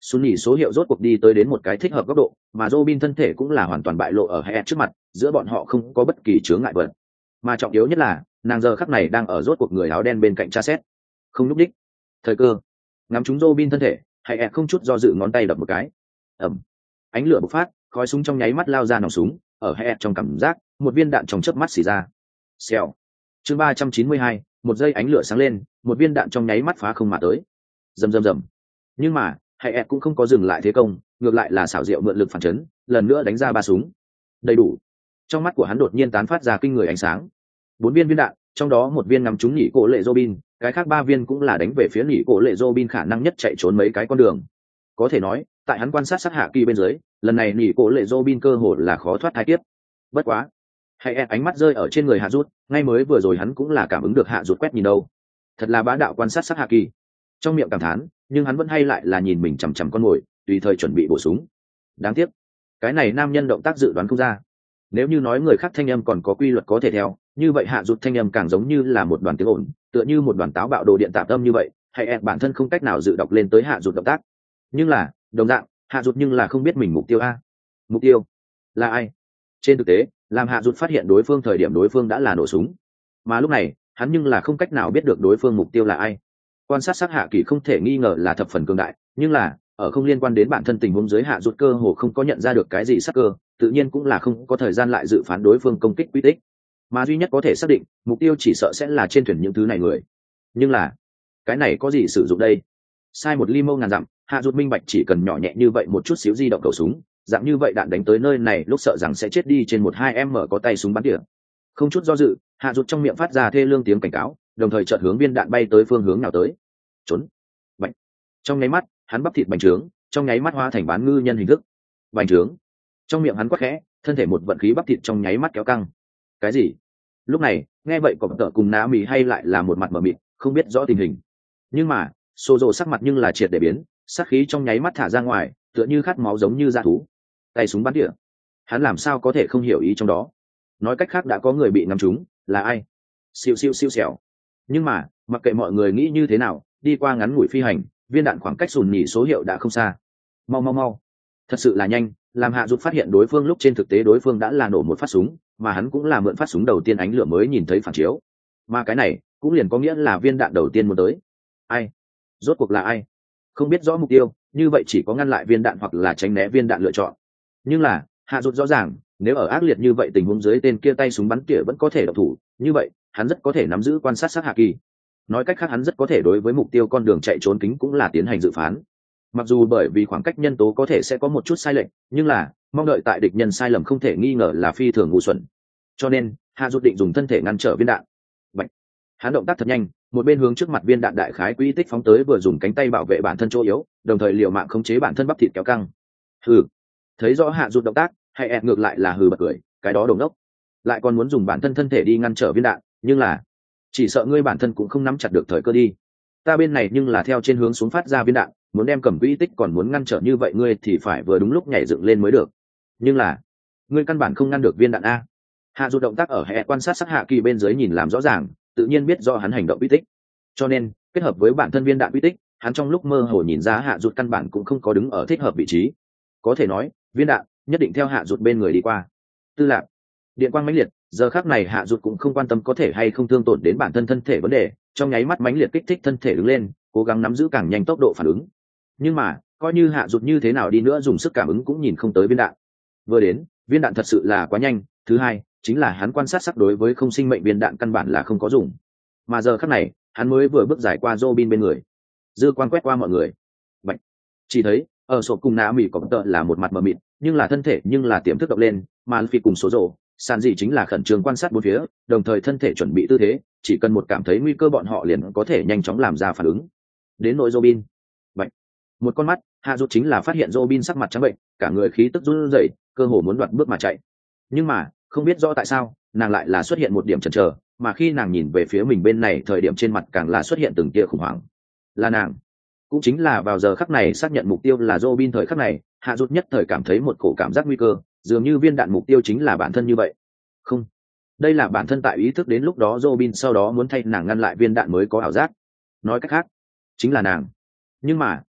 Xuân nhỉ số hiệu rốt cuộc đi tới đến một cái thích hợp góc độ, mà Robin thân thể cũng là hoàn toàn bại lộ ở Hayes trước mặt, giữa bọn họ không có bất kỳ chướng ngại vật. Mà trọng yếu nhất là, nàng giờ khắc này đang ở rốt cuộc người áo đen bên cạnh tra xét, không lúc đích. Thời cơ, ngắm trúng Robin thân thể, Hayes không chút do dự ngón tay đập một cái. Ầm. Ánh lửa bộc phát, khói súng trong nháy mắt lao ra nòng súng, ở Hayes trong cảm giác, một viên đạn trong chớp mắt xì ra. Xèo. Chương ba trăm chín mươi hai, một giây ánh lửa sáng lên, một viên đạn trong nháy mắt phá không mà tới. Rầm rầm rầm. Nhưng mà, Hayes cũng không có dừng lại thế công, ngược lại là xảo diệu mượn lực phản chấn, lần nữa đánh ra ba súng. Đầy đủ. Trong mắt của hắn đột nhiên tán phát ra kinh người ánh sáng. Bốn viên viên đạn, trong đó một viên ngắm trúng nhị cổ lệ Robin, cái khác ba viên cũng là đánh về phía nhị cổ lệ Robin khả năng nhất chạy trốn mấy cái con đường. Có thể nói, tại hắn quan sát sát hạ kỳ bên dưới, lần này nhị cổ lệ Robin cơ hội là khó thoát thai tiếp. Bất quá, Hayes ánh mắt rơi ở trên người Hạ Rút, ngay mới vừa rồi hắn cũng là cảm ứng được Hạ Rút quét nhìn đâu. Thật là bá đạo quan sát sát hạ kỳ. Trong miệng cảm thán, nhưng hắn vẫn hay lại là nhìn mình chằm chằm con mồi, tùy thời chuẩn bị bổ súng. Đáng tiếc, cái này nam nhân động tác dự đoán không ra. Nếu như nói người khác thanh âm còn có quy luật có thể theo, như vậy Hạ Rút thanh âm càng giống như là một đoàn tiếng ồn, tựa như một đoàn táo bạo đồ điện tạp âm như vậy, Hayes bản thân không cách nào dự đọc lên tới Hạ Rút động tác. Nhưng là, đồng dạng, Hạ Rút nhưng là không biết mình mục tiêu a. Mục tiêu là ai? Trên thực tế, làm Hạ Rút phát hiện đối phương thời điểm đối phương đã là nổ súng, mà lúc này hắn nhưng là không cách nào biết được đối phương mục tiêu là ai. Quan sát sát hạ kỳ không thể nghi ngờ là thập phần cường đại, nhưng là ở không liên quan đến bản thân tình huống dưới Hạ Rút cơ hồ không có nhận ra được cái gì sắc cơ, tự nhiên cũng là không có thời gian lại dự phán đối phương công kích quy tích, mà duy nhất có thể xác định mục tiêu chỉ sợ sẽ là trên thuyền những thứ này người. Nhưng là cái này có gì sử dụng đây? Sai một ly mâu ngàn dặm, Hạ Rút minh bạch chỉ cần nhỏ nhẹ như vậy một chút xíu di động khẩu súng, dạng như vậy đạn đánh tới nơi này lúc sợ rằng sẽ chết đi trên một hai em mở có tay súng bắn tỉa. Không chút do dự, Hạ Rút trong miệng phát ra thê lương tiếng cảnh cáo, đồng thời chợt hướng viên đạn bay tới phương hướng nào tới. Trốn. Bành. Trong nháy mắt, hắn bắp thịt bành trướng, trong nháy mắt hóa thành bán ngư nhân hình thức. Bành trướng. Trong miệng hắn quát khẽ, thân thể một vận khí bắp thịt trong nháy mắt kéo căng. Cái gì? Lúc này, nghe vậy cọp tợ cùng ná mì hay lại là một mặt mờ mịt, không biết rõ tình hình. Nhưng mà, Sô Dô sắc mặt nhưng là triệt để biến, sát khí trong nháy mắt thả ra ngoài, tựa như khát máu giống như dã thú. Tay súng bắn tỉa. Hắn làm sao có thể không hiểu ý trong đó? Nói cách khác đã có người bị ngắm trúng, là ai? Siêu siêu siêu xẻo. Nhưng mà, mặc kệ mọi người nghĩ như thế nào, đi qua ngắn ngủi phi hành, viên đạn khoảng cách sùn nhỉ số hiệu đã không xa. Mau mau mau. Thật sự là nhanh, làm Hạ Rút phát hiện đối phương lúc trên thực tế đối phương đã là nổ một phát súng, mà hắn cũng là mượn phát súng đầu tiên ánh lửa mới nhìn thấy phản chiếu. Mà cái này, cũng liền có nghĩa là viên đạn đầu tiên muốn tới. Ai? Rốt cuộc là ai? Không biết rõ mục tiêu, như vậy chỉ có ngăn lại viên đạn hoặc là tránh né viên đạn lựa chọn. Nhưng là, Hạ Rút rõ ràng, nếu ở ác liệt như vậy tình huống dưới tên kia tay súng bắn tỉa vẫn có thể độc thủ, như vậy, hắn rất có thể nắm giữ quan sát sát hạ kỳ. Nói cách khác hắn rất có thể đối với mục tiêu con đường chạy trốn kính cũng là tiến hành dự phán. Mặc dù bởi vì khoảng cách nhân tố có thể sẽ có một chút sai lệch, nhưng là, mong đợi tại địch nhân sai lầm không thể nghi ngờ là phi thường ngu xuẩn. Cho nên, Hạ Rút định dùng thân thể ngăn trở viên đạn. Bạch. Hắn động tác thật nhanh, một bên hướng trước mặt viên đạn đại khái quỹ tích phóng tới vừa dùng cánh tay bảo vệ bản thân chỗ yếu, đồng thời liều mạng khống chế bản thân bắp thịt kéo căng. Hừ. Thấy rõ Hạ Rút động tác, hay ẹt ngược lại là hừ bật cười, cái đó đồng đốc. Lại còn muốn dùng bản thân thân thể đi ngăn trở viên đạn, nhưng là chỉ sợ ngươi bản thân cũng không nắm chặt được thời cơ đi. Ta bên này nhưng là theo trên hướng xuống phát ra viên đạn, muốn đem cầm quỹ tích còn muốn ngăn trở như vậy ngươi thì phải vừa đúng lúc nhảy dựng lên mới được. Nhưng là ngươi căn bản không ngăn được viên đạn a. Hạ Rút động tác ở hệ quan sát sát hạ kỳ bên dưới nhìn làm rõ ràng, tự nhiên biết do hắn hành động quỹ tích. Cho nên, kết hợp với bản thân viên đạn quỹ tích, hắn trong lúc mơ hồ nhìn ra Hạ Rút căn bản cũng không có đứng ở thích hợp vị trí. Có thể nói, viên đạn nhất định theo Hạ Rút bên người đi qua. Tư lạc, điện quang mãnh liệt, giờ khắc này Hạ Rút cũng không quan tâm có thể hay không thương tổn đến bản thân thân thể vấn đề, trong nháy mắt mãnh liệt kích thích thân thể đứng lên, cố gắng nắm giữ càng nhanh tốc độ phản ứng. Nhưng mà, coi như Hạ Rút như thế nào đi nữa dùng sức cảm ứng cũng nhìn không tới viên đạn. Vừa đến, viên đạn thật sự là quá nhanh, thứ hai, chính là hắn quan sát sắc đối với không sinh mệnh viên đạn căn bản là không có dùng. Mà giờ khắc này, hắn mới vừa bước giải qua Robin bên người. Dư quan quét qua mọi người. Bạch. Chỉ thấy, ở sổ cùng nã mỉ cọp tợ là một mặt mờ mịt, nhưng là thân thể nhưng là tiềm thức động lên, mà phi cùng số rồ, sàn gì chính là khẩn trương quan sát bốn phía, đồng thời thân thể chuẩn bị tư thế, chỉ cần một cảm thấy nguy cơ bọn họ liền có thể nhanh chóng làm ra phản ứng. Đến nội Robin. Bạch. Một con mắt, Hạ Rút chính là phát hiện Robin sắc mặt trắng bệnh, cả người khí tức run rẩy, cơ hồ muốn đoạt bước mà chạy. Nhưng mà, không biết rõ tại sao, nàng lại là xuất hiện một điểm chần chờ, mà khi nàng nhìn về phía mình bên này thời điểm trên mặt càng là xuất hiện từng tia khủng hoảng. Là nàng. Cũng chính là vào giờ khắc này xác nhận mục tiêu là Robin thời khắc này, Hạ Rút nhất thời cảm thấy một cổ cảm giác nguy cơ, dường như viên đạn mục tiêu chính là bản thân như vậy. Không, đây là bản thân tại ý thức đến lúc đó Robin sau đó muốn thay nàng ngăn lại viên đạn mới có ảo giác. Nói cách khác, chính là nàng. Nhưng mà,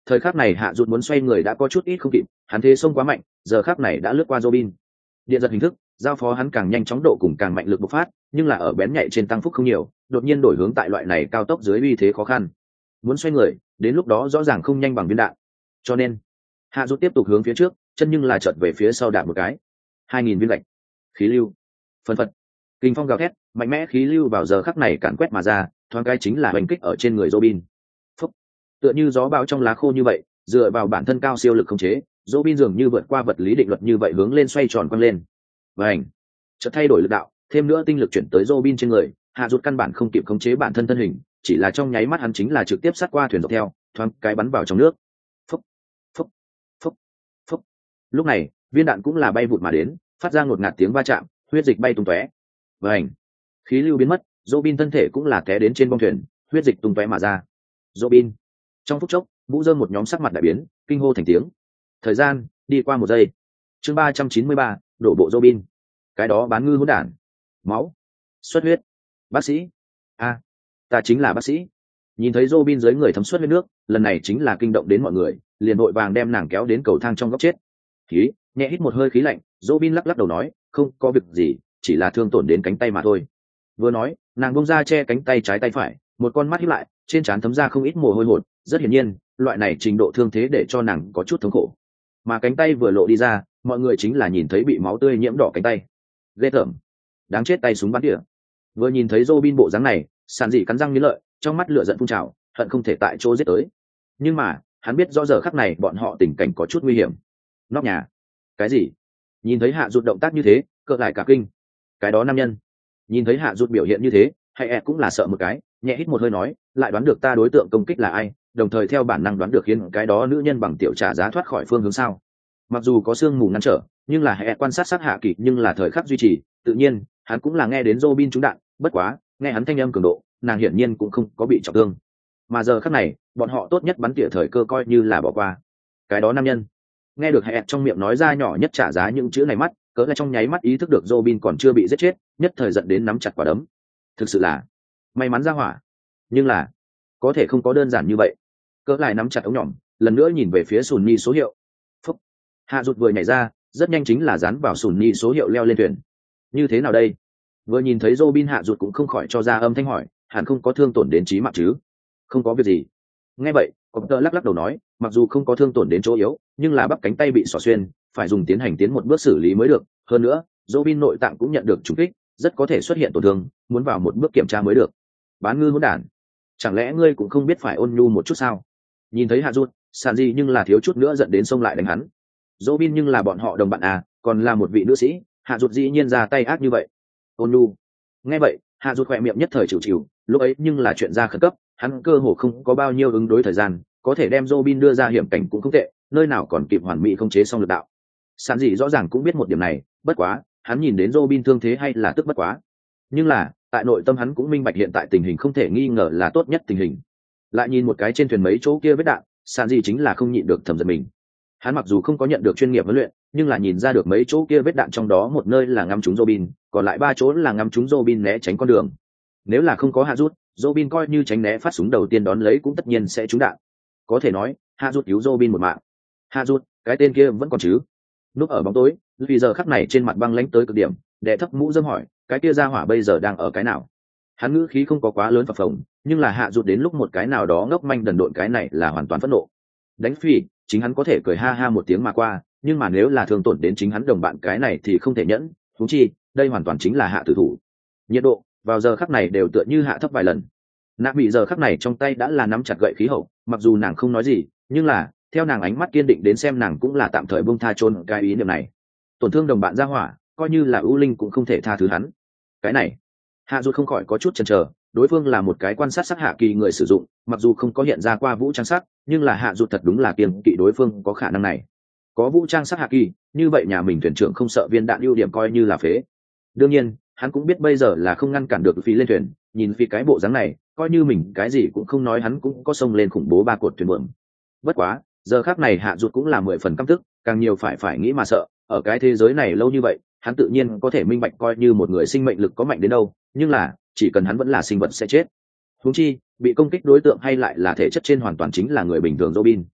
thời khắc này hạ rụt muốn xoay người đã có chút ít không kịp, hắn thế xông quá mạnh, giờ khắc này đã lướt qua Robin. Điện giật hình thức giao phó hắn càng nhanh chóng độ cùng càng mạnh lực bộc phát, nhưng là ở bén nhạy trên tăng phúc không nhiều, đột nhiên đổi hướng tại loại này cao tốc dưới uy thế khó khăn, muốn xoay người đến lúc đó rõ ràng không nhanh bằng viên đạn, cho nên hạ rút tiếp tục hướng phía trước, chân nhưng là chợt về phía sau đạp một cái. Hai nghìn viên gạch khí lưu phân phật, kinh phong gào thét, mạnh mẽ khí lưu vào giờ khắc này càn quét mà ra, thoáng cái chính là hành kích ở trên người Robin. Phúc, tựa như gió bão trong lá khô như vậy, dựa vào bản thân cao siêu lực khống chế, Robin dường như vượt qua vật lý định luật như vậy hướng lên xoay tròn quăng lên. Vành, chợt thay đổi lực đạo, thêm nữa tinh lực chuyển tới Robin trên người, hạ rút căn bản không kịp khống chế bản thân thân hình, chỉ là trong nháy mắt hắn chính là trực tiếp sát qua thuyền dọc theo, thoáng cái bắn vào trong nước. Phúc, phúc, phúc, phúc. Lúc này, viên đạn cũng là bay vụt mà đến, phát ra ngột ngạt tiếng va chạm, huyết dịch bay tung tóe. Vành, khí lưu biến mất, Robin thân thể cũng là té đến trên bong thuyền, huyết dịch tung tóe mà ra. Robin, trong phút chốc, Vũ Dơ một nhóm sắc mặt đại biến, kinh hô thành tiếng. Thời gian đi qua một giây. Chương ba trăm chín mươi ba, đổ bộ Robin. Cái đó bán ngư hỗn đản. Máu, xuất huyết. Bác sĩ, a, ta chính là bác sĩ. Nhìn thấy Robin dưới người thấm xuất huyết nước, lần này chính là kinh động đến mọi người, liền vội vàng đem nàng kéo đến cầu thang trong góc chết. Khí, nhẹ hít một hơi khí lạnh, Robin lắc lắc đầu nói, không có việc gì, chỉ là thương tổn đến cánh tay mà thôi. Vừa nói, nàng bông ra che cánh tay trái tay phải, một con mắt híp lại, trên trán thấm ra không ít mồ hôi hột, rất hiển nhiên, loại này trình độ thương thế để cho nàng có chút thống khổ. Mà cánh tay vừa lộ đi ra, mọi người chính là nhìn thấy bị máu tươi nhiễm đỏ cánh tay. Ghê tởm, đáng chết, tay súng bắn tỉa. Vừa nhìn thấy Robin bộ dáng này, Sàn Dị cắn răng nghiến lợi, trong mắt lửa giận phun trào, hận không thể tại chỗ giết tới. Nhưng mà, hắn biết rõ giờ khắc này bọn họ tình cảnh có chút nguy hiểm. Nóc nhà, cái gì? Nhìn thấy Hạ Dụt động tác như thế, cỡ lại cả kinh. Cái đó nam nhân. Nhìn thấy Hạ Dụt biểu hiện như thế, hay ẹ cũng là sợ một cái, nhẹ hít một hơi nói, lại đoán được ta đối tượng công kích là ai, đồng thời theo bản năng đoán được khiến cái đó nữ nhân bằng tiểu trả giá thoát khỏi phương hướng sao. Mặc dù có sương mù ngăn trở, nhưng là hệ quan sát sát hạ kỳ nhưng là thời khắc duy trì, tự nhiên hắn cũng là nghe đến Robin trúng đạn, bất quá nghe hắn thanh âm cường độ, nàng hiển nhiên cũng không có bị trọng thương. Mà giờ khắc này, bọn họ tốt nhất bắn tỉa thời cơ coi như là bỏ qua. Cái đó nam nhân. Nghe được hệ trong miệng nói ra nhỏ nhất trả giá những chữ này mắt, cỡ là trong nháy mắt ý thức được Robin còn chưa bị giết chết, nhất thời giận đến nắm chặt quả đấm. Thực sự là may mắn ra hỏa, nhưng là có thể không có đơn giản như vậy. Cỡ lại nắm chặt ống nhỏm, lần nữa nhìn về phía Sùn Nhi số hiệu. Phúc. Hạ Dụt vừa nhảy ra, rất nhanh chính là dán vào Sùn Nhi số hiệu leo lên thuyền. Như thế nào đây? Vừa nhìn thấy Robin, Hạ Dụt cũng không khỏi cho ra âm thanh hỏi, hẳn không có thương tổn đến chí mạng chứ? Không có việc gì. Nghe vậy, Cọp Tơ lắc lắc đầu nói, mặc dù không có thương tổn đến chỗ yếu, nhưng là bắp cánh tay bị xỏ xuyên, phải dùng tiến hành tiến một bước xử lý mới được. Hơn nữa, Robin nội tạng cũng nhận được trùng kích, rất có thể xuất hiện tổn thương, muốn vào một bước kiểm tra mới được. Bán ngư hỗn đản, chẳng lẽ ngươi cũng không biết phải ôn nhu một chút sao? Nhìn thấy Hạ Dụt, Sàn Dị nhưng là thiếu chút nữa giận đến xông lại đánh hắn. Robin nhưng là bọn họ đồng bạn à, còn là một vị nữ sĩ, Hạ Dụt dĩ nhiên ra tay ác như vậy. Ôn nhu. Nghe vậy, Hạ Dụt khỏe miệng nhất thời chịu chịu, lúc ấy nhưng là chuyện ra khẩn cấp, hắn cơ hồ không có bao nhiêu ứng đối thời gian, có thể đem Robin đưa ra hiểm cảnh cũng không tệ, nơi nào còn kịp hoàn mỹ không chế xong lực đạo. Sàn Dị rõ ràng cũng biết một điểm này, bất quá, hắn nhìn đến Robin thương thế hay là tức bất quá. Nhưng là, tại nội tâm hắn cũng minh bạch hiện tại tình hình không thể nghi ngờ là tốt nhất tình hình. Lại nhìn một cái trên thuyền mấy chỗ kia vết đạn, Sàn Dị chính là không nhịn được thầm giận mình. Hắn mặc dù không có nhận được chuyên nghiệp huấn luyện, nhưng là nhìn ra được mấy chỗ kia vết đạn trong đó một nơi là ngắm trúng Robin, còn lại ba chỗ là ngắm trúng Robin né tránh con đường. Nếu là không có Hạ Dụt, Robin coi như tránh né phát súng đầu tiên đón lấy cũng tất nhiên sẽ trúng đạn. Có thể nói, Hạ Dụt cứu Robin một mạng. Hạ Dụt, cái tên kia vẫn còn chứ? Núp ở bóng tối, vì giờ khắc này trên mặt băng lãnh tới cực điểm, đệ thấp mũ dâm hỏi, cái kia ra hỏa bây giờ đang ở cái nào? Hắn ngữ khí không có quá lớn phập phồng, nhưng là Hạ Dụt đến lúc một cái nào đó ngốc manh đần độn cái này là hoàn toàn phẫn nộ. Đánh phỉ, chính hắn có thể cười ha ha một tiếng mà qua, nhưng mà nếu là thương tổn đến chính hắn đồng bạn cái này thì không thể nhẫn, huống chi, đây hoàn toàn chính là hạ tử thủ. Nhiệt độ vào giờ khắc này đều tựa như hạ thấp vài lần. Nạ bị giờ khắc này trong tay đã là nắm chặt gậy khí hậu, mặc dù nàng không nói gì, nhưng là theo nàng ánh mắt kiên định đến xem nàng cũng là tạm thời buông tha chôn cái ý niệm này. Tổn thương đồng bạn ra hỏa, coi như là ưu linh cũng không thể tha thứ hắn. Cái này, Hạ Dụt không khỏi có chút chần chờ, đối phương là một cái quan sát sắc hạ kỳ người sử dụng, mặc dù không có hiện ra qua vũ trang sắc, nhưng là Hạ Dụt thật đúng là kiêng kỵ đối phương có khả năng này. Có vũ trang sắc hạ kỳ, như vậy nhà mình thuyền trưởng không sợ viên đạn ưu điểm coi như là phế. Đương nhiên, hắn cũng biết bây giờ là không ngăn cản được phí lên thuyền, nhìn phi cái bộ dáng này, coi như mình cái gì cũng không nói hắn cũng có xông lên khủng bố ba cột thuyền buồm. Bất quá, giờ khắc này Hạ Dụt cũng là mười phần căm tức, càng nhiều phải phải nghĩ mà sợ, ở cái thế giới này lâu như vậy, hắn tự nhiên có thể minh bạch coi như một người sinh mệnh lực có mạnh đến đâu, nhưng là chỉ cần hắn vẫn là sinh vật sẽ chết. Huống chi bị công kích đối tượng hay lại là thể chất trên hoàn toàn chính là người bình thường Robin.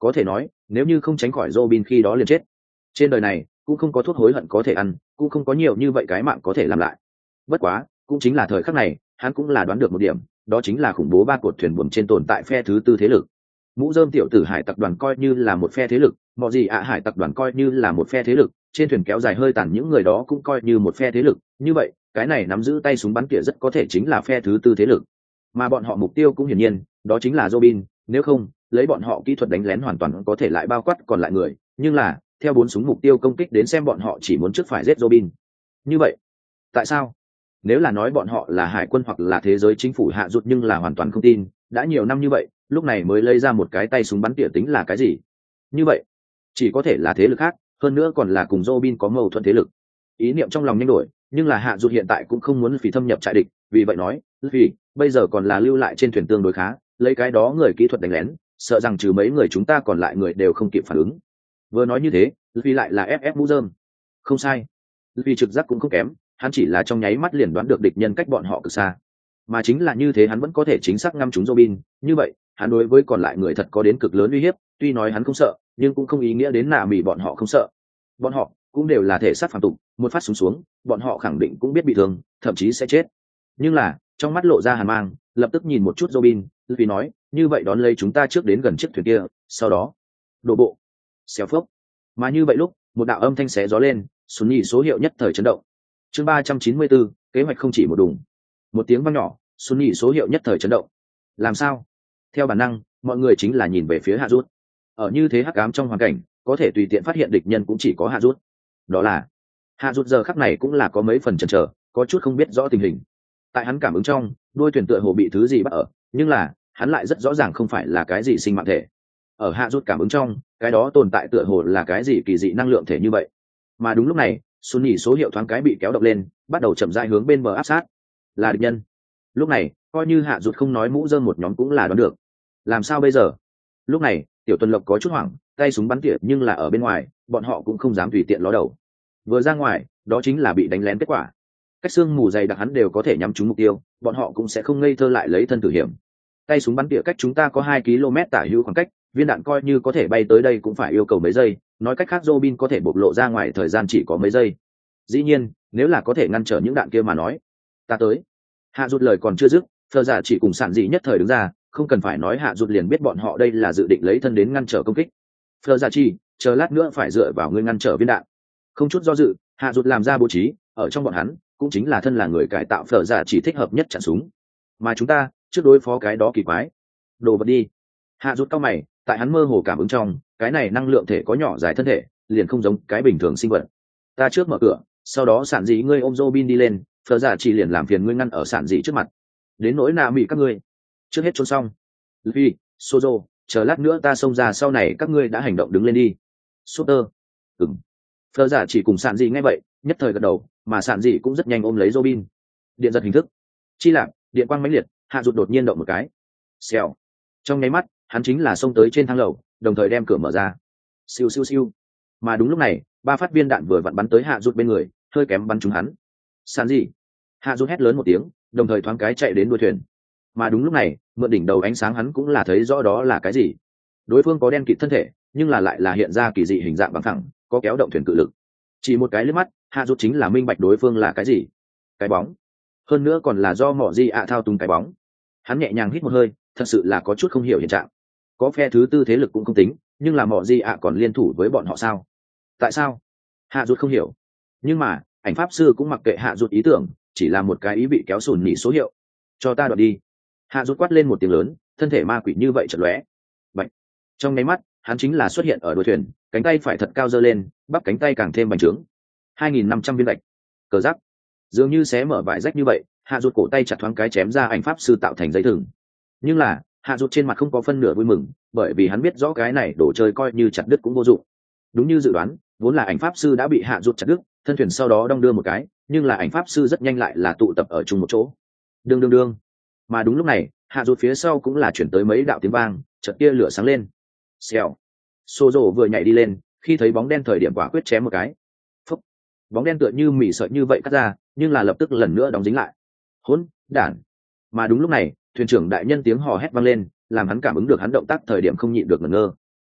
có thể nói nếu như không tránh khỏi Robin khi đó liền chết. Trên đời này cũng không có thuốc hối hận có thể ăn, cũng không có nhiều như vậy cái mạng có thể làm lại. Bất quá cũng chính là thời khắc này hắn cũng là đoán được một điểm, đó chính là khủng bố ba cột thuyền buồm trên tồn tại phe thứ tư thế lực. Mũ rơm tiểu tử hải tặc đoàn coi như là một phe thế lực, mọi gì ạ hải tặc đoàn coi như là một phe thế lực, trên thuyền kéo dài hơi tàn những người đó cũng coi như một phe thế lực. Như vậy cái này nắm giữ tay súng bắn tỉa rất có thể chính là phe thứ tư thế lực, mà bọn họ mục tiêu cũng hiển nhiên đó chính là Robin. Nếu không lấy bọn họ kỹ thuật đánh lén hoàn toàn có thể lại bao quát còn lại người, nhưng là theo bốn súng mục tiêu công kích đến xem bọn họ chỉ muốn trước phải giết Robin. Như vậy tại sao nếu là nói bọn họ là hải quân hoặc là thế giới chính phủ hạ rụt, nhưng là hoàn toàn không tin, đã nhiều năm như vậy lúc này mới lấy ra một cái tay súng bắn tỉa tính là cái gì? Như vậy chỉ có thể là thế lực khác, hơn nữa còn là cùng Robin có mâu thuẫn thế lực. Ý niệm trong lòng nhanh đổi, nhưng là hạ rụt hiện tại cũng không muốn vì thâm nhập trại địch, vì vậy nói vì bây giờ còn là lưu lại trên thuyền tương đối khá, lấy cái đó người kỹ thuật đánh lén sợ rằng trừ mấy người chúng ta còn lại người đều không kịp phản ứng. Vừa nói như thế vì lại là ép ép mũ rơm không sai, vì trực giác cũng không kém, hắn chỉ là trong nháy mắt liền đoán được địch nhân cách bọn họ cực xa, mà chính là như thế hắn vẫn có thể chính xác ngăn trúng Robin. Như vậy hắn đối với còn lại người thật có đến cực lớn uy hiếp, tuy nói hắn không sợ nhưng cũng không ý nghĩa đến nạ mỉ bọn họ không sợ. Bọn họ cũng đều là thể xác phàm tục, một phát súng xuống bọn họ khẳng định cũng biết bị thương, thậm chí sẽ chết. Nhưng là trong mắt lộ ra hàn mang, lập tức nhìn một chút Robin, vì nói như vậy đón lấy chúng ta trước đến gần chiếc thuyền kia, sau đó đổ bộ xéo phốc. Mà như vậy lúc một đạo âm thanh xé gió lên, Xuân Nhi số hiệu nhất thời chấn động. Chương ba trăm chín mươi bốn, kế hoạch không chỉ một đùng. Một tiếng vang nhỏ, Xuân Nhi số hiệu nhất thời chấn động. Làm sao? Theo bản năng mọi người chính là nhìn về phía Hạ Rút. Ở như thế hắc ám trong hoàn cảnh có thể tùy tiện phát hiện địch nhân cũng chỉ có Hạ Rút. Đó là Hạ Rút giờ khắc này cũng là có mấy phần chần chờ, có chút không biết rõ tình hình. Tại hắn cảm ứng trong đuôi thuyền tựa hồ bị thứ gì bắt ở, nhưng là hắn lại rất rõ ràng không phải là cái gì sinh mạng thể. Ở Hạ Rút cảm ứng trong cái đó tồn tại tựa hồ là cái gì kỳ dị năng lượng thể như vậy. Mà đúng lúc này Xuân Nhỉ số hiệu thoáng cái bị kéo động lên, bắt đầu chậm rãi hướng bên bờ áp sát. Là địch nhân. Lúc này coi như Hạ Rút không nói mũ rơm một nhóm cũng là đoán được. Làm sao bây giờ? Lúc này Tiểu Tuần Lộc có chút hoảng, tay súng bắn tỉa nhưng là ở bên ngoài, bọn họ cũng không dám tùy tiện ló đầu. Vừa ra ngoài đó chính là bị đánh lén kết quả. Cách xương mù dày đặc hắn đều có thể nhắm trúng mục tiêu, bọn họ cũng sẽ không ngây thơ lại lấy thân thử hiểm. Tay súng bắn tỉa cách chúng ta có hai ki lô mét tả hữu khoảng cách, viên đạn coi như có thể bay tới đây cũng phải yêu cầu mấy giây, nói cách khác Robin có thể bộc lộ ra ngoài thời gian chỉ có mấy giây. Dĩ nhiên nếu là có thể ngăn trở những đạn kia mà nói, ta tới. Hạ Rút lời còn chưa dứt, Phờ Giả chỉ cùng Sản Dị nhất thời đứng ra, không cần phải nói Hạ Rút liền biết bọn họ đây là dự định lấy thân đến ngăn trở công kích. Phờ Giả chỉ chờ lát nữa phải dựa vào ngươi ngăn trở viên đạn. Không chút do dự Hạ Rút làm ra bố trí, ở trong bọn hắn cũng chính là thân là người cải tạo Phờ Giả chỉ thích hợp nhất chặn súng, mà chúng ta trước đối phó cái đó kỳ quái đồ vật đi. Hạ Rút cao mày, tại hắn mơ hồ cảm ứng trong cái này năng lượng thể có nhỏ dài thân thể, liền không giống cái bình thường sinh vật. Ta trước mở cửa, sau đó Sản Dị ngươi ôm Robin đi lên, Phờ Giả chỉ liền làm phiền ngươi ngăn ở Sản Dị trước mặt. Đến nỗi nạ mị các ngươi trước hết trốn xong. Luffy, Sozo, chờ lát nữa ta xông ra, sau này các ngươi đã hành động đứng lên đi. Sutter. Ừm. Phờ Giả chỉ cùng Sản Dị nghe vậy nhất thời gật đầu, mà Sản Dị cũng rất nhanh ôm lấy Robin. Điện giật hình thức chi lạc, điện quang mãnh liệt. Hạ Rút đột nhiên động một cái, xèo, trong nháy mắt hắn chính là xông tới trên thang lầu, đồng thời đem cửa mở ra. Siêu siêu siêu. Mà đúng lúc này ba phát viên đạn vừa vặn bắn tới Hạ Rút bên người, hơi kém bắn trúng hắn. Sản Dị. Hạ Rút hét lớn một tiếng, đồng thời thoáng cái chạy đến đuôi thuyền. Mà đúng lúc này mượn đỉnh đầu ánh sáng hắn cũng là thấy rõ đó là cái gì. Đối phương có đen kịt thân thể, nhưng là lại là hiện ra kỳ dị hình dạng bằng thẳng, có kéo động thuyền cự lực. Chỉ một cái liếc mắt Hạ Rút chính là minh bạch đối phương là cái gì. Cái bóng, hơn nữa còn là do Mọ Di ạ thao túng cái bóng. Hắn nhẹ nhàng hít một hơi, thật sự là có chút không hiểu hiện trạng. Có phe thứ tư thế lực cũng không tính, nhưng là Mọ Di ạ còn liên thủ với bọn họ sao? Tại sao? Hạ Rút không hiểu. Nhưng mà ảnh pháp sư cũng mặc kệ Hạ Rút ý tưởng, chỉ là một cái ý bị kéo sùn nỉ số hiệu. Cho ta đoạn đi. Hạ Rút quát lên một tiếng lớn, thân thể ma quỷ như vậy chợt lóe. Bạch. Trong nháy mắt hắn chính là xuất hiện ở đuôi thuyền, cánh tay phải thật cao giơ lên, bắp cánh tay càng thêm bành trướng. hai nghìn năm trăm viên gạch. Cờ giáp dường như xé mở vải rách như vậy, Hạ Rút cổ tay chặt thoáng cái chém ra ảnh pháp sư tạo thành dây thừng. Nhưng là Hạ Rút trên mặt không có phân nửa vui mừng, bởi vì hắn biết rõ cái này đồ chơi coi như chặt đứt cũng vô dụng. Đúng như dự đoán, vốn là ảnh pháp sư đã bị Hạ Rút chặt đứt, thân thuyền sau đó đong đưa một cái, nhưng là ảnh pháp sư rất nhanh lại là tụ tập ở chung một chỗ. Đương đương đương. Mà đúng lúc này Hạ Rút phía sau cũng là chuyển tới mấy đạo tiếng vang, chợt tia lửa sáng lên. Xèo. Sozo vừa nhảy đi lên, khi thấy bóng đen thời điểm quả quyết chém một cái. Phúc. Bóng đen tựa như mỉ sợi như vậy cắt ra, nhưng là lập tức lần nữa đóng dính lại. Hỗn đản. Mà đúng lúc này thuyền trưởng đại nhân tiếng hò hét vang lên, làm hắn cảm ứng được hắn động tác thời điểm không nhịn được ngẩn ngơ.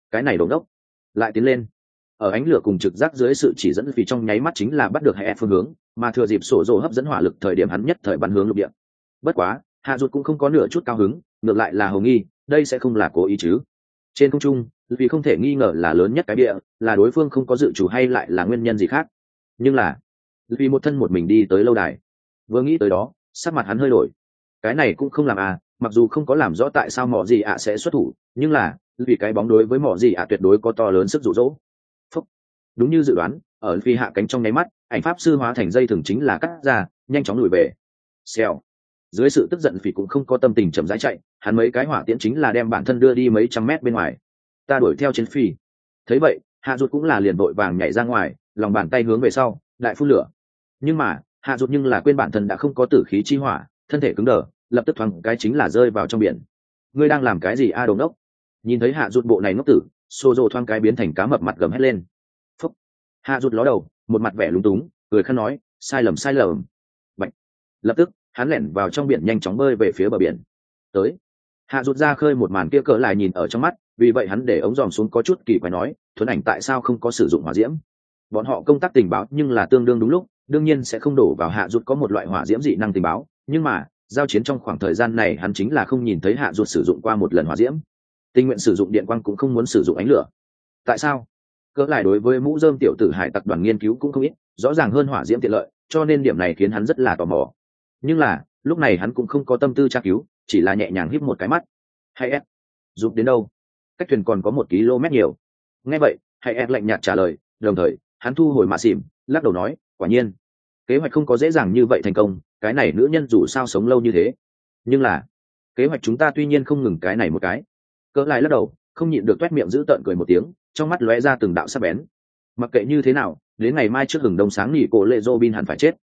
cái này đồn đốc lại tiến lên. Ở ánh lửa cùng trực giác dưới sự chỉ dẫn vì trong nháy mắt chính là bắt được hệ phương hướng, mà thừa dịp sổ rồ hấp dẫn hỏa lực thời điểm hắn nhất thời bắn hướng lục địa. Bất quá hạ rụt cũng không có nửa chút cao hứng, ngược lại là hồ nghi đây sẽ không là cố ý chứ. Trên không trung vì không thể nghi ngờ là lớn nhất cái địa, là đối phương không có dự chủ hay lại là nguyên nhân gì khác. Nhưng là vì một thân một mình đi tới lâu đài, vừa nghĩ tới đó sắc mặt hắn hơi đổi. Cái này cũng không làm à, mặc dù không có làm rõ tại sao mỏ gì ạ sẽ xuất thủ, nhưng là vì cái bóng đối với mỏ gì ạ tuyệt đối có to lớn sức dụ dỗ. Phúc. Đúng như dự đoán, ở phi hạ cánh trong nháy mắt ảnh pháp sư hóa thành dây thừng chính là cắt ra, nhanh chóng lùi về. Xèo. Dưới sự tức giận phỉ cũng không có tâm tình chậm rãi chạy, hắn mấy cái hỏa tiễn chính là đem bản thân đưa đi mấy trăm mét bên ngoài. Ta đuổi theo trên phi. Thấy vậy hạ rụt cũng là liền vội vàng nhảy ra ngoài, lòng bàn tay hướng về sau đại phun lửa. Nhưng mà hạ rụt nhưng là quên bản thân đã không có tử khí chi hỏa, thân thể cứng đờ, lập tức thoáng cái chính là rơi vào trong biển. Ngươi đang làm cái gì a đồng đốc? Nhìn thấy hạ rụt bộ này ngốc tử, xô rồ thoáng cái biến thành cá mập mặt gầm hét lên. Phúc. Hạ rụt ló đầu, một mặt vẻ lúng túng, cười khăn nói, sai lầm sai lầm. Bạch. Lập tức hắn lẻn vào trong biển nhanh chóng bơi về phía bờ biển. Tới. Hạ rụt ra khơi một màn kia cỡ lại nhìn ở trong mắt, vì vậy hắn để ống dòm xuống có chút kỳ quái nói, thuần ảnh tại sao không có sử dụng hỏa diễm? Bọn họ công tác tình báo nhưng là tương đương đúng lúc, đương nhiên sẽ không đổ vào hạ rụt có một loại hỏa diễm dị năng tình báo, nhưng mà giao chiến trong khoảng thời gian này hắn chính là không nhìn thấy hạ rụt sử dụng qua một lần hỏa diễm. Tình nguyện sử dụng điện quang cũng không muốn sử dụng ánh lửa. Tại sao? Cỡ lại đối với mũ rơm tiểu tử hải tặc đoàn nghiên cứu cũng không ít, rõ ràng hơn hỏa diễm tiện lợi, cho nên điểm này khiến hắn rất là tò mò. Nhưng là lúc này hắn cũng không có tâm tư tra cứu, chỉ là nhẹ nhàng híp một cái mắt. Hay ép giúp đến đâu? Cách thuyền còn có một km nhiều. Nghe vậy hay ép lạnh nhạt trả lời, đồng thời hắn thu hồi mạ xỉm, lắc đầu nói, quả nhiên kế hoạch không có dễ dàng như vậy thành công, cái này nữ nhân dù sao sống lâu như thế. Nhưng là kế hoạch chúng ta tuy nhiên không ngừng cái này một cái. Cỡ lại lắc đầu, không nhịn được toét miệng giữ tợn cười một tiếng, trong mắt lóe ra từng đạo sắc bén. Mặc kệ như thế nào, đến ngày mai trước hừng đông sáng nghỉ cổ lệ Robin hẳn phải chết.